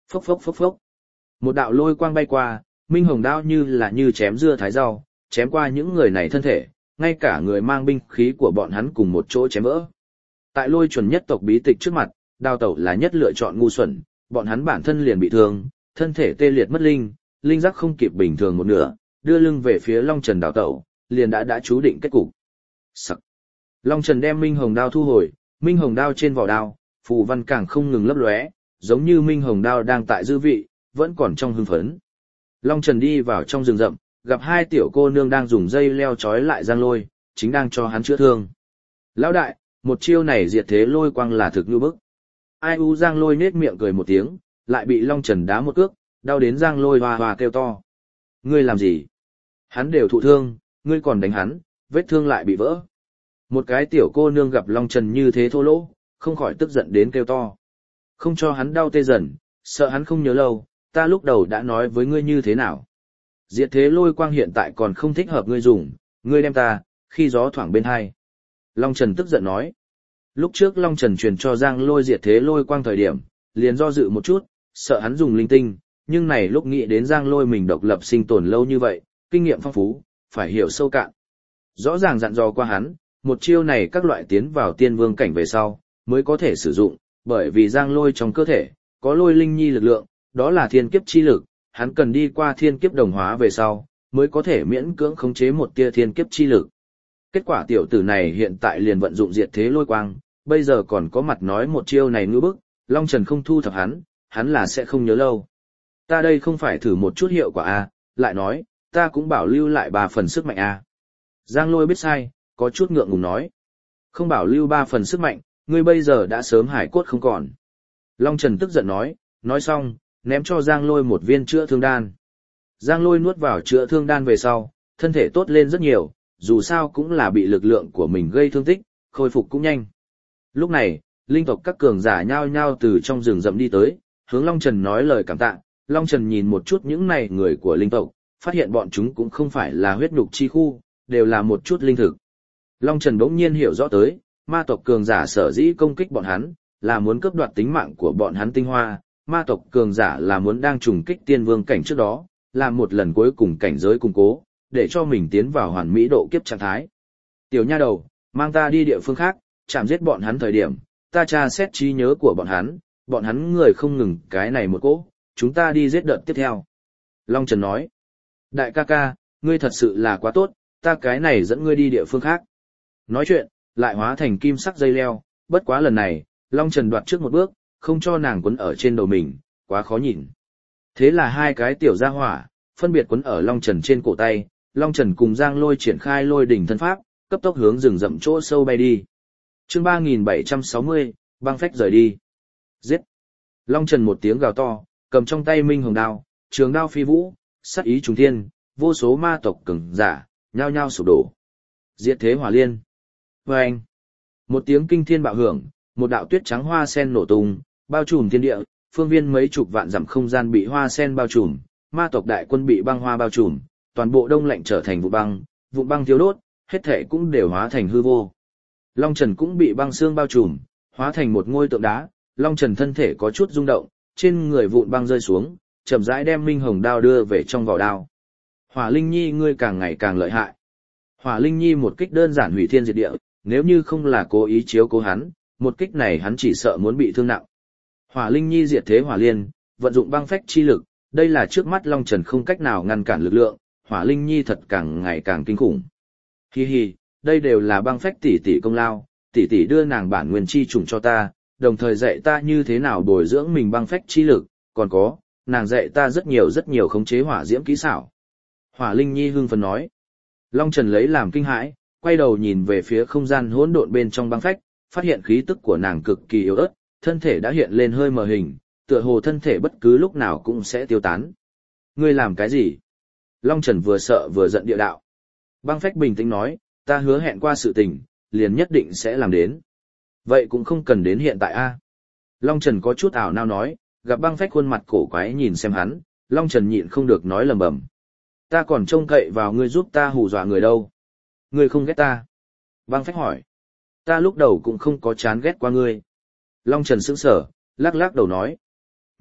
Phốc phốc phốc phốc. Một đạo lôi quang bay qua, minh hồng đao như là như chém dưa thái rau, chém qua những người này thân thể, ngay cả người mang binh khí của bọn hắn cùng một chỗ chém vỡ. Tại lôi chuẩn nhất tộc bí tịch trước mặt, đào tẩu là nhất lựa chọn ngu xuẩn, bọn hắn bản thân liền bị thương, thân thể tê liệt mất linh, linh giác không kịp bình thường một nửa, đưa lưng về phía Long Trần đào tẩu, liền đã đã chú định kết cục. Sắc. Long Trần đem minh hồng đao thu hồi, minh hồng đao trên vỏ đao, phù văn càng không ngừng lấp lóe, giống như minh hồng đao đang tại dư vị, vẫn còn trong hưng phấn. Long Trần đi vào trong rừng rậm, gặp hai tiểu cô nương đang dùng dây leo trói lại Giang Lôi, chính đang cho hắn chữa thương. Lão đại, một chiêu này diệt thế lôi quang là thực như bức. Ai u Giang Lôi nết miệng cười một tiếng, lại bị Long Trần đá một cước, đau đến Giang Lôi hoa hoa kêu to. Ngươi làm gì? Hắn đều thụ thương, ngươi còn đánh hắn, vết thương lại bị vỡ. Một cái tiểu cô nương gặp Long Trần như thế thô lỗ, không khỏi tức giận đến kêu to. Không cho hắn đau tê dần, sợ hắn không nhớ lâu, ta lúc đầu đã nói với ngươi như thế nào. Diệt thế lôi quang hiện tại còn không thích hợp ngươi dùng, ngươi đem ta, khi gió thoảng bên hai. Long Trần tức giận nói. Lúc trước Long Trần truyền cho Giang Lôi diệt thế lôi quang thời điểm, liền do dự một chút, sợ hắn dùng linh tinh, nhưng này lúc nghĩ đến Giang Lôi mình độc lập sinh tồn lâu như vậy, kinh nghiệm phong phú, phải hiểu sâu cạn. Rõ ràng dặn dò qua hắn, một chiêu này các loại tiến vào tiên vương cảnh về sau, mới có thể sử dụng, bởi vì Giang Lôi trong cơ thể, có lôi linh nhi lực lượng, đó là thiên kiếp chi lực, hắn cần đi qua thiên kiếp đồng hóa về sau, mới có thể miễn cưỡng khống chế một tia thiên kiếp chi lực. Kết quả tiểu tử này hiện tại liền vận dụng diệt thế lôi quang, bây giờ còn có mặt nói một chiêu này ngư bức, Long Trần không thu thập hắn, hắn là sẽ không nhớ lâu. Ta đây không phải thử một chút hiệu quả a, lại nói, ta cũng bảo lưu lại ba phần sức mạnh a. Giang Lôi biết sai, có chút ngượng ngùng nói. Không bảo lưu ba phần sức mạnh, ngươi bây giờ đã sớm hải cốt không còn. Long Trần tức giận nói, nói xong, ném cho Giang Lôi một viên chữa thương đan. Giang Lôi nuốt vào chữa thương đan về sau, thân thể tốt lên rất nhiều, dù sao cũng là bị lực lượng của mình gây thương tích, khôi phục cũng nhanh. Lúc này, linh tộc các cường giả nhao nhao từ trong rừng rậm đi tới, hướng Long Trần nói lời cảm tạ. Long Trần nhìn một chút những này người của linh tộc, phát hiện bọn chúng cũng không phải là huyết nhục chi khu, đều là một chút linh thực. Long Trần bỗng nhiên hiểu rõ tới, ma tộc cường giả sở dĩ công kích bọn hắn, là muốn cướp đoạt tính mạng của bọn hắn tinh hoa, ma tộc cường giả là muốn đang trùng kích tiên vương cảnh trước đó, làm một lần cuối cùng cảnh giới củng cố, để cho mình tiến vào hoàn mỹ độ kiếp trạng thái. Tiểu nha đầu, mang ta đi địa phương khác, chạm giết bọn hắn thời điểm, ta tra xét trí nhớ của bọn hắn, bọn hắn người không ngừng cái này một cỗ, chúng ta đi giết đợt tiếp theo. Long Trần nói, đại ca ca, ngươi thật sự là quá tốt, ta cái này dẫn ngươi đi địa phương khác. Nói chuyện, lại hóa thành kim sắc dây leo, bất quá lần này, Long Trần đoạt trước một bước, không cho nàng quấn ở trên đầu mình, quá khó nhìn. Thế là hai cái tiểu gia hỏa, phân biệt quấn ở Long Trần trên cổ tay, Long Trần cùng Giang Lôi triển khai lôi đỉnh thân pháp, cấp tốc hướng rừng rậm chỗ sâu bay đi. Chương ba nghìn bảy trăm sáu mươi, băng phách rời đi. Giết! Long Trần một tiếng gào to, cầm trong tay minh hồng đao, trường đao phi vũ, sát ý trùng thiên, vô số ma tộc cường giả, nhao nhao sụp đổ. Diệt thế hỏa liên. Vâng! Một tiếng kinh thiên bạo hưởng, một đạo tuyết trắng hoa sen nổ tung, bao trùm thiên địa, phương viên mấy chục vạn dặm không gian bị hoa sen bao trùm, ma tộc đại quân bị băng hoa bao trùm, toàn bộ đông lạnh trở thành vụ băng, vụ băng thiêu đốt, hết thể cũng đều hóa thành hư vô. Long Trần cũng bị băng xương bao trùm, hóa thành một ngôi tượng đá, Long Trần thân thể có chút rung động, trên người vụn băng rơi xuống, chậm rãi đem minh hồng đao đưa về trong vỏ đao. Hỏa Linh Nhi ngươi càng ngày càng lợi hại. Hỏa Linh Nhi một kích đơn giản hủy thiên diệt địa, nếu như không là cố ý chiếu cố hắn, một kích này hắn chỉ sợ muốn bị thương nặng. Hỏa Linh Nhi diệt thế hỏa liên, vận dụng băng phách chi lực, đây là trước mắt Long Trần không cách nào ngăn cản lực lượng, Hỏa Linh Nhi thật càng ngày càng kinh khủng. Hi hi, đây đều là băng phách tỷ tỷ công lao, tỷ tỷ đưa nàng bản nguyên chi trùng cho ta, đồng thời dạy ta như thế nào bồi dưỡng mình băng phách chi lực, còn có, nàng dạy ta rất nhiều rất nhiều khống chế hỏa diễm kỹ xảo. Hỏa Linh Nhi hưng phấn nói. Long Trần lấy làm kinh hãi, quay đầu nhìn về phía không gian hỗn độn bên trong băng phách, phát hiện khí tức của nàng cực kỳ yếu ớt, thân thể đã hiện lên hơi mờ hình, tựa hồ thân thể bất cứ lúc nào cũng sẽ tiêu tán. Ngươi làm cái gì? Long Trần vừa sợ vừa giận địa đạo. Băng phách bình tĩnh nói, ta hứa hẹn qua sự tình, liền nhất định sẽ làm đến. Vậy cũng không cần đến hiện tại a. Long Trần có chút ảo nao nói, gặp băng phách khuôn mặt cổ quái nhìn xem hắn, Long Trần nhịn không được nói lầm bầm. Ta còn trông cậy vào ngươi giúp ta hù dọa người đâu. Ngươi không ghét ta? Băng phách hỏi. Ta lúc đầu cũng không có chán ghét qua ngươi. Long Trần sững sờ, lắc lắc đầu nói.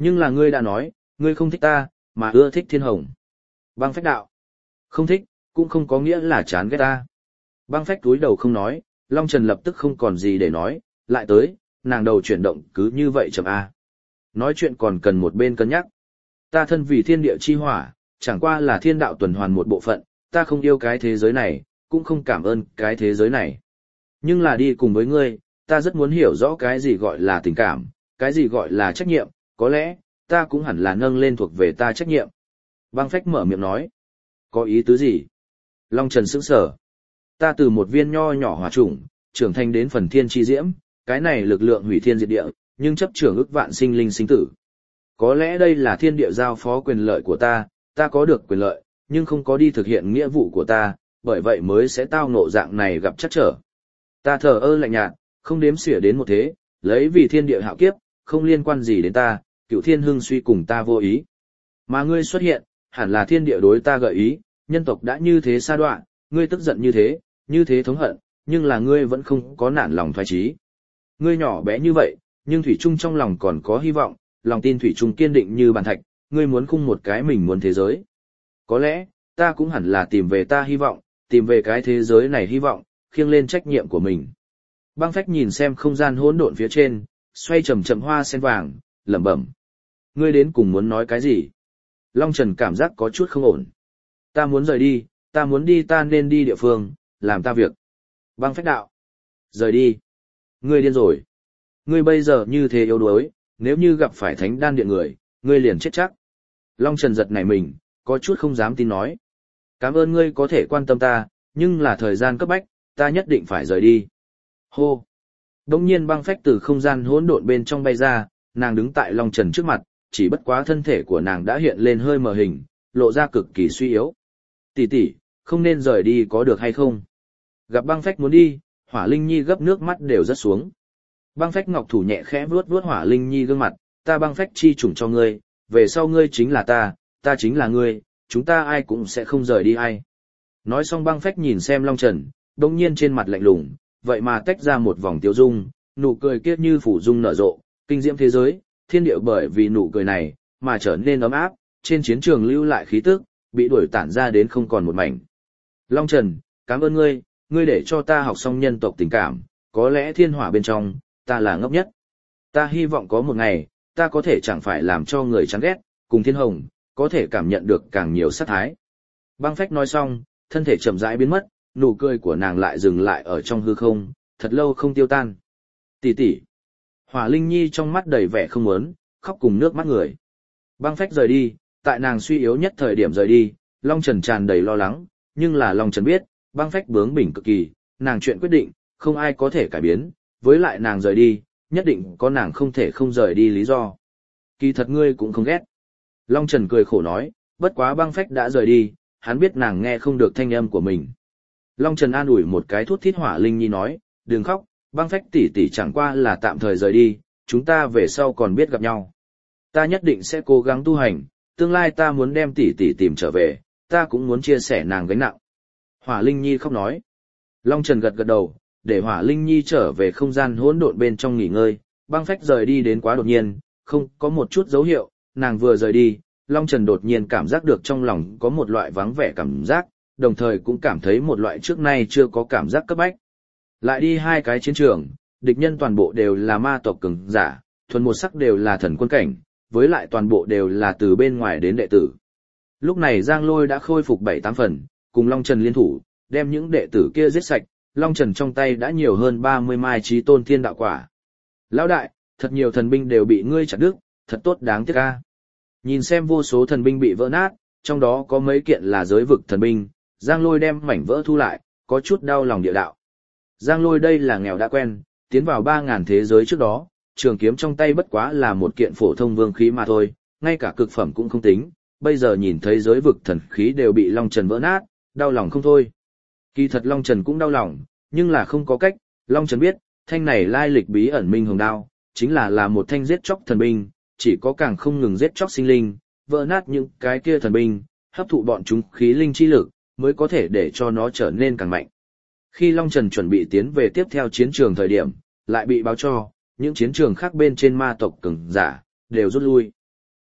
Nhưng là ngươi đã nói, ngươi không thích ta, mà ưa thích thiên hồng. Băng phách đạo. Không thích, cũng không có nghĩa là chán ghét ta. Băng phách túi đầu không nói, Long Trần lập tức không còn gì để nói, lại tới, nàng đầu chuyển động cứ như vậy chậm A. Nói chuyện còn cần một bên cân nhắc. Ta thân vì thiên địa chi hỏa, chẳng qua là thiên đạo tuần hoàn một bộ phận, ta không yêu cái thế giới này, cũng không cảm ơn cái thế giới này. Nhưng là đi cùng với ngươi, ta rất muốn hiểu rõ cái gì gọi là tình cảm, cái gì gọi là trách nhiệm, có lẽ, ta cũng hẳn là nâng lên thuộc về ta trách nhiệm. Băng phách mở miệng nói. Có ý tứ gì? Long Trần sững sờ. Ta từ một viên nho nhỏ hỏa chủng, trưởng thành đến phần thiên chi diễm, cái này lực lượng hủy thiên diệt địa, nhưng chấp trưởng ức vạn sinh linh sinh tử. Có lẽ đây là thiên địa giao phó quyền lợi của ta, ta có được quyền lợi, nhưng không có đi thực hiện nghĩa vụ của ta, bởi vậy mới sẽ tao ngộ dạng này gặp chắc trở. Ta thờ ơ lạnh nhạt, không đếm xỉa đến một thế, lấy vì thiên địa hạo kiếp, không liên quan gì đến ta, cựu thiên hưng suy cùng ta vô ý. Mà ngươi xuất hiện, hẳn là thiên địa đối ta gợi ý, nhân tộc đã như thế sa đoạn, ngươi tức giận như thế, như thế thống hận, nhưng là ngươi vẫn không có nản lòng thoái chí. Ngươi nhỏ bé như vậy, nhưng thủy chung trong lòng còn có hy vọng, lòng tin thủy chung kiên định như bàn thạch, ngươi muốn khung một cái mình muốn thế giới. Có lẽ, ta cũng hẳn là tìm về ta hy vọng, tìm về cái thế giới này hy vọng, khiêng lên trách nhiệm của mình. Băng phách nhìn xem không gian hỗn độn phía trên, xoay chậm chậm hoa sen vàng, lẩm bẩm. Ngươi đến cùng muốn nói cái gì? Long Trần cảm giác có chút không ổn. Ta muốn rời đi, ta muốn đi ta nên đi địa phương, làm ta việc. Băng phách đạo. Rời đi. Ngươi điên rồi. Ngươi bây giờ như thế yếu đuối, nếu như gặp phải thánh đan điện người, ngươi liền chết chắc. Long Trần giật nảy mình, có chút không dám tin nói. Cảm ơn ngươi có thể quan tâm ta, nhưng là thời gian cấp bách, ta nhất định phải rời đi. Hô. Đông nhiên băng phách từ không gian hỗn độn bên trong bay ra, nàng đứng tại Long Trần trước mặt, chỉ bất quá thân thể của nàng đã hiện lên hơi mờ hình, lộ ra cực kỳ suy yếu. Tỷ tỷ, không nên rời đi có được hay không? Gặp băng phách muốn đi, Hỏa Linh Nhi gấp nước mắt đều rớt xuống. Băng phách ngọc thủ nhẹ khẽ vuốt vuốt Hỏa Linh Nhi gương mặt, ta băng phách chi chủng cho ngươi, về sau ngươi chính là ta, ta chính là ngươi, chúng ta ai cũng sẽ không rời đi ai. Nói xong băng phách nhìn xem Long Trần, đông nhiên trên mặt lạnh lùng, vậy mà tách ra một vòng tiêu dung, nụ cười kiết như phủ dung nở rộ, kinh diễm thế giới, thiên địa bởi vì nụ cười này, mà trở nên ấm áp, trên chiến trường lưu lại khí tức, bị đuổi tản ra đến không còn một mảnh. Long Trần, cảm ơn ngươi, ngươi để cho ta học xong nhân tộc tình cảm, có lẽ thiên hỏa bên trong, ta là ngốc nhất. Ta hy vọng có một ngày, ta có thể chẳng phải làm cho người chán ghét, cùng thiên hồng, có thể cảm nhận được càng nhiều sát thái. Băng phách nói xong, thân thể chậm rãi biến mất, nụ cười của nàng lại dừng lại ở trong hư không, thật lâu không tiêu tan. Tỷ tỷ. Hỏa Linh Nhi trong mắt đầy vẻ không muốn, khóc cùng nước mắt người. Băng phách rời đi, tại nàng suy yếu nhất thời điểm rời đi, Long Trần tràn đầy lo lắng, nhưng là Long Trần biết, băng phách bướng bỉnh cực kỳ, nàng chuyện quyết định, không ai có thể cải biến, với lại nàng rời đi, nhất định có nàng không thể không rời đi lý do. Kỳ thật ngươi cũng không ghét. Long Trần cười khổ nói, bất quá băng phách đã rời đi, hắn biết nàng nghe không được thanh âm của mình. Long Trần an ủi một cái thút thít Hỏa Linh Nhi nói, đừng khóc, băng phách tỷ tỷ chẳng qua là tạm thời rời đi, chúng ta về sau còn biết gặp nhau. Ta nhất định sẽ cố gắng tu hành, tương lai ta muốn đem tỷ tỷ tìm trở về, ta cũng muốn chia sẻ nàng gánh nặng. Hỏa Linh Nhi khóc nói. Long Trần gật gật đầu, để Hỏa Linh Nhi trở về không gian hỗn độn bên trong nghỉ ngơi, băng phách rời đi đến quá đột nhiên, không có một chút dấu hiệu, nàng vừa rời đi, Long Trần đột nhiên cảm giác được trong lòng có một loại vắng vẻ cảm giác, đồng thời cũng cảm thấy một loại trước nay chưa có cảm giác cấp bách. Lại đi hai cái chiến trường, địch nhân toàn bộ đều là ma tộc cường giả, thuần một sắc đều là thần quân cảnh, với lại toàn bộ đều là từ bên ngoài đến đệ tử. Lúc này Giang Lôi đã khôi phục bảy tám phần, cùng Long Trần liên thủ, đem những đệ tử kia giết sạch, Long Trần trong tay đã nhiều hơn ba mươi mai chí tôn thiên đạo quả. Lão đại, thật nhiều thần binh đều bị ngươi chặt đứt, thật tốt đáng tiếc a. Nhìn xem vô số thần binh bị vỡ nát, trong đó có mấy kiện là giới vực thần binh, Giang Lôi đem mảnh vỡ thu lại, có chút đau lòng địa đạo. Giang Lôi đây là nghèo đã quen, tiến vào ba ngàn thế giới trước đó, trường kiếm trong tay bất quá là một kiện phổ thông vương khí mà thôi, ngay cả cực phẩm cũng không tính, bây giờ nhìn thấy giới vực thần khí đều bị Long Trần vỡ nát, đau lòng không thôi. Kỳ thật Long Trần cũng đau lòng, nhưng là không có cách, Long Trần biết, thanh này lai lịch bí ẩn minh hồng đao, chính là là một thanh giết chóc thần binh, chỉ có càng không ngừng giết chóc sinh linh, vỡ nát những cái kia thần binh, hấp thụ bọn chúng khí linh chi lực, mới có thể để cho nó trở nên càng mạnh. Khi Long Trần chuẩn bị tiến về tiếp theo chiến trường thời điểm, lại bị báo cho, những chiến trường khác bên trên ma tộc cường giả, đều rút lui.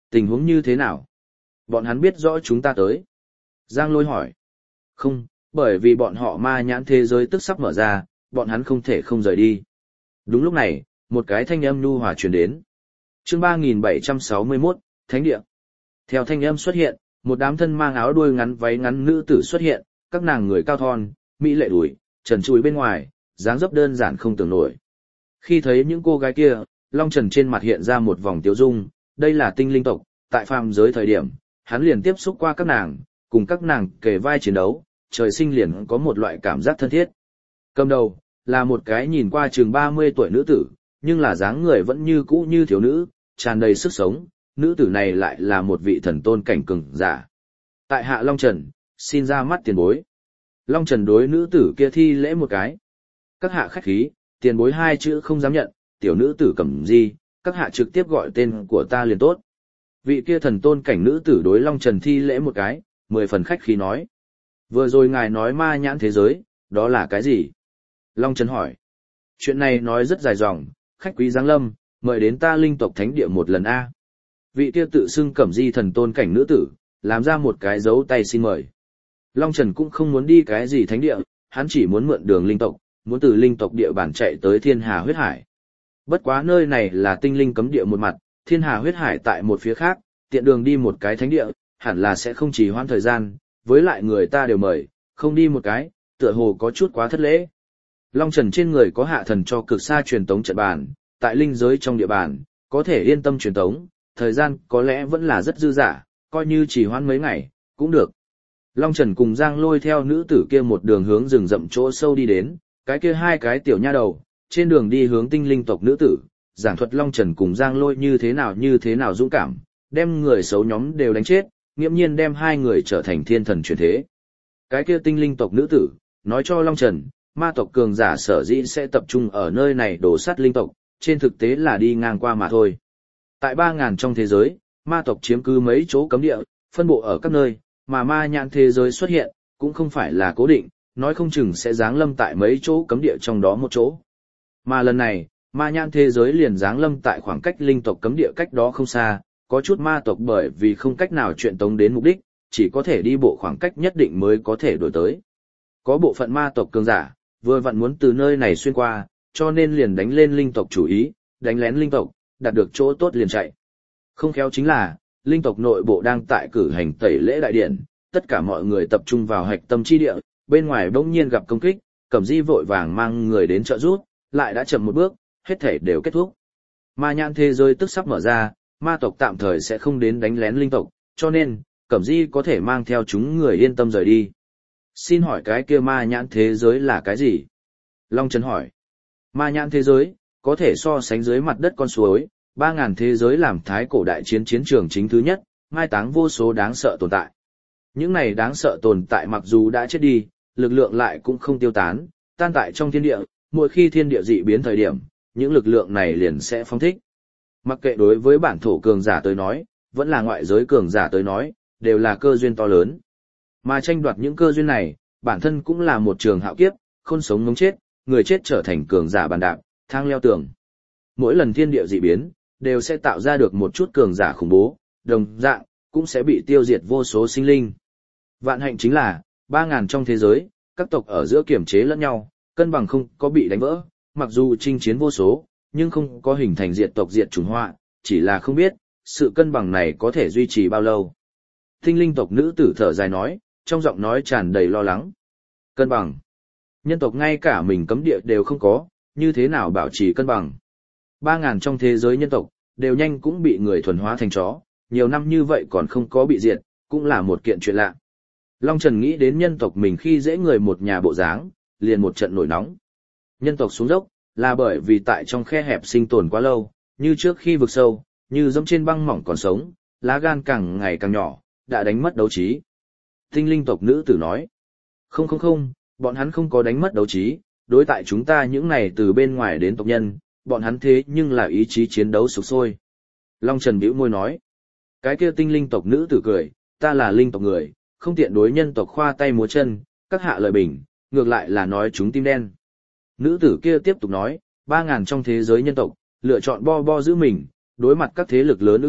Tình huống như thế nào? Bọn hắn biết rõ chúng ta tới. Giang Lôi hỏi. Không, bởi vì bọn họ ma nhãn thế giới tức sắp mở ra, bọn hắn không thể không rời đi. Đúng lúc này, một cái thanh âm nhu hòa truyền đến. Chương ba nghìn bảy trăm sáu mươi mốt, Thánh địa. Theo thanh âm xuất hiện, một đám thân mang áo đuôi ngắn váy ngắn nữ tử xuất hiện, các nàng người cao thon, mỹ lệ đùi, trần trụi bên ngoài, dáng dấp đơn giản không tưởng nổi. Khi thấy những cô gái kia, Long Trần trên mặt hiện ra một vòng tiếu dung, đây là tinh linh tộc, tại phàm giới thời điểm, hắn liền tiếp xúc qua các nàng, cùng các nàng kề vai chiến đấu, trời sinh liền có một loại cảm giác thân thiết. Cầm đầu, là một cái nhìn qua chừng ba mươi tuổi nữ tử, nhưng là dáng người vẫn như cũ như thiếu nữ, tràn đầy sức sống, nữ tử này lại là một vị thần tôn cảnh cường giả. Tại hạ Long Trần, xin ra mắt tiền bối. Long Trần đối nữ tử kia thi lễ một cái. Các hạ khách khí, tiền bối hai chữ không dám nhận, tiểu nữ tử Cẩm Di, các hạ trực tiếp gọi tên của ta liền tốt. Vị kia thần tôn cảnh nữ tử đối Long Trần thi lễ một cái, mười phần khách khí nói. Vừa rồi ngài nói ma nhãn thế giới, đó là cái gì? Long Trần hỏi. Chuyện này nói rất dài dòng, khách quý giáng lâm, mời đến ta linh tộc thánh địa một lần a. Vị kia tự xưng Cẩm Di thần tôn cảnh nữ tử, làm ra một cái dấu tay xin mời. Long Trần cũng không muốn đi cái gì thánh địa, hắn chỉ muốn mượn đường linh tộc, muốn từ linh tộc địa bản chạy tới Thiên Hà huyết hải. Bất quá nơi này là tinh linh cấm địa một mặt, Thiên Hà huyết hải tại một phía khác, tiện đường đi một cái thánh địa, hẳn là sẽ không trì hoãn thời gian, với lại người ta đều mời, không đi một cái, tựa hồ có chút quá thất lễ. Long Trần trên người có hạ thần cho cực xa truyền tống trận bàn, tại linh giới trong địa bàn, có thể yên tâm truyền tống, thời gian có lẽ vẫn là rất dư dả, coi như trì hoãn mấy ngày, cũng được. Long Trần cùng Giang Lôi theo nữ tử kia một đường hướng rừng rậm chỗ sâu đi đến, cái kia hai cái tiểu nha đầu, trên đường đi hướng tinh linh tộc nữ tử, giảng thuật Long Trần cùng Giang Lôi như thế nào như thế nào dũng cảm, đem người xấu nhóm đều đánh chết, nghiễm nhiên đem hai người trở thành thiên thần chuyển thế. Cái kia tinh linh tộc nữ tử, nói cho Long Trần, ma tộc cường giả sở dĩ sẽ tập trung ở nơi này đổ sát linh tộc, trên thực tế là đi ngang qua mà thôi. Tại ba ngàn trong thế giới, ma tộc chiếm cứ mấy chỗ cấm địa, phân bộ ở các nơi, mà ma nhãn thế giới xuất hiện, cũng không phải là cố định, nói không chừng sẽ giáng lâm tại mấy chỗ cấm địa trong đó một chỗ. Mà lần này, ma nhãn thế giới liền giáng lâm tại khoảng cách linh tộc cấm địa cách đó không xa, có chút ma tộc bởi vì không cách nào chuyện tống đến mục đích, chỉ có thể đi bộ khoảng cách nhất định mới có thể đổi tới. Có bộ phận ma tộc cường giả, vừa vặn muốn từ nơi này xuyên qua, cho nên liền đánh lên linh tộc chủ ý, đánh lén linh tộc, đạt được chỗ tốt liền chạy. Không khéo chính là, linh tộc nội bộ đang tại cử hành tẩy lễ đại điện, tất cả mọi người tập trung vào hạch tâm chi địa, bên ngoài bỗng nhiên gặp công kích, Cẩm Di vội vàng mang người đến trợ giúp, lại đã chậm một bước, hết thể đều kết thúc. Ma nhãn thế giới tức sắp mở ra, ma tộc tạm thời sẽ không đến đánh lén linh tộc, cho nên, Cẩm Di có thể mang theo chúng người yên tâm rời đi. Xin hỏi cái kia ma nhãn thế giới là cái gì? Long Trần hỏi. Ma nhãn thế giới, có thể so sánh dưới mặt đất con suối, ba ngàn thế giới làm thái cổ đại chiến chiến trường chính thứ nhất, mai táng vô số đáng sợ tồn tại. Những này đáng sợ tồn tại mặc dù đã chết đi, lực lượng lại cũng không tiêu tán, tan tại trong thiên địa, mỗi khi thiên địa dị biến thời điểm, những lực lượng này liền sẽ phóng thích. Mặc kệ đối với bản thổ cường giả tới nói, vẫn là ngoại giới cường giả tới nói, đều là cơ duyên to lớn. Mà tranh đoạt những cơ duyên này, bản thân cũng là một trường hạo kiếp, khôn sống ngống chết, người chết trở thành cường giả bàn đạp, thang leo tường. Mỗi lần thiên địa dị biến, đều sẽ tạo ra được một chút cường giả khủng bố, đồng dạng, cũng sẽ bị tiêu diệt vô số sinh linh. Vạn hạnh chính là, ba ngàn trong thế giới, các tộc ở giữa kiểm chế lẫn nhau, cân bằng không có bị đánh vỡ, mặc dù chinh chiến vô số, nhưng không có hình thành diệt tộc diệt chủng họa, chỉ là không biết, sự cân bằng này có thể duy trì bao lâu. Tinh linh tộc nữ tử thở dài nói, trong giọng nói tràn đầy lo lắng. Cân bằng. Nhân tộc ngay cả mình cấm địa đều không có, như thế nào bảo trì cân bằng. Ba ngàn trong thế giới nhân tộc, đều nhanh cũng bị người thuần hóa thành chó, nhiều năm như vậy còn không có bị diệt, cũng là một kiện chuyện lạ. Long Trần nghĩ đến nhân tộc mình khi dễ người một nhà bộ dáng, liền một trận nổi nóng. Nhân tộc xuống dốc, là bởi vì tại trong khe hẹp sinh tồn quá lâu, như trước khi vực sâu, như dẫm trên băng mỏng còn sống, lá gan càng ngày càng nhỏ, đã đánh mất đấu trí. Tinh linh tộc nữ tử nói, không không không, bọn hắn không có đánh mất đấu trí, đối tại chúng ta những này từ bên ngoài đến tộc nhân, bọn hắn thế nhưng là ý chí chiến đấu sục sôi. Long Trần bĩu môi nói, cái kia tinh linh tộc nữ tử cười, ta là linh tộc người, không tiện đối nhân tộc khoa tay múa chân, các hạ lời bình, ngược lại là nói chúng tim đen. Nữ tử kia tiếp tục nói, ba ngàn trong thế giới nhân tộc, lựa chọn bo bo giữ mình, đối mặt các thế lực lớn ức hiếp,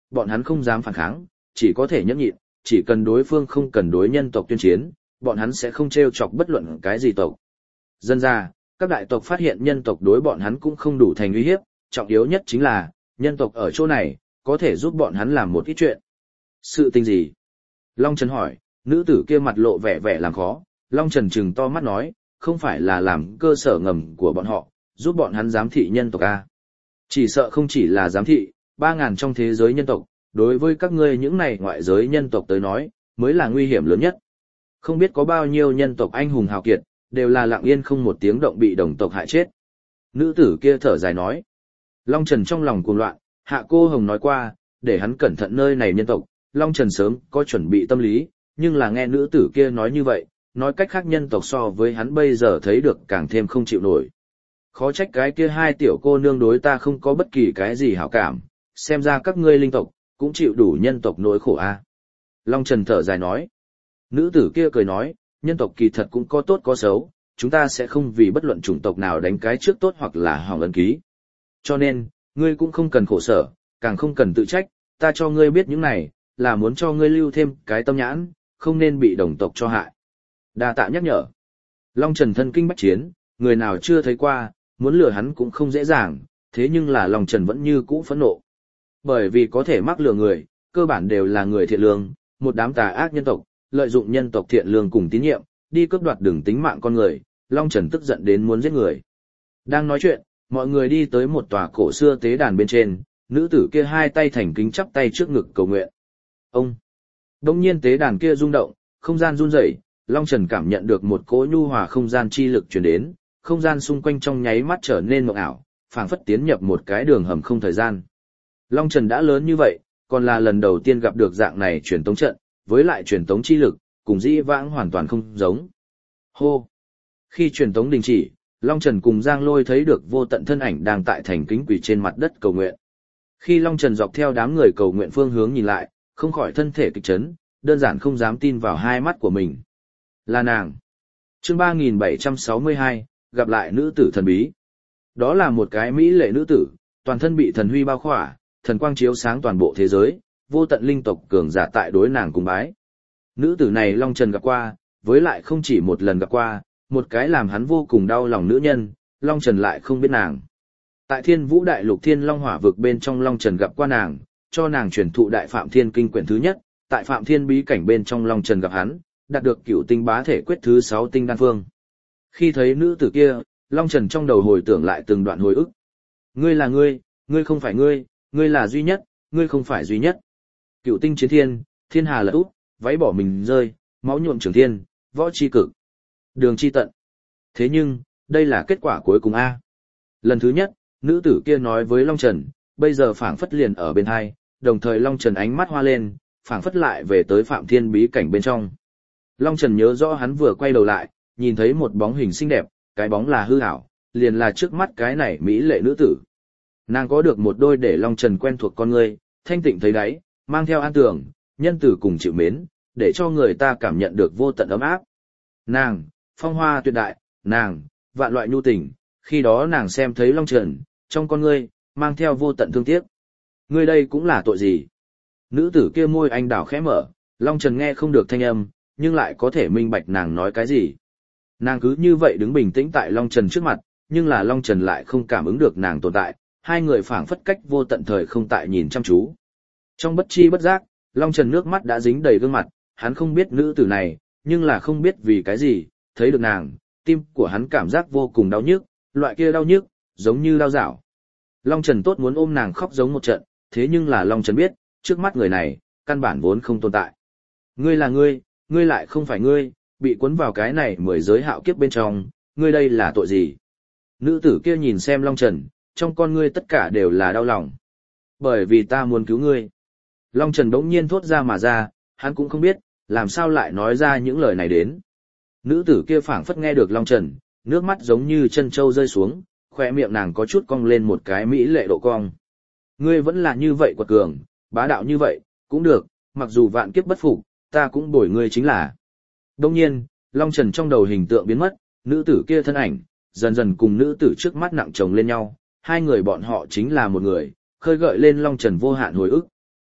bọn hắn không dám phản kháng, chỉ có thể nhẫn nhịn, chỉ cần đối phương không cần đối nhân tộc tuyên chiến, bọn hắn sẽ không trêu chọc bất luận cái gì tộc. Dân ra, các đại tộc phát hiện nhân tộc đối bọn hắn cũng không đủ thành uy hiếp, trọng yếu nhất chính là, nhân tộc ở chỗ này, có thể giúp bọn hắn làm một ít chuyện. Sự tình gì? Long Trần hỏi, nữ tử kia mặt lộ vẻ vẻ làm khó, Long Trần trừng to mắt nói, không phải là làm cơ sở ngầm của bọn họ, giúp bọn hắn giám thị nhân tộc A. Chỉ sợ không chỉ là giám thị, ba ngàn trong thế giới nhân tộc, đối với các ngươi những này ngoại giới nhân tộc tới nói, mới là nguy hiểm lớn nhất. Không biết có bao nhiêu nhân tộc anh hùng hào kiệt, đều là lặng yên không một tiếng động bị đồng tộc hại chết. Nữ tử kia thở dài nói. Long Trần trong lòng cuồng loạn, Hạ Cô Hồng nói qua, để hắn cẩn thận nơi này nhân tộc, Long Trần sớm có chuẩn bị tâm lý, nhưng là nghe nữ tử kia nói như vậy, nói cách khác nhân tộc so với hắn bây giờ thấy được càng thêm không chịu nổi. Khó trách cái kia hai tiểu cô nương đối ta không có bất kỳ cái gì hảo cảm, xem ra các ngươi linh tộc, cũng chịu đủ nhân tộc nỗi khổ a. Long Trần thở dài nói. Nữ tử kia cười nói, nhân tộc kỳ thật cũng có tốt có xấu, chúng ta sẽ không vì bất luận chủng tộc nào đánh cái trước tốt hoặc là hỏng ấn ký. Cho nên, ngươi cũng không cần khổ sở, càng không cần tự trách, ta cho ngươi biết những này, là muốn cho ngươi lưu thêm cái tâm nhãn, không nên bị đồng tộc cho hại. Đa tạ nhắc nhở. Long Trần thân kinh bách chiến, người nào chưa thấy qua, muốn lừa hắn cũng không dễ dàng, thế nhưng là Long Trần vẫn như cũ phẫn nộ. Bởi vì có thể mắc lừa người, cơ bản đều là người thiện lương, một đám tà ác nhân tộc, lợi dụng nhân tộc thiện lương cùng tín nhiệm, đi cướp đoạt đường tính mạng con người, Long Trần tức giận đến muốn giết người. Đang nói chuyện, mọi người đi tới một tòa cổ xưa tế đàn bên trên, nữ tử kia hai tay thành kính chắp tay trước ngực cầu nguyện. Ông! Đông nhiên tế đàn kia rung động, không gian run rẩy, Long Trần cảm nhận được một cỗ nhu hòa không gian chi lực truyền đến, không gian xung quanh trong nháy mắt trở nên mộng ảo, phảng phất tiến nhập một cái đường hầm không thời gian. Long Trần đã lớn như vậy, còn là lần đầu tiên gặp được dạng này truyền tống trận, với lại truyền tống chi lực, cùng dĩ vãng hoàn toàn không giống. Hô! Khi truyền tống đình chỉ, Long Trần cùng Giang Lôi thấy được vô tận thân ảnh đang tại thành kính quỳ trên mặt đất cầu nguyện. Khi Long Trần dọc theo đám người cầu nguyện phương hướng nhìn lại, không khỏi thân thể kịch chấn, đơn giản không dám tin vào hai mắt của mình. Là nàng. Chương ba nghìn bảy trăm sáu mươi hai, gặp lại nữ tử thần bí. Đó là một cái mỹ lệ nữ tử, toàn thân bị thần huy bao khỏa, thần quang chiếu sáng toàn bộ thế giới, vô tận linh tộc cường giả tại đối nàng cùng bái. Nữ tử này Long Trần gặp qua, với lại không chỉ một lần gặp qua, một cái làm hắn vô cùng đau lòng nữ nhân, Long Trần lại không biết nàng. Tại Thiên Vũ Đại Lục Thiên Long Hỏa vực bên trong Long Trần gặp qua nàng, cho nàng truyền thụ Đại Phạm Thiên Kinh quyển thứ nhất, tại Phạm Thiên bí cảnh bên trong Long Trần gặp hắn, đạt được Cửu Tinh Bá Thể quyết thứ sáu tinh đan phương. Khi thấy nữ tử kia, Long Trần trong đầu hồi tưởng lại từng đoạn hồi ức. Ngươi là ngươi, ngươi không phải ngươi, ngươi là duy nhất, ngươi không phải duy nhất. Cửu tinh chiến thiên, thiên hà lật úp, váy bỏ mình rơi, máu nhuộm trường thiên, võ chi cực, đường chi tận. Thế nhưng, đây là kết quả cuối cùng a. Lần thứ nhất, nữ tử kia nói với Long Trần, bây giờ phảng phất liền ở bên hai, đồng thời Long Trần ánh mắt hoa lên, phảng phất lại về tới Phạm Thiên bí cảnh bên trong. Long Trần nhớ rõ hắn vừa quay đầu lại, nhìn thấy một bóng hình xinh đẹp, cái bóng là hư ảo, liền là trước mắt cái này mỹ lệ nữ tử. Nàng có được một đôi để Long Trần quen thuộc con người, thanh tịnh thấy đáy, mang theo an tường, nhân tử cùng chịu mến, để cho người ta cảm nhận được vô tận ấm áp. Nàng, phong hoa tuyệt đại, nàng, vạn loại nhu tình, khi đó nàng xem thấy Long Trần, trong con ngươi, mang theo vô tận thương tiếc. Ngươi đây cũng là tội gì? Nữ tử kia môi anh đào khẽ mở, Long Trần nghe không được thanh âm, nhưng lại có thể minh bạch nàng nói cái gì. Nàng cứ như vậy đứng bình tĩnh tại Long Trần trước mặt, nhưng là Long Trần lại không cảm ứng được nàng tồn tại, hai người phảng phất cách vô tận thời không tại nhìn chăm chú. Trong bất chi bất giác, Long Trần nước mắt đã dính đầy gương mặt, hắn không biết nữ tử này, nhưng là không biết vì cái gì, thấy được nàng, tim của hắn cảm giác vô cùng đau nhức, loại kia đau nhức, giống như đau dạo. Long Trần tốt muốn ôm nàng khóc giống một trận, thế nhưng là Long Trần biết, trước mắt người này, căn bản vốn không tồn tại. Ngươi là ngươi, ngươi lại không phải ngươi, bị cuốn vào cái này mười giới hạo kiếp bên trong, ngươi đây là tội gì? Nữ tử kia nhìn xem Long Trần, trong con ngươi tất cả đều là đau lòng. Bởi vì ta muốn cứu ngươi. Long Trần bỗng nhiên thốt ra mà ra, hắn cũng không biết, làm sao lại nói ra những lời này đến. Nữ tử kia phảng phất nghe được Long Trần, nước mắt giống như chân trâu rơi xuống, khỏe miệng nàng có chút cong lên một cái mỹ lệ độ cong. Ngươi vẫn là như vậy quật cường, bá đạo như vậy, cũng được, mặc dù vạn kiếp bất phục, ta cũng bồi ngươi chính là. Đông nhiên, Long Trần trong đầu hình tượng biến mất, nữ tử kia thân ảnh, dần dần cùng nữ tử trước mắt nặng chồng lên nhau, hai người bọn họ chính là một người, khơi gợi lên Long Trần vô hạn hồi ức.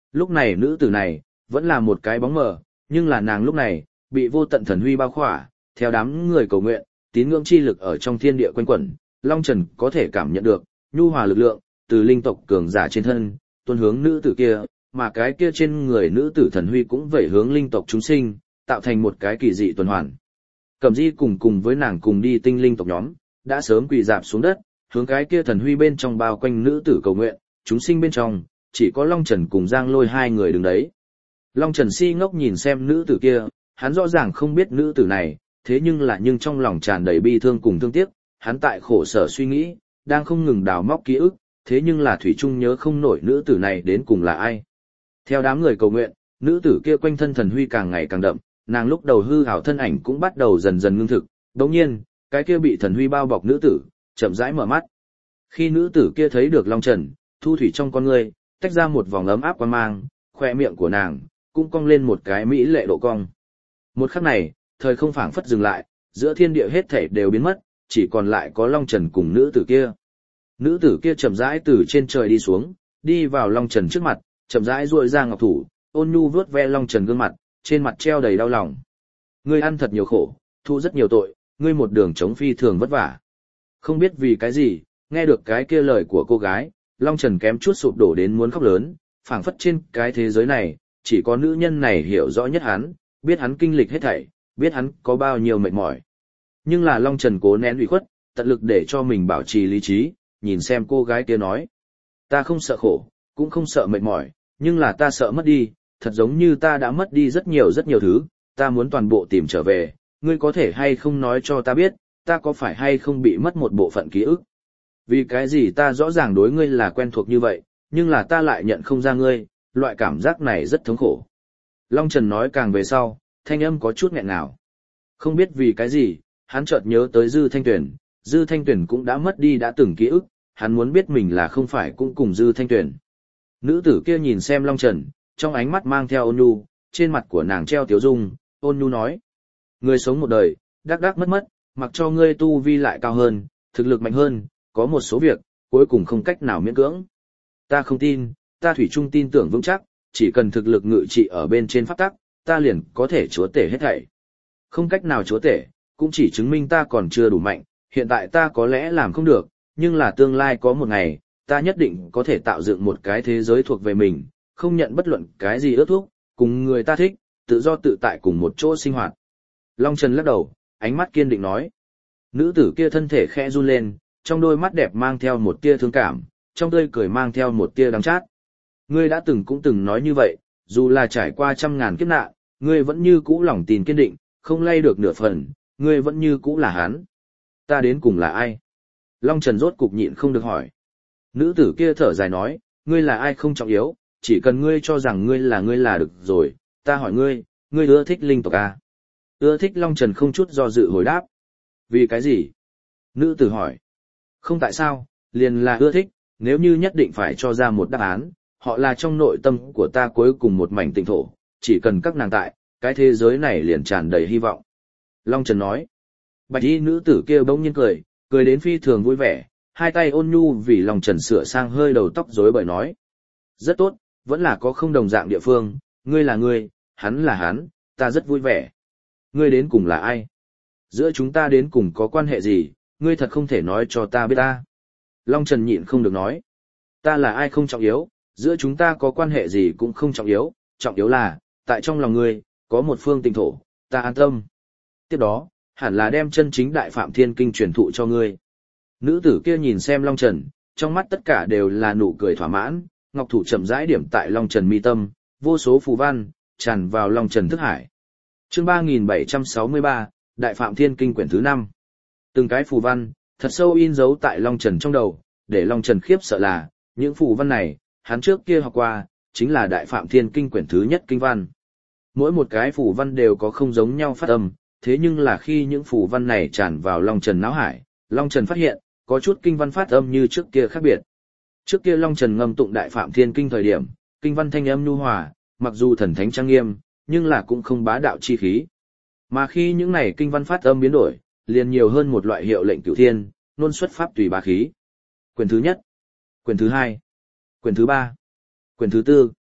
Lúc này nữ tử này, vẫn là một cái bóng mờ, nhưng là nàng lúc này, bị vô tận thần huy bao khỏa, theo đám người cầu nguyện, tín ngưỡng chi lực ở trong thiên địa quanh quẩn, Long Trần có thể cảm nhận được, nhu hòa lực lượng, từ linh tộc cường giả trên thân, tuôn hướng nữ tử kia, mà cái kia trên người nữ tử thần huy cũng vẩy hướng linh tộc chúng sinh, tạo thành một cái kỳ dị tuần hoàn. Cẩm Di cùng cùng với nàng cùng đi tinh linh tộc nhóm, đã sớm quỳ dạp xuống đất, hướng cái kia thần huy bên trong bao quanh nữ tử cầu nguyện, chúng sinh bên trong, chỉ có Long Trần cùng Giang Lôi hai người đứng đấy. Long Trần si ngốc nhìn xem nữ tử kia, hắn rõ ràng không biết nữ tử này, thế nhưng là nhưng trong lòng tràn đầy bi thương cùng thương tiếc, hắn tại khổ sở suy nghĩ, đang không ngừng đào móc ký ức, thế nhưng là thủy chung nhớ không nổi nữ tử này đến cùng là ai. Theo đám người cầu nguyện, nữ tử kia quanh thân thần huy càng ngày càng đậm, nàng lúc đầu hư ảo thân ảnh cũng bắt đầu dần dần ngưng thực, đồng nhiên, cái kia bị thần huy bao bọc nữ tử, chậm rãi mở mắt. Khi nữ tử kia thấy được Long Trần, thu thủy trong con ngươi, tách ra một vòng ấm áp quan mang, khoe miệng của nàng, cũng cong lên một cái mỹ lệ độ cong. Một khắc này, thời không phảng phất dừng lại, giữa thiên địa hết thảy đều biến mất, chỉ còn lại có Long Trần cùng nữ tử kia. Nữ tử kia chậm rãi từ trên trời đi xuống, đi vào Long Trần trước mặt, chậm rãi duỗi ra ngọc thủ, ôn nhu vuốt ve Long Trần gương mặt, trên mặt treo đầy đau lòng. Ngươi ăn thật nhiều khổ, thụ rất nhiều tội, ngươi một đường chống phi thường vất vả. Không biết vì cái gì, nghe được cái kia lời của cô gái, Long Trần kém chút sụp đổ đến muốn khóc lớn, phảng phất trên cái thế giới này, chỉ có nữ nhân này hiểu rõ nhất hắn, biết hắn kinh lịch hết thảy, biết hắn có bao nhiêu mệt mỏi. Nhưng là Long Trần cố nén ủy khuất, tận lực để cho mình bảo trì lý trí, nhìn xem cô gái kia nói. Ta không sợ khổ, cũng không sợ mệt mỏi, nhưng là ta sợ mất đi, thật giống như ta đã mất đi rất nhiều rất nhiều thứ, ta muốn toàn bộ tìm trở về, ngươi có thể hay không nói cho ta biết, ta có phải hay không bị mất một bộ phận ký ức. Vì cái gì ta rõ ràng đối ngươi là quen thuộc như vậy, nhưng là ta lại nhận không ra ngươi, loại cảm giác này rất thống khổ. Long Trần nói càng về sau, thanh âm có chút nghẹn ngào. Không biết vì cái gì, hắn chợt nhớ tới Dư Thanh Tuyển, Dư Thanh Tuyển cũng đã mất đi đã từng ký ức, hắn muốn biết mình là không phải cũng cùng Dư Thanh Tuyển. Nữ tử kia nhìn xem Long Trần, trong ánh mắt mang theo ôn nhu, trên mặt của nàng treo tiếu dung, ôn nhu nói. Ngươi sống một đời, đắc đắc mất mất, mặc cho ngươi tu vi lại cao hơn, thực lực mạnh hơn, có một số việc, cuối cùng không cách nào miễn cưỡng. Ta không tin, ta thủy chung tin tưởng vững chắc, chỉ cần thực lực ngự trị ở bên trên pháp tắc, ta liền có thể chúa tể hết thảy. Không cách nào chúa tể, cũng chỉ chứng minh ta còn chưa đủ mạnh, hiện tại ta có lẽ làm không được, nhưng là tương lai có một ngày, ta nhất định có thể tạo dựng một cái thế giới thuộc về mình, không nhận bất luận cái gì ước thúc, cùng người ta thích, tự do tự tại cùng một chỗ sinh hoạt. Long Trần lắc đầu, ánh mắt kiên định nói. Nữ tử kia thân thể khẽ run lên, trong đôi mắt đẹp mang theo một tia thương cảm, trong tươi cười mang theo một tia đắng chát. Ngươi đã từng cũng từng nói như vậy, dù là trải qua trăm ngàn kiếp nạn, ngươi vẫn như cũ lòng tin kiên định, không lay được nửa phần, ngươi vẫn như cũ là hắn. Ta đến cùng là ai? Long Trần rốt cục nhịn không được hỏi. Nữ tử kia thở dài nói, ngươi là ai không trọng yếu, chỉ cần ngươi cho rằng ngươi là ngươi là được rồi, ta hỏi ngươi, ngươi ưa thích linh tộc à? Ưa thích. Long Trần không chút do dự hồi đáp. Vì cái gì? Nữ tử hỏi. Không tại sao, liền là ưa thích, nếu như nhất định phải cho ra một đáp án, họ là trong nội tâm của ta cuối cùng một mảnh tịnh thổ, chỉ cần các nàng tại, cái thế giới này liền tràn đầy hy vọng. Long Trần nói. Bạch y nữ tử kia bỗng nhiên cười, cười đến phi thường vui vẻ, hai tay ôn nhu vì Long Trần sửa sang hơi đầu tóc rối bời nói. Rất tốt, vẫn là có không đồng dạng địa phương, ngươi là ngươi, hắn là hắn, ta rất vui vẻ. Ngươi đến cùng là ai? Giữa chúng ta đến cùng có quan hệ gì, ngươi thật không thể nói cho ta biết ta. Long Trần nhịn không được nói. Ta là ai không trọng yếu, giữa chúng ta có quan hệ gì cũng không trọng yếu, trọng yếu là, tại trong lòng ngươi, có một phương tịnh thổ, ta an tâm. Tiếp đó, hẳn là đem chân chính Đại Phạm Thiên Kinh truyền thụ cho ngươi. Nữ tử kia nhìn xem Long Trần, trong mắt tất cả đều là nụ cười thỏa mãn, ngọc thủ chậm rãi điểm tại Long Trần mi tâm, vô số phù văn tràn vào Long Trần thức hải. Chương ba nghìn bảy trăm sáu mươi ba, Đại Phạm Thiên Kinh quyển thứ năm. Từng cái phù văn thật sâu in dấu tại Long Trần trong đầu, để Long Trần khiếp sợ là, những phù văn này, hắn trước kia học qua, chính là Đại Phạm Thiên Kinh quyển thứ nhất kinh văn. Mỗi một cái phù văn đều có không giống nhau phát âm, thế nhưng là khi những phù văn này tràn vào Long Trần não hải, Long Trần phát hiện, có chút kinh văn phát âm như trước kia khác biệt. Trước kia Long Trần ngâm tụng Đại Phạm Thiên Kinh thời điểm, kinh văn thanh âm nhu hòa, mặc dù thần thánh trang nghiêm, nhưng là cũng không bá đạo chi khí. Mà khi những này kinh văn phát âm biến đổi, liền nhiều hơn một loại hiệu lệnh cửu thiên, nôn xuất pháp tùy bá khí. Quyền thứ nhất, quyền thứ hai, quyền thứ ba, quyền thứ tư.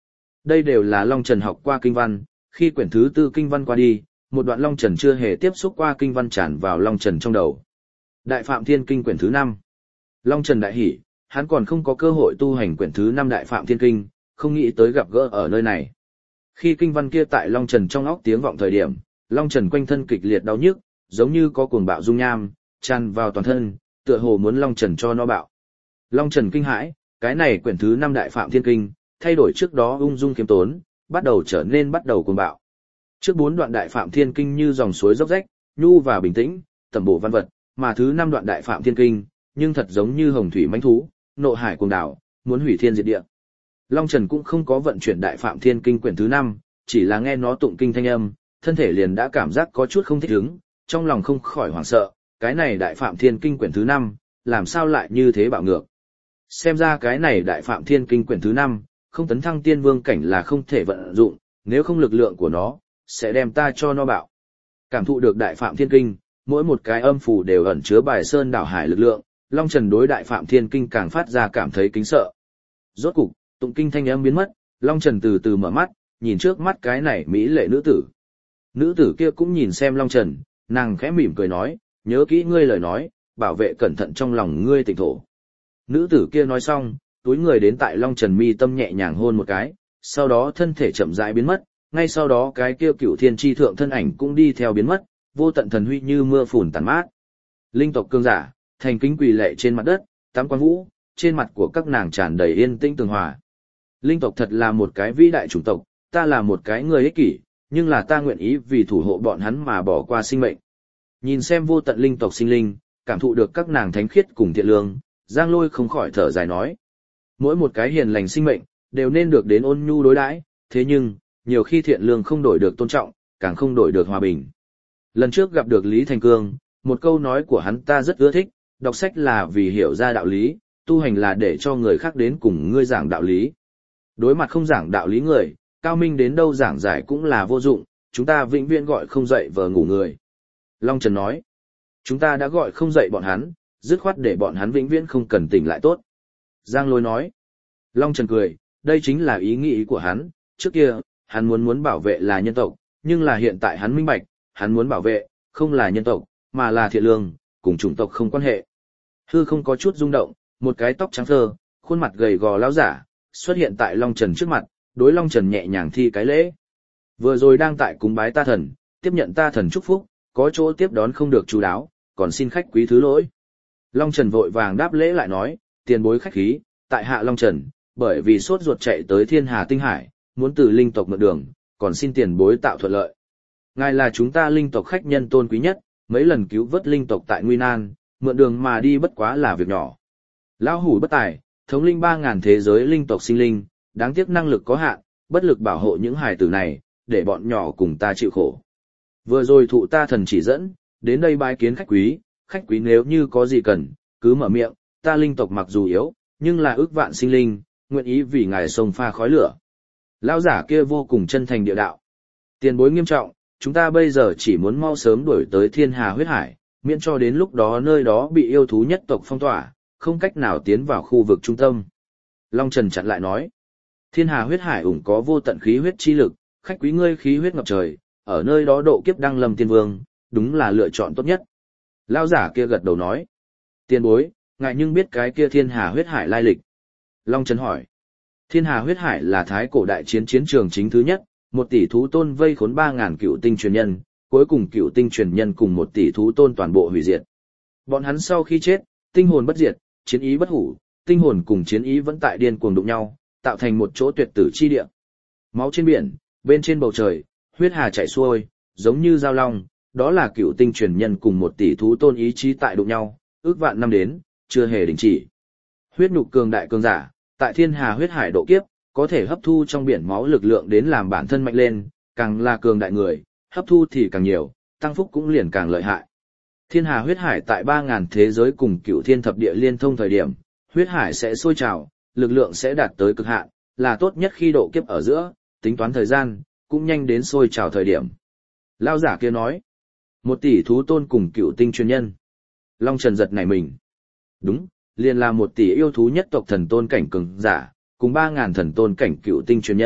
Đây đều là Long Trần học qua kinh văn, khi quyển thứ tư kinh văn qua đi, một đoạn Long Trần chưa hề tiếp xúc qua kinh văn tràn vào Long Trần trong đầu. Đại Phạm Thiên Kinh quyển thứ năm. Long Trần đại hỉ, hắn còn không có cơ hội tu hành quyển thứ năm Đại Phạm Thiên Kinh, không nghĩ tới gặp gỡ ở nơi này. Khi kinh văn kia tại Long Trần trong óc tiếng vọng thời điểm, Long Trần quanh thân kịch liệt đau nhức, giống như có cuồng bạo dung nham, tràn vào toàn thân, tựa hồ muốn Long Trần cho nó bạo. Long Trần kinh hãi, cái này quyển thứ năm Đại Phạm Thiên Kinh, thay đổi trước đó ung dung khiêm tốn, bắt đầu trở nên bắt đầu cuồng bạo. Trước bốn đoạn Đại Phạm Thiên Kinh như dòng suối dốc rách, nhu và bình tĩnh, tầm bổ văn vật, mà thứ năm đoạn Đại Phạm Thiên Kinh, nhưng thật giống như hồng thủy mãnh thú, nộ hải cuồng đảo, muốn hủy thiên diệt địa. Long Trần cũng không có vận chuyển Đại Phạm Thiên Kinh quyển thứ năm, chỉ là nghe nó tụng kinh thanh âm, thân thể liền đã cảm giác có chút không thích ứng, trong lòng không khỏi hoảng sợ, cái này Đại Phạm Thiên Kinh quyển thứ năm, làm sao lại như thế bạo ngược. Xem ra cái này Đại Phạm Thiên Kinh quyển thứ năm, không tấn thăng tiên vương cảnh là không thể vận dụng, nếu không lực lượng của nó, sẽ đem ta cho nó bạo. Cảm thụ được Đại Phạm Thiên Kinh, mỗi một cái âm phù đều ẩn chứa bài sơn đảo hải lực lượng, Long Trần đối Đại Phạm Thiên Kinh càng phát ra cảm thấy kính sợ. Rốt cục, tụng kinh thanh âm biến mất, Long Trần từ từ mở mắt, nhìn trước mắt cái này mỹ lệ nữ tử. Nữ tử kia cũng nhìn xem Long Trần, nàng khẽ mỉm cười nói, nhớ kỹ ngươi lời nói, bảo vệ cẩn thận trong lòng ngươi tịnh thổ. Nữ tử kia nói xong, túi người đến tại Long Trần mi tâm nhẹ nhàng hôn một cái, sau đó thân thể chậm rãi biến mất, ngay sau đó cái kia cửu thiên tri thượng thân ảnh cũng đi theo biến mất, vô tận thần huy như mưa phùn tàn mát. Linh tộc cương giả, thành kính quỳ lệ trên mặt đất, tám quan vũ, trên mặt của các nàng tràn đầy yên tĩnh tường hòa. Linh tộc thật là một cái vĩ đại chủng tộc, ta là một cái người ích kỷ, nhưng là ta nguyện ý vì thủ hộ bọn hắn mà bỏ qua sinh mệnh. Nhìn xem vô tận linh tộc sinh linh, cảm thụ được các nàng thánh khiết cùng thiện lương, Giang Lôi không khỏi thở dài nói. Mỗi một cái hiền lành sinh mệnh, đều nên được đến ôn nhu đối đãi, thế nhưng, nhiều khi thiện lương không đổi được tôn trọng, càng không đổi được hòa bình. Lần trước gặp được Lý Thành Cương, một câu nói của hắn ta rất ưa thích, đọc sách là vì hiểu ra đạo lý, tu hành là để cho người khác đến cùng ngươi giảng đạo lý. Đối mặt không giảng đạo lý người, cao minh đến đâu giảng giải cũng là vô dụng, chúng ta vĩnh viễn gọi không dậy vờ ngủ người. Long Trần nói, chúng ta đã gọi không dậy bọn hắn, dứt khoát để bọn hắn vĩnh viễn không cần tỉnh lại tốt. Giang Lôi nói, Long Trần cười, đây chính là ý nghĩ của hắn, trước kia, hắn muốn muốn bảo vệ là nhân tộc, nhưng là hiện tại hắn minh bạch, hắn muốn bảo vệ, không là nhân tộc, mà là thiện lương, cùng chủng tộc không quan hệ. Hư không có chút rung động, một cái tóc trắng phơ, khuôn mặt gầy gò lão giả, xuất hiện tại Long Trần trước mặt, đối Long Trần nhẹ nhàng thi cái lễ. Vừa rồi đang tại cúng bái ta thần, tiếp nhận ta thần chúc phúc, có chỗ tiếp đón không được chú đáo, còn xin khách quý thứ lỗi. Long Trần vội vàng đáp lễ lại nói, tiền bối khách khí, tại hạ Long Trần, bởi vì sốt ruột chạy tới Thiên Hà Tinh Hải, muốn từ linh tộc mượn đường, còn xin tiền bối tạo thuận lợi. Ngài là chúng ta linh tộc khách nhân tôn quý nhất, mấy lần cứu vớt linh tộc tại nguy nan, mượn đường mà đi bất quá là việc nhỏ. Lão hủ bất tài, thống linh ba ngàn thế giới linh tộc sinh linh, đáng tiếc năng lực có hạn, bất lực bảo hộ những hài tử này, để bọn nhỏ cùng ta chịu khổ. Vừa rồi thụ ta thần chỉ dẫn, đến đây bái kiến khách quý, khách quý nếu như có gì cần, cứ mở miệng, ta linh tộc mặc dù yếu, nhưng là ước vạn sinh linh, nguyện ý vì ngài sông pha khói lửa. Lão giả kia vô cùng chân thành địa đạo. Tiền bối nghiêm trọng, chúng ta bây giờ chỉ muốn mau sớm đuổi tới Thiên Hà huyết hải, miễn cho đến lúc đó nơi đó bị yêu thú nhất tộc phong tỏa, không cách nào tiến vào khu vực trung tâm. Long Trần chặn lại nói, Thiên Hà huyết hải ủng có vô tận khí huyết chi lực, khách quý ngươi khí huyết ngập trời, ở nơi đó độ kiếp đăng lâm tiên vương, đúng là lựa chọn tốt nhất. Lão giả kia gật đầu nói, tiền bối, ngài nhưng biết cái kia Thiên Hà huyết hải lai lịch. Long Trần hỏi, Thiên Hà huyết hải là thái cổ đại chiến chiến trường chính thứ nhất, một tỷ thú tôn vây khốn ba ngàn cựu tinh truyền nhân, cuối cùng cựu tinh truyền nhân cùng một tỷ thú tôn toàn bộ hủy diệt. Bọn hắn sau khi chết, tinh hồn bất diệt, chiến ý bất hủ, tinh hồn cùng chiến ý vẫn tại điên cuồng đụng nhau, tạo thành một chỗ tuyệt tử chi địa. Máu trên biển, bên trên bầu trời, huyết hà chảy xuôi, giống như giao long, đó là cựu tinh truyền nhân cùng một tỷ thú tôn ý chí tại đụng nhau, ước vạn năm đến, chưa hề đình chỉ. Huyết nhục cường đại cường giả, tại Thiên Hà huyết hải độ kiếp, có thể hấp thu trong biển máu lực lượng đến làm bản thân mạnh lên, càng là cường đại người, hấp thu thì càng nhiều, tăng phúc cũng liền càng lợi hại. Thiên Hà huyết hải tại ba ngàn thế giới cùng cựu thiên thập địa liên thông thời điểm, huyết hải sẽ sôi trào, lực lượng sẽ đạt tới cực hạn, là tốt nhất khi độ kiếp ở giữa, tính toán thời gian, cũng nhanh đến sôi trào thời điểm. Lao giả kia nói, một tỷ thú tôn cùng cựu tinh chuyên nhân. Long Trần giật nảy mình. Đúng, liền là một tỷ yêu thú nhất tộc thần tôn cảnh cường giả, cùng ba ngàn thần tôn cảnh cựu tinh chuyên nhân,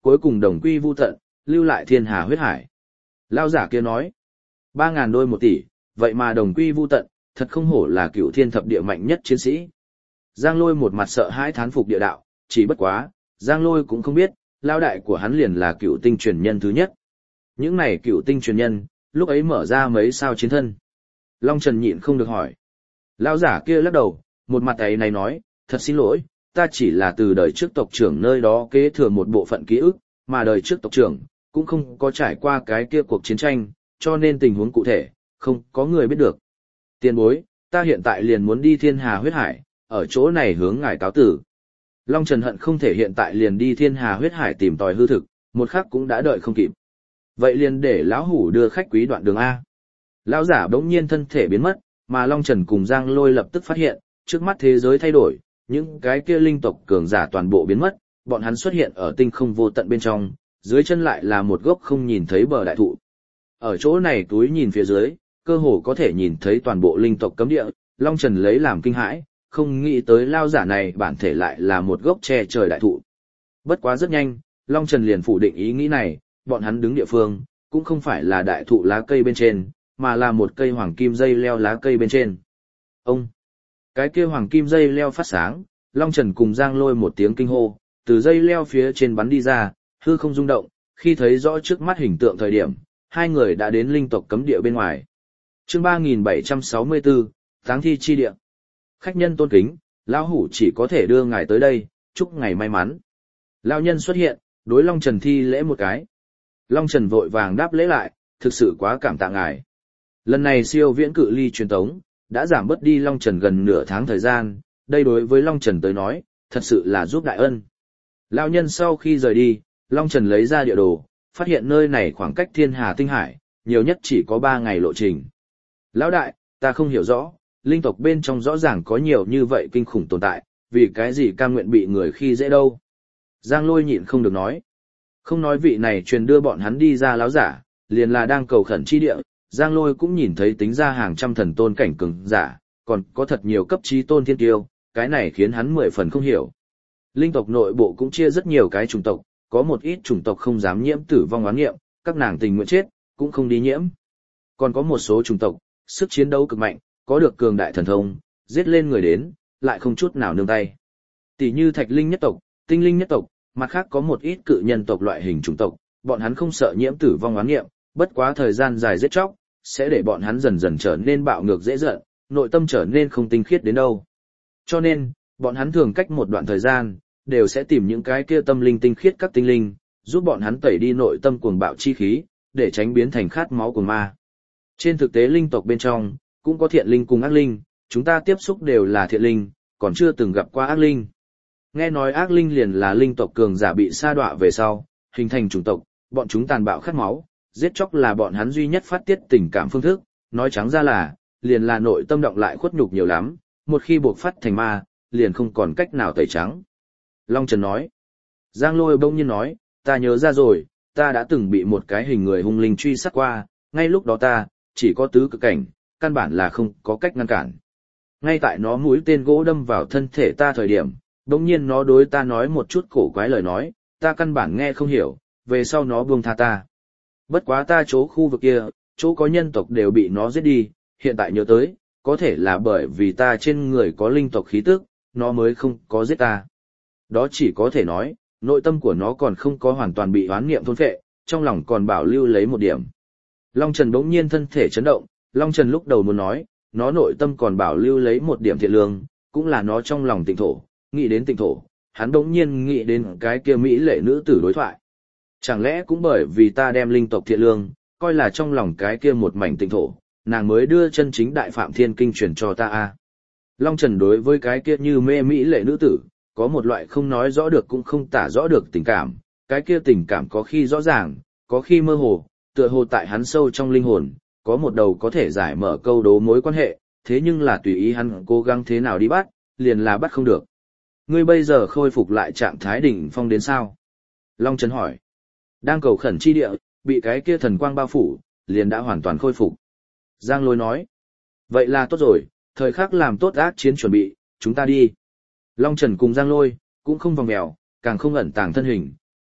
cuối cùng đồng quy vu tận, lưu lại thiên hà huyết hải. Lao giả kia nói, ba ngàn đôi một tỷ, vậy mà đồng quy vu tận, thật không hổ là cựu thiên thập địa mạnh nhất chiến sĩ. Giang Lôi một mặt sợ hãi thán phục địa đạo, chỉ bất quá, Giang Lôi cũng không biết, lao đại của hắn liền là cựu tinh truyền nhân thứ nhất. Những này cựu tinh truyền nhân, lúc ấy mở ra mấy sao chiến thân. Long Trần nhịn không được hỏi. Lao giả kia lắc đầu, một mặt ấy này nói, thật xin lỗi, ta chỉ là từ đời trước tộc trưởng nơi đó kế thừa một bộ phận ký ức, mà đời trước tộc trưởng, cũng không có trải qua cái kia cuộc chiến tranh, cho nên tình huống cụ thể, không có người biết được. Tiền bối, ta hiện tại liền muốn đi thiên hà huyết hải, ở chỗ này hướng ngài cáo tử. Long Trần hận không thể hiện tại liền đi thiên hà huyết hải tìm tòi hư thực, một khắc cũng đã đợi không kịp. Vậy liền để lão hủ đưa khách quý đoạn đường A. Lão giả bỗng nhiên thân thể biến mất, mà Long Trần cùng Giang Lôi lập tức phát hiện, trước mắt thế giới thay đổi, những cái kia linh tộc cường giả toàn bộ biến mất, bọn hắn xuất hiện ở tinh không vô tận bên trong, dưới chân lại là một gốc không nhìn thấy bờ đại thụ. Ở chỗ này túi nhìn phía dưới, cơ hồ có thể nhìn thấy toàn bộ linh tộc cấm địa, Long Trần lấy làm kinh hãi, không nghĩ tới lao giả này bản thể lại là một gốc che trời đại thụ. Bất quá rất nhanh, Long Trần liền phủ định ý nghĩ này, bọn hắn đứng địa phương, cũng không phải là đại thụ lá cây bên trên, mà là một cây hoàng kim dây leo lá cây bên trên. Ông! Cái kia hoàng kim dây leo phát sáng, Long Trần cùng Giang Lôi một tiếng kinh hô, từ dây leo phía trên bắn đi ra, hư không rung động, khi thấy rõ trước mắt hình tượng thời điểm, hai người đã đến linh tộc cấm địa bên ngoài. Chương ba nghìn bảy trăm sáu mươi tư, Táng thi chi địa. Khách nhân tôn kính, lão hủ chỉ có thể đưa ngài tới đây, chúc ngài may mắn. Lão nhân xuất hiện, đối Long Trần thi lễ một cái. Long Trần vội vàng đáp lễ lại, thực sự quá cảm tạ ngài. Lần này siêu viễn cự ly truyền tống, đã giảm bớt đi Long Trần gần nửa tháng thời gian, đây đối với Long Trần tới nói, thật sự là giúp đại ân. Lão nhân sau khi rời đi, Long Trần lấy ra địa đồ, phát hiện nơi này khoảng cách thiên hà tinh hải, nhiều nhất chỉ có ba ngày lộ trình. Lão đại, ta không hiểu rõ, linh tộc bên trong rõ ràng có nhiều như vậy kinh khủng tồn tại, vì cái gì cam nguyện bị người khi dễ đâu. Giang Lôi nhịn không được nói. Không nói vị này truyền đưa bọn hắn đi ra láo giả, liền là đang cầu khẩn chi địa, Giang Lôi cũng nhìn thấy tính ra hàng trăm thần tôn cảnh cường giả, còn có thật nhiều cấp trí tôn thiên tiêu, cái này khiến hắn mười phần không hiểu. Linh tộc nội bộ cũng chia rất nhiều cái chủng tộc, có một ít chủng tộc không dám nhiễm tử vong oán nghiệm, các nàng tình nguyện chết, cũng không đi nhiễm. Còn có một số chủng tộc, sức chiến đấu cực mạnh, có được cường đại thần thông, giết lên người đến, lại không chút nào nương tay. Tỷ như Thạch Linh nhất tộc, Tinh Linh nhất tộc, mặt khác có một ít cự nhân tộc loại hình chủng tộc, bọn hắn không sợ nhiễm tử vong oán nghiệm, bất quá thời gian dài giết chóc, sẽ để bọn hắn dần dần trở nên bạo ngược dễ giận, nội tâm trở nên không tinh khiết đến đâu. Cho nên, bọn hắn thường cách một đoạn thời gian, đều sẽ tìm những cái kia tâm linh tinh khiết các tinh linh, giúp bọn hắn tẩy đi nội tâm cuồng bạo chi khí, để tránh biến thành khát máu của ma. Trên thực tế linh tộc bên trong, cũng có thiện linh cùng ác linh, chúng ta tiếp xúc đều là thiện linh, còn chưa từng gặp qua ác linh. Nghe nói ác linh liền là linh tộc cường giả bị sa đọa về sau, hình thành chủng tộc, bọn chúng tàn bạo khát máu, giết chóc là bọn hắn duy nhất phát tiết tình cảm phương thức, nói trắng ra là, liền là nội tâm động lại khuất nhục nhiều lắm, một khi buộc phát thành ma, liền không còn cách nào tẩy trắng. Long Trần nói. Giang Lôi bỗng nhiên nói, ta nhớ ra rồi, ta đã từng bị một cái hình người hung linh truy sát qua, ngay lúc đó ta, chỉ có tứ cực cảnh, căn bản là không có cách ngăn cản. Ngay tại nó mũi tên gỗ đâm vào thân thể ta thời điểm, bỗng nhiên nó đối ta nói một chút cổ quái lời nói, ta căn bản nghe không hiểu, về sau nó buông tha ta. Bất quá ta chỗ khu vực kia, chỗ có nhân tộc đều bị nó giết đi, hiện tại nhớ tới, có thể là bởi vì ta trên người có linh tộc khí tức, nó mới không có giết ta. Đó chỉ có thể nói, nội tâm của nó còn không có hoàn toàn bị oán niệm thôn phệ, trong lòng còn bảo lưu lấy một điểm. Long Trần bỗng nhiên thân thể chấn động, Long Trần lúc đầu muốn nói, nó nội tâm còn bảo lưu lấy một điểm thiện lương, cũng là nó trong lòng tịnh thổ, nghĩ đến tịnh thổ, hắn bỗng nhiên nghĩ đến cái kia mỹ lệ nữ tử đối thoại. Chẳng lẽ cũng bởi vì ta đem linh tộc thiện lương, coi là trong lòng cái kia một mảnh tịnh thổ, nàng mới đưa chân chính đại phạm thiên kinh truyền cho ta a. Long Trần đối với cái kia như mê mỹ lệ nữ tử, có một loại không nói rõ được cũng không tả rõ được tình cảm, cái kia tình cảm có khi rõ ràng, có khi mơ hồ, tựa hồ tại hắn sâu trong linh hồn, có một đầu có thể giải mở câu đố mối quan hệ, thế nhưng là tùy ý hắn cố gắng thế nào đi bắt, liền là bắt không được. Ngươi bây giờ khôi phục lại trạng thái đỉnh phong đến sao? Long Trần hỏi. Đang cầu khẩn chi địa, bị cái kia thần quang bao phủ, liền đã hoàn toàn khôi phục. Giang Lôi nói. Vậy là tốt rồi, thời khắc làm tốt ác chiến chuẩn bị, chúng ta đi. Long Trần cùng Giang Lôi, cũng không vòng mèo, càng không ẩn tàng thân hình,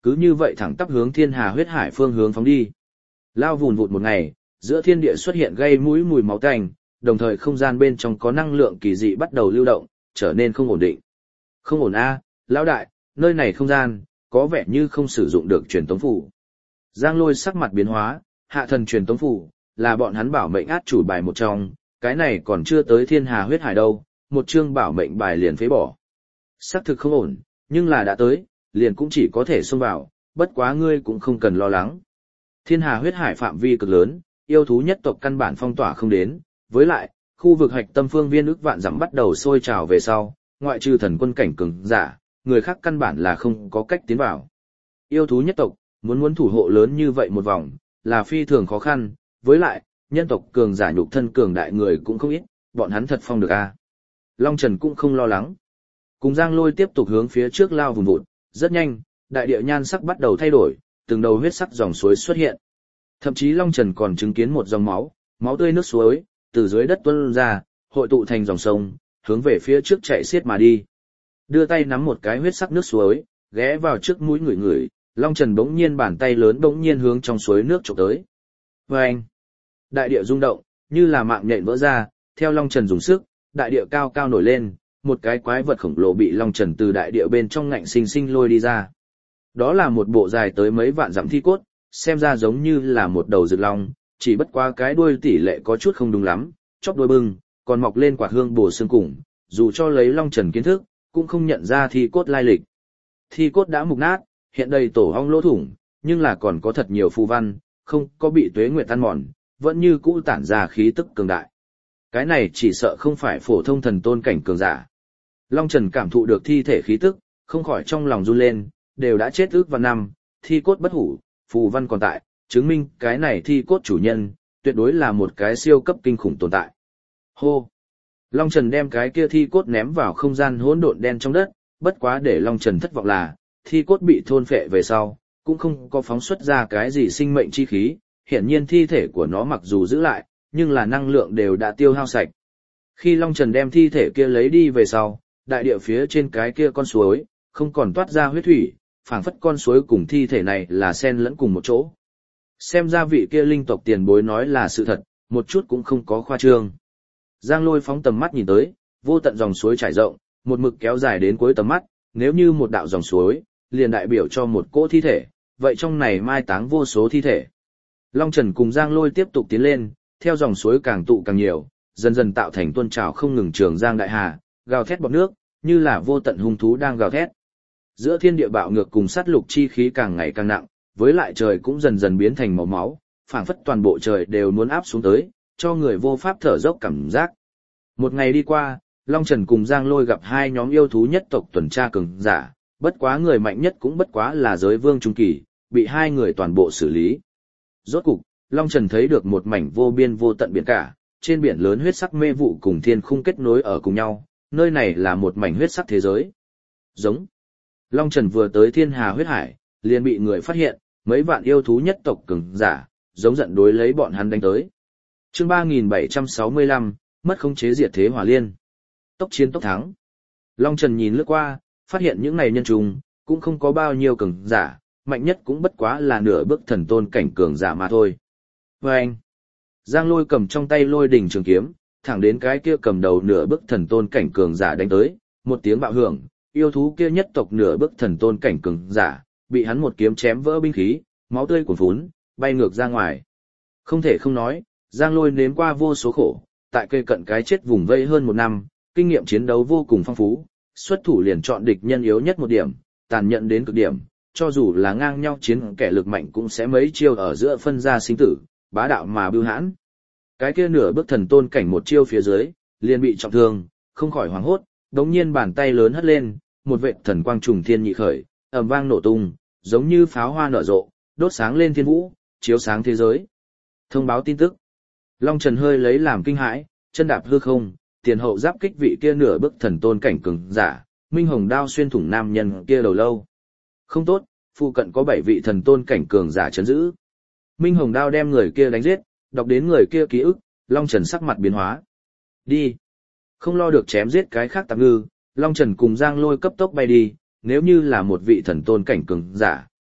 cứ như vậy thẳng tắp hướng thiên hà huyết hải phương hướng phóng đi. Lao vùn vụt một ngày, giữa thiên địa xuất hiện gây mũi mùi máu tanh, đồng thời không gian bên trong có năng lượng kỳ dị bắt đầu lưu động, trở nên không ổn định. Không ổn a, lão đại, nơi này không gian, có vẻ như không sử dụng được truyền tống phủ. Giang Lôi sắc mặt biến hóa, hạ thần truyền tống phủ, là bọn hắn bảo mệnh át chủ bài một trong, cái này còn chưa tới thiên hà huyết hải đâu, một chương bảo mệnh bài liền phế bỏ. Xác thực không ổn, nhưng là đã tới, liền cũng chỉ có thể xông vào, bất quá ngươi cũng không cần lo lắng. Thiên hà huyết hải phạm vi cực lớn, yêu thú nhất tộc căn bản phong tỏa không đến, với lại, khu vực hạch tâm phương viên ức vạn dặm bắt đầu sôi trào về sau, ngoại trừ thần quân cảnh cường giả, người khác căn bản là không có cách tiến vào. Yêu thú nhất tộc, muốn muốn thủ hộ lớn như vậy một vòng, là phi thường khó khăn, với lại, nhân tộc cường giả nhục thân cường đại người cũng không ít, bọn hắn thật phong được a. Long Trần cũng không lo lắng. Cùng Giang Lôi tiếp tục hướng phía trước lao vùng vụt, rất nhanh, đại địa nhan sắc bắt đầu thay đổi, từng đầu huyết sắc dòng suối xuất hiện. Thậm chí Long Trần còn chứng kiến một dòng máu, máu tươi nước suối, từ dưới đất tuôn ra, hội tụ thành dòng sông, hướng về phía trước chạy xiết mà đi. Đưa tay nắm một cái huyết sắc nước suối, ghé vào trước mũi người người, Long Trần bỗng nhiên bàn tay lớn bỗng nhiên hướng trong suối nước chụp tới. Vâng! Đại địa rung động, như là mạng nhện vỡ ra, theo Long Trần dùng sức, đại địa cao cao nổi lên, một cái quái vật khổng lồ bị Long Trần từ đại địa bên trong ngạnh sinh sinh lôi đi ra. Đó là một bộ dài tới mấy vạn dặm thi cốt, xem ra giống như là một đầu rực long, chỉ bất qua cái đuôi tỷ lệ có chút không đúng lắm, chóp đuôi bưng, còn mọc lên quả hương bổ xương cùng, dù cho lấy Long Trần kiến thức, cũng không nhận ra thi cốt lai lịch. Thi cốt đã mục nát, hiện đầy tổ ong lỗ thủng, nhưng là còn có thật nhiều phù văn, không có bị tuế nguyệt tan mòn, vẫn như cũ tản ra khí tức cường đại. Cái này chỉ sợ không phải phổ thông thần tôn cảnh cường giả. Long Trần cảm thụ được thi thể khí tức, không khỏi trong lòng run lên, đều đã chết ước và năm, thi cốt bất hủ, phù văn còn tại, chứng minh cái này thi cốt chủ nhân, tuyệt đối là một cái siêu cấp kinh khủng tồn tại. Hô! Long Trần đem cái kia thi cốt ném vào không gian hỗn độn đen trong đất, bất quá để Long Trần thất vọng là, thi cốt bị thôn phệ về sau, cũng không có phóng xuất ra cái gì sinh mệnh chi khí, hiển nhiên thi thể của nó mặc dù giữ lại, nhưng là năng lượng đều đã tiêu hao sạch. Khi Long Trần đem thi thể kia lấy đi về sau, đại địa phía trên cái kia con suối, không còn toát ra huyết thủy, phảng phất con suối cùng thi thể này là xen lẫn cùng một chỗ. Xem ra vị kia linh tộc tiền bối nói là sự thật, một chút cũng không có khoa trương. Giang Lôi phóng tầm mắt nhìn tới, vô tận dòng suối trải rộng, một mực kéo dài đến cuối tầm mắt, nếu như một đạo dòng suối, liền đại biểu cho một cỗ thi thể, vậy trong này mai táng vô số thi thể. Long Trần cùng Giang Lôi tiếp tục tiến lên, theo dòng suối càng tụ càng nhiều, dần dần tạo thành tuôn trào không ngừng trường giang đại hà, gào thét bọt nước, như là vô tận hung thú đang gào thét. Giữa thiên địa bạo ngược cùng sát lục chi khí càng ngày càng nặng, với lại trời cũng dần dần biến thành màu máu, phảng phất toàn bộ trời đều muốn áp xuống tới, cho người vô pháp thở dốc cảm giác. Một ngày đi qua, Long Trần cùng Giang Lôi gặp hai nhóm yêu thú nhất tộc tuần tra cường giả, bất quá người mạnh nhất cũng bất quá là giới vương trung kỳ, bị hai người toàn bộ xử lý. Rốt cục, Long Trần thấy được một mảnh vô biên vô tận biển cả, trên biển lớn huyết sắc mê vụ cùng thiên khung kết nối ở cùng nhau, nơi này là một mảnh huyết sắc thế giới. Giống. Long Trần vừa tới thiên hà huyết hải, liền bị người phát hiện, mấy vạn yêu thú nhất tộc cường giả, giống giận đối lấy bọn hắn đánh tới. Chương ba nghìn bảy trăm sáu mươi lăm, mất khống chế diệt thế hỏa liên. Tốc chiến tốc thắng. Long Trần nhìn lướt qua, phát hiện những này nhân trùng, cũng không có bao nhiêu cường giả, mạnh nhất cũng bất quá là nửa bước thần tôn cảnh cường giả mà thôi. Và anh, Giang Lôi cầm trong tay lôi đỉnh trường kiếm, thẳng đến cái kia cầm đầu nửa bước thần tôn cảnh cường giả đánh tới, một tiếng bạo hưởng, yêu thú kia nhất tộc nửa bước thần tôn cảnh cường giả, bị hắn một kiếm chém vỡ binh khí, máu tươi cuồn phún, bay ngược ra ngoài. Không thể không nói, Giang Lôi nếm qua vô số khổ, tại cây cận cái chết vùng vây hơn một năm, kinh nghiệm chiến đấu vô cùng phong phú, xuất thủ liền chọn địch nhân yếu nhất một điểm, tàn nhẫn đến cực điểm, cho dù là ngang nhau chiến kẻ lực mạnh cũng sẽ mấy chiêu ở giữa phân ra sinh tử, bá đạo mà bưu hãn. Cái kia nửa bước thần tôn cảnh một chiêu phía dưới, liền bị trọng thương, không khỏi hoảng hốt, đống nhiên bàn tay lớn hất lên, một vệt thần quang trùng thiên nhị khởi, ầm vang nổ tung, giống như pháo hoa nở rộ, đốt sáng lên thiên vũ, chiếu sáng thế giới. Thông báo tin tức. Long Trần hơi lấy làm kinh hãi, chân đạp hư không, tiền hậu giáp kích vị kia nửa bước thần tôn cảnh cường giả, minh hồng đao xuyên thủng nam nhân kia đầu lâu. Không tốt, phụ cận có bảy vị thần tôn cảnh cường giả chấn giữ. Minh hồng đao đem người kia đánh giết, đọc đến người kia ký ức, Long Trần sắc mặt biến hóa. Đi. Không lo được chém giết cái khác tạp ngư, Long Trần cùng Giang Lôi cấp tốc bay đi, nếu như là một vị thần tôn cảnh cường giả,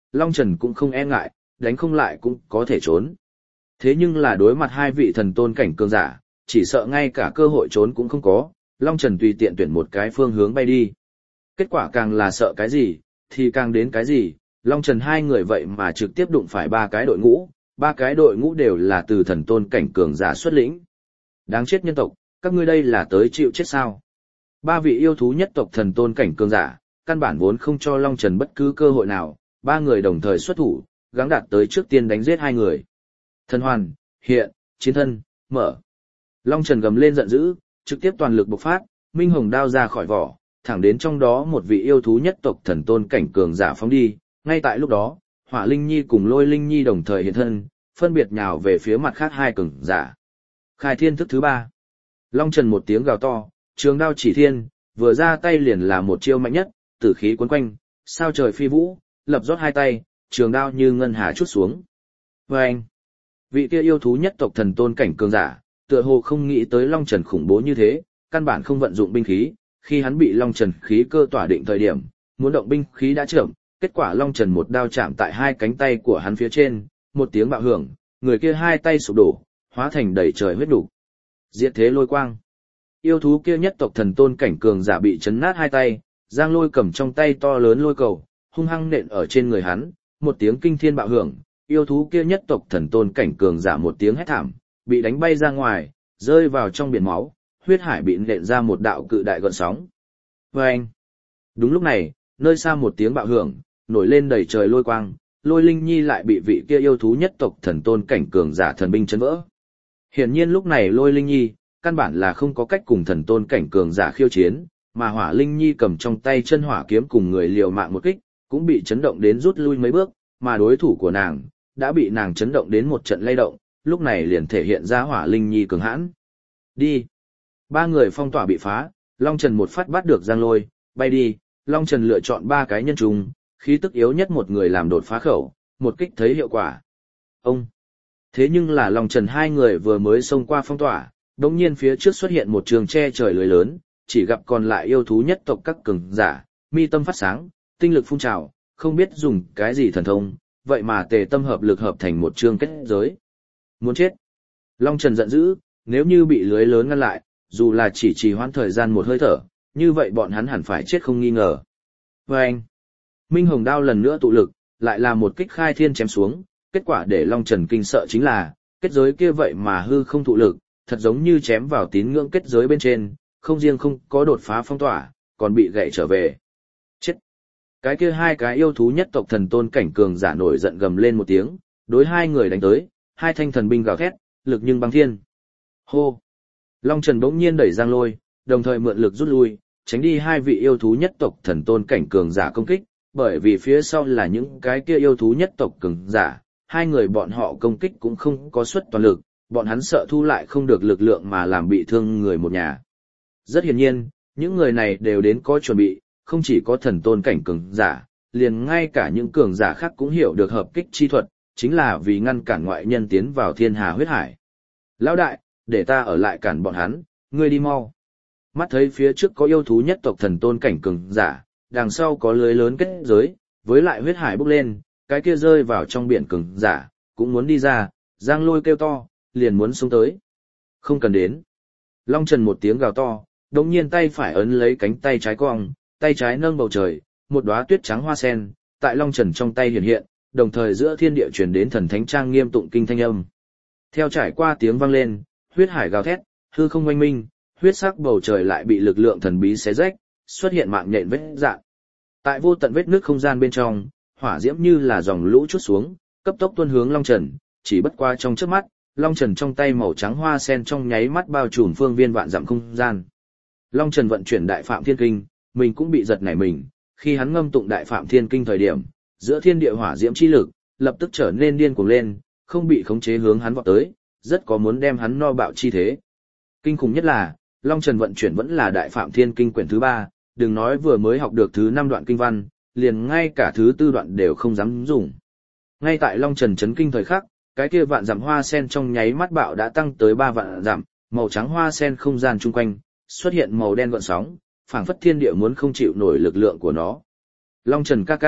Long Trần cũng không e ngại, đánh không lại cũng có thể trốn. Thế nhưng là đối mặt hai vị thần tôn cảnh cường giả, chỉ sợ ngay cả cơ hội trốn cũng không có, Long Trần tùy tiện tuyển một cái phương hướng bay đi. Kết quả càng là sợ cái gì, thì càng đến cái gì, Long Trần hai người vậy mà trực tiếp đụng phải ba cái đội ngũ, ba cái đội ngũ đều là từ thần tôn cảnh cường giả xuất lĩnh. Đáng chết nhân tộc, các ngươi đây là tới chịu chết sao? Ba vị yêu thú nhất tộc thần tôn cảnh cường giả, căn bản vốn không cho Long Trần bất cứ cơ hội nào, ba người đồng thời xuất thủ, gắng đạt tới trước tiên đánh giết hai người. Thần hoàn, hiện, chiến thân, mở. Long Trần gầm lên giận dữ, trực tiếp toàn lực bộc phát, minh hồng đao ra khỏi vỏ, thẳng đến trong đó một vị yêu thú nhất tộc thần tôn cảnh cường giả phóng đi. Ngay tại lúc đó, Hỏa Linh Nhi cùng Lôi Linh Nhi đồng thời hiện thân, phân biệt nhào về phía mặt khác hai cường giả. Khai thiên thức thứ ba. Long Trần một tiếng gào to, trường đao chỉ thiên, vừa ra tay liền là một chiêu mạnh nhất, tử khí cuốn quanh, sao trời phi vũ, lập rót hai tay, trường đao như ngân hà chút xuống. Vâng! Vị kia yêu thú nhất tộc thần tôn cảnh cường giả, tựa hồ không nghĩ tới Long Trần khủng bố như thế, căn bản không vận dụng binh khí, khi hắn bị Long Trần khí cơ tỏa định thời điểm, muốn động binh khí đã chậm, kết quả Long Trần một đao chạm tại hai cánh tay của hắn phía trên, một tiếng bạo hưởng, người kia hai tay sụp đổ, hóa thành đầy trời huyết đủ. Diệt thế lôi quang. Yêu thú kia nhất tộc thần tôn cảnh cường giả bị chấn nát hai tay, Giang Lôi cầm trong tay to lớn lôi cầu, hung hăng nện ở trên người hắn, một tiếng kinh thiên bạo hưởng, yêu thú kia nhất tộc thần tôn cảnh cường giả một tiếng hét thảm, bị đánh bay ra ngoài, rơi vào trong biển máu, huyết hải bị nện ra một đạo cự đại gợn sóng. Vâng! Đúng lúc này, nơi xa một tiếng bạo hưởng, nổi lên đầy trời lôi quang, Lôi Linh Nhi lại bị vị kia yêu thú nhất tộc thần tôn cảnh cường giả thần binh chấn vỡ. Hiển nhiên lúc này Lôi Linh Nhi, căn bản là không có cách cùng thần tôn cảnh cường giả khiêu chiến, mà Hỏa Linh Nhi cầm trong tay chân hỏa kiếm cùng người liều mạng một kích, cũng bị chấn động đến rút lui mấy bước, mà đối thủ của nàng, đã bị nàng chấn động đến một trận lay động, lúc này liền thể hiện ra Hỏa Linh Nhi cường hãn. Đi! Ba người phong tỏa bị phá, Long Trần một phát bắt được Giang Lôi, bay đi, Long Trần lựa chọn ba cái nhân trùng, khí tức yếu nhất một người làm đột phá khẩu, một kích thấy hiệu quả. Ông! Thế nhưng là Long Trần hai người vừa mới xông qua phong tỏa, đột nhiên phía trước xuất hiện một trường che trời lưới lớn, chỉ gặp còn lại yêu thú nhất tộc các cường giả, mi tâm phát sáng, tinh lực phun trào, không biết dùng cái gì thần thông, vậy mà tề tâm hợp lực hợp thành một chương kết giới. Muốn chết! Long Trần giận dữ, nếu như bị lưới lớn ngăn lại, dù là chỉ trì hoãn thời gian một hơi thở, như vậy bọn hắn hẳn phải chết không nghi ngờ. Và anh, Minh Hồng đao lần nữa tụ lực, lại là một kích khai thiên chém xuống, kết quả để Long Trần kinh sợ chính là, kết giới kia vậy mà hư không tụ lực, thật giống như chém vào tín ngưỡng kết giới bên trên, không riêng không có đột phá phong tỏa, còn bị gãy trở về. Chết! Cái kia hai cái yêu thú nhất tộc thần tôn cảnh cường giả nổi giận gầm lên một tiếng, đối hai người đánh tới, hai thanh thần binh gào thét, lực nhưng băng thiên. Hô! Long Trần bỗng nhiên đẩy Giang Lôi, đồng thời mượn lực rút lui, tránh đi hai vị yêu thú nhất tộc thần tôn cảnh cường giả công kích, bởi vì phía sau là những cái kia yêu thú nhất tộc cường giả, hai người bọn họ công kích cũng không có suất toàn lực, bọn hắn sợ thu lại không được lực lượng mà làm bị thương người một nhà. Rất hiển nhiên, những người này đều đến có chuẩn bị, không chỉ có thần tôn cảnh cường giả, liền ngay cả những cường giả khác cũng hiểu được hợp kích chi thuật, chính là vì ngăn cản ngoại nhân tiến vào thiên hà huyết hải. Lão đại, để ta ở lại cản bọn hắn, ngươi đi mau. Mắt thấy phía trước có yêu thú nhất tộc thần tôn cảnh cường giả, đằng sau có lưới lớn kết giới, với lại huyết hải bốc lên, cái kia rơi vào trong biển cường giả, cũng muốn đi ra, Giang Lôi kêu to, liền muốn xuống tới. Không cần đến. Long Trần một tiếng gào to, đột nhiên tay phải ấn lấy cánh tay trái cong, tay trái nâng bầu trời, một đóa tuyết trắng hoa sen, tại Long Trần trong tay hiện hiện, đồng thời giữa thiên địa truyền đến thần thánh trang nghiêm tụng kinh thanh âm. Theo trải qua tiếng vang lên, huyết hải gào thét, hư không oanh minh, huyết sắc bầu trời lại bị lực lượng thần bí xé rách, xuất hiện mạng nhện vết rạn. Tại vô tận vết nước không gian bên trong, hỏa diễm như là dòng lũ trút xuống, cấp tốc tuôn hướng Long Trần, chỉ bất qua trong chớp mắt, Long Trần trong tay màu trắng hoa sen trong nháy mắt bao trùm phương viên vạn dặm không gian. Long Trần vận chuyển Đại Phạm Thiên Kinh, mình cũng bị giật nảy mình, khi hắn ngâm tụng Đại Phạm Thiên Kinh thời điểm, giữa thiên địa hỏa diễm chi lực, lập tức trở nên điên cuồng lên, không bị khống chế hướng hắn vọt tới, rất có muốn đem hắn no bạo chi thế. Kinh khủng nhất là, Long Trần vận chuyển vẫn là Đại Phạm Thiên Kinh quyển thứ ba, đừng nói vừa mới học được thứ năm đoạn kinh văn, liền ngay cả thứ tư đoạn đều không dám dùng. Ngay tại Long Trần chấn kinh thời khắc, cái kia vạn dặm hoa sen trong nháy mắt bạo đã tăng tới ba vạn dặm, màu trắng hoa sen không gian chung quanh, xuất hiện màu đen gợn sóng, phảng phất thiên địa muốn không chịu nổi lực lượng của nó. Long Trần ca ca,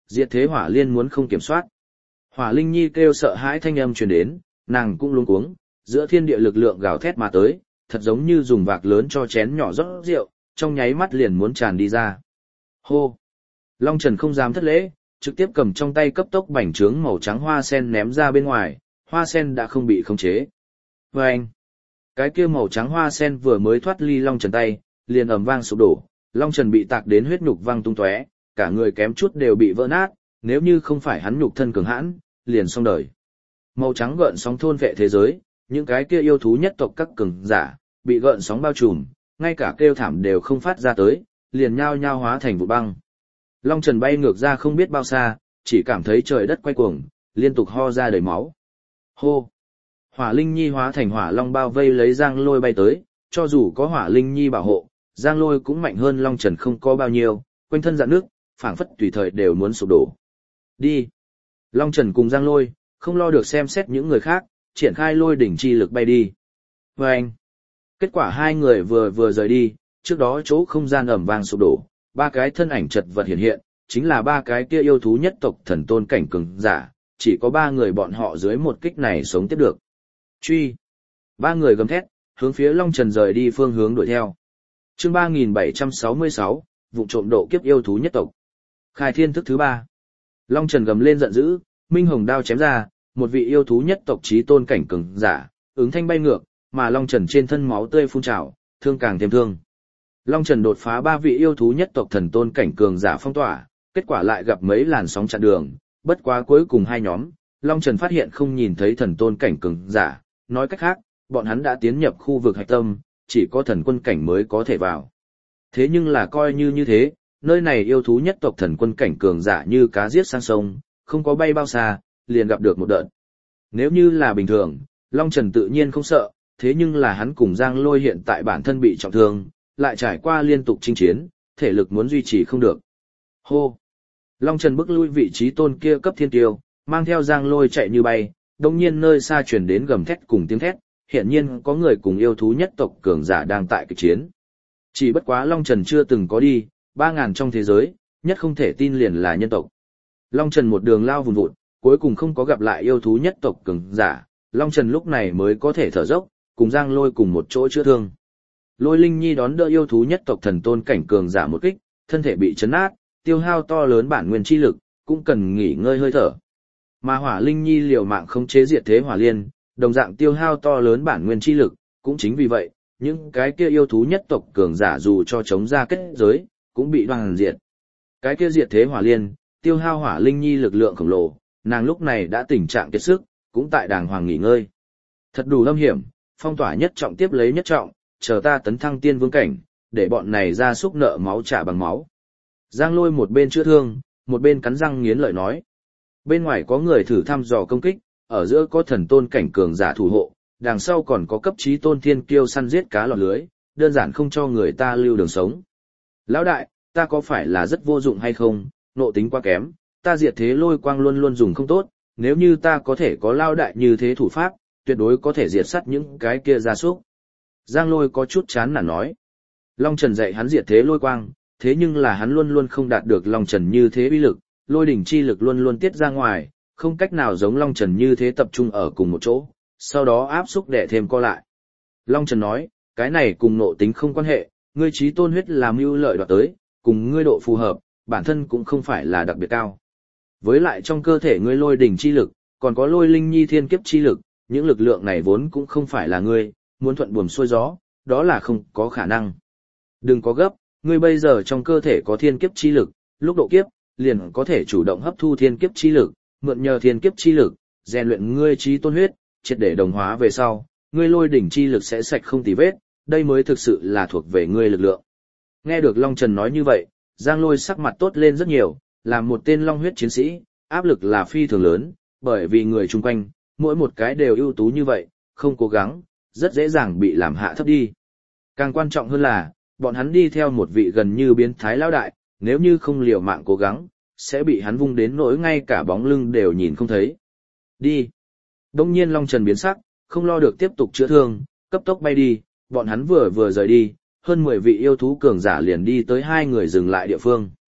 diệt thế hỏa liên muốn không kiểm soát. Hỏa Linh Nhi kêu sợ hãi thanh âm truyền đến, nàng cũng luống cuống, giữa thiên địa lực lượng gào thét mà tới, thật giống như dùng vạc lớn cho chén nhỏ rót rượu, trong nháy mắt liền muốn tràn đi ra. Hô! Long Trần không dám thất lễ, trực tiếp cầm trong tay cấp tốc bành trướng màu trắng hoa sen ném ra bên ngoài, hoa sen đã không bị khống chế. Và anh! Cái kia màu trắng hoa sen vừa mới thoát ly Long Trần tay, liền ầm vang sụp đổ, Long Trần bị tạc đến huyết nhục văng tung tóe, cả người kém chút đều bị vỡ nát, nếu như không phải hắn nhục thân cường hãn, liền xong đời. Màu trắng gợn sóng thôn vệ thế giới, những cái kia yêu thú nhất tộc các cường giả, bị gợn sóng bao trùm, ngay cả kêu thảm đều không phát ra tới, liền nhao nhao hóa thành vụ băng. Long Trần bay ngược ra không biết bao xa, chỉ cảm thấy trời đất quay cuồng, liên tục ho ra đầy máu. Hô! Hỏa Linh Nhi hóa thành hỏa long bao vây lấy Giang Lôi bay tới, cho dù có Hỏa Linh Nhi bảo hộ, Giang Lôi cũng mạnh hơn Long Trần không có bao nhiêu, quanh thân dạn nước, phảng phất tùy thời đều muốn sụp đổ. Đi! Long Trần cùng Giang Lôi, không lo được xem xét những người khác, triển khai lôi đỉnh chi lực bay đi. Và anh! Kết quả hai người vừa vừa rời đi, trước đó chỗ không gian ẩm vang sụp đổ, ba cái thân ảnh chật vật hiện hiện, chính là ba cái kia yêu thú nhất tộc thần tôn cảnh cường giả, chỉ có ba người bọn họ dưới một kích này sống tiếp được. Truy! Ba người gầm thét, hướng phía Long Trần rời đi phương hướng đuổi theo. Chương ba nghìn bảy trăm sáu mươi sáu, vụ trộm độ kiếp yêu thú nhất tộc. Khai thiên thức thứ ba. Long Trần gầm lên giận dữ, minh hồng đao chém ra, một vị yêu thú nhất tộc chí tôn cảnh cường giả, ứng thanh bay ngược, mà Long Trần trên thân máu tươi phun trào, thương càng thêm thương. Long Trần đột phá ba vị yêu thú nhất tộc thần tôn cảnh cường giả phong tỏa, kết quả lại gặp mấy làn sóng chặn đường, bất quá cuối cùng hai nhóm, Long Trần phát hiện không nhìn thấy thần tôn cảnh cường giả, nói cách khác, bọn hắn đã tiến nhập khu vực hạch tâm, chỉ có thần quân cảnh mới có thể vào. Thế nhưng là coi như như thế, nơi này yêu thú nhất tộc thần quân cảnh cường giả như cá giết sang sông, không có bay bao xa, liền gặp được một đợt. Nếu như là bình thường, Long Trần tự nhiên không sợ, thế nhưng là hắn cùng Giang Lôi hiện tại bản thân bị trọng thương, lại trải qua liên tục chinh chiến, thể lực muốn duy trì không được. Hô! Long Trần bước lui vị trí tôn kia cấp thiên tiêu, mang theo Giang Lôi chạy như bay, đồng nhiên nơi xa truyền đến gầm thét cùng tiếng thét, hiện nhiên có người cùng yêu thú nhất tộc cường giả đang tại kịch chiến. Chỉ bất quá Long Trần chưa từng có đi, ba ngàn trong thế giới, nhất không thể tin liền là nhân tộc. Long Trần một đường lao vùn vụt, cuối cùng không có gặp lại yêu thú nhất tộc cường giả, Long Trần lúc này mới có thể thở dốc, cùng Giang Lôi cùng một chỗ chữa thương. Lôi Linh Nhi đón đỡ yêu thú nhất tộc thần tôn cảnh cường giả một kích, thân thể bị chấn nát, tiêu hao to lớn bản nguyên chi lực, cũng cần nghỉ ngơi hơi thở. Mà Hỏa Linh Nhi liều mạng không chế diệt thế hỏa liên, đồng dạng tiêu hao to lớn bản nguyên chi lực, cũng chính vì vậy, những cái kia yêu thú nhất tộc cường giả dù cho chống ra kết giới, cũng bị đoàn diệt. Cái kia diệt thế hỏa liên, tiêu hao Hỏa Linh Nhi lực lượng khổng lồ, nàng lúc này đã tình trạng kiệt sức, cũng tại đàng hoàng nghỉ ngơi. Thật đủ lâm hiểm, phong tỏa nhất trọng tiếp lấy nhất trọng, chờ ta tấn thăng tiên vương cảnh, để bọn này ra xúc nợ máu trả bằng máu. Giang Lôi một bên chữa thương, một bên cắn răng nghiến lợi nói. Bên ngoài có người thử thăm dò công kích, ở giữa có thần tôn cảnh cường giả thủ hộ, đằng sau còn có cấp chí tôn thiên kiêu săn giết cá lọt lưới, đơn giản không cho người ta lưu đường sống. Lão đại, ta có phải là rất vô dụng hay không, nộ tính quá kém, ta diệt thế lôi quang luôn luôn dùng không tốt, nếu như ta có thể có lao đại như thế thủ pháp, tuyệt đối có thể diệt sát những cái kia gia súc. Giang Lôi có chút chán nản nói. Long Trần dạy hắn diệt thế lôi quang, thế nhưng là hắn luôn luôn không đạt được Long Trần như thế uy lực, lôi đỉnh chi lực luôn luôn tiết ra ngoài, không cách nào giống Long Trần như thế tập trung ở cùng một chỗ, sau đó áp xúc để thêm co lại. Long Trần nói, cái này cùng nộ tính không quan hệ, ngươi chí tôn huyết làm ưu lợi đoạt tới, cùng ngươi độ phù hợp, bản thân cũng không phải là đặc biệt cao. Với lại trong cơ thể ngươi lôi đỉnh chi lực, còn có lôi linh nhi thiên kiếp chi lực, những lực lượng này vốn cũng không phải là ngươi, muốn thuận buồm xuôi gió, đó là không có khả năng. Đừng có gấp, ngươi bây giờ trong cơ thể có thiên kiếp chi lực, lúc độ kiếp, liền có thể chủ động hấp thu thiên kiếp chi lực, mượn nhờ thiên kiếp chi lực, rèn luyện ngươi chí tôn huyết, triệt để đồng hóa về sau, ngươi lôi đỉnh chi lực sẽ sạch không tì vết, đây mới thực sự là thuộc về ngươi lực lượng. Nghe được Long Trần nói như vậy, Giang Lôi sắc mặt tốt lên rất nhiều, là một tên long huyết chiến sĩ, áp lực là phi thường lớn, bởi vì người chung quanh, mỗi một cái đều ưu tú như vậy, không cố gắng, rất dễ dàng bị làm hạ thấp đi. Càng quan trọng hơn là, bọn hắn đi theo một vị gần như biến thái lão đại, nếu như không liều mạng cố gắng, sẽ bị hắn vung đến nỗi ngay cả bóng lưng đều nhìn không thấy. Đi. Đông nhiên Long Trần biến sắc, không lo được tiếp tục chữa thương, cấp tốc bay đi, bọn hắn vừa vừa rời đi, hơn mười vị yêu thú cường giả liền đi tới hai người dừng lại địa phương.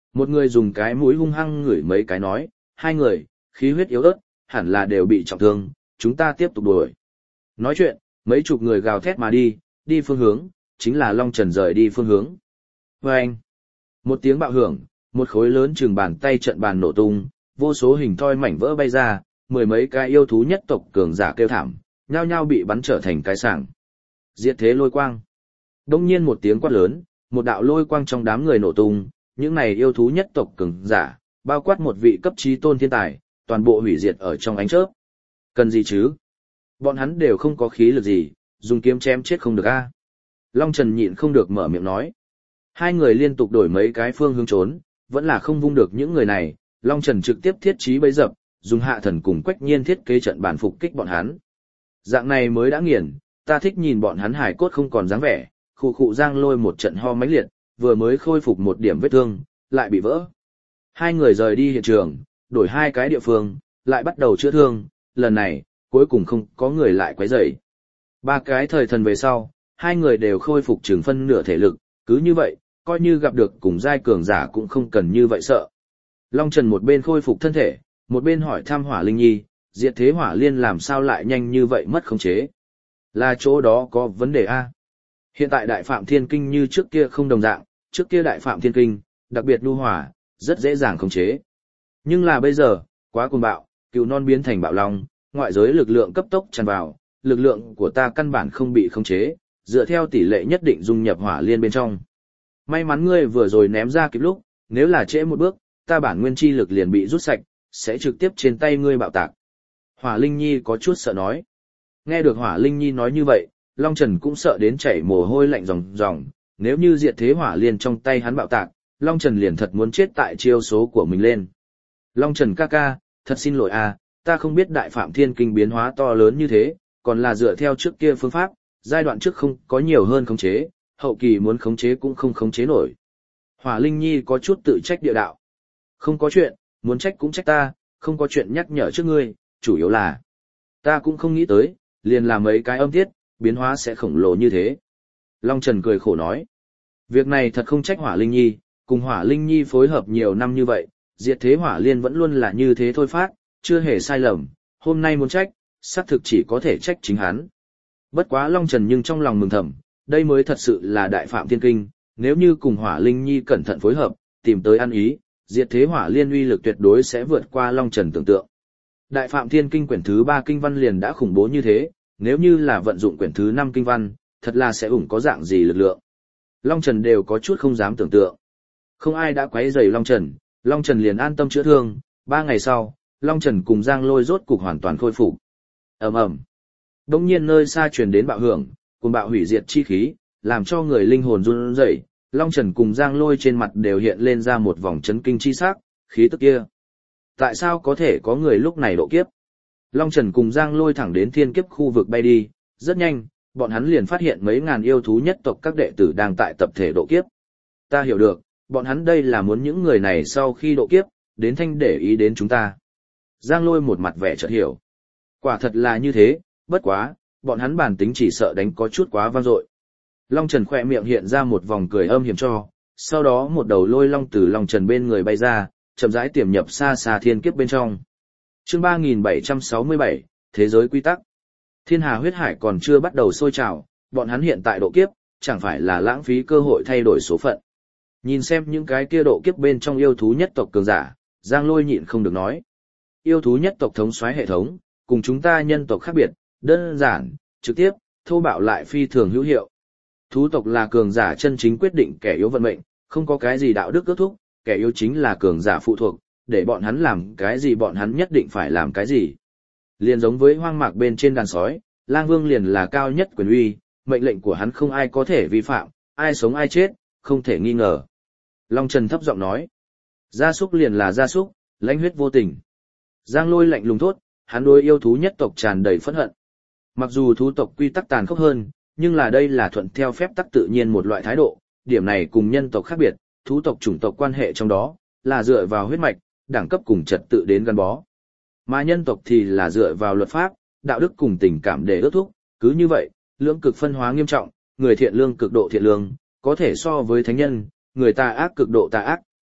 Một người dùng cái mũi hung hăng ngửi mấy cái nói, hai người, khí huyết yếu ớt, hẳn là đều bị trọng thương, chúng ta tiếp tục đuổi. Nói chuyện, mấy chục người gào thét mà đi, đi phương hướng, chính là Long Trần rời đi phương hướng. Và anh, một tiếng bạo hưởng, một khối lớn chừng bàn tay trận bàn nổ tung, vô số hình thoi mảnh vỡ bay ra, mười mấy cái yêu thú nhất tộc cường giả kêu thảm, nhao nhao bị bắn trở thành cái sảng. Diệt thế lôi quang. Đông nhiên một tiếng quát lớn, một đạo lôi quang trong đám người nổ tung, những này yêu thú nhất tộc cường giả, bao quát một vị cấp chí tôn thiên tài, toàn bộ hủy diệt ở trong ánh chớp. Cần gì chứ? Bọn hắn đều không có khí lực gì, dùng kiếm chém chết không được a. Long Trần nhịn không được mở miệng nói. Hai người liên tục đổi mấy cái phương hướng trốn, vẫn là không vung được những người này, Long Trần trực tiếp thiết trí bấy dập, dùng hạ thần cùng Quách Nhiên thiết kế trận bản phục kích bọn hắn. Dạng này mới đã nghiền, ta thích nhìn bọn hắn hải cốt không còn dáng vẻ, khụ khụ Giang Lôi một trận ho mãnh liệt, vừa mới khôi phục một điểm vết thương, lại bị vỡ. Hai người rời đi hiện trường, đổi hai cái địa phương, lại bắt đầu chữa thương, lần này, cuối cùng không có người lại quấy rầy. Ba cái thời thần về sau, hai người đều khôi phục chừng phân nửa thể lực, cứ như vậy, coi như gặp được cùng giai cường giả cũng không cần như vậy sợ. Long Trần một bên khôi phục thân thể, một bên hỏi thăm Hỏa Linh Nhi, diệt thế hỏa liên làm sao lại nhanh như vậy mất khống chế. Là chỗ đó có vấn đề a? Hiện tại Đại Phạm Thiên Kinh như trước kia không đồng dạng, trước kia Đại Phạm Thiên Kinh, đặc biệt nhu hòa, rất dễ dàng khống chế. Nhưng là bây giờ, quá cuồng bạo, cừu non biến thành bạo long, ngoại giới lực lượng cấp tốc tràn vào, lực lượng của ta căn bản không bị khống chế, dựa theo tỷ lệ nhất định dung nhập hỏa liên bên trong. May mắn ngươi vừa rồi ném ra kịp lúc, nếu là trễ một bước, ta bản nguyên chi lực liền bị rút sạch, sẽ trực tiếp trên tay ngươi bạo tạc. Hỏa Linh Nhi có chút sợ nói. Nghe được Hỏa Linh Nhi nói như vậy, Long Trần cũng sợ đến chảy mồ hôi lạnh ròng ròng, nếu như diệt thế hỏa liên trong tay hắn bạo tạc, Long Trần liền thật muốn chết tại chiêu số của mình lên. Long Trần ca ca, thật xin lỗi à, ta không biết Đại Phạm Thiên Kinh biến hóa to lớn như thế, còn là dựa theo trước kia phương pháp, giai đoạn trước không có nhiều hơn khống chế, hậu kỳ muốn khống chế cũng không khống chế nổi. Hỏa Linh Nhi có chút tự trách địa đạo. Không có chuyện, muốn trách cũng trách ta, không có chuyện nhắc nhở trước ngươi, chủ yếu là ta cũng không nghĩ tới, liền làm mấy cái âm tiết, biến hóa sẽ khổng lồ như thế. Long Trần cười khổ nói. Việc này thật không trách Hỏa Linh Nhi, cùng Hỏa Linh Nhi phối hợp nhiều năm như vậy, diệt thế hỏa liên vẫn luôn là như thế thôi phát, chưa hề sai lầm, hôm nay muốn trách, xác thực chỉ có thể trách chính hắn. Bất quá Long Trần nhưng trong lòng mừng thầm, đây mới thật sự là Đại Phạm Thiên Kinh, nếu như cùng Hỏa Linh Nhi cẩn thận phối hợp, tìm tới ăn ý, diệt thế hỏa liên uy lực tuyệt đối sẽ vượt qua Long Trần tưởng tượng. Đại Phạm Thiên Kinh quyển thứ ba kinh văn liền đã khủng bố như thế, nếu như là vận dụng quyển thứ năm kinh văn, thật là sẽ ủng có dạng gì lực lượng. Long Trần đều có chút không dám tưởng tượng. Không ai đã quấy rầy Long Trần, Long Trần liền an tâm chữa thương, ba ngày sau, Long Trần cùng Giang Lôi rốt cục hoàn toàn khôi phục. Ầm ầm. Đột nhiên nơi xa truyền đến bạo hưởng, cùng bạo hủy diệt chi khí, làm cho người linh hồn run rẩy. Long Trần cùng Giang Lôi trên mặt đều hiện lên ra một vòng chấn kinh chi sắc, khí tức kia. Tại sao có thể có người lúc này độ kiếp? Long Trần cùng Giang Lôi thẳng đến thiên kiếp khu vực bay đi, rất nhanh, bọn hắn liền phát hiện mấy ngàn yêu thú nhất tộc các đệ tử đang tại tập thể độ kiếp. Ta hiểu được, bọn hắn đây là muốn những người này sau khi độ kiếp, đến thanh để ý đến chúng ta. Giang Lôi một mặt vẻ chợt hiểu. Quả thật là như thế, bất quá, bọn hắn bản tính chỉ sợ đánh có chút quá vang dội. Long Trần khỏe miệng hiện ra một vòng cười âm hiểm cho, sau đó một đầu lôi long từ Long Trần bên người bay ra, chậm rãi tiềm nhập xa xa thiên kiếp bên trong. Chương ba nghìn bảy trăm sáu mươi bảy, Thế giới quy tắc. Thiên hà huyết hải còn chưa bắt đầu sôi trào, bọn hắn hiện tại độ kiếp, chẳng phải là lãng phí cơ hội thay đổi số phận. Nhìn xem những cái kia độ kiếp bên trong yêu thú nhất tộc cường giả, Giang Lôi nhịn không được nói. Yêu thú nhất tộc thống soái hệ thống, cùng chúng ta nhân tộc khác biệt, đơn giản, trực tiếp, thô bạo lại phi thường hữu hiệu. Thú tộc là cường giả chân chính quyết định kẻ yếu vận mệnh, không có cái gì đạo đức ước thúc, kẻ yếu chính là cường giả phụ thuộc, để bọn hắn làm cái gì bọn hắn nhất định phải làm cái gì. Liền giống với hoang mạc bên trên đàn sói, Lang Vương liền là cao nhất quyền uy, mệnh lệnh của hắn không ai có thể vi phạm, ai sống ai chết, không thể nghi ngờ. Long Trần thấp giọng nói, gia súc liền là gia súc, lãnh huyết vô tình. Giang Lôi lạnh lùng thốt, hắn đối yêu thú nhất tộc tràn đầy phẫn hận. Mặc dù thú tộc quy tắc tàn khốc hơn, nhưng là đây là thuận theo phép tắc tự nhiên một loại thái độ, điểm này cùng nhân tộc khác biệt, thú tộc chủng tộc quan hệ trong đó, là dựa vào huyết mạch, đẳng cấp cùng trật tự đến gắn bó. Mà nhân tộc thì là dựa vào luật pháp, đạo đức cùng tình cảm để ước thúc, cứ như vậy, lưỡng cực phân hóa nghiêm trọng, người thiện lương cực độ thiện lương, có thể so với thánh nhân, người tà ác cực độ tà ác,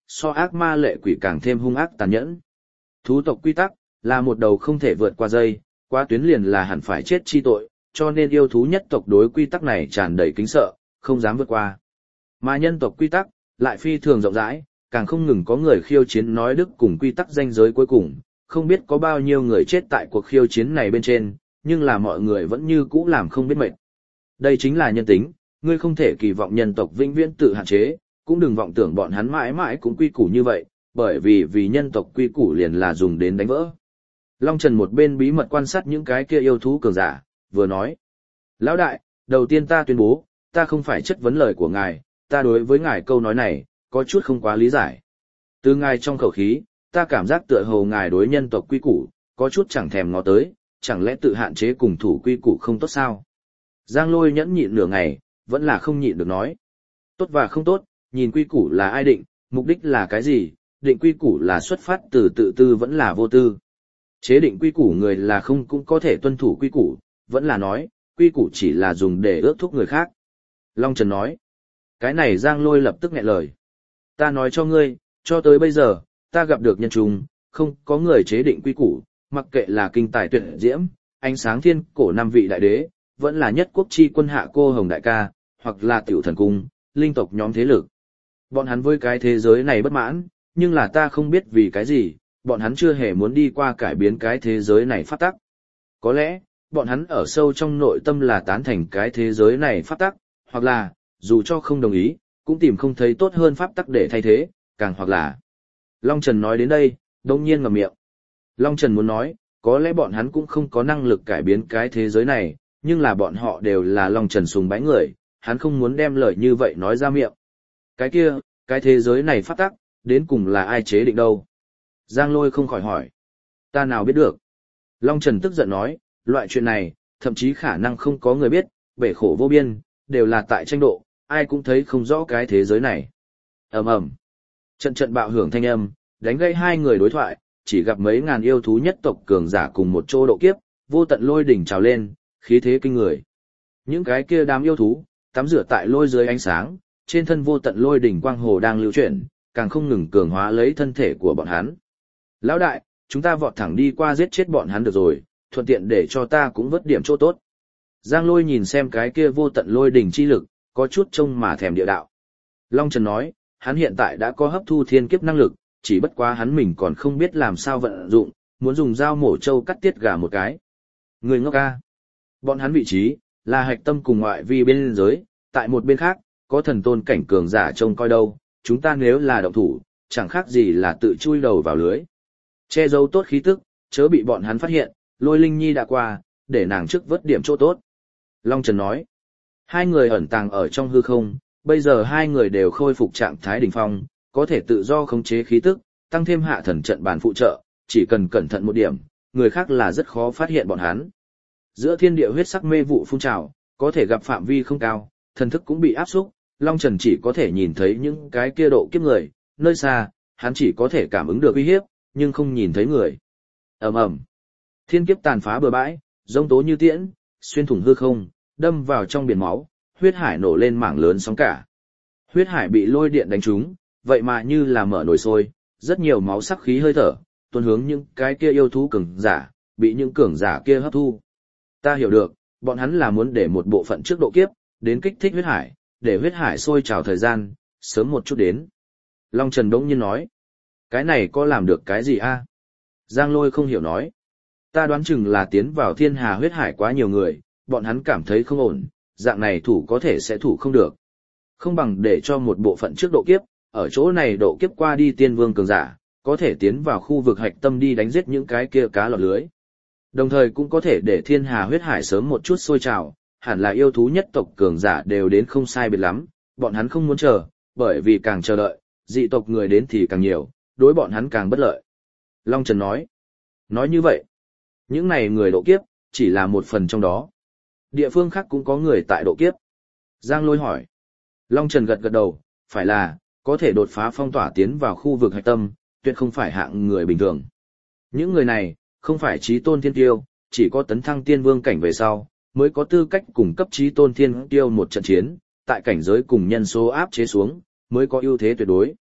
so ác ma lệ quỷ càng thêm hung ác tàn nhẫn. Thú tộc quy tắc là một đầu không thể vượt qua dây, qua tuyến liền là hẳn phải chết chi tội, cho nên yêu thú nhất tộc đối quy tắc này tràn đầy kính sợ, không dám vượt qua. Mà nhân tộc quy tắc lại phi thường rộng rãi, càng không ngừng có người khiêu chiến nói đức cùng quy tắc ranh giới cuối cùng, không biết có bao nhiêu người chết tại cuộc khiêu chiến này bên trên, nhưng là mọi người vẫn như cũ làm không biết mệt. Đây chính là nhân tính, ngươi không thể kỳ vọng nhân tộc vĩnh viễn tự hạn chế, cũng đừng vọng tưởng bọn hắn mãi mãi cũng quy củ như vậy, bởi vì vì nhân tộc quy củ liền là dùng đến đánh vỡ. Long Trần một bên bí mật quan sát những cái kia yêu thú cường giả, vừa nói: Lão đại, đầu tiên ta tuyên bố, ta không phải chất vấn lời của ngài, ta đối với ngài câu nói này, có chút không quá lý giải. Từ ngài trong khẩu khí, ta cảm giác tựa hồ ngài đối nhân tộc quy củ, có chút chẳng thèm ngó tới, chẳng lẽ tự hạn chế cùng thủ quy củ không tốt sao? Giang Lôi nhẫn nhịn nửa ngày, vẫn là không nhịn được nói. Tốt và không tốt, nhìn quy củ là ai định, mục đích là cái gì, định quy củ là xuất phát từ tự tư vẫn là vô tư. Chế định quy củ người là không cũng có thể tuân thủ quy củ, vẫn là nói, quy củ chỉ là dùng để ước thúc người khác. Long Trần nói. Cái này Giang Lôi lập tức nghẹn lời. Ta nói cho ngươi, cho tới bây giờ, ta gặp được nhân trùng, không có người chế định quy củ, mặc kệ là kinh tài tuyệt diễm, ánh sáng thiên cổ năm vị đại đế, vẫn là nhất quốc chi quân hạ cô hồng đại ca, hoặc là tiểu thần cung, linh tộc nhóm thế lực. Bọn hắn với cái thế giới này bất mãn, nhưng là ta không biết vì cái gì, bọn hắn chưa hề muốn đi qua cải biến cái thế giới này pháp tắc. Có lẽ, bọn hắn ở sâu trong nội tâm là tán thành cái thế giới này pháp tắc, hoặc là, dù cho không đồng ý, cũng tìm không thấy tốt hơn pháp tắc để thay thế, càng hoặc là. Long Trần nói đến đây, đông nhiên ngậm miệng. Long Trần muốn nói, có lẽ bọn hắn cũng không có năng lực cải biến cái thế giới này, nhưng là bọn họ đều là Long Trần sùng bái người, hắn không muốn đem lời như vậy nói ra miệng. Cái kia, cái thế giới này pháp tắc, đến cùng là ai chế định đâu? Giang Lôi không khỏi hỏi. Ta nào biết được? Long Trần tức giận nói, loại chuyện này, thậm chí khả năng không có người biết, bể khổ vô biên, đều là tại tranh độ, ai cũng thấy không rõ cái thế giới này. Ầm ầm. Trận trận bạo hưởng thanh âm, đánh gây hai người đối thoại, chỉ gặp mấy ngàn yêu thú nhất tộc cường giả cùng một chỗ độ kiếp, vô tận lôi đỉnh trào lên, khí thế kinh người. Những cái kia đám yêu thú, tắm rửa tại lôi dưới ánh sáng, trên thân vô tận lôi đỉnh quang hồ đang lưu chuyển, càng không ngừng cường hóa lấy thân thể của bọn hắn. Lão đại, chúng ta vọt thẳng đi qua giết chết bọn hắn được rồi, thuận tiện để cho ta cũng vớt điểm chỗ tốt. Giang Lôi nhìn xem cái kia vô tận lôi đỉnh chi lực, có chút trông mà thèm địa đạo. Long Trần nói, hắn hiện tại đã có hấp thu thiên kiếp năng lực, chỉ bất quá hắn mình còn không biết làm sao vận dụng, muốn dùng dao mổ trâu cắt tiết gà một cái. Người ngốc ca. Bọn hắn vị trí, là hạch tâm cùng ngoại vi bên giới, tại một bên khác, có thần tôn cảnh cường giả trông coi đâu, chúng ta nếu là động thủ, chẳng khác gì là tự chui đầu vào lưới. Che giấu tốt khí tức, chớ bị bọn hắn phát hiện, Lôi Linh Nhi đã qua, để nàng trước vớt điểm chỗ tốt. Long Trần nói, hai người ẩn tàng ở trong hư không, bây giờ hai người đều khôi phục trạng thái đỉnh phong, có thể tự do khống chế khí tức, tăng thêm hạ thần trận bàn phụ trợ, chỉ cần cẩn thận một điểm, người khác là rất khó phát hiện bọn hắn. Giữa thiên địa huyết sắc mê vụ phun trào, có thể gặp phạm vi không cao, thần thức cũng bị áp xúc, Long Trần chỉ có thể nhìn thấy những cái kia độ kiếp người, nơi xa, hắn chỉ có thể cảm ứng được uy hiếp, nhưng không nhìn thấy người. Ầm ầm. Thiên kiếp tàn phá bờ bãi, rông tố như tiễn, xuyên thủng hư không, đâm vào trong biển máu, huyết hải nổ lên mảng lớn sóng cả. Huyết hải bị lôi điện đánh trúng, vậy mà như là mở nồi sôi, rất nhiều máu sắc khí hơi thở, tuôn hướng những cái kia yêu thú cường giả, bị những cường giả kia hấp thu. Ta hiểu được, bọn hắn là muốn để một bộ phận trước độ kiếp, đến kích thích huyết hải, để huyết hải sôi trào thời gian, sớm một chút đến. Long Trần đống nhiên nói, cái này có làm được cái gì a? Giang Lôi không hiểu nói, ta đoán chừng là tiến vào thiên hà huyết hải quá nhiều người, bọn hắn cảm thấy không ổn, dạng này thủ có thể sẽ thủ không được. Không bằng để cho một bộ phận trước độ kiếp, ở chỗ này độ kiếp qua đi tiên vương cường giả, có thể tiến vào khu vực hạch tâm đi đánh giết những cái kia cá lọt lưới. Đồng thời cũng có thể để thiên hà huyết hải sớm một chút sôi trào, hẳn là yêu thú nhất tộc cường giả đều đến không sai biệt lắm, bọn hắn không muốn chờ, bởi vì càng chờ đợi, dị tộc người đến thì càng nhiều, đối bọn hắn càng bất lợi. Long Trần nói, nói như vậy, những này người độ kiếp, chỉ là một phần trong đó. Địa phương khác cũng có người tại độ kiếp. Giang Lôi hỏi. Long Trần gật gật đầu, phải là, có thể đột phá phong tỏa tiến vào khu vực hạch tâm, tuyệt không phải hạng người bình thường. Những người này, không phải chí tôn thiên tiêu, chỉ có tấn thăng tiên vương cảnh về sau, mới có tư cách cùng cấp chí tôn thiên tiêu một trận chiến, tại cảnh giới cùng nhân số áp chế xuống, mới có ưu thế tuyệt đối.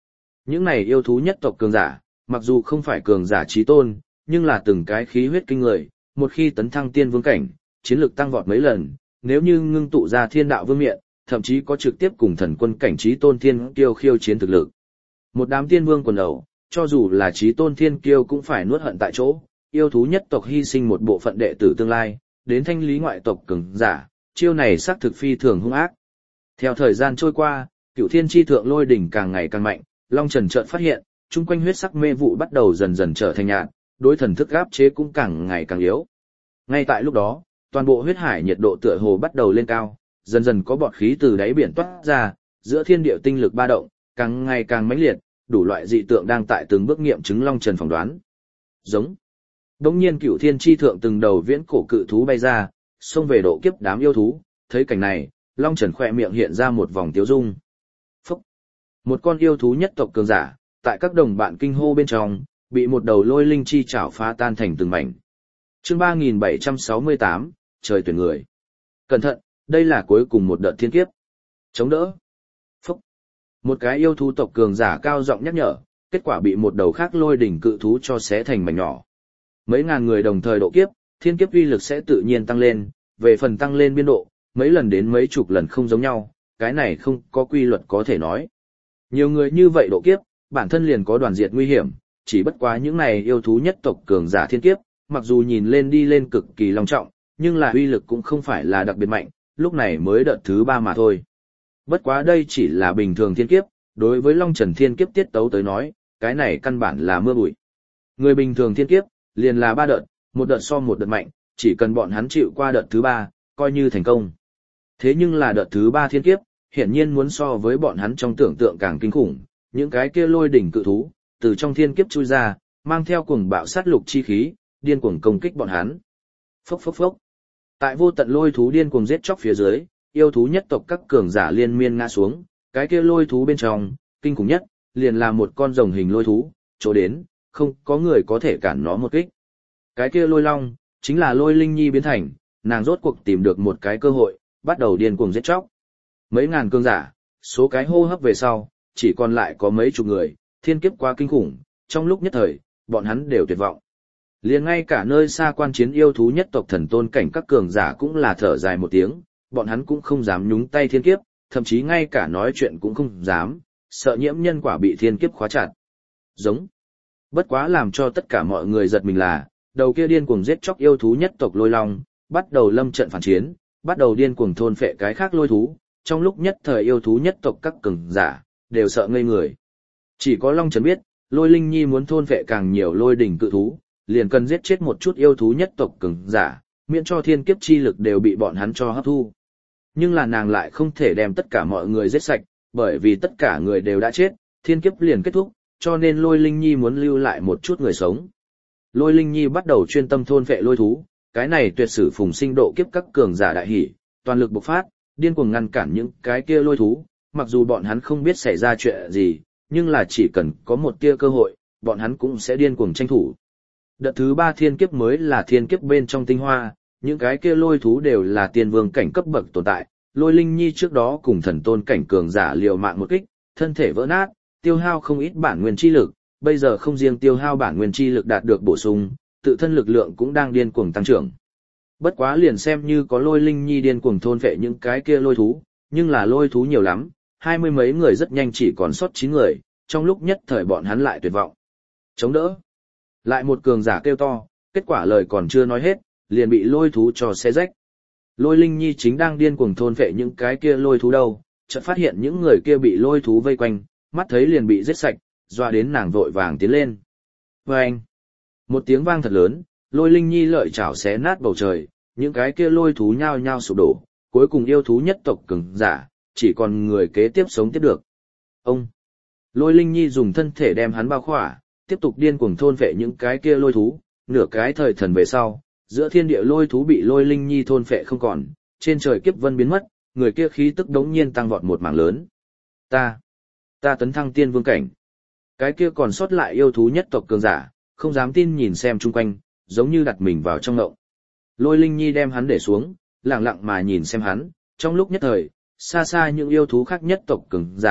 Những này yêu thú nhất tộc cường giả, mặc dù không phải cường giả chí tôn, nhưng là từng cái khí huyết kinh người, một khi tấn thăng tiên vương cảnh, chiến lực tăng vọt mấy lần, nếu như ngưng tụ ra thiên đạo vương miện, thậm chí có trực tiếp cùng thần quân cảnh chí tôn thiên kiêu khiêu chiến thực lực. Một đám tiên vương quần đầu, cho dù là chí tôn thiên kiêu cũng phải nuốt hận tại chỗ, yêu thú nhất tộc hy sinh một bộ phận đệ tử tương lai, đến thanh lý ngoại tộc cường giả, chiêu này xác thực phi thường hung ác. Theo thời gian trôi qua, Cửu Thiên chi thượng lôi đỉnh càng ngày càng mạnh, Long Trần chợt phát hiện, chung quanh huyết sắc mê vụ bắt đầu dần dần trở thành nhạt, đối thần thức áp chế cũng càng ngày càng yếu. Ngay tại lúc đó, toàn bộ huyết hải nhiệt độ tựa hồ bắt đầu lên cao, dần dần có bọt khí từ đáy biển toát ra, giữa thiên địa tinh lực ba động, càng ngày càng mãnh liệt, đủ loại dị tượng đang tại từng bước nghiệm chứng Long Trần phỏng đoán. Giống. Đống nhiên Cửu Thiên chi thượng từng đầu viễn cổ cự thú bay ra, xông về độ kiếp đám yêu thú, thấy cảnh này, Long Trần khỏe miệng hiện ra một vòng tiếu dung. Phúc! Một con yêu thú nhất tộc cường giả, tại các đồng bạn kinh hô bên trong, bị một đầu lôi linh chi chảo phá tan thành từng mảnh. Chương ba nghìn bảy trăm sáu mươi tám, trời tuyển người. Cẩn thận, đây là cuối cùng một đợt thiên kiếp. Chống đỡ. Phúc! Một cái yêu thú tộc cường giả cao giọng nhắc nhở, kết quả bị một đầu khác lôi đỉnh cự thú cho xé thành mảnh nhỏ. Mấy ngàn người đồng thời độ kiếp, thiên kiếp uy lực sẽ tự nhiên tăng lên, về phần tăng lên biên độ, mấy lần đến mấy chục lần không giống nhau, cái này không có quy luật có thể nói. Nhiều người như vậy độ kiếp, bản thân liền có đoàn diệt nguy hiểm, chỉ bất quá những này yêu thú nhất tộc cường giả thiên kiếp, mặc dù nhìn lên đi lên cực kỳ long trọng, nhưng là uy lực cũng không phải là đặc biệt mạnh, lúc này mới đợt thứ ba mà thôi. Bất quá đây chỉ là bình thường thiên kiếp, đối với Long Trần thiên kiếp tiết tấu tới nói, cái này căn bản là mưa bụi. Người bình thường thiên kiếp, liền là ba đợt, một đợt so một đợt mạnh, chỉ cần bọn hắn chịu qua đợt thứ ba, coi như thành công. Thế nhưng là đợt thứ ba thiên kiếp, hiển nhiên muốn so với bọn hắn trong tưởng tượng càng kinh khủng, những cái kia lôi đỉnh cự thú, từ trong thiên kiếp chui ra, mang theo cuồng bạo sát lục chi khí, điên cuồng công kích bọn hắn. Phốc phốc phốc. Tại vô tận lôi thú điên cuồng giết chóc phía dưới, yêu thú nhất tộc các cường giả liên miên ngã xuống, cái kia lôi thú bên trong, kinh khủng nhất, liền là một con rồng hình lôi thú, chỗ đến, không có người có thể cản nó một kích. Cái kia lôi long, chính là lôi linh nhi biến thành, nàng rốt cuộc tìm được một cái cơ hội, bắt đầu điên cuồng giết chóc. Mấy ngàn cường giả, số cái hô hấp về sau, chỉ còn lại có mấy chục người, thiên kiếp quá kinh khủng, trong lúc nhất thời, bọn hắn đều tuyệt vọng. Liền ngay cả nơi xa quan chiến yêu thú nhất tộc thần tôn cảnh các cường giả cũng là thở dài một tiếng, bọn hắn cũng không dám nhúng tay thiên kiếp, thậm chí ngay cả nói chuyện cũng không dám, sợ nhiễm nhân quả bị thiên kiếp khóa chặt. Giống. Bất quá làm cho tất cả mọi người giật mình là, đầu kia điên cuồng giết chóc yêu thú nhất tộc lôi long, bắt đầu lâm trận phản chiến, bắt đầu điên cuồng thôn phệ cái khác lôi thú, trong lúc nhất thời yêu thú nhất tộc các cường giả, đều sợ ngây người. Chỉ có Long Trần biết, lôi linh nhi muốn thôn phệ càng nhiều lôi đỉnh cự thú, liền cần giết chết một chút yêu thú nhất tộc cường giả, miễn cho thiên kiếp chi lực đều bị bọn hắn cho hấp thu. Nhưng là nàng lại không thể đem tất cả mọi người giết sạch, bởi vì tất cả người đều đã chết, thiên kiếp liền kết thúc, cho nên lôi linh nhi muốn lưu lại một chút người sống. Lôi linh nhi bắt đầu chuyên tâm thôn phệ lôi thú, cái này tuyệt sử phùng sinh độ kiếp các cường giả đại hỉ, toàn lực bộc phát, điên cuồng ngăn cản những cái kia lôi thú, mặc dù bọn hắn không biết xảy ra chuyện gì, nhưng là chỉ cần có một tia cơ hội, bọn hắn cũng sẽ điên cuồng tranh thủ. Đợt thứ ba thiên kiếp mới là thiên kiếp bên trong tinh hoa, những cái kia lôi thú đều là tiên vương cảnh cấp bậc tồn tại, lôi linh nhi trước đó cùng thần tôn cảnh cường giả liều mạng một kích, thân thể vỡ nát, tiêu hao không ít bản nguyên chi lực, bây giờ không riêng tiêu hao bản nguyên chi lực đạt được bổ sung, tự thân lực lượng cũng đang điên cuồng tăng trưởng. Bất quá liền xem như có lôi linh nhi điên cuồng thôn phệ những cái kia lôi thú, nhưng là lôi thú nhiều lắm, hai mươi mấy người rất nhanh chỉ còn sót chín người, trong lúc nhất thời bọn hắn lại tuyệt vọng. Chống đỡ. Lại một cường giả kêu to, kết quả lời còn chưa nói hết, liền bị lôi thú cho xé rách. Lôi linh nhi chính đang điên cuồng thôn phệ những cái kia lôi thú đâu, chợt phát hiện những người kia bị lôi thú vây quanh, mắt thấy liền bị giết sạch, doa đến nàng vội vàng tiến lên. Vâng! Một tiếng vang thật lớn, lôi linh nhi lợi chảo xé nát bầu trời, những cái kia lôi thú nhao nhao sụp đổ, cuối cùng yêu thú nhất tộc cường giả, chỉ còn người kế tiếp sống tiếp được. Ông! Lôi linh nhi dùng thân thể đem hắn bao khỏa, tiếp tục điên cuồng thôn phệ những cái kia lôi thú, nửa cái thời thần về sau, giữa thiên địa lôi thú bị lôi linh nhi thôn phệ không còn, trên trời kiếp vân biến mất, người kia khí tức đống nhiên tăng vọt một mảng lớn. Ta! Ta tấn thăng tiên vương cảnh. Cái kia còn sót lại yêu thú nhất tộc cường giả, không dám tin nhìn xem chung quanh, giống như đặt mình vào trong ngộng. Lôi linh nhi đem hắn để xuống, lặng lặng mà nhìn xem hắn, trong lúc nhất thời, xa xa những yêu thú khác nhất tộc cường giả,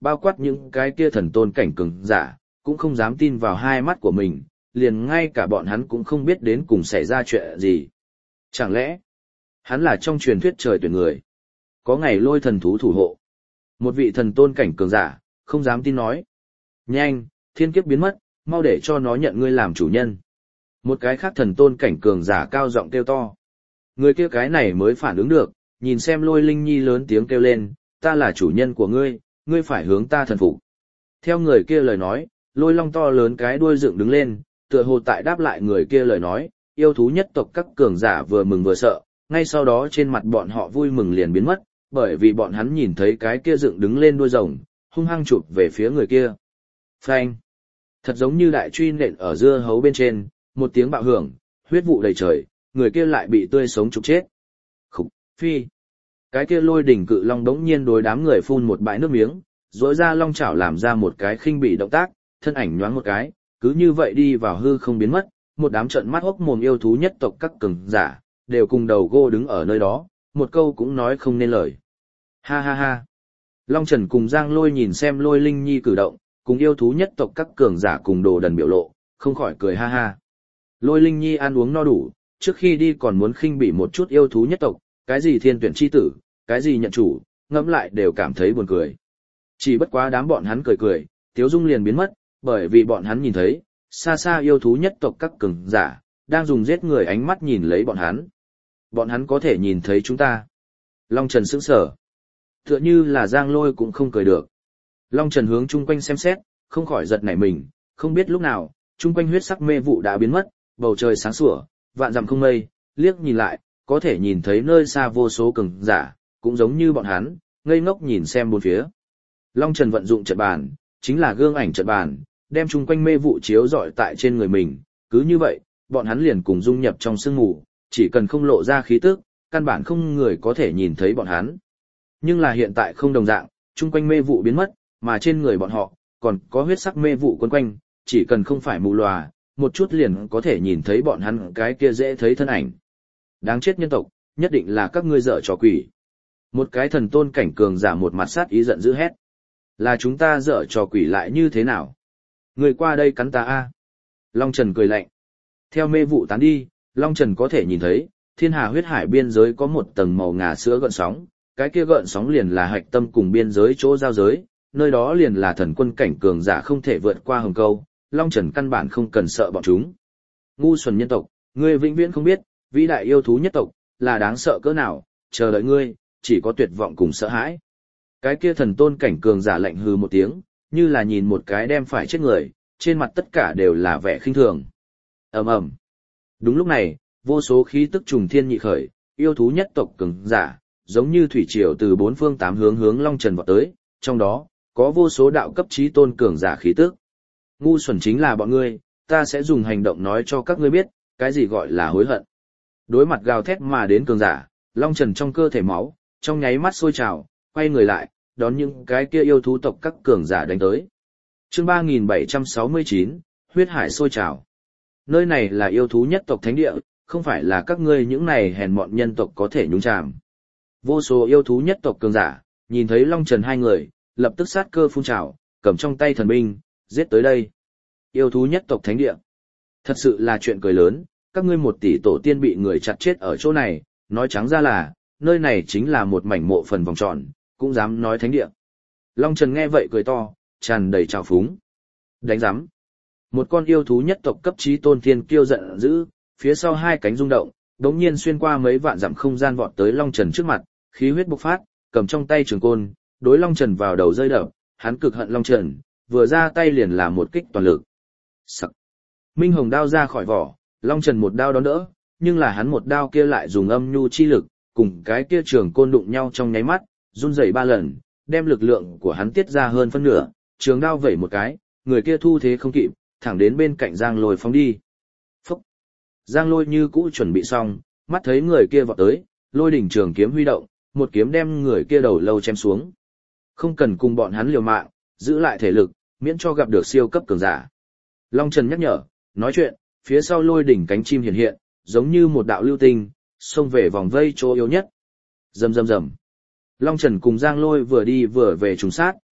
bao quát những cái kia thần tôn cảnh cường giả, cũng không dám tin vào hai mắt của mình, liền ngay cả bọn hắn cũng không biết đến cùng xảy ra chuyện gì. Chẳng lẽ, hắn là trong truyền thuyết trời tuyển người, có ngày lôi thần thú thủ hộ. Một vị thần tôn cảnh cường giả, không dám tin nói. Nhanh, thiên kiếp biến mất, mau để cho nó nhận ngươi làm chủ nhân. Một cái khác thần tôn cảnh cường giả cao giọng kêu to. Người kia cái này mới phản ứng được, nhìn xem Lôi Linh Nhi lớn tiếng kêu lên, ta là chủ nhân của ngươi, ngươi phải hướng ta thần phục. Theo người kia lời nói, Lôi Long to lớn cái đuôi dựng đứng lên, tựa hồ tại đáp lại người kia lời nói, yêu thú nhất tộc các cường giả vừa mừng vừa sợ, ngay sau đó trên mặt bọn họ vui mừng liền biến mất, bởi vì bọn hắn nhìn thấy cái kia dựng đứng lên đuôi rồng, hung hăng chụp về phía người kia. Phanh! Thật giống như đại truy nện ở dưa hấu bên trên, một tiếng bạo hưởng, huyết vụ đầy trời, người kia lại bị tươi sống trục chết. Khục, phi! Cái kia lôi đỉnh cự long đống nhiên đối đám người phun một bãi nước miếng, rỗi ra long chảo làm ra một cái khinh bỉ động tác, thân ảnh nhoáng một cái, cứ như vậy đi vào hư không biến mất, một đám trận mắt hốc mồm yêu thú nhất tộc các cường giả, đều cùng đầu gô đứng ở nơi đó, một câu cũng nói không nên lời. Ha ha ha! Long Trần cùng Giang Lôi nhìn xem Lôi Linh Nhi cử động, cùng yêu thú nhất tộc các cường giả cùng đồ đần biểu lộ, không khỏi cười ha ha. Lôi Linh Nhi ăn uống no đủ, trước khi đi còn muốn khinh bỉ một chút yêu thú nhất tộc, cái gì thiên tuyển chi tử, cái gì nhận chủ, ngẫm lại đều cảm thấy buồn cười. Chỉ bất quá đám bọn hắn cười cười, tiếu dung liền biến mất, bởi vì bọn hắn nhìn thấy, xa xa yêu thú nhất tộc các cường giả, đang dùng giết người ánh mắt nhìn lấy bọn hắn. Bọn hắn có thể nhìn thấy chúng ta. Long Trần sững sờ. Tựa như là Giang Lôi cũng không cười được. Long Trần hướng chung quanh xem xét, không khỏi giật nảy mình, không biết lúc nào, chung quanh huyết sắc mê vụ đã biến mất, bầu trời sáng sủa, vạn dặm không mây, liếc nhìn lại, có thể nhìn thấy nơi xa vô số cường giả, cũng giống như bọn hắn, ngây ngốc nhìn xem bốn phía. Long Trần vận dụng trận bàn, chính là gương ảnh trận bàn, đem chung quanh mê vụ chiếu rọi tại trên người mình, cứ như vậy, bọn hắn liền cùng dung nhập trong sương mù, chỉ cần không lộ ra khí tức, căn bản không người có thể nhìn thấy bọn hắn. Nhưng là hiện tại không đồng dạng, chung quanh mê vụ biến mất, mà trên người bọn họ, còn có huyết sắc mê vụ quấn quanh, chỉ cần không phải mù lòa, một chút liền có thể nhìn thấy bọn hắn cái kia dễ thấy thân ảnh. Đáng chết nhân tộc, nhất định là các ngươi dở trò quỷ. Một cái thần tôn cảnh cường giả một mặt sát ý giận dữ hét. Là chúng ta dở trò quỷ lại như thế nào? Người qua đây cắn ta a. Long Trần cười lạnh. Theo mê vụ tán đi, Long Trần có thể nhìn thấy, thiên hà huyết hải biên giới có một tầng màu ngà sữa gợn sóng, cái kia gợn sóng liền là hạch tâm cùng biên giới chỗ giao giới, nơi đó liền là thần quân cảnh cường giả không thể vượt qua hồng câu, Long Trần căn bản không cần sợ bọn chúng. Ngu xuẩn nhân tộc, ngươi vĩnh viễn không biết, vĩ đại yêu thú nhất tộc, là đáng sợ cỡ nào, chờ đợi ngươi, chỉ có tuyệt vọng cùng sợ hãi. Cái kia thần tôn cảnh cường giả lạnh hừ một tiếng, như là nhìn một cái đem phải chết người, trên mặt tất cả đều là vẻ khinh thường. Ầm ầm. Đúng lúc này, vô số khí tức trùng thiên nhị khởi, yêu thú nhất tộc cường giả, giống như thủy triều từ bốn phương tám hướng hướng Long Trần vọt tới, trong đó có vô số đạo cấp chí tôn cường giả khí tức. Ngu xuẩn chính là bọn ngươi, ta sẽ dùng hành động nói cho các ngươi biết, cái gì gọi là hối hận. Đối mặt gào thét mà đến cường giả, Long Trần trong cơ thể máu, trong nháy mắt sôi trào, quay người lại, đón những cái kia yêu thú tộc các cường giả đánh tới. Chương ba nghìn bảy trăm sáu mươi chín, huyết hải sôi trào. Nơi này là yêu thú nhất tộc thánh địa, không phải là các ngươi những này hèn mọn nhân tộc có thể nhúng chàm. Vô số yêu thú nhất tộc cường giả, nhìn thấy Long Trần hai người, lập tức sát cơ phun trào, cầm trong tay thần binh, giết tới đây. Yêu thú nhất tộc thánh địa. Thật sự là chuyện cười lớn, các ngươi một tỷ tổ tiên bị người chặt chết ở chỗ này, nói trắng ra là, nơi này chính là một mảnh mộ phần vòng tròn, cũng dám nói thánh địa. Long Trần nghe vậy cười to, tràn đầy trào phúng. Đánh giám. Một con yêu thú nhất tộc cấp chí tôn thiên kiêu giận dữ, phía sau hai cánh rung động, đống nhiên xuyên qua mấy vạn dặm không gian vọt tới Long Trần trước mặt, khí huyết bộc phát, cầm trong tay trường côn, đối Long Trần vào đầu rơi đập, hắn cực hận Long Trần, vừa ra tay liền là một kích toàn lực. Sặc. Minh hồng đao ra khỏi vỏ, Long Trần một đao đón đỡ, nhưng là hắn một đao kia lại dùng âm nhu chi lực, cùng cái kia trường côn đụng nhau trong nháy mắt, run rẩy ba lần, đem lực lượng của hắn tiết ra hơn phân nửa, trường đao vẩy một cái, người kia thu thế không kịp, thẳng đến bên cạnh Giang Lôi phóng đi. Phúc! Giang Lôi như cũ chuẩn bị xong, mắt thấy người kia vọt tới, lôi đỉnh trường kiếm huy động, một kiếm đem người kia đầu lâu chém xuống. Không cần cùng bọn hắn liều mạng, giữ lại thể lực, miễn cho gặp được siêu cấp cường giả. Long Trần nhắc nhở, nói chuyện, phía sau lôi đỉnh cánh chim hiện hiện, giống như một đạo lưu tinh, xông về vòng vây chỗ yếu nhất. Rầm rầm rầm. Long Trần cùng Giang Lôi vừa đi vừa về trùng sát,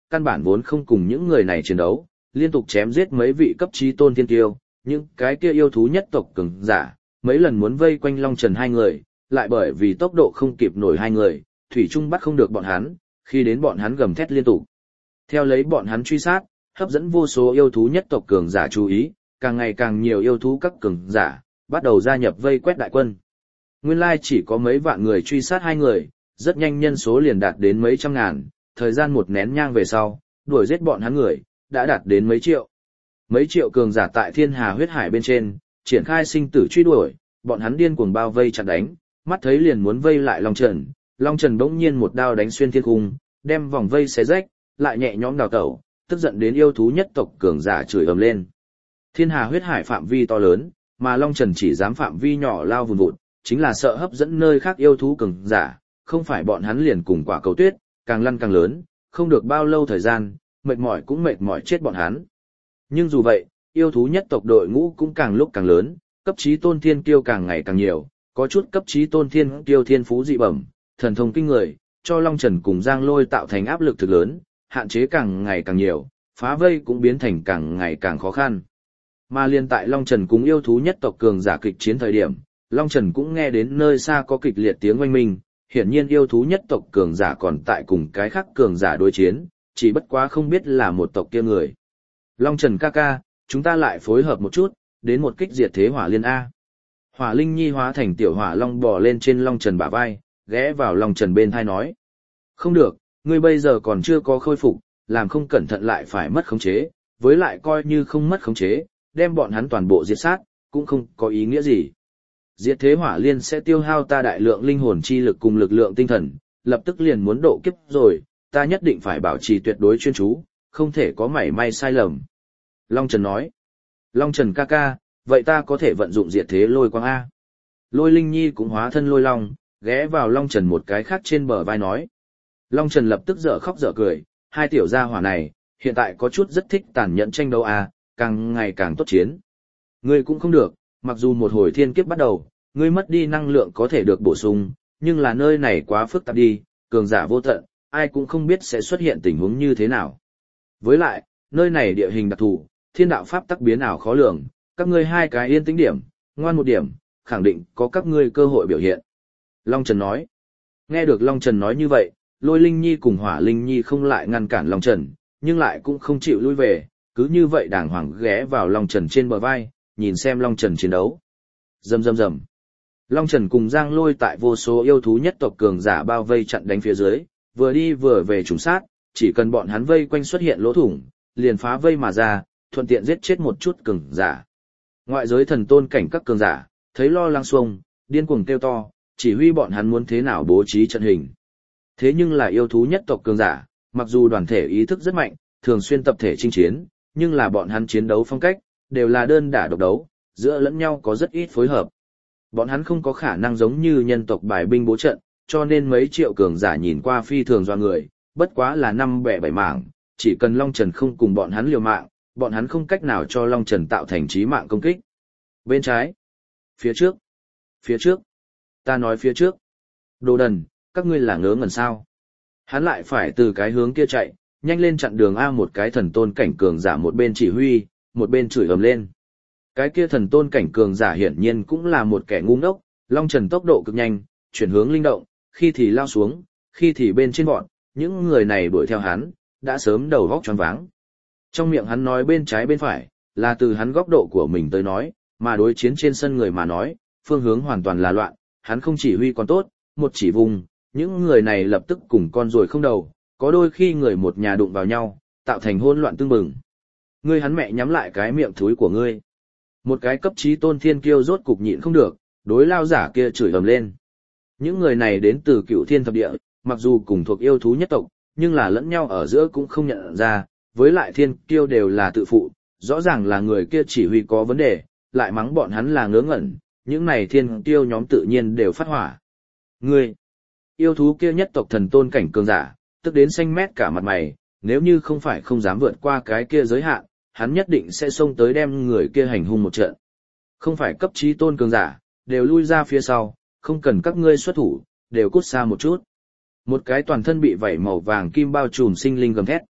căn bản vốn không cùng những người này chiến đấu, liên tục chém giết mấy vị cấp chí tôn thiên tiêu, những cái kia yêu thú nhất tộc cường giả, mấy lần muốn vây quanh Long Trần hai người, lại bởi vì tốc độ không kịp nổi hai người, thủy chung bắt không được bọn hắn, khi đến bọn hắn gầm thét liên tục. Theo lấy bọn hắn truy sát, hấp dẫn vô số yêu thú nhất tộc cường giả chú ý, càng ngày càng nhiều yêu thú các cường giả bắt đầu gia nhập vây quét đại quân. Nguyên lai chỉ có mấy vạn người truy sát hai người, rất nhanh nhân số liền đạt đến mấy trăm ngàn, thời gian một nén nhang về sau, đuổi giết bọn hắn người đã đạt đến mấy triệu. Mấy triệu cường giả tại Thiên Hà huyết hải bên trên, triển khai sinh tử truy đuổi, bọn hắn điên cuồng bao vây chặn đánh, mắt thấy liền muốn vây lại Long Trần, Long Trần bỗng nhiên một đao đánh xuyên thiên cung, đem vòng vây xé rách, lại nhẹ nhõm đào tẩu, tức giận đến yêu thú nhất tộc cường giả chửi ầm lên. Thiên Hà huyết hải phạm vi to lớn, mà Long Trần chỉ dám phạm vi nhỏ lao vùn vụt, chính là sợ hấp dẫn nơi khác yêu thú cường giả, không phải bọn hắn liền cùng quả cầu tuyết, càng lăn càng lớn, không được bao lâu thời gian, mệt mỏi cũng mệt mỏi chết bọn hắn. Nhưng dù vậy, yêu thú nhất tộc đội ngũ cũng càng lúc càng lớn, cấp chí tôn thiên kiêu càng ngày càng nhiều, có chút cấp chí tôn thiên kiêu thiên phú dị bẩm, thần thông kinh người, cho Long Trần cùng Giang Lôi tạo thành áp lực thực lớn, hạn chế càng ngày càng nhiều, phá vây cũng biến thành càng ngày càng khó khăn. Mà liên tại Long Trần cùng yêu thú nhất tộc cường giả kịch chiến thời điểm, Long Trần cũng nghe đến nơi xa có kịch liệt tiếng oanh minh, hiển nhiên yêu thú nhất tộc cường giả còn tại cùng cái khác cường giả đối chiến, chỉ bất quá không biết là một tộc kia người. Long Trần ca ca, chúng ta lại phối hợp một chút, đến một kích diệt thế hỏa liên A. Hỏa Linh Nhi hóa thành tiểu hỏa long bò lên trên Long Trần bả vai, ghé vào Long Trần bên thai nói. Không được, ngươi bây giờ còn chưa có khôi phục, làm không cẩn thận lại phải mất khống chế, với lại coi như không mất khống chế, đem bọn hắn toàn bộ diệt sát, cũng không có ý nghĩa gì. Diệt thế hỏa liên sẽ tiêu hao ta đại lượng linh hồn chi lực cùng lực lượng tinh thần, lập tức liền muốn độ kiếp rồi, ta nhất định phải bảo trì tuyệt đối chuyên chú, không thể có mảy may sai lầm. Long Trần nói. Long Trần ca ca, vậy ta có thể vận dụng diệt thế lôi quang A. Lôi Linh Nhi cũng hóa thân lôi long, ghé vào Long Trần một cái khác trên bờ vai nói. Long Trần lập tức dở khóc dở cười, hai tiểu gia hỏa này, hiện tại có chút rất thích tàn nhẫn tranh đấu A, càng ngày càng tốt chiến. Ngươi cũng không được, mặc dù một hồi thiên kiếp bắt đầu, ngươi mất đi năng lượng có thể được bổ sung, nhưng là nơi này quá phức tạp đi, cường giả vô tận, ai cũng không biết sẽ xuất hiện tình huống như thế nào. Với lại, nơi này địa hình đặc thù, thiên đạo pháp tắc biến ảo khó lường, các ngươi hai cái yên tĩnh điểm, ngoan một điểm, khẳng định có các ngươi cơ hội biểu hiện. Long Trần nói. Nghe được Long Trần nói như vậy, Lôi Linh Nhi cùng Hỏa Linh Nhi không lại ngăn cản Long Trần, nhưng lại cũng không chịu lui về, cứ như vậy đàng hoàng ghé vào Long Trần trên bờ vai, nhìn xem Long Trần chiến đấu. Rầm rầm rầm. Long Trần cùng Giang Lôi tại vô số yêu thú nhất tộc cường giả bao vây chặn đánh phía dưới, vừa đi vừa về trùng sát, chỉ cần bọn hắn vây quanh xuất hiện lỗ thủng, liền phá vây mà ra, thuận tiện giết chết một chút cường giả. Ngoại giới thần tôn cảnh các cường giả, thấy lo lắng xuông, điên cuồng kêu to, chỉ huy bọn hắn muốn thế nào bố trí trận hình. Thế nhưng là yêu thú nhất tộc cường giả, mặc dù đoàn thể ý thức rất mạnh, thường xuyên tập thể chinh chiến, nhưng là bọn hắn chiến đấu phong cách, đều là đơn đả độc đấu, giữa lẫn nhau có rất ít phối hợp. Bọn hắn không có khả năng giống như nhân tộc bài binh bố trận, cho nên mấy triệu cường giả nhìn qua phi thường doa người, bất quá là năm bẻ bảy mảng, chỉ cần Long Trần không cùng bọn hắn liều mạng, bọn hắn không cách nào cho Long Trần tạo thành chí mạng công kích. Bên trái, phía trước, phía trước, ta nói phía trước. Đồ đần, các ngươi là ngớ ngẩn sao? Hắn lại phải từ cái hướng kia chạy, nhanh lên chặn đường A, một cái thần tôn cảnh cường giả một bên chỉ huy, một bên chửi ầm lên. Cái kia thần tôn cảnh cường giả hiển nhiên cũng là một kẻ ngu ngốc, Long Trần tốc độ cực nhanh, chuyển hướng linh động, khi thì lao xuống, khi thì bên trên bọn, những người này đuổi theo hắn, đã sớm đầu vóc choáng váng. Trong miệng hắn nói bên trái bên phải, là từ hắn góc độ của mình tới nói, mà đối chiến trên sân người mà nói, phương hướng hoàn toàn là loạn, hắn không chỉ huy còn tốt, một chỉ vùng, những người này lập tức cùng con ruồi không đầu, có đôi khi người một nhà đụng vào nhau, tạo thành hỗn loạn tương bừng. Ngươi hắn mẹ nhắm lại cái miệng thúi của ngươi. Một cái cấp chí tôn thiên kiêu rốt cục nhịn không được, đối lao giả kia chửi ầm lên. Những người này đến từ Cựu Thiên thập địa, mặc dù cùng thuộc yêu thú nhất tộc, nhưng là lẫn nhau ở giữa cũng không nhận ra, với lại thiên kiêu đều là tự phụ, rõ ràng là người kia chỉ huy có vấn đề, lại mắng bọn hắn là ngớ ngẩn, những này thiên kiêu nhóm tự nhiên đều phát hỏa. Ngươi, yêu thú kia nhất tộc thần tôn cảnh cường giả, tức đến xanh mét cả mặt mày, nếu như không phải không dám vượt qua cái kia giới hạn, hắn nhất định sẽ xông tới đem người kia hành hung một trận. Không phải cấp chí tôn cường giả, đều lui ra phía sau, không cần các ngươi xuất thủ, đều cút xa một chút. Một cái toàn thân bị vảy màu vàng kim bao trùm sinh linh gầm thét.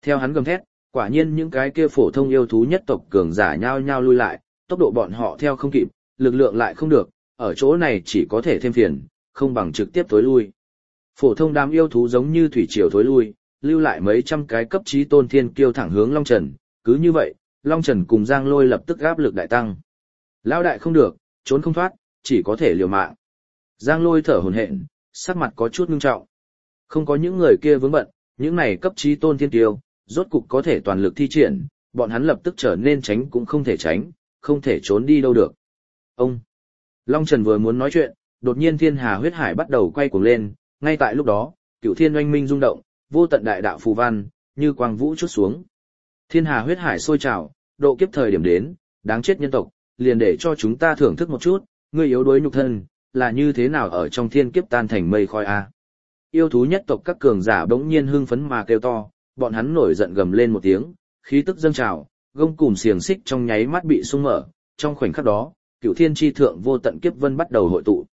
Theo hắn gầm thét, quả nhiên những cái kia phổ thông yêu thú nhất tộc cường giả nhao nhao lui lại, tốc độ bọn họ theo không kịp, lực lượng lại không được, ở chỗ này chỉ có thể thêm phiền, không bằng trực tiếp tối lui. Phổ thông đám yêu thú giống như thủy triều thối lui, lưu lại mấy trăm cái cấp chí tôn thiên kiêu thẳng hướng Long Trần, cứ như vậy, Long Trần cùng Giang Lôi lập tức áp lực đại tăng. Lão đại không được, trốn không thoát, chỉ có thể liều mạng. Giang Lôi thở hổn hển, sắc mặt có chút ngưng trọng. Không có những người kia vướng bận, những này cấp chí tôn thiên kiêu, rốt cục có thể toàn lực thi triển, bọn hắn lập tức trở nên tránh cũng không thể tránh, không thể trốn đi đâu được. Ông Long Trần vừa muốn nói chuyện, đột nhiên thiên hà huyết hải bắt đầu quay cuồng lên, ngay tại lúc đó, cửu thiên oanh minh rung động, vô tận đại đạo phù văn, như quang vũ chút xuống. Thiên hà huyết hải sôi trào, độ kiếp thời điểm đến, đáng chết nhân tộc, liền để cho chúng ta thưởng thức một chút, ngươi yếu đuối nhục thân, là như thế nào ở trong thiên kiếp tan thành mây khói a. Yêu thú nhất tộc các cường giả bỗng nhiên hưng phấn mà kêu to, bọn hắn nổi giận gầm lên một tiếng, khí tức dâng trào, gông cùm xiềng xích trong nháy mắt bị sung mở, trong khoảnh khắc đó, cửu thiên chi thượng vô tận kiếp vân bắt đầu hội tụ.